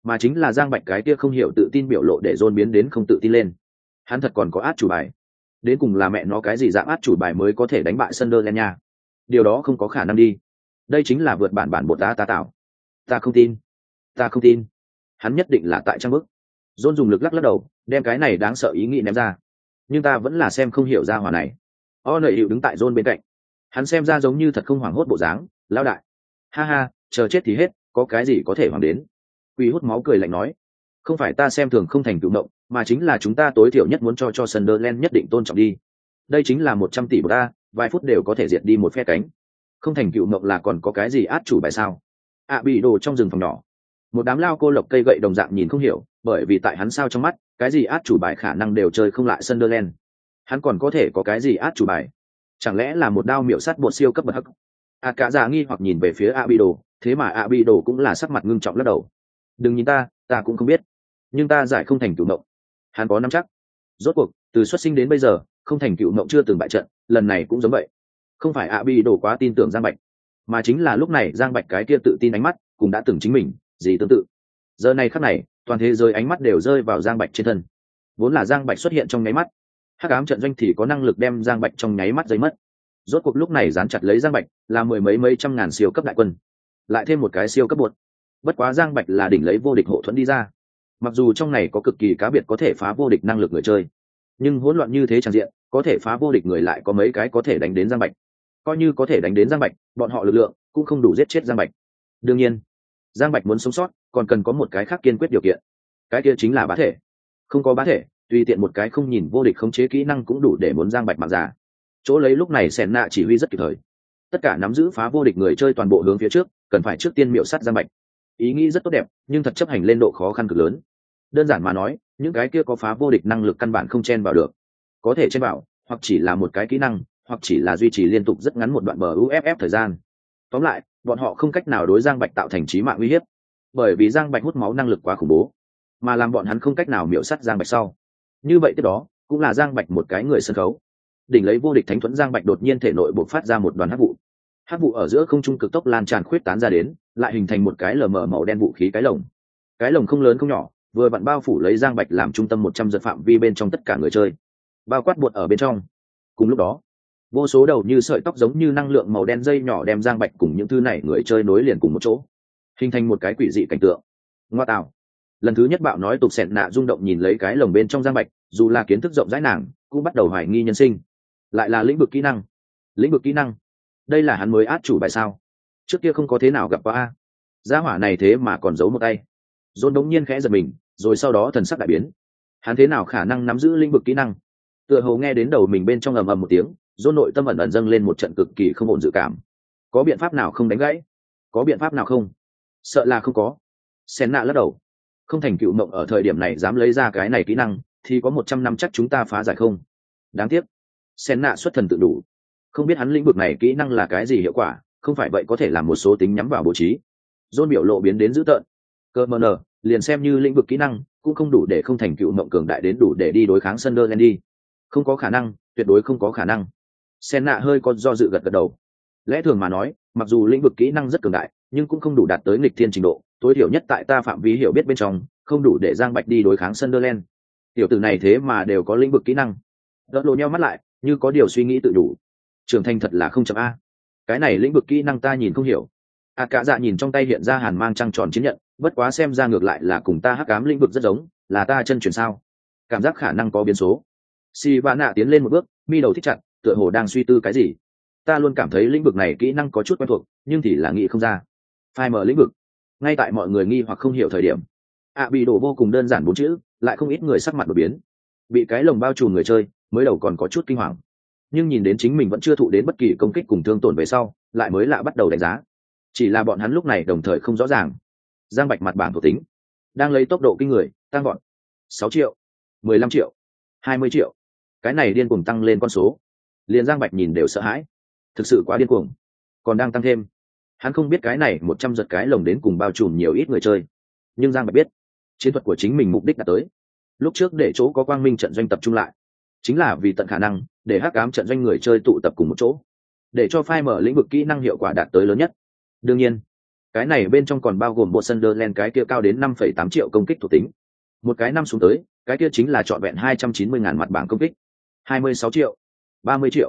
mà chính là Giang Bạch cái kia không hiểu tự tin biểu lộ để John biến đến không tự tin lên. Hắn thật còn có át chủ bài. Đến cùng là mẹ nó cái gì dạng át chủ bài mới có thể đánh bại Sunderland nha. Điều đó không có khả năng đi. Đây chính là vượt bản bản bột tá tạo. Ta không tin. Ta không tin. Hắn nhất định là tại trang bức. John dùng lực lắc đầu, đem cái này đáng sợ ý nghĩ ném ra. Nhưng ta vẫn là xem không hiểu ra hỏa này. Nợi hiệu đứng tại John bên cạnh. Hắn xem ra giống như thật không hoảng hốt bộ dáng, lao đại. Ha ha, chờ chết thì hết, có cái gì có thể hoảng đến. Quỷ hút máu cười lạnh nói. Không phải ta xem thường không thành tựu động, mà chính là chúng ta tối thiểu nhất muốn cho Sunderland nhất định tôn trọng đi. Đây chính là 100 tỷ một ta, vài phút đều có thể diệt đi một phe cánh. Không thành tựu mộng là còn có cái gì át chủ bài sao? Bị đồ trong rừng phòng nhỏ. Một đám lao cô lộc cây gậy đồng dạng nhìn không hiểu, bởi vì tại hắn sao trong mắt, cái gì át chủ bài khả năng đều chơi không lại Sunderland. Hắn còn có thể có cái gì át chủ bài? Chẳng lẽ là một đao miểu sát bột siêu cấp bậc hắc? Cả già nghi hoặc nhìn về phía Bị đồ, thế mà Bị đồ cũng là sắc mặt ngưng trọng lắc đầu. Đừng nhìn ta cũng không biết, nhưng ta giải không thành tựu mộng. Hắn có nắm chắc. Rốt cuộc, từ xuất sinh đến bây giờ, không thành tựu mộng chưa từng bại trận, lần này cũng giống vậy. Không phải Bị đồ quá tin tưởng Giang Bạch, mà chính là lúc này Giang Bạch cái kia tự tin ánh mắt cũng đã từng chính mình gì tương tự. Giờ này khắc này, toàn thế giới ánh mắt đều rơi vào Giang Bạch trên thân. Vốn là Giang Bạch xuất hiện trong nháy mắt, hắc ám trận doanh thì có năng lực đem Giang Bạch trong nháy mắt giấy mất. Rốt cuộc lúc này dán chặt lấy Giang Bạch là mười mấy trăm ngàn siêu cấp đại quân, lại thêm một cái siêu cấp bột. Bất quá Giang Bạch là đỉnh lấy vô địch hộ thuẫn đi ra. Mặc dù trong này có cực kỳ cá biệt có thể phá vô địch năng lực người chơi, nhưng hỗn loạn như thế tràn diện, có thể phá vô địch người lại có mấy cái có thể đánh đến Giang Bạch. Coi như có thể đánh đến Giang Bạch, bọn họ lực lượng cũng không đủ giết chết Giang Bạch. Đương nhiên, Giang Bạch muốn sống sót, còn cần có một cái khác kiên quyết điều kiện. Cái kia chính là bá thể. Không có bá thể, tùy tiện một cái không nhìn vô địch khống chế kỹ năng cũng đủ để muốn Giang Bạch mặc giả. Chỗ lấy lúc này Sèn Nạ chỉ huy rất kịp thời. Tất cả nắm giữ phá vô địch người chơi toàn bộ hướng phía trước, cần phải trước tiên miểu sát Giang Bạch. Ý nghĩ rất tốt đẹp, nhưng thật chấp hành lên độ khó khăn cực lớn. Đơn giản mà nói, những cái kia có phá vô địch năng lực căn bản không chen vào được. Có thể chen vào, hoặc chỉ là một cái kỹ năng, hoặc chỉ là duy trì liên tục rất ngắn một đoạn bờ UFF thời gian. Tóm lại, bọn họ không cách nào đối Giang Bạch tạo thành chí mạng uy hiếp, bởi vì Giang Bạch hút máu năng lực quá khủng bố, mà làm bọn hắn không cách nào miểu sát Giang Bạch sau. Như vậy tiếp đó, cũng là Giang Bạch một cái người sân khấu. Đỉnh lấy vô địch thánh thuẫn Giang Bạch đột nhiên thể nội bộc phát ra một đoàn hắc vụ. Hắc vụ ở giữa không trung cực tốc lan tràn khuyết tán ra đến, lại hình thành một cái lờ mờ màu đen vũ khí cái lồng. Cái lồng không lớn không nhỏ, vừa vặn bao phủ lấy Giang Bạch làm trung tâm 100 giật phạm vi bên trong tất cả người chơi, bao quát bột ở bên trong. Cùng lúc đó, vô số đầu như sợi tóc giống như năng lượng màu đen dây nhỏ đem Giang Bạch cùng những thứ này người chơi nối liền cùng một chỗ, hình thành một cái quỷ dị cảnh tượng. Ngoa tạo! Lần thứ nhất bạo nói tục Sẹn Nạ rung động nhìn lấy cái lồng bên trong Giang Bạch, dù là kiến thức rộng rãi nàng cũng bắt đầu hoài nghi nhân sinh. Lại là lĩnh vực kỹ năng. Lĩnh vực kỹ năng, đây là hắn mới át chủ bài sao? Trước kia không có thế nào gặp qua a. Gia hỏa này thế mà còn giấu một tay. John đống nhiên khẽ giật mình, rồi sau đó thần sắc đại biến. Hắn thế nào khả năng nắm giữ lĩnh vực kỹ năng? Tựa hồ nghe đến đầu mình bên trong ầm ầm một tiếng, John nội tâm ẩn ẩn dâng lên một trận cực kỳ không ổn dự cảm. Có biện pháp nào không đánh gãy? Có biện pháp nào không? Sợ là không có. Sen nạ lắc đầu. Không thành cựu mộng ở thời điểm này dám lấy ra cái này kỹ năng, thì có 100 năm chắc chúng ta phá giải không? Đáng tiếc. Sen nạ xuất thần tự đủ. Không biết hắn lĩnh vực này kỹ năng là cái gì hiệu quả, không phải vậy có thể làm một số tính nhắm vào bố trí. John biểu lộ biến đến dữ tợn. Cơ mờ nở, liền xem như lĩnh vực kỹ năng, cũng không đủ để không thành cựu mộng cường đại đến đủ để đi đối kháng Sunderland đi. Không có khả năng, tuyệt đối không có khả năng. Sen nạ hơi có do dự gật gật đầu. Lẽ thường mà nói, mặc dù lĩnh vực kỹ năng rất cường đại, nhưng cũng không đủ đạt tới nghịch thiên trình độ, tối thiểu nhất tại ta phạm vi hiểu biết bên trong, không đủ để Giang Bạch đi đối kháng Sunderland. Tiểu tử này thế mà đều có lĩnh vực kỹ năng. Đợt lộ nheo mắt lại, như có điều suy nghĩ tự đủ. Trưởng thành thật là không chậm a. Cái này lĩnh vực kỹ năng ta nhìn không hiểu. Cả dạ nhìn trong tay hiện ra hàn mang trăng tròn chiến nhận, bất quá xem ra ngược lại là cùng ta hắc ám lĩnh vực rất giống, là ta chân chuyển sao? Cảm giác khả năng có biến số. Si Va nạ tiến lên một bước, mi đầu thích chặt, tựa hồ đang suy tư cái gì. Ta luôn cảm thấy lĩnh vực này kỹ năng có chút quen thuộc, nhưng thì là nghĩ không ra. Phai mở lĩnh vực. Ngay tại mọi người nghi hoặc không hiểu thời điểm, bị đổ vô cùng đơn giản 4 chữ, lại không ít người sắc mặt đột biến. Bị cái lồng bao trùm người chơi, mới đầu còn có chút kinh hoàng, nhưng nhìn đến chính mình vẫn chưa thụ đến bất kỳ công kích cùng thương tổn về sau, lại mới lạ bắt đầu đánh giá. Chỉ là bọn hắn lúc này đồng thời không rõ ràng. Giang Bạch mặt bảng thuộc tính đang lấy tốc độ kinh người tăng vọt. 6 triệu, 15 triệu, 20 triệu, cái này điên cuồng tăng lên con số, liền Giang Bạch nhìn đều sợ hãi. Thực sự quá điên cuồng, còn đang tăng thêm. Hắn không biết cái này 100 giật cái lồng đến cùng bao trùm nhiều ít người chơi, nhưng Giang Bạch biết chiến thuật của chính mình mục đích đã tới. Lúc trước để chỗ có quang minh trận doanh tập trung lại, chính là vì tận khả năng để hắc ám trận doanh người chơi tụ tập cùng một chỗ, để cho phai mở lĩnh vực kỹ năng hiệu quả đạt tới lớn nhất. Đương nhiên, cái này bên trong còn bao gồm bộ Sunderland cái kia cao đến 5,8 triệu công kích thuộc tính. Một cái năm xuống tới, cái kia chính là trọn vẹn 290.000 mặt bảng công kích. 26 triệu, 30 triệu,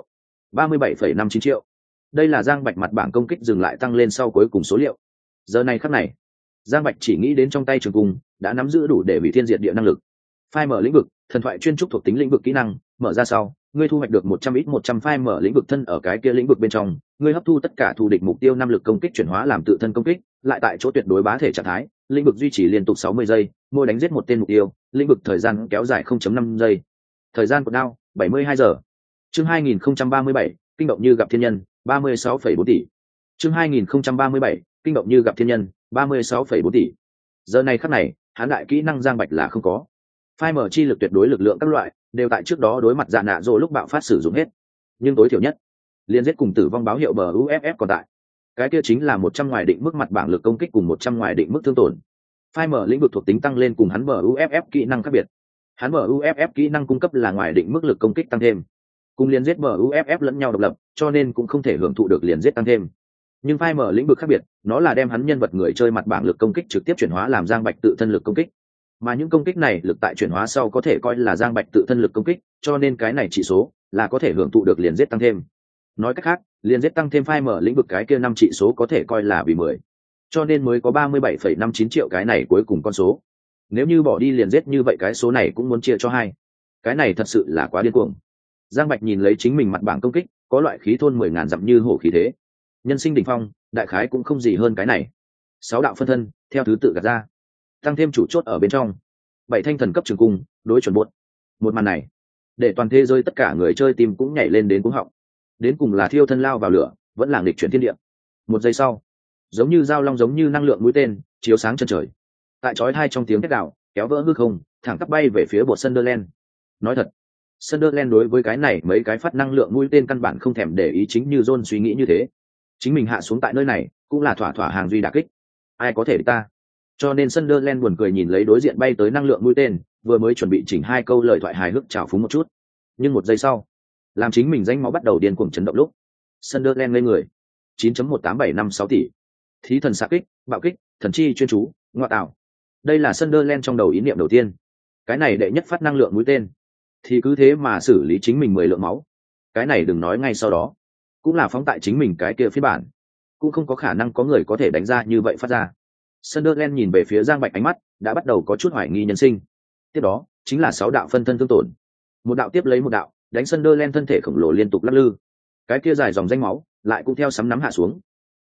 37,59 triệu. Đây là Giang Bạch mặt bảng công kích dừng lại tăng lên sau cuối cùng số liệu. Giờ này khắc này, Giang Bạch chỉ nghĩ đến trong tay trường cung đã nắm giữ đủ để hủy thiên diệt địa năng lực. Phai mở lĩnh vực, thần thoại chuyên trúc thuộc tính lĩnh vực kỹ năng, mở ra sau, ngươi thu hoạch được 100 phai mở lĩnh vực thân ở cái kia lĩnh vực bên trong, ngươi hấp thu tất cả thù địch mục tiêu năng lực công kích chuyển hóa làm tự thân công kích, lại tại chỗ tuyệt đối bá thể trạng thái, lĩnh vực duy trì liên tục 60 giây, mỗi đánh giết một tên mục tiêu, lĩnh vực thời gian kéo dài 0.5 giây. Thời gian của đao 72 giờ. Chương 2037, kinh động như gặp thiên nhân, 36,4 tỷ. Chương 2037, kinh động như gặp thiên nhân, 36,4 tỷ. Giờ này khắc này, hắn đại kỹ năng Giang Bạch là không có. Phai mở chi lực tuyệt đối lực lượng các loại đều tại trước đó đối mặt dạ nạ rồi lúc bạo phát sử dụng hết, nhưng tối thiểu nhất liên giết cùng tử vong báo hiệu bờ uff còn tại, cái kia chính là 100 ngoài định mức mặt bảng lực công kích cùng 100 ngoài định mức thương tổn. Phai mở lĩnh vực thuộc tính tăng lên cùng hắn bờ uff kỹ năng khác biệt, hắn bờ uff kỹ năng cung cấp là ngoài định mức lực công kích tăng thêm, cùng liên giết bờ uff lẫn nhau độc lập, cho nên cũng không thể hưởng thụ được liên giết tăng thêm. Nhưng phai mở lĩnh vực khác biệt, nó là đem hắn nhân vật người chơi mặt bảng lực công kích trực tiếp chuyển hóa làm Giang Bạch tự thân lực công kích, mà những công kích này lực tại chuyển hóa sau có thể coi là Giang Bạch tự thân lực công kích, cho nên cái này chỉ số là có thể hưởng thụ được liền giết tăng thêm. Nói cách khác, liền giết tăng thêm phai mở lĩnh vực cái kia 5 chỉ số có thể coi là vì 10, cho nên mới có 37,59 triệu cái này cuối cùng con số. Nếu như bỏ đi liền giết như vậy cái số này cũng muốn chia cho 2. Cái này thật sự là quá điên cuồng. Giang Bạch nhìn lấy chính mình mặt bảng công kích, có loại khí thôn 10.000 dặm như hổ khí thế. Nhân sinh đỉnh phong, đại khái cũng không gì hơn cái này. 6 đạo phân thân, theo thứ tự gạt ra. Tăng thêm chủ chốt ở bên trong, 7 thanh thần cấp trường cung đối chuẩn buốt. Một màn này để toàn thế giới tất cả người chơi tim cũng nhảy lên đến cuống họng. Đến cùng là thiêu thân lao vào lửa, vẫn là nghịch chuyển thiên địa. Một giây sau, giống như dao long giống như năng lượng mũi tên chiếu sáng chân trời, tại chói tai trong tiếng thét gào kéo vỡ hư không, thẳng tắp bay về phía bộ Sunderland. Nói thật, Sunderland đối với cái này mấy cái phát năng lượng mũi tên căn bản không thèm để ý, chính như John suy nghĩ như thế. Chính mình hạ xuống tại nơi này cũng là thỏa thỏa hàng duy đả kích, ai có thể địch ta. Cho nên Sunderland buồn cười nhìn lấy đối diện bay tới năng lượng mũi tên, vừa mới chuẩn bị chỉnh 2 câu lời thoại hài hước chào phúng một chút, nhưng một giây sau, làm chính mình danh máu bắt đầu điên cuồng chấn động lúc, Sunderland ngây người. 9.18756 tỷ. Thí thần xạ kích, bạo kích, thần chi chuyên chú, ngoại tạo. Đây là Sunderland trong đầu ý niệm đầu tiên. Cái này đệ nhất phát năng lượng mũi tên, thì cứ thế mà xử lý chính mình 10 lượng máu. Cái này đừng nói ngay sau đó, cũng là phóng tại chính mình cái kia phiên bản, cũng không có khả năng có người có thể đánh ra như vậy phát ra. Sunderland nhìn về phía Giang Bạch, ánh mắt đã bắt đầu có chút hoài nghi nhân sinh. Tiếp đó chính là 6 đạo phân thân thương tổn, một đạo tiếp lấy một đạo, đánh Sunderland thân thể khổng lồ liên tục lắc lư. Cái kia dài dòng danh máu lại cũng theo sấm nắm hạ xuống.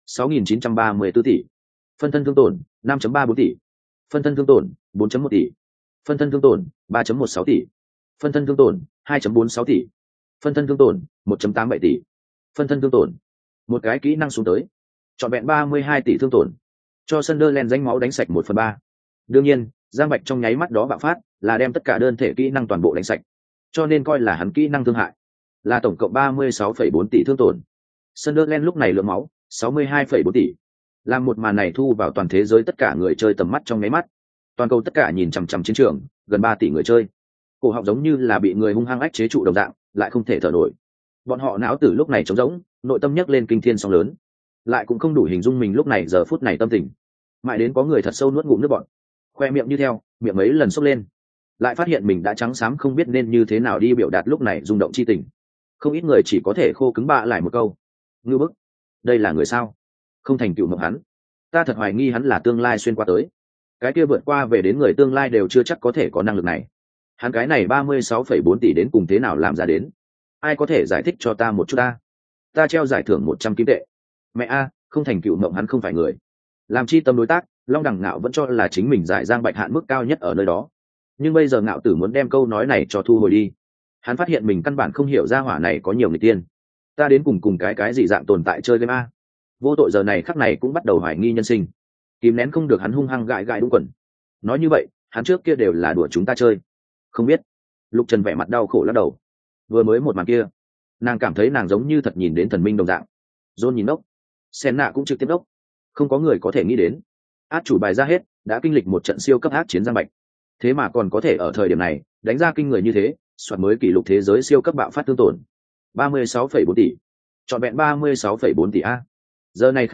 6.934 tỷ. Phân thân thương tổn 5.34 tỷ. Phân thân thương tổn 4.1 tỷ. Phân thân thương tổn 3.16 tỷ. Phân thân thương tổn 2.46 tỷ. Phân thân thương tổn 1.87 tỷ. Phân thân thương tổn, một cái kỹ năng xuống tới, trọn vẹn 32 tỷ thương tổn, cho Sunderland danh máu đánh sạch 1/3. Đương nhiên, Giang Bạch trong nháy mắt đó bạo phát, là đem tất cả đơn thể kỹ năng toàn bộ đánh sạch, cho nên coi là hắn kỹ năng thương hại, là tổng cộng 36,4 tỷ thương tổn. Sunderland lúc này lượng máu 62,4 tỷ. Làm một màn này thu vào toàn thế giới tất cả người chơi tầm mắt trong nháy mắt. Toàn cầu tất cả nhìn chằm chằm chiến trường, gần 3 tỷ người chơi. Cổ họng giống như là bị người hung hăng ách chế trụ đồng dạng, lại không thể thở nổi. Bọn họ não tử lúc này trống rỗng, nội tâm nhấc lên kinh thiên sóng lớn, lại cũng không đủ hình dung mình lúc này giờ phút này tâm tình. Mãi đến có người thật sâu nuốt ngụm nước bọt, khoe miệng như theo miệng mấy lần xốc lên, lại phát hiện mình đã trắng xám không biết nên như thế nào đi biểu đạt lúc này rung động chi tình. Không ít người chỉ có thể khô cứng bạ lại một câu: ngư bức. Đây là người sao? Không thành tựu mộng hắn, ta thật hoài nghi hắn là tương lai xuyên qua tới. Cái kia vượt qua về đến người tương lai đều chưa chắc có thể có năng lực này. Hắn cái này 36,4 tỷ đến cùng thế nào làm ra đến? Ai có thể giải thích cho ta một chút ta? Ta treo giải thưởng 100 kim tệ. Mẹ a, không thành tựu mộng hắn không phải người. Làm chi tâm đối tác, Long Đằng Ngạo vẫn cho là chính mình giải Giang Bạch hạn mức cao nhất ở nơi đó. Nhưng bây giờ Ngạo Tử muốn đem câu nói này cho thu hồi đi. Hắn phát hiện mình căn bản không hiểu ra hỏa này có nhiều người tiên. Ta đến cùng cái gì dạng tồn tại chơi game a? Vô tội giờ này khắc này cũng bắt đầu hoài nghi nhân sinh. Kìm nén không được hắn hung hăng gãi đúng quần. Nói như vậy, hắn trước kia đều là đùa chúng ta chơi. Không biết. Lục Trần vẻ mặt đau khổ lắc đầu. Vừa mới một màn kia, nàng cảm thấy nàng giống như thật nhìn đến thần minh đồng dạng. John nhìn đốc, Senna cũng trực tiếp đốc. Không có người có thể nghĩ đến, át chủ bài ra hết, đã kinh lịch một trận siêu cấp ác chiến Giang Bạch, thế mà còn có thể ở thời điểm này đánh ra kinh người như thế, soạt mới kỷ lục thế giới siêu cấp bạo phát tương tổn 36,4 tỷ, trọn vẹn 36,4 tỷ a. Giờ này khắc này,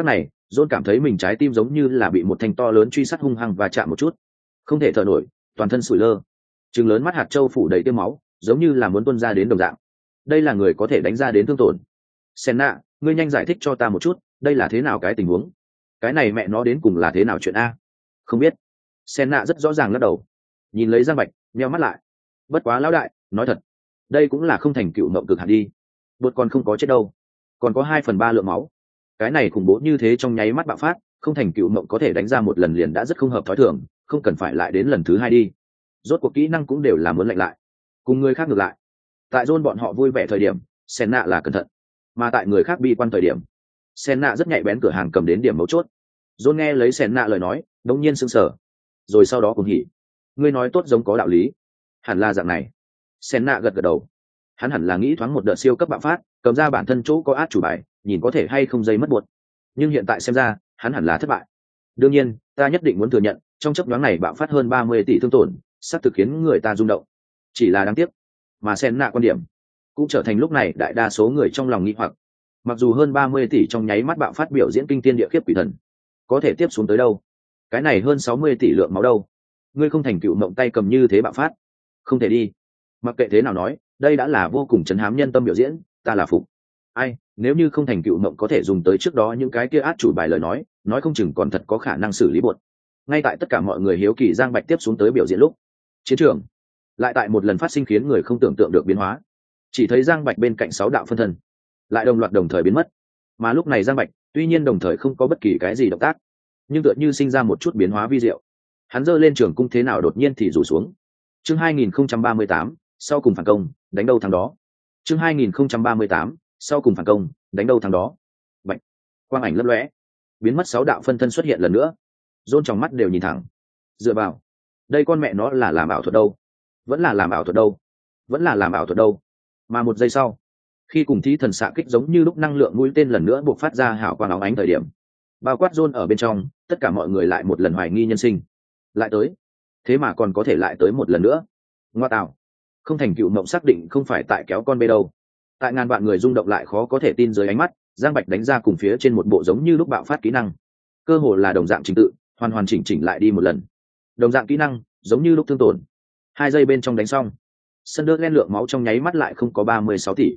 John cảm thấy mình trái tim giống như là bị một thanh to lớn truy sát hung hăng và chạm một chút, không thể thở nổi, toàn thân sủi lơ, trừng lớn mắt hạt châu phủ đầy tiêu máu, giống như là muốn tuôn ra đến đồng dạng. Đây là người có thể đánh ra đến thương tổn. Senna, ngươi nhanh giải thích cho ta một chút, đây là thế nào cái tình huống? Cái này mẹ nó đến cùng là thế nào chuyện a? Không biết. Senna rất rõ ràng lắc đầu, nhìn lấy Giang Bạch, nheo mắt lại. Bất quá lão đại, nói thật, đây cũng là không thành cựu mộng cực hạt đi. Bột còn không có chết đâu, còn có 2/3 lượng máu. Cái này khủng bố như thế trong nháy mắt bạo phát, không thành cựu mộng có thể đánh ra một lần liền đã rất không hợp thói thường, không cần phải lại đến lần thứ hai đi. Rốt cuộc kỹ năng cũng đều là muốn lạnh lại, cùng người khác ngược lại. Tại John bọn họ vui vẻ thời điểm, Senna là cẩn thận, mà tại người khác bi quan thời điểm, Senna rất nhạy bén cửa hàng cầm đến điểm mấu chốt. John nghe lấy Senna lời nói, đống nhiên sững sờ, rồi sau đó cũng hỉ. Ngươi nói tốt giống có đạo lý, hẳn là dạng này. Senna gật gật đầu, hắn hẳn là nghĩ thoáng một đợt siêu cấp bạo phát, cầm ra bản thân chỗ có át chủ bài, nhìn có thể hay không dây mất buột. Nhưng hiện tại xem ra, hắn hẳn là thất bại. Đương nhiên, ta nhất định muốn thừa nhận, trong chốc nhoáng này bạo phát hơn 30 tỷ thương tổn, sắp thực khiến người ta rung động. Chỉ là đáng tiếc, mà Senna quan điểm cũng trở thành lúc này đại đa số người trong lòng nghi hoặc. Mặc dù hơn 30 tỷ trong nháy mắt bạo phát biểu diễn kinh thiên địa khiếp quỷ thần, có thể tiếp xuống tới đâu? Cái này hơn 60 tỷ lượng máu đâu? Ngươi không thành cựu mộng tay cầm như thế bạo phát, không thể đi. Mặc kệ thế nào nói, đây đã là vô cùng chấn hám nhân tâm biểu diễn, ta là phục. Ai, nếu như không thành cựu mộng có thể dùng tới trước đó những cái kia át chủ bài lời nói không chừng còn thật có khả năng xử lý buột. Ngay tại tất cả mọi người hiếu kỳ Giang Bạch tiếp xuống tới biểu diễn lúc, chiến trường lại tại một lần phát sinh khiến người không tưởng tượng được biến hóa. Chỉ thấy Giang Bạch bên cạnh 6 đạo phân thân lại đồng loạt đồng thời biến mất, mà lúc này Giang Bạch tuy nhiên đồng thời không có bất kỳ cái gì động tác, nhưng tựa như sinh ra một chút biến hóa vi diệu. Hắn giơ lên trường cung thế nào đột nhiên thì rủ xuống. Chương 2038, sau cùng phản công, đánh đâu thắng đó. Chương 2038, sau cùng phản công, đánh đâu thắng đó. Bạch, quang ảnh lấp lóe, biến mất 6 đạo phân thân xuất hiện lần nữa. John trong mắt đều nhìn thẳng. Dựa vào, đây con mẹ nó là làm ảo thuật đâu? Vẫn là làm ảo thuật đâu? Vẫn là làm ảo thuật đâu? Mà một giây sau, khi cùng thí thần xạ kích giống như lúc năng lượng mũi tên lần nữa buộc phát ra hào quang óng ánh thời điểm, bao quát John ở bên trong, tất cả mọi người lại một lần hoài nghi nhân sinh. Lại tới, thế mà còn có thể lại tới một lần nữa. Ngoa tạo, không thành cựu mộng xác định không phải tại kéo con bê đâu. Tại ngàn vạn người rung động lại khó có thể tin dưới ánh mắt, Giang Bạch đánh ra cùng phía trên một bộ giống như lúc bạo phát kỹ năng, cơ hồ là đồng dạng trình tự, hoàn chỉnh lại đi một lần. Đồng dạng kỹ năng, giống như lúc thương tổn. 2 giây bên trong đánh xong, Sunderland lượng máu trong nháy mắt lại không có 36 tỷ,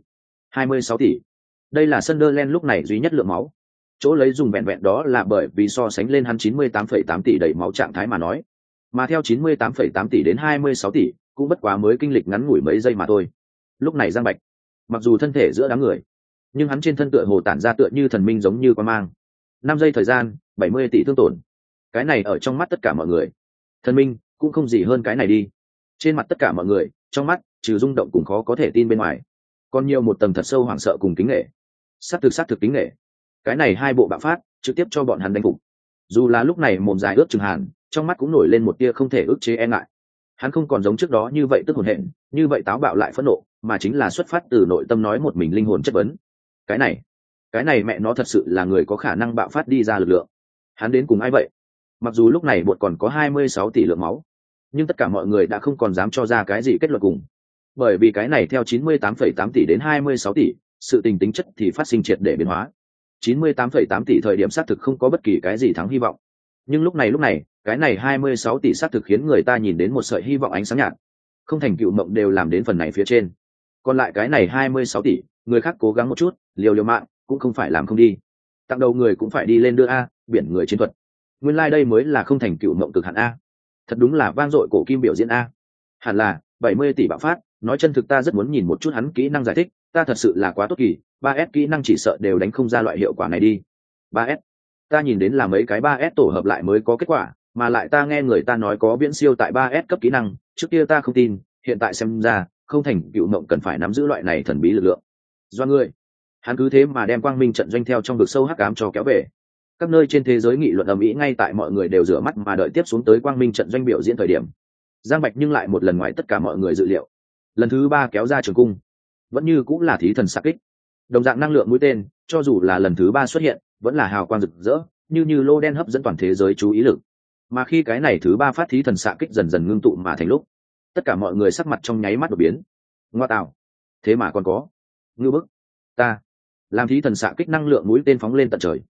26 tỷ. Đây là Sunderland lúc này duy nhất lượng máu. Chỗ lấy dùng vẹn vẹn đó là bởi vì so sánh lên hắn 98,8 tỷ đầy máu trạng thái mà nói. Mà theo 98,8 tỷ đến 26 tỷ, cũng bất quá mới kinh lịch ngắn ngủi mấy giây mà thôi. Lúc này Giang Bạch, mặc dù thân thể giữa đám người, nhưng hắn trên thân tựa hồ tản ra tựa như thần minh giống như quang mang. 5 giây thời gian, 70 tỷ thương tổn. Cái này ở trong mắt tất cả mọi người, thần minh cũng không gì hơn cái này đi. Trên mặt tất cả mọi người, trong mắt trừ rung động cũng khó có thể tin bên ngoài, còn nhiều một tầng thật sâu hoảng sợ cùng kính nể. Sát thực kính nể. Cái này hai bộ bạo phát trực tiếp cho bọn hắn đánh phục. Dù là lúc này mồm dài ướt chừng hàn, trong mắt cũng nổi lên một tia không thể ức chế e ngại. Hắn không còn giống trước đó như vậy tức hồn hện, như vậy táo bạo lại phẫn nộ, mà chính là xuất phát từ nội tâm nói một mình linh hồn chất vấn. Cái này mẹ nó thật sự là người có khả năng bạo phát đi ra lực lượng. Hắn đến cùng ai vậy? Mặc dù lúc này bột còn có 26 tỷ lượng máu, nhưng tất cả mọi người đã không còn dám cho ra cái gì kết luận cùng. Bởi vì cái này theo 98,8 tỷ đến 26 tỷ, sự tình tính chất thì phát sinh triệt để biến hóa. 98,8 tỷ thời điểm xác thực không có bất kỳ cái gì thắng hy vọng. Nhưng lúc này, cái này 26 tỷ xác thực khiến người ta nhìn đến một sợi hy vọng ánh sáng nhạt. Không thành cựu mộng đều làm đến phần này phía trên. Còn lại cái này 26 tỷ, người khác cố gắng một chút, liều mạng, cũng không phải làm không đi. Tặng đầu người cũng phải đi lên đưa A, biển người chiến thuật. Nguyên lai đây mới là không thành cựu mộng cực hạn A. Thật đúng là vang dội cổ kim biểu diễn A. Hẳn là 70 tỷ bạo phát, nói chân thực ta rất muốn nhìn một chút hắn kỹ năng giải thích, ta thật sự là quá tốt kỳ, 3S kỹ năng chỉ sợ đều đánh không ra loại hiệu quả này đi. 3S, ta nhìn đến là mấy cái 3S tổ hợp lại mới có kết quả, mà lại ta nghe người ta nói có viễn siêu tại 3S cấp kỹ năng, trước kia ta không tin, hiện tại xem ra, không thành cựu mộng cần phải nắm giữ loại này thần bí lực lượng. Do ngươi, hắn cứ thế mà đem quang minh trận doanh theo trong vực sâu hắc ám cho kéo về. Các nơi trên thế giới nghị luận ầm ĩ ngay tại mọi người đều rửa mắt mà đợi tiếp xuống tới quang minh trận doanh biểu diễn thời điểm. Giang Bạch nhưng lại một lần ngoài tất cả mọi người dự liệu. Lần thứ 3 kéo ra trường cung, vẫn như cũng là thí thần xạ kích. Đồng dạng năng lượng mũi tên, cho dù là lần thứ 3 xuất hiện, vẫn là hào quang rực rỡ, như lô đen hấp dẫn toàn thế giới chú ý lực. Mà khi cái này thứ 3 phát thí thần xạ kích dần dần ngưng tụ mà thành lúc, tất cả mọi người sắc mặt trong nháy mắt đột biến. Ngoa tạo, thế mà còn có ngư bức, ta làm thí thần xạ kích năng lượng mũi tên phóng lên tận trời.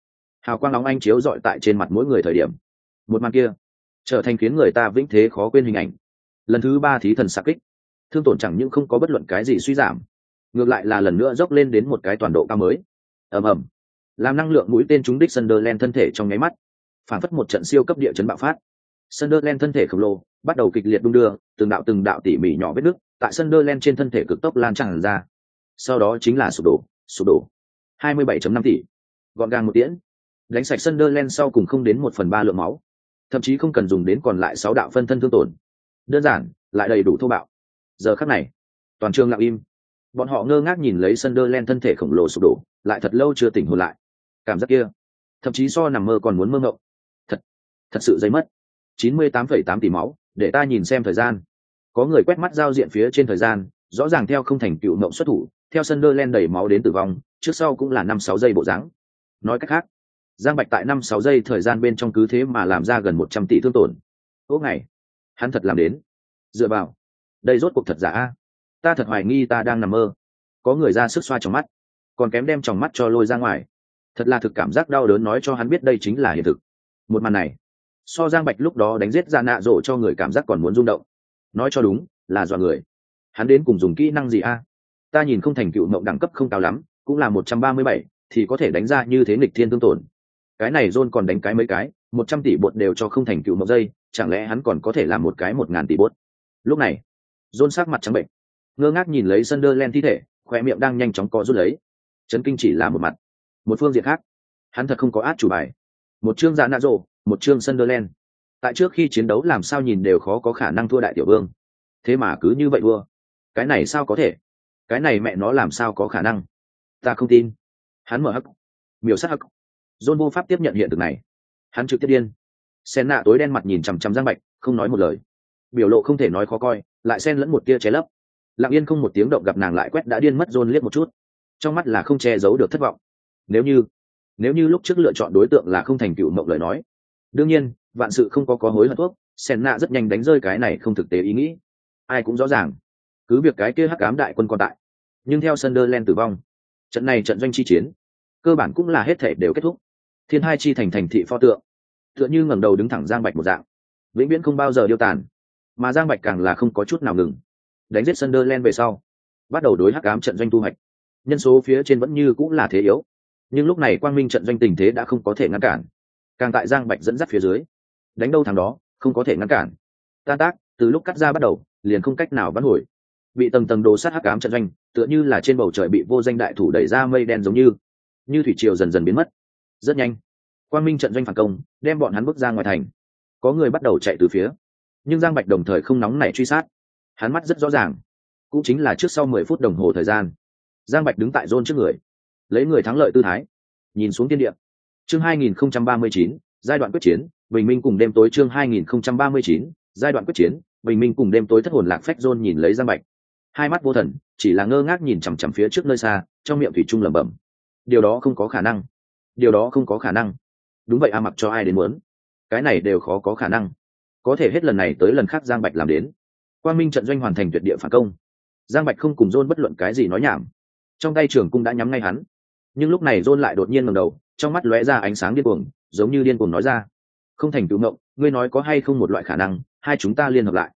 hào quang nóng anh chiếu rọi tại trên mặt mỗi người thời điểm. Một màn kia trở thành khiến người ta vĩnh thế khó quên hình ảnh. Lần thứ 3 thí thần xạ kích, thương tổn chẳng những không có bất luận cái gì suy giảm, ngược lại là lần nữa dốc lên đến một cái toàn độ cao mới. Ầm ầm, làm năng lượng mũi tên trúng đích Sunderland thân thể trong nháy mắt, phản phất một trận siêu cấp địa chấn bạo phát. Sunderland thân thể khổng lồ bắt đầu kịch liệt đung đưa, từng đạo tỉ mỉ nhỏ vết nứt tại Sunderland trên thân thể cực tốc lan tràn ra. Sau đó chính là sụp đổ. 27.5 tỷ, gọn gàng một tiễn, đánh sạch Sunderland sau cùng không đến 1/3 lượng máu, thậm chí không cần dùng đến còn lại 6 đạo phân thân thương tổn. Đơn giản, lại đầy đủ thô bạo. Giờ khắc này, toàn trường lặng im. Bọn họ ngơ ngác nhìn lấy Sunderland thân thể khổng lồ sụp đổ, lại thật lâu chưa tỉnh hồn lại. Cảm giác kia, thậm chí so nằm mơ còn muốn mơ ngộng. Thật sự dây mất. 98,8 tỷ máu, để ta nhìn xem thời gian. Có người quét mắt giao diện phía trên thời gian, rõ ràng theo không thành cựu mộng xuất thủ, theo Sunderland đẩy máu đến tử vong, trước sau cũng là 5-6 giây bộ dáng. Nói cách khác, Giang Bạch tại 5-6 giây thời gian bên trong cứ thế mà làm ra gần 100 tỷ thương tổn. Ố ngày, hắn thật làm đến. Dựa vào, đây rốt cuộc thật giả a? Ta thật hoài nghi ta đang nằm mơ. Có người ra sức xoa trong mắt, còn kém đem tròng mắt cho lôi ra ngoài. Thật là thực cảm giác đau đớn nói cho hắn biết đây chính là hiện thực. Một màn này, so Giang Bạch lúc đó đánh giết ra nạ rộ cho người cảm giác còn muốn rung động. Nói cho đúng, là dọa người. Hắn đến cùng dùng kỹ năng gì a? Ta nhìn không thành cựu mộng đẳng cấp không cao lắm, cũng là 137, thì có thể đánh ra như thế nghịch thiên thương tổn. Cái này John còn đánh cái mấy cái, 100 tỷ bột đều cho không thành cựu mộng dây, chẳng lẽ hắn còn có thể làm một cái 1000 tỷ bột? Lúc này, John sắc mặt trắng bệnh, ngơ ngác nhìn lấy Sunderland thi thể, khóe miệng đang nhanh chóng co rút lấy. Chấn kinh chỉ là một mặt, một phương diện khác, hắn thật không có át chủ bài. Một chương dạ nạ rộ, một chương Sunderland. Tại trước khi chiến đấu làm sao nhìn đều khó có khả năng thua đại tiểu vương. Thế mà cứ như vậy thua. Cái này sao có thể? Cái này mẹ nó làm sao có khả năng? Ta không tin. Hắn mở hắc, miểu sát hắc. John vô pháp tiếp nhận hiện thực này. Hắn trực tiếp điên. Sen nạ tối đen mặt nhìn chằm chằm Giang Bạch, không nói một lời. Biểu lộ không thể nói khó coi, lại xen lẫn một tia che lấp. Lặng yên không một tiếng động gặp nàng lại quét đã điên mất John liếc một chút. Trong mắt là không che giấu được thất vọng. Nếu như lúc trước lựa chọn đối tượng là không thành cựu mộng lời nói, đương nhiên vạn sự không có hối hận thuốc. Sen nạ rất nhanh đánh rơi cái này không thực tế ý nghĩ. Ai cũng rõ ràng, cứ việc cái kia hắc ám đại quân còn tại, nhưng theo Sunderland tử vong, trận này trận doanh chi chiến cơ bản cũng là hết thể đều kết thúc. Thiên hai chi thành thành thị pho tượng, tựa như ngẩng đầu đứng thẳng Giang Bạch một dạng, vĩnh viễn không bao giờ điêu tàn. Mà Giang Bạch càng là không có chút nào ngừng, đánh giết Sunderland về sau, bắt đầu đối hắc ám trận doanh tu hoạch. Nhân số phía trên vẫn như cũng là thế yếu, nhưng lúc này quang minh trận doanh tình thế đã không có thể ngăn cản. Càng tại Giang Bạch dẫn dắt phía dưới, đánh đâu thằng đó, không có thể ngăn cản. Tan tác, từ lúc cắt ra bắt đầu, liền không cách nào vãn hồi. Bị tầng tầng đồ sát hắc ám trận doanh, tựa như là trên bầu trời bị vô danh đại thủ đẩy ra mây đen, giống như thủy triều dần dần biến mất. Rất nhanh, quang minh trận doanh phản công, đem bọn hắn bước ra ngoài thành. Có người bắt đầu chạy từ phía, nhưng Giang Bạch đồng thời không nóng nảy truy sát. Hắn mắt rất rõ ràng, cũng chính là trước sau 10 phút đồng hồ thời gian, Giang Bạch đứng tại John trước người, lấy người thắng lợi tư thái, nhìn xuống thiên địa. Chương 2039, giai đoạn quyết chiến, bình minh cùng đêm tối. Chương 2039, giai đoạn quyết chiến, bình minh cùng đêm tối. Thất hồn lạc phách John nhìn lấy Giang Bạch, hai mắt vô thần, chỉ là ngơ ngác nhìn chằm chằm phía trước nơi xa, trong miệng thủy chung lẩm bẩm: điều đó không có khả năng, điều đó không có khả năng. Đúng vậy, mặc cho ai đến muốn, cái này đều khó có khả năng. Có thể hết lần này tới lần khác Giang Bạch làm đến. Quang minh trận doanh hoàn thành tuyệt địa phản công. Giang Bạch không cùng John bất luận cái gì nói nhảm, trong tay trường cung đã nhắm ngay hắn. Nhưng lúc này John lại đột nhiên ngẩng đầu, trong mắt lóe ra ánh sáng điên cuồng, giống như điên cuồng nói ra: không thành cựu ngộng, ngươi nói có hay không một loại khả năng, hai chúng ta liên hợp lại,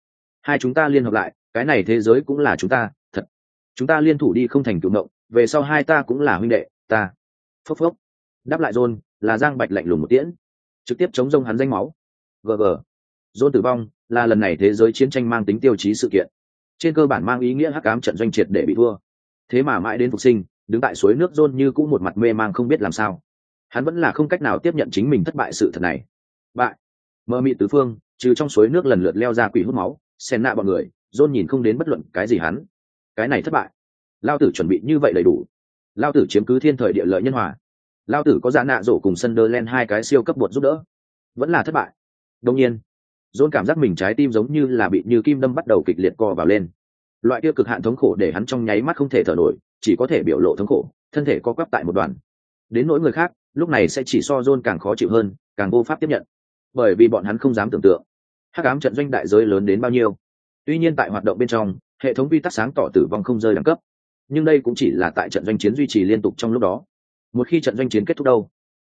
cái này thế giới cũng là chúng ta, thật. Chúng ta liên thủ đi không thành cựu ngộng, về sau hai ta cũng là huynh đệ, ta. Phốc phốc. Đáp lại John là Giang Bạch lạnh lùng một tiễn, trực tiếp chống rông hắn danh máu. GG. John tử vong là lần này thế giới chiến tranh mang tính tiêu chí sự kiện, trên cơ bản mang ý nghĩa hắc ám trận doanh triệt để bị thua. Thế mà mãi đến phục sinh, đứng tại suối nước John như cũng một mặt mê mang không biết làm sao. Hắn vẫn là không cách nào tiếp nhận chính mình thất bại sự thật này. Bại. Mơ mị tứ phương, trừ trong suối nước lần lượt leo ra quỷ hút máu, xen nạ bọn người, John nhìn không đến bất luận cái gì hắn. Cái này thất bại. Lao tử chuẩn bị như vậy đầy đủ. Lao tử chiếm cứ thiên thời địa lợi nhân hòa. Lao tử có dạ nạ rổ cùng Sunderland hai cái siêu cấp bột giúp đỡ. Vẫn là thất bại. Đương nhiên, John cảm giác mình trái tim giống như là bị như kim đâm bắt đầu kịch liệt co vào lên. Loại kia cực hạn thống khổ để hắn trong nháy mắt không thể thở nổi, chỉ có thể biểu lộ thống khổ, thân thể co quắp tại một đoàn. Đến nỗi người khác, lúc này sẽ chỉ so John càng khó chịu hơn, càng vô pháp tiếp nhận, bởi vì bọn hắn không dám tưởng tượng hắc ám trận doanh đại giới lớn đến bao nhiêu. Tuy nhiên tại hoạt động bên trong, hệ thống quy tắc sáng tỏ tử vong không rơi đẳng cấp, nhưng đây cũng chỉ là tại trận doanh chiến duy trì liên tục trong lúc đó. Một khi trận doanh chiến kết thúc đâu,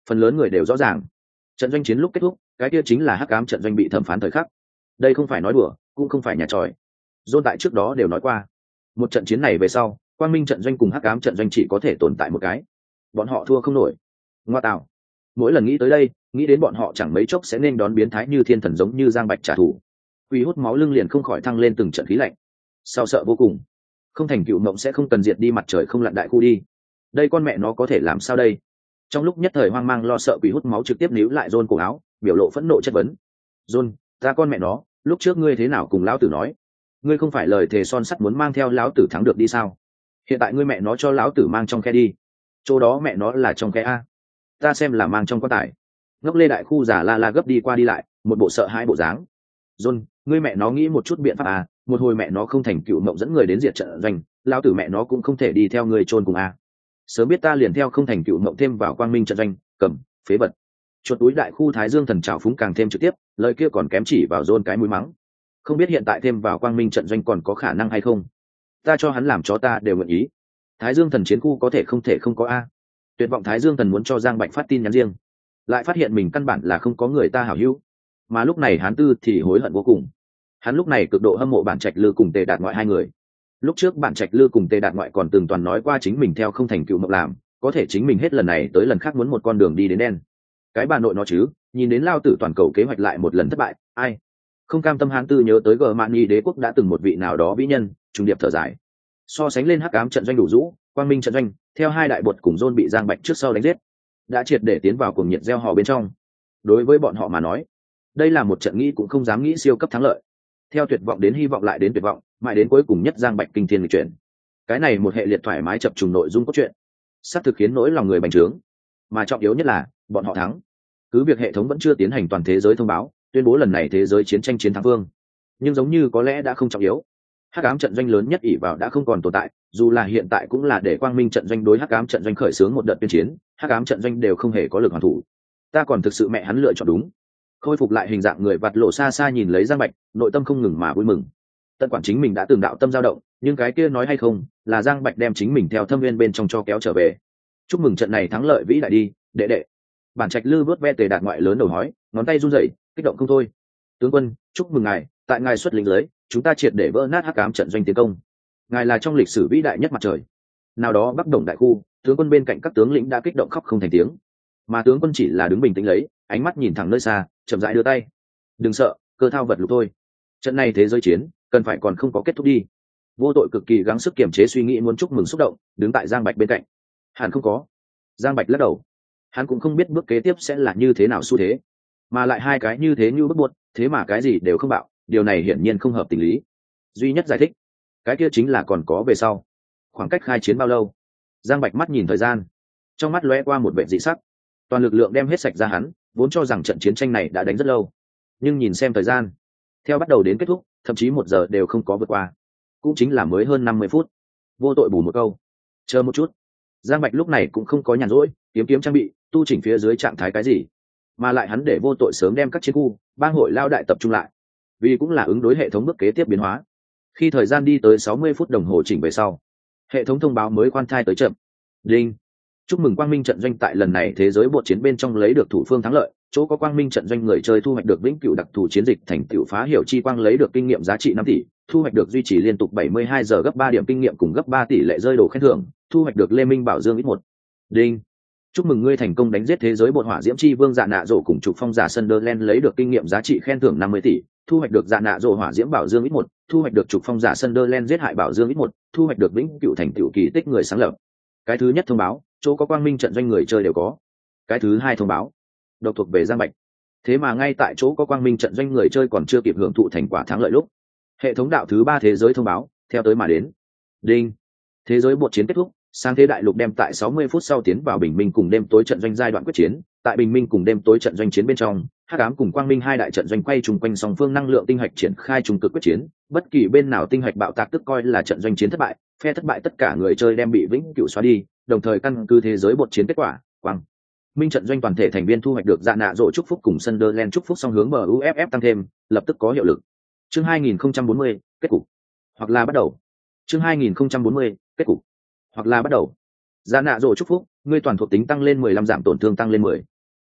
phần lớn người đều rõ ràng trận doanh chiến lúc kết thúc cái kia chính là hắc ám trận doanh bị thẩm phán thời khắc. Đây không phải nói đùa cũng không phải nhà tròi. John tại trước đó đều nói qua một trận chiến này về sau quang minh trận doanh cùng hắc ám trận doanh chỉ có thể tồn tại một cái, bọn họ thua không nổi. Ngoa tạo, mỗi lần nghĩ tới đây nghĩ đến bọn họ chẳng mấy chốc sẽ nên đón biến thái như thiên thần giống như Giang Bạch trả thù, uy hút máu lưng liền không khỏi thăng lên từng trận khí lạnh. Sao sợ vô cùng, không thành cựu mộng sẽ không cần diệt đi mặt trời không lặn đại khu đi, đây con mẹ nó có thể làm sao đây. Trong lúc nhất thời hoang mang lo sợ quỷ hút máu trực tiếp níu lại John cổ áo, biểu lộ phẫn nộ chất vấn. John, ta con mẹ nó, lúc trước ngươi thế nào cùng lão tử nói? Ngươi không phải lời thề son sắt muốn mang theo lão tử thắng được đi sao? Hiện tại ngươi mẹ nó cho lão tử mang trong khe đi. Chỗ đó mẹ nó là trong khe a. Ta xem là mang trong quan tài. Ngốc lê đại khu giả la gấp đi qua đi lại, một bộ sợ hãi bộ dáng. John, ngươi mẹ nó nghĩ một chút biện pháp à? Một hồi mẹ nó không thành cựu mộng dẫn người đến diệt trận doanh, lão tử mẹ nó cũng không thể đi theo ngươi chôn cùng a. Sớm biết ta liền theo không thành cựu mộng thêm vào quang minh trận doanh, cầm phế vật. Chuột túi đại khu thái dương thần trào phúng càng thêm trực tiếp, lời kia còn kém chỉ vào John cái mũi mắng. Không biết hiện tại thêm vào quang minh trận doanh còn có khả năng hay không? Ta cho hắn làm chó ta đều nguyện ý. Thái dương thần chiến khu có thể không có a. Tuyệt vọng thái dương thần muốn cho Giang Bạch phát tin nhắn riêng, lại phát hiện mình căn bản là không có người ta hảo hữu, mà lúc này Hán Tư thì hối hận vô cùng. Hắn lúc này cực độ hâm mộ Bản Trạch Lư cùng Tề Đạt Ngoại hai người. Lúc trước Bản Trạch Lư cùng Tề Đạt Ngoại còn từng toàn nói qua chính mình theo không thành cựu mộng làm, có thể chính mình hết lần này tới lần khác muốn một con đường đi đến đen. Cái bà nội nó chứ, nhìn đến lao tử toàn cầu kế hoạch lại một lần thất bại, ai không cam tâm. Hán Tư nhớ tới Germany đế quốc đã từng một vị nào đó vĩ nhân, trùng điệp thở dài. So sánh lên hắc ám trận doanh đủ rũ, quang minh trận doanh theo hai đại bột cùng John bị Giang Bạch trước sau đánh giết, đã triệt để tiến vào cuồng nhiệt gieo hò bên trong. Đối với bọn họ mà nói, đây là một trận nghĩ cũng không dám nghĩ siêu cấp thắng lợi. Theo tuyệt vọng đến hy vọng lại đến tuyệt vọng, mãi đến cuối cùng nhất Giang Bạch kinh thiên lịch chuyển. Cái này một hệ liệt thoải mái chập trùng nội dung cốt truyện, sắp thực khiến nỗi lòng người bành trướng. Mà trọng yếu nhất là bọn họ thắng. Cứ việc hệ thống vẫn chưa tiến hành toàn thế giới thông báo, tuyên bố lần này thế giới chiến tranh chiến thắng vương, nhưng giống như có lẽ đã không trọng yếu. Hắc ám trận doanh lớn nhất ỷ vào đã không còn tồn tại, dù là hiện tại cũng là để quang minh trận doanh đối hắc ám trận doanh khởi xướng một đợt tuyên chiến, hắc ám trận doanh đều không hề có lực hoàn thủ. Ta còn thực sự mẹ hắn lựa chọn đúng. Khôi phục lại hình dạng người vặt lộ xa xa nhìn lấy Giang Bạch, nội tâm không ngừng mà vui mừng. Tận quản chính mình đã từng đạo tâm dao động, nhưng cái kia nói hay không, là Giang Bạch đem chính mình theo thâm viên bên trong cho kéo trở về. Chúc mừng trận này thắng lợi vĩ đại đi, đệ đệ. Bản Trạch Lư vớt ve Tề Đạt Ngoại lớn đầu hói, ngón tay run rẩy, kích động không thôi. Tướng quân, chúc mừng ngài, tại ngài xuất lính lưới, chúng ta triệt để vỡ nát hắc ám trận doanh tiến công. Ngài là trong lịch sử vĩ đại nhất mặt trời. Nào đó Bắc Đồng đại khu, tướng quân bên cạnh các tướng lĩnh đã kích động khóc không thành tiếng, mà tướng quân chỉ là đứng bình tĩnh lấy, ánh mắt nhìn thẳng nơi xa, chậm rãi đưa tay. Đừng sợ, cơ thao vật lục thôi. Trận này thế giới chiến, cần phải còn không có kết thúc đi. Vô tội cực kỳ gắng sức kiềm chế suy nghĩ muốn chúc mừng xúc động, đứng tại Giang Bạch bên cạnh. Hẳn không có. Giang Bạch lắc đầu. Hắn cũng không biết bước kế tiếp sẽ là như thế nào xu thế, mà lại hai cái như thế như bước buộc, thế mà cái gì đều không bạo, điều này hiển nhiên không hợp tình lý. Duy nhất giải thích, cái kia chính là còn có về sau. Khoảng cách khai chiến bao lâu? Giang Bạch mắt nhìn thời gian, trong mắt lóe qua một vẻ dị sắc. Toàn lực lượng đem hết sạch ra hắn, vốn cho rằng trận chiến tranh này đã đánh rất lâu, nhưng nhìn xem thời gian, theo bắt đầu đến kết thúc, thậm chí 1 giờ đều không có vượt qua, cũng chính là mới hơn 50 phút. Vô tội bù một câu, chờ một chút. Giang Bạch lúc này cũng không có nhàn rỗi, kiếm trang bị, tu chỉnh phía dưới trạng thái cái gì, mà lại hắn để vô tội sớm đem các chiến khu, bang hội lao đại tập trung lại, vì cũng là ứng đối hệ thống bước kế tiếp biến hóa. Khi thời gian đi tới 60 phút đồng hồ chỉnh về sau, hệ thống thông báo mới khoan thai tới chậm. Đinh, chúc mừng quang minh trận doanh tại lần này thế giới bộ chiến bên trong lấy được thủ phương thắng lợi, chỗ có quang minh trận doanh người chơi thu hoạch được vĩnh cửu đặc thù chiến dịch thành tựu phá hiểu chi quang, lấy được kinh nghiệm giá trị 5 tỷ, thu hoạch được duy trì liên tục 72 giờ gấp 3 điểm kinh nghiệm cùng gấp 3 tỷ lệ rơi đồ khen thưởng, thu hoạch được Lê Minh Bảo Dương ít 1. Đinh, chúc mừng ngươi thành công đánh giết thế giới bột hỏa diễm chi vương Dạ Nạ Dỗ cùng trục phong giả Sunderland, lấy được kinh nghiệm giá trị khen thưởng 50 tỷ, thu hoạch được Dạ Nạ Dỗ hỏa diễm bảo dương ít 1, thu hoạch được trục phong giả Sunderland giết hại bảo dương ít 1, thu hoạch được vĩnh cửu thành tựu kỳ tích người sáng lập. Cái thứ nhất thông báo, chỗ có quang minh trận doanh người chơi đều có. Cái thứ hai thông báo, độc thuộc về Giang Bạch. Thế mà ngay tại chỗ có quang minh trận doanh người chơi còn chưa kịp hưởng thụ thành quả thắng lợi lúc, hệ thống đạo thứ 3 thế giới thông báo theo tới mà đến. Đinh, thế giới bột chiến kết thúc, sáng thế đại lục đem tại 60 phút sau tiến vào bình minh cùng đêm tối trận doanh giai đoạn quyết chiến. Tại bình minh cùng đêm tối trận doanh chiến bên trong, hắc ám cùng quang minh hai đại trận doanh quay trùng quanh song phương năng lượng tinh hạch triển khai trùng cực quyết chiến, bất kỳ bên nào tinh hạch bạo tạc tức coi là trận doanh chiến thất bại, phe thất bại tất cả người chơi đem bị vĩnh cửu xóa đi, đồng thời căn cứ thế giới bột chiến kết quả, quang minh trận doanh toàn thể thành viên thu hoạch được Dạ Nạ Dỗ chúc phúc cùng Sunderland chúc phúc song hướng MUFF tăng thêm, lập tức có hiệu lực. Chương 2040, kết cục. Hoặc là bắt đầu. Chương 2040, kết cục. Hoặc là bắt đầu. Dạ Nạ Dỗ chúc phúc, ngươi toàn thuộc tính tăng lên 15, giảm tổn thương tăng lên 10,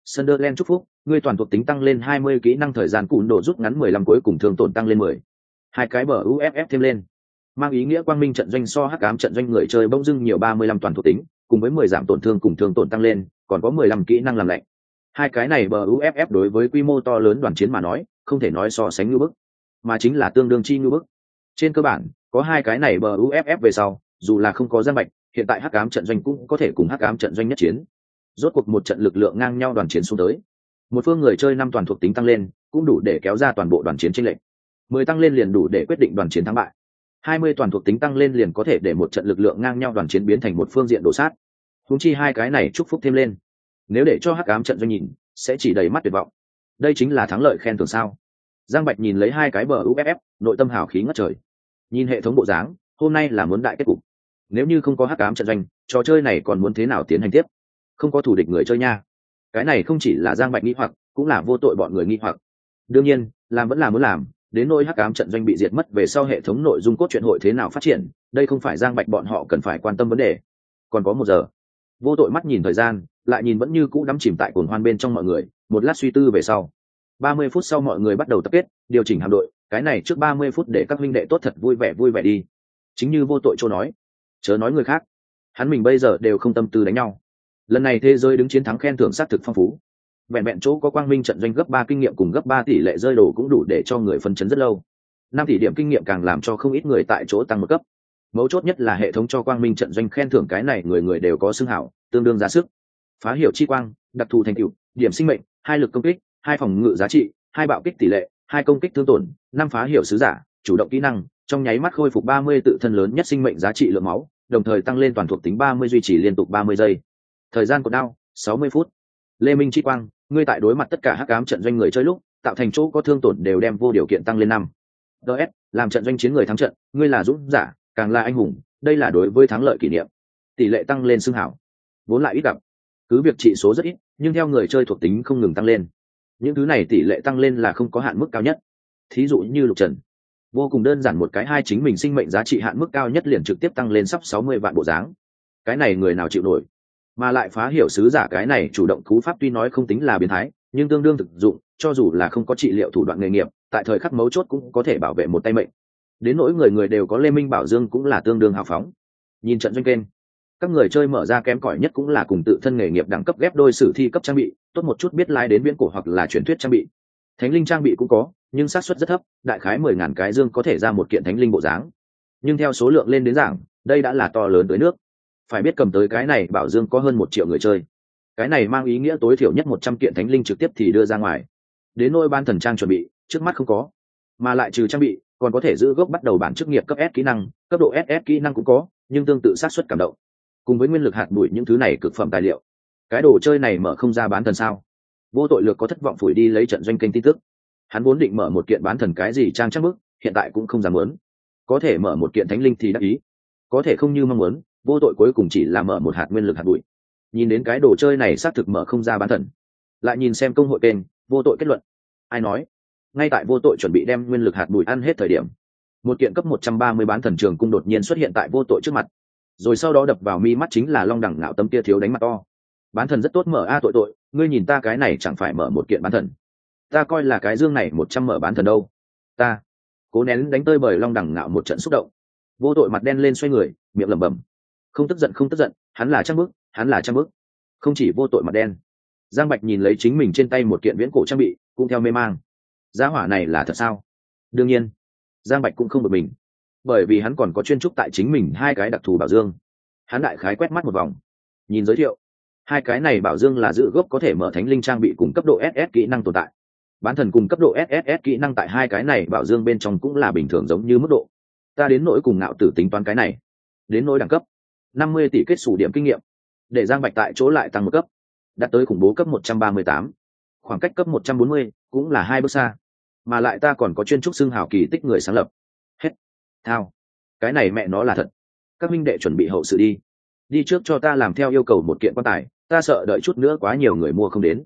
Sunderland chúc phúc, ngươi toàn thuộc tính tăng lên 20 kỹ năng thời gian cùn độ rút ngắn 15 cuối cùng thương tổn tăng lên 10. Hai cái bờ UFF thêm lên. Mang ý nghĩa quang minh trận doanh so hắc ám trận doanh người chơi bỗng dưng nhiều 35 toàn thuộc tính, cùng với 10 giảm tổn thương cùng thương tổn tăng lên, còn có 15 kỹ năng làm lạnh. Hai cái này bờ UFF đối với quy mô to lớn đoàn chiến mà nói, không thể nói so sánh như bức, mà chính là tương đương chi như bức. Trên cơ bản, có hai cái này bờ UFF về sau, dù là không có Giang Bạch, hiện tại hắc ám trận doanh cũng có thể cùng hắc ám trận doanh nhất chiến. Rốt cuộc một trận lực lượng ngang nhau đoàn chiến xuống tới. Một phương người chơi 5 toàn thuộc tính tăng lên, cũng đủ để kéo ra toàn bộ đoàn chiến chênh lệch. 10 tăng lên liền đủ để quyết định đoàn chiến thắng bại. 20 toàn thuộc tính tăng lên liền có thể để một trận lực lượng ngang nhau đoàn chiến biến thành một phương diện đổ sát. Huống chi hai cái này chúc phúc thêm lên. Nếu để cho hắc ám trận doanh nhìn, sẽ chỉ đầy mắt tuyệt vọng. Đây chính là thắng lợi khen thưởng sao? Giang Bạch nhìn lấy hai cái bờ UFF, nội tâm hào khí ngất trời. Nhìn hệ thống bộ dáng, hôm nay là muốn đại kết cục. Nếu như không có hắc ám trận doanh, trò chơi này còn muốn thế nào tiến hành tiếp? Không có thủ địch người chơi nha. Cái này không chỉ là Giang Bạch nghi hoặc, cũng là vô tội bọn người nghi hoặc. Đương nhiên, làm vẫn là muốn làm, đến nỗi hắc ám trận doanh bị diệt mất về sau hệ thống nội dung cốt truyện hội thế nào phát triển, đây không phải Giang Bạch bọn họ cần phải quan tâm vấn đề. Còn có 1 giờ. Vô tội mắt nhìn thời gian, lại nhìn vẫn như cũ đắm chìm tại cuồng hoan bên trong mọi người, một lát suy tư về sau. 30 phút sau mọi người bắt đầu tập kết, điều chỉnh hạm đội, cái này trước 30 phút để các huynh đệ tốt thật vui vẻ đi. Chính như vô tội chỗ nói, chớ nói người khác, hắn mình bây giờ đều không tâm tư đánh nhau. Lần này thế giới đứng chiến thắng khen thưởng sát thực phong phú. Vẹn chỗ có quang minh trận doanh gấp 3 kinh nghiệm cùng gấp 3 tỷ lệ rơi đồ cũng đủ để cho người phân chấn rất lâu. 5 tỷ điểm kinh nghiệm càng làm cho không ít người tại chỗ tăng một cấp. Mấu chốt nhất là hệ thống cho quang minh trận doanh khen thưởng cái này người đều có xưng hảo, tương đương giá sức. Phá hiểu chi quang, đặc thù thành tựu, điểm sinh mệnh, 2 lực công kích, 2 phòng ngự giá trị, 2 bạo kích tỷ lệ, 2 công kích thương tổn, 5 phá hiểu sứ giả, chủ động kỹ năng, trong nháy mắt khôi phục 30 tự thân lớn nhất sinh mệnh giá trị lượng máu, đồng thời tăng lên toàn thuộc tính 30 duy trì liên tục 30 giây. Thời gian của đao 60 phút. Lê Minh chi quang, ngươi tại đối mặt tất cả hắc ám trận doanh người chơi lúc, tạo thành chỗ có thương tổn đều đem vô điều kiện tăng lên 5. DS, làm trận doanh chiến người thắng trận, ngươi là dũng giả, càng là anh hùng, đây là đối với thắng lợi kỷ niệm. Tỷ lệ tăng lên xưng hảo. Vốn lại ít gặp. Cứ việc trị số rất ít, nhưng theo người chơi thuộc tính không ngừng tăng lên. Những thứ này tỷ lệ tăng lên là không có hạn mức cao nhất. Thí dụ như Lục Trần, vô cùng đơn giản một cái hai chính mình sinh mệnh giá trị hạn mức cao nhất liền trực tiếp tăng lên sắp 60 vạn bộ dáng. Cái này người nào chịu nổi? Mà lại phá hiểu sứ giả cái này chủ động cú pháp tuy nói không tính là biến thái, nhưng tương đương thực dụng, cho dù là không có trị liệu thủ đoạn nghề nghiệp, tại thời khắc mấu chốt cũng có thể bảo vệ một tay mệnh. Đến nỗi người đều có Lê Minh Bảo Dương cũng là tương đương hào phóng. Nhìn trận doanh kênh, các người chơi mở ra kém cỏi nhất cũng là cùng tự thân nghề nghiệp đẳng cấp ghép đôi sử thi cấp trang bị, tốt một chút biết lái đến viễn cổ hoặc là truyền thuyết trang bị. Thánh linh trang bị cũng có, nhưng xác suất rất thấp, đại khái 10.000 cái dương có thể ra một kiện thánh linh bộ dáng. Nhưng theo số lượng lên đến giảng, đây đã là to lớn tới nước. Phải biết cầm tới cái này bảo dương có hơn 1 triệu người chơi. Cái này mang ý nghĩa tối thiểu nhất 100 kiện thánh linh trực tiếp thì đưa ra ngoài. Đến nỗi ban thần trang chuẩn bị, trước mắt không có. Mà lại trừ trang bị, còn có thể giữ gốc bắt đầu bản chức nghiệp cấp S kỹ năng, cấp độ SS kỹ năng cũng có, nhưng tương tự xác suất cảm động. Cùng với nguyên lực hạt bụi những thứ này cực phẩm tài liệu. Cái đồ chơi này mở không ra bán thần sao? Vô tội lược có thất vọng phủi đi lấy trận doanh kênh tin tức. Hắn vốn định mở một kiện bán thần cái gì trang chắc bức, hiện tại cũng không dám muốn. Có thể mở một kiện thánh linh thì đắc ý, có thể không như mong muốn, vô tội cuối cùng chỉ là mở một hạt nguyên lực hạt bụi. Nhìn đến cái đồ chơi này xác thực mở không ra bán thần, lại nhìn xem công hội kênh, vô tội kết luận. Ai nói? Ngay tại vô tội chuẩn bị đem nguyên lực hạt bụi ăn hết thời điểm, một kiện cấp 130 bán thần trường cung đột nhiên xuất hiện tại vô tội trước mặt, rồi sau đó đập vào mi mắt chính là long đẳng ngạo tâm kia thiếu đánh mặt to. Bán thần rất tốt mở a tội, ngươi nhìn ta cái này chẳng phải mở một kiện bán thần, ta coi là cái dương này 100 mở bán thần đâu. Ta cố nén đánh tơi bởi long đẳng ngạo một trận xúc động, vô tội mặt đen lên xoay người, miệng lẩm bẩm, không tức giận, hắn là trăm bước. Không chỉ vô tội mặt đen, Giang Bạch nhìn lấy chính mình trên tay một kiện viễn cổ trang bị, cũng theo mê mang. Giá hỏa này là thật sao? Đương nhiên, Giang Bạch cũng không bực mình, bởi vì hắn còn có chuyên trúc tại chính mình 2 cái đặc thù bảo dương. Hắn đại khái quét mắt một vòng, nhìn giới thiệu, 2 cái này bảo dương là giữ gốc có thể mở thánh linh trang bị cùng cấp độ SS kỹ năng tồn tại. Bán thần cùng cấp độ SSS kỹ năng tại 2 cái này bảo dương bên trong cũng là bình thường giống như mức độ. Ta đến nỗi cùng ngạo tử tính toán cái này, đến nỗi đẳng cấp 50 tỷ kết xù điểm kinh nghiệm, để Giang Bạch tại chỗ lại tăng một cấp, đạt tới khủng bố cấp 138. Khoảng cách cấp 140 cũng là 2 bước xa. Mà lại ta còn có chuyên trúc xưng hào kỳ tích người sáng lập. Hết. Thao. Cái này mẹ nó là thật. Các minh đệ chuẩn bị hậu sự đi. Đi trước cho ta làm theo yêu cầu một kiện quan tài, ta sợ đợi chút nữa quá nhiều người mua không đến.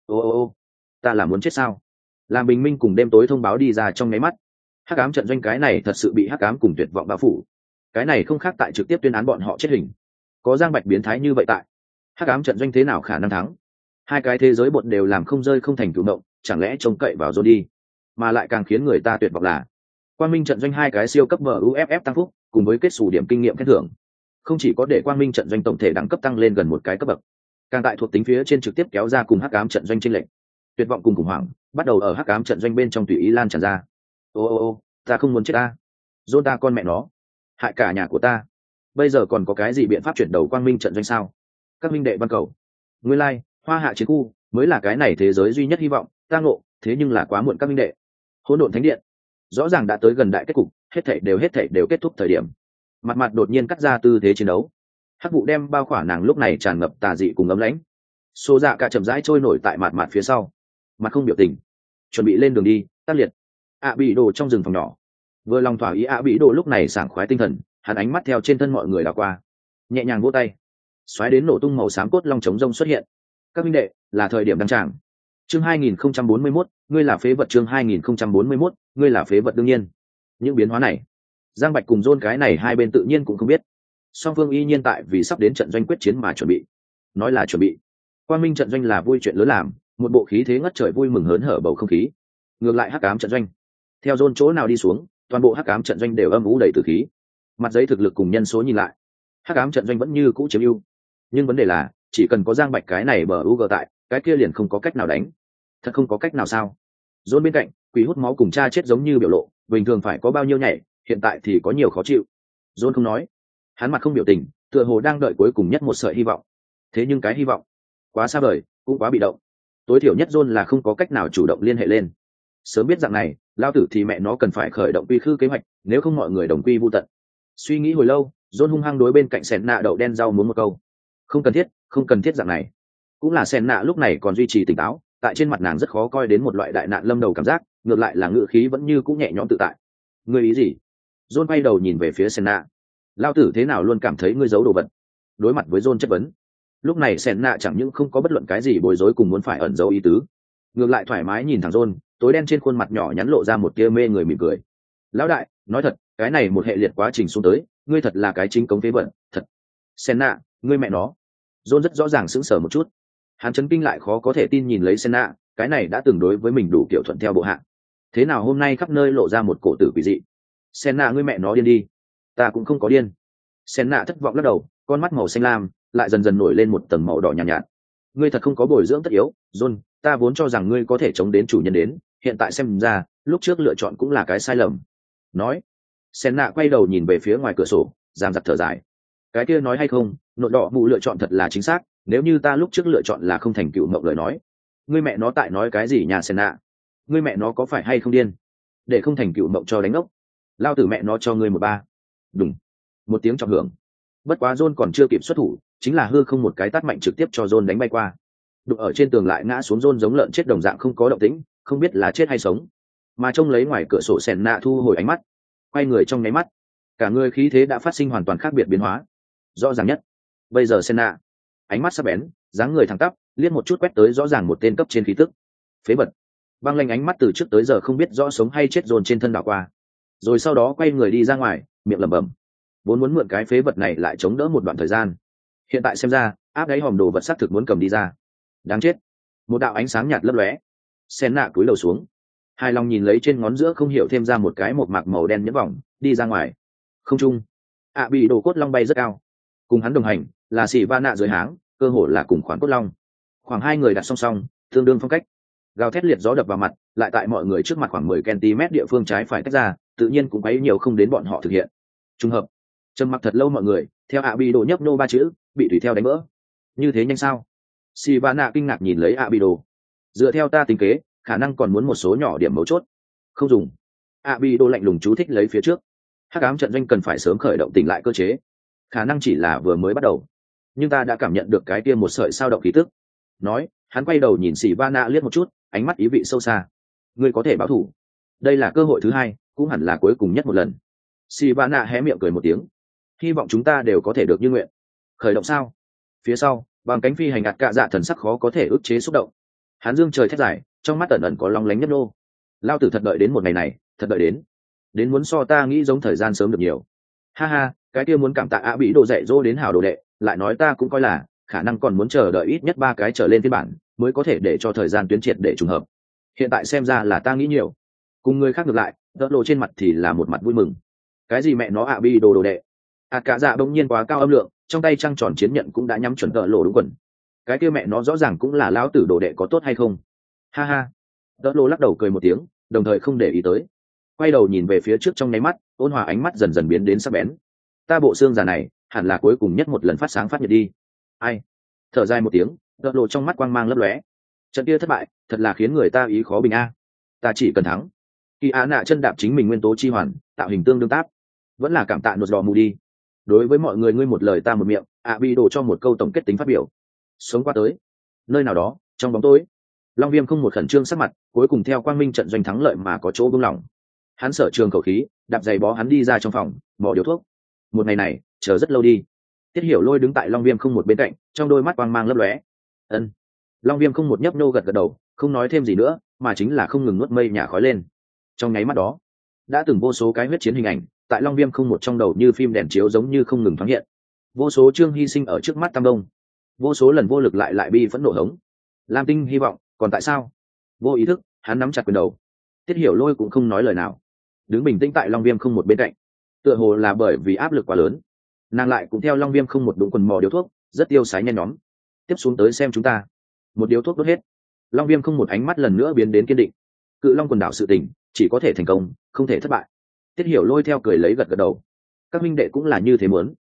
Ô, ta là muốn chết sao? Làm bình minh cùng đêm tối thông báo đi ra trong nháy mắt. Hắc ám trận doanh cái này thật sự bị hắc ám cùng tuyệt vọng bao phủ. Cái này không khác tại trực tiếp tuyên án bọn họ chết hình. Có Giang Bạch biến thái như vậy tại, hắc ám trận doanh thế nào khả năng thắng? Hai cái thế giới bột đều làm không rơi không thành cựu mộng, chẳng lẽ trông cậy vào John đi. Mà lại càng khiến người ta tuyệt vọng là Quang Minh trận doanh hai cái siêu cấp MUFF tăng phúc cùng với kết xù điểm kinh nghiệm khen thưởng, không chỉ có để Quang Minh trận doanh tổng thể đẳng cấp tăng lên gần một cái cấp bậc, càng tại thuộc tính phía trên trực tiếp kéo ra cùng hắc ám trận doanh chênh lệch. Tuyệt vọng cùng khủng hoảng bắt đầu ở hắc ám trận doanh bên trong tùy ý lan tràn ra. Ô, ta không muốn chết ta. John, ta con mẹ nó, hại cả nhà của ta. Bây giờ còn có cái gì biện pháp chuyển đầu Quang Minh trận doanh sao? Các minh đệ văn cầu. Nguyên lai, Hoa Hạ chiến khu mới là cái này thế giới duy nhất hy vọng, ta ngộ, thế nhưng là quá muộn các minh đệ. Hỗn độn thánh điện rõ ràng đã tới gần đại kết cục, hết thảy đều kết thúc thời điểm. Mặt đột nhiên cắt ra tư thế chiến đấu. Hắc vụ đem bao khỏa nàng lúc này tràn ngập tà dị cùng ấm lãnh. Xô Dạ cả chậm rãi trôi nổi tại mặt phía sau, mặt không biểu tình, chuẩn bị lên đường đi. Tác liệt. Bị đồ trong rừng phòng nhỏ, vừa lòng thỏa ý bị đồ lúc này sảng khoái tinh thần, hắn ánh mắt theo trên thân mọi người đảo qua, nhẹ nhàng vỗ tay, xoáy đến nổ tung màu xám cốt long trống rông xuất hiện. Các minh đệ, là thời điểm đăng tràng. Chương 2041, ngươi là phế vật. Chương 2041, ngươi là phế vật. Đương nhiên, những biến hóa này, Giang Bạch cùng John cái này hai bên tự nhiên cũng không biết. Song phương y nhiên tại vì sắp đến trận doanh quyết chiến mà chuẩn bị. Nói là chuẩn bị, Quang Minh trận doanh là vui chuyện lớn làm, một bộ khí thế ngất trời vui mừng hớn hở bầu không khí. Ngược lại hắc ám trận doanh, theo John chỗ nào đi xuống, toàn bộ hắc ám trận doanh đều âm u đầy tử khí. Mặt giấy thực lực cùng nhân số nhìn lại, hắc ám trận doanh vẫn như cũ chiếm ưu, nhưng vấn đề là chỉ cần có Giang Bạch cái này bờ UG tại, cái kia liền không có cách nào đánh. Thật không có cách nào sao? John bên cạnh, quỷ hút máu cùng cha chết giống như biểu lộ, bình thường phải có bao nhiêu nhảy, hiện tại thì có nhiều khó chịu. John không nói, hắn mặt không biểu tình, tựa hồ đang đợi cuối cùng nhất một sợi hy vọng. Thế nhưng cái hy vọng quá xa vời, cũng quá bị động. Tối thiểu nhất John là không có cách nào chủ động liên hệ lên. Sớm biết dạng này, lao tử thì mẹ nó cần phải khởi động quy khư kế hoạch, nếu không mọi người đồng quy vu tận. Suy nghĩ hồi lâu, John hung hăng đối bên cạnh Sẹn Nạ đậu đen rau muốn một câu. Không cần thiết dạng này. Cũng là Sẹn Nạ lúc này còn duy trì tỉnh táo, tại trên mặt nàng rất khó coi đến một loại đại nạn lâm đầu cảm giác, ngược lại là ngữ khí vẫn như cũng nhẹ nhõm tự tại. Ngươi ý gì? John quay đầu nhìn về phía Sẹn Nạ. Lao tử thế nào luôn cảm thấy ngươi giấu đồ vật. Đối mặt với John chất vấn, lúc này Sẹn Nạ chẳng những không có bất luận cái gì bối rối cùng muốn phải ẩn giấu ý tứ, ngược lại thoải mái nhìn thẳng John, tối đen trên khuôn mặt nhỏ nhắn lộ ra một tia mê người mỉm cười. Lão đại, nói thật, cái này một hệ liệt quá trình xuống tới, ngươi thật là cái chính cống phế vận, thật. Senna, ngươi mẹ nó. John rất rõ ràng sững sờ một chút. Hắn chấn kinh lại khó có thể tin nhìn lấy Senna, cái này đã từng đối với mình đủ kiểu thuận theo bộ hạ. Thế nào hôm nay khắp nơi lộ ra một cổ tử quỷ dị. Senna, ngươi mẹ nó điên đi. Ta cũng không có điên. Senna thất vọng lắc đầu, con mắt màu xanh lam lại dần dần nổi lên một tầng màu đỏ nhàn nhạt. Ngươi thật không có bồi dưỡng tất yếu, John, ta vốn cho rằng ngươi có thể chống đến chủ nhân đến, hiện tại xem ra, lúc trước lựa chọn cũng là cái sai lầm. Nói, Senna quay đầu nhìn về phía ngoài cửa sổ, giam giặc thở dài. Cái kia nói hay không, nội đỏ mụ lựa chọn thật là chính xác, nếu như ta lúc trước lựa chọn là không thành cựu mộng lời nói. Ngươi mẹ nó tại nói cái gì nhà Senna? Ngươi mẹ nó có phải hay không điên? Để không thành cựu mộng cho đánh ốc. Lao tử mẹ nó cho ngươi một ba. Đúng. Một tiếng trọng hưởng. Bất quá John còn chưa kịp xuất thủ, chính là hư không một cái tát mạnh trực tiếp cho John đánh bay qua. Đụng ở trên tường lại ngã xuống John giống lợn chết đồng dạng không có động tĩnh, không biết là chết hay sống. Mà trông lấy ngoài cửa sổ Senna thu hồi ánh mắt, quay người trong nháy mắt, cả người khí thế đã phát sinh hoàn toàn khác biệt biến hóa. Rõ ràng nhất, bây giờ Senna, ánh mắt sắc bén, dáng người thẳng tắp, liếc một chút quét tới rõ ràng một tên cấp trên khí tức. Phế vật. Băng lanh ánh mắt từ trước tới giờ không biết rõ sống hay chết dồn trên thân đảo qua, rồi sau đó quay người đi ra ngoài, miệng lẩm bẩm. Vốn muốn mượn cái phế vật này lại chống đỡ một đoạn thời gian, hiện tại xem ra áp đáy hòm đồ vật xác thực muốn cầm đi ra. Đáng chết. Một đạo ánh sáng nhạt lấp lóe, Senna cúi đầu xuống, hài lòng nhìn lấy trên ngón giữa không hiểu thêm ra một cái một mạc màu đen nhẫn vòng, đi ra ngoài. Không trung, bị đồ cốt long bay rất cao, cùng hắn đồng hành là xỉ va nạ dưới háng, cơ hồ là cùng khoán cốt long. Khoảng hai người đặt song song, tương đương phong cách. Gào thét liệt gió đập vào mặt, lại tại mọi người trước mặt khoảng 10 cm địa phương trái phải tách ra, tự nhiên cũng quấy nhiều không đến bọn họ thực hiện. Trùng hợp. Trầm mặc thật lâu mọi người, theo bị đồ nhấp nô ba chữ, bị tùy theo đánh vỡ. Như thế nhanh sao? Xỉ va nạ kinh ngạc nhìn lấy bị đồ. Dựa theo ta tính kế, khả năng còn muốn một số nhỏ điểm mấu chốt. Không dùng. Bị đồ lạnh lùng chú thích lấy phía trước. Hắc ám trận doanh cần phải sớm khởi động tỉnh lại cơ chế, khả năng chỉ là vừa mới bắt đầu, nhưng ta đã cảm nhận được cái kia một sợi sao động khí tức. Nói, hắn quay đầu nhìn Sĩ Va Nạ liếc một chút, ánh mắt ý vị sâu xa. Ngươi có thể báo thù, đây là cơ hội thứ hai, cũng hẳn là cuối cùng nhất một lần. Sĩ Va Nạ hé miệng cười một tiếng, hy vọng chúng ta đều có thể được như nguyện. Khởi động sao? Phía sau, bằng cánh phi hành ạt cạ dạ thần sắc khó có thể ức chế xúc động. Hắn dương trời thét dài, trong mắt ẩn ẩn có long lánh nhấp nô. Lao tử thật đợi đến một ngày này, thật đợi đến muốn so ta nghĩ giống thời gian sớm được nhiều. Ha ha, cái kia muốn cảm tạ bị đồ dạy dỗ đến hảo đồ đệ, lại nói ta cũng coi là khả năng còn muốn chờ đợi ít nhất 3 cái trở lên phiên bản, mới có thể để cho thời gian tuyến triệt để trùng hợp. Hiện tại xem ra là ta nghĩ nhiều. Cùng người khác ngược lại, tợ lộ trên mặt thì là một mặt vui mừng. Cái gì mẹ nó bị đồ đệ. Cả dạ bỗng nhiên quá cao âm lượng, trong tay trăng tròn chiến nhận cũng đã nhắm chuẩn tợ lộ đúng quần. Cái kia mẹ nó rõ ràng cũng là lão tử đồ đệ có tốt hay không? Ha ha. Tợ lộ lắc đầu cười một tiếng, đồng thời không để ý tới. Quay đầu nhìn về phía trước trong nháy mắt, ôn hòa ánh mắt dần dần biến đến sắc bén. Ta bộ xương già này, hẳn là cuối cùng nhất một lần phát sáng phát nhiệt đi. Ai? Thở dài một tiếng, tợ lộ trong mắt quang mang lấp lóe. Trận kia thất bại, thật là khiến người ta ý khó bình a. Ta chỉ cần thắng. Kỳ Á nạ chân đạp chính mình nguyên tố chi hoàn, tạo hình tương đương táp. Vẫn là cảm tạ nột đỏ mù đi. Đối với mọi người ngươi một lời ta một miệng, bị đổ cho một câu tổng kết tính phát biểu. Sống qua tới. Nơi nào đó, trong bóng tối, Long Viêm không một khẩn trương sắc mặt, cuối cùng theo quang minh trận doanh thắng lợi mà có chỗ buông lỏng. Hắn sở trường khẩu khí, đạp giày bó hắn đi ra trong phòng, bỏ điếu thuốc. Một ngày này, chờ rất lâu đi. Tiết Hiểu Lôi đứng tại Long Viêm không một bên cạnh, trong đôi mắt quang mang lấp lóe. Ân. Long Viêm không một nhấp nô gật gật đầu, không nói thêm gì nữa, mà chính là không ngừng nuốt mây nhà khói lên. Trong nháy mắt đó, đã từng vô số cái huyết chiến hình ảnh, tại Long Viêm không một trong đầu như phim đèn chiếu giống như không ngừng thoáng hiện. Vô số chương hy sinh ở trước mắt Tam Đông, vô số lần vô lực lại bi phẫn nộ hống. Lam Tinh hy vọng, còn tại sao? Vô ý thức, hắn nắm chặt quyền đầu. Tiết Hiểu Lôi cũng không nói lời nào, đứng bình tĩnh tại Long Viêm không một bên cạnh. Tựa hồ là bởi vì áp lực quá lớn, nàng lại cũng theo Long Viêm không một đúng quần mò điếu thuốc, rất tiêu sái nhen nhóm. Tiếp xuống tới xem chúng ta. Một điếu thuốc đốt hết, Long Viêm không một ánh mắt lần nữa biến đến kiên định. Cự Long quần đảo sự tình, chỉ có thể thành công, không thể thất bại. Tiết Hiểu Lôi theo cười lấy gật gật đầu. Các minh đệ cũng là như thế muốn.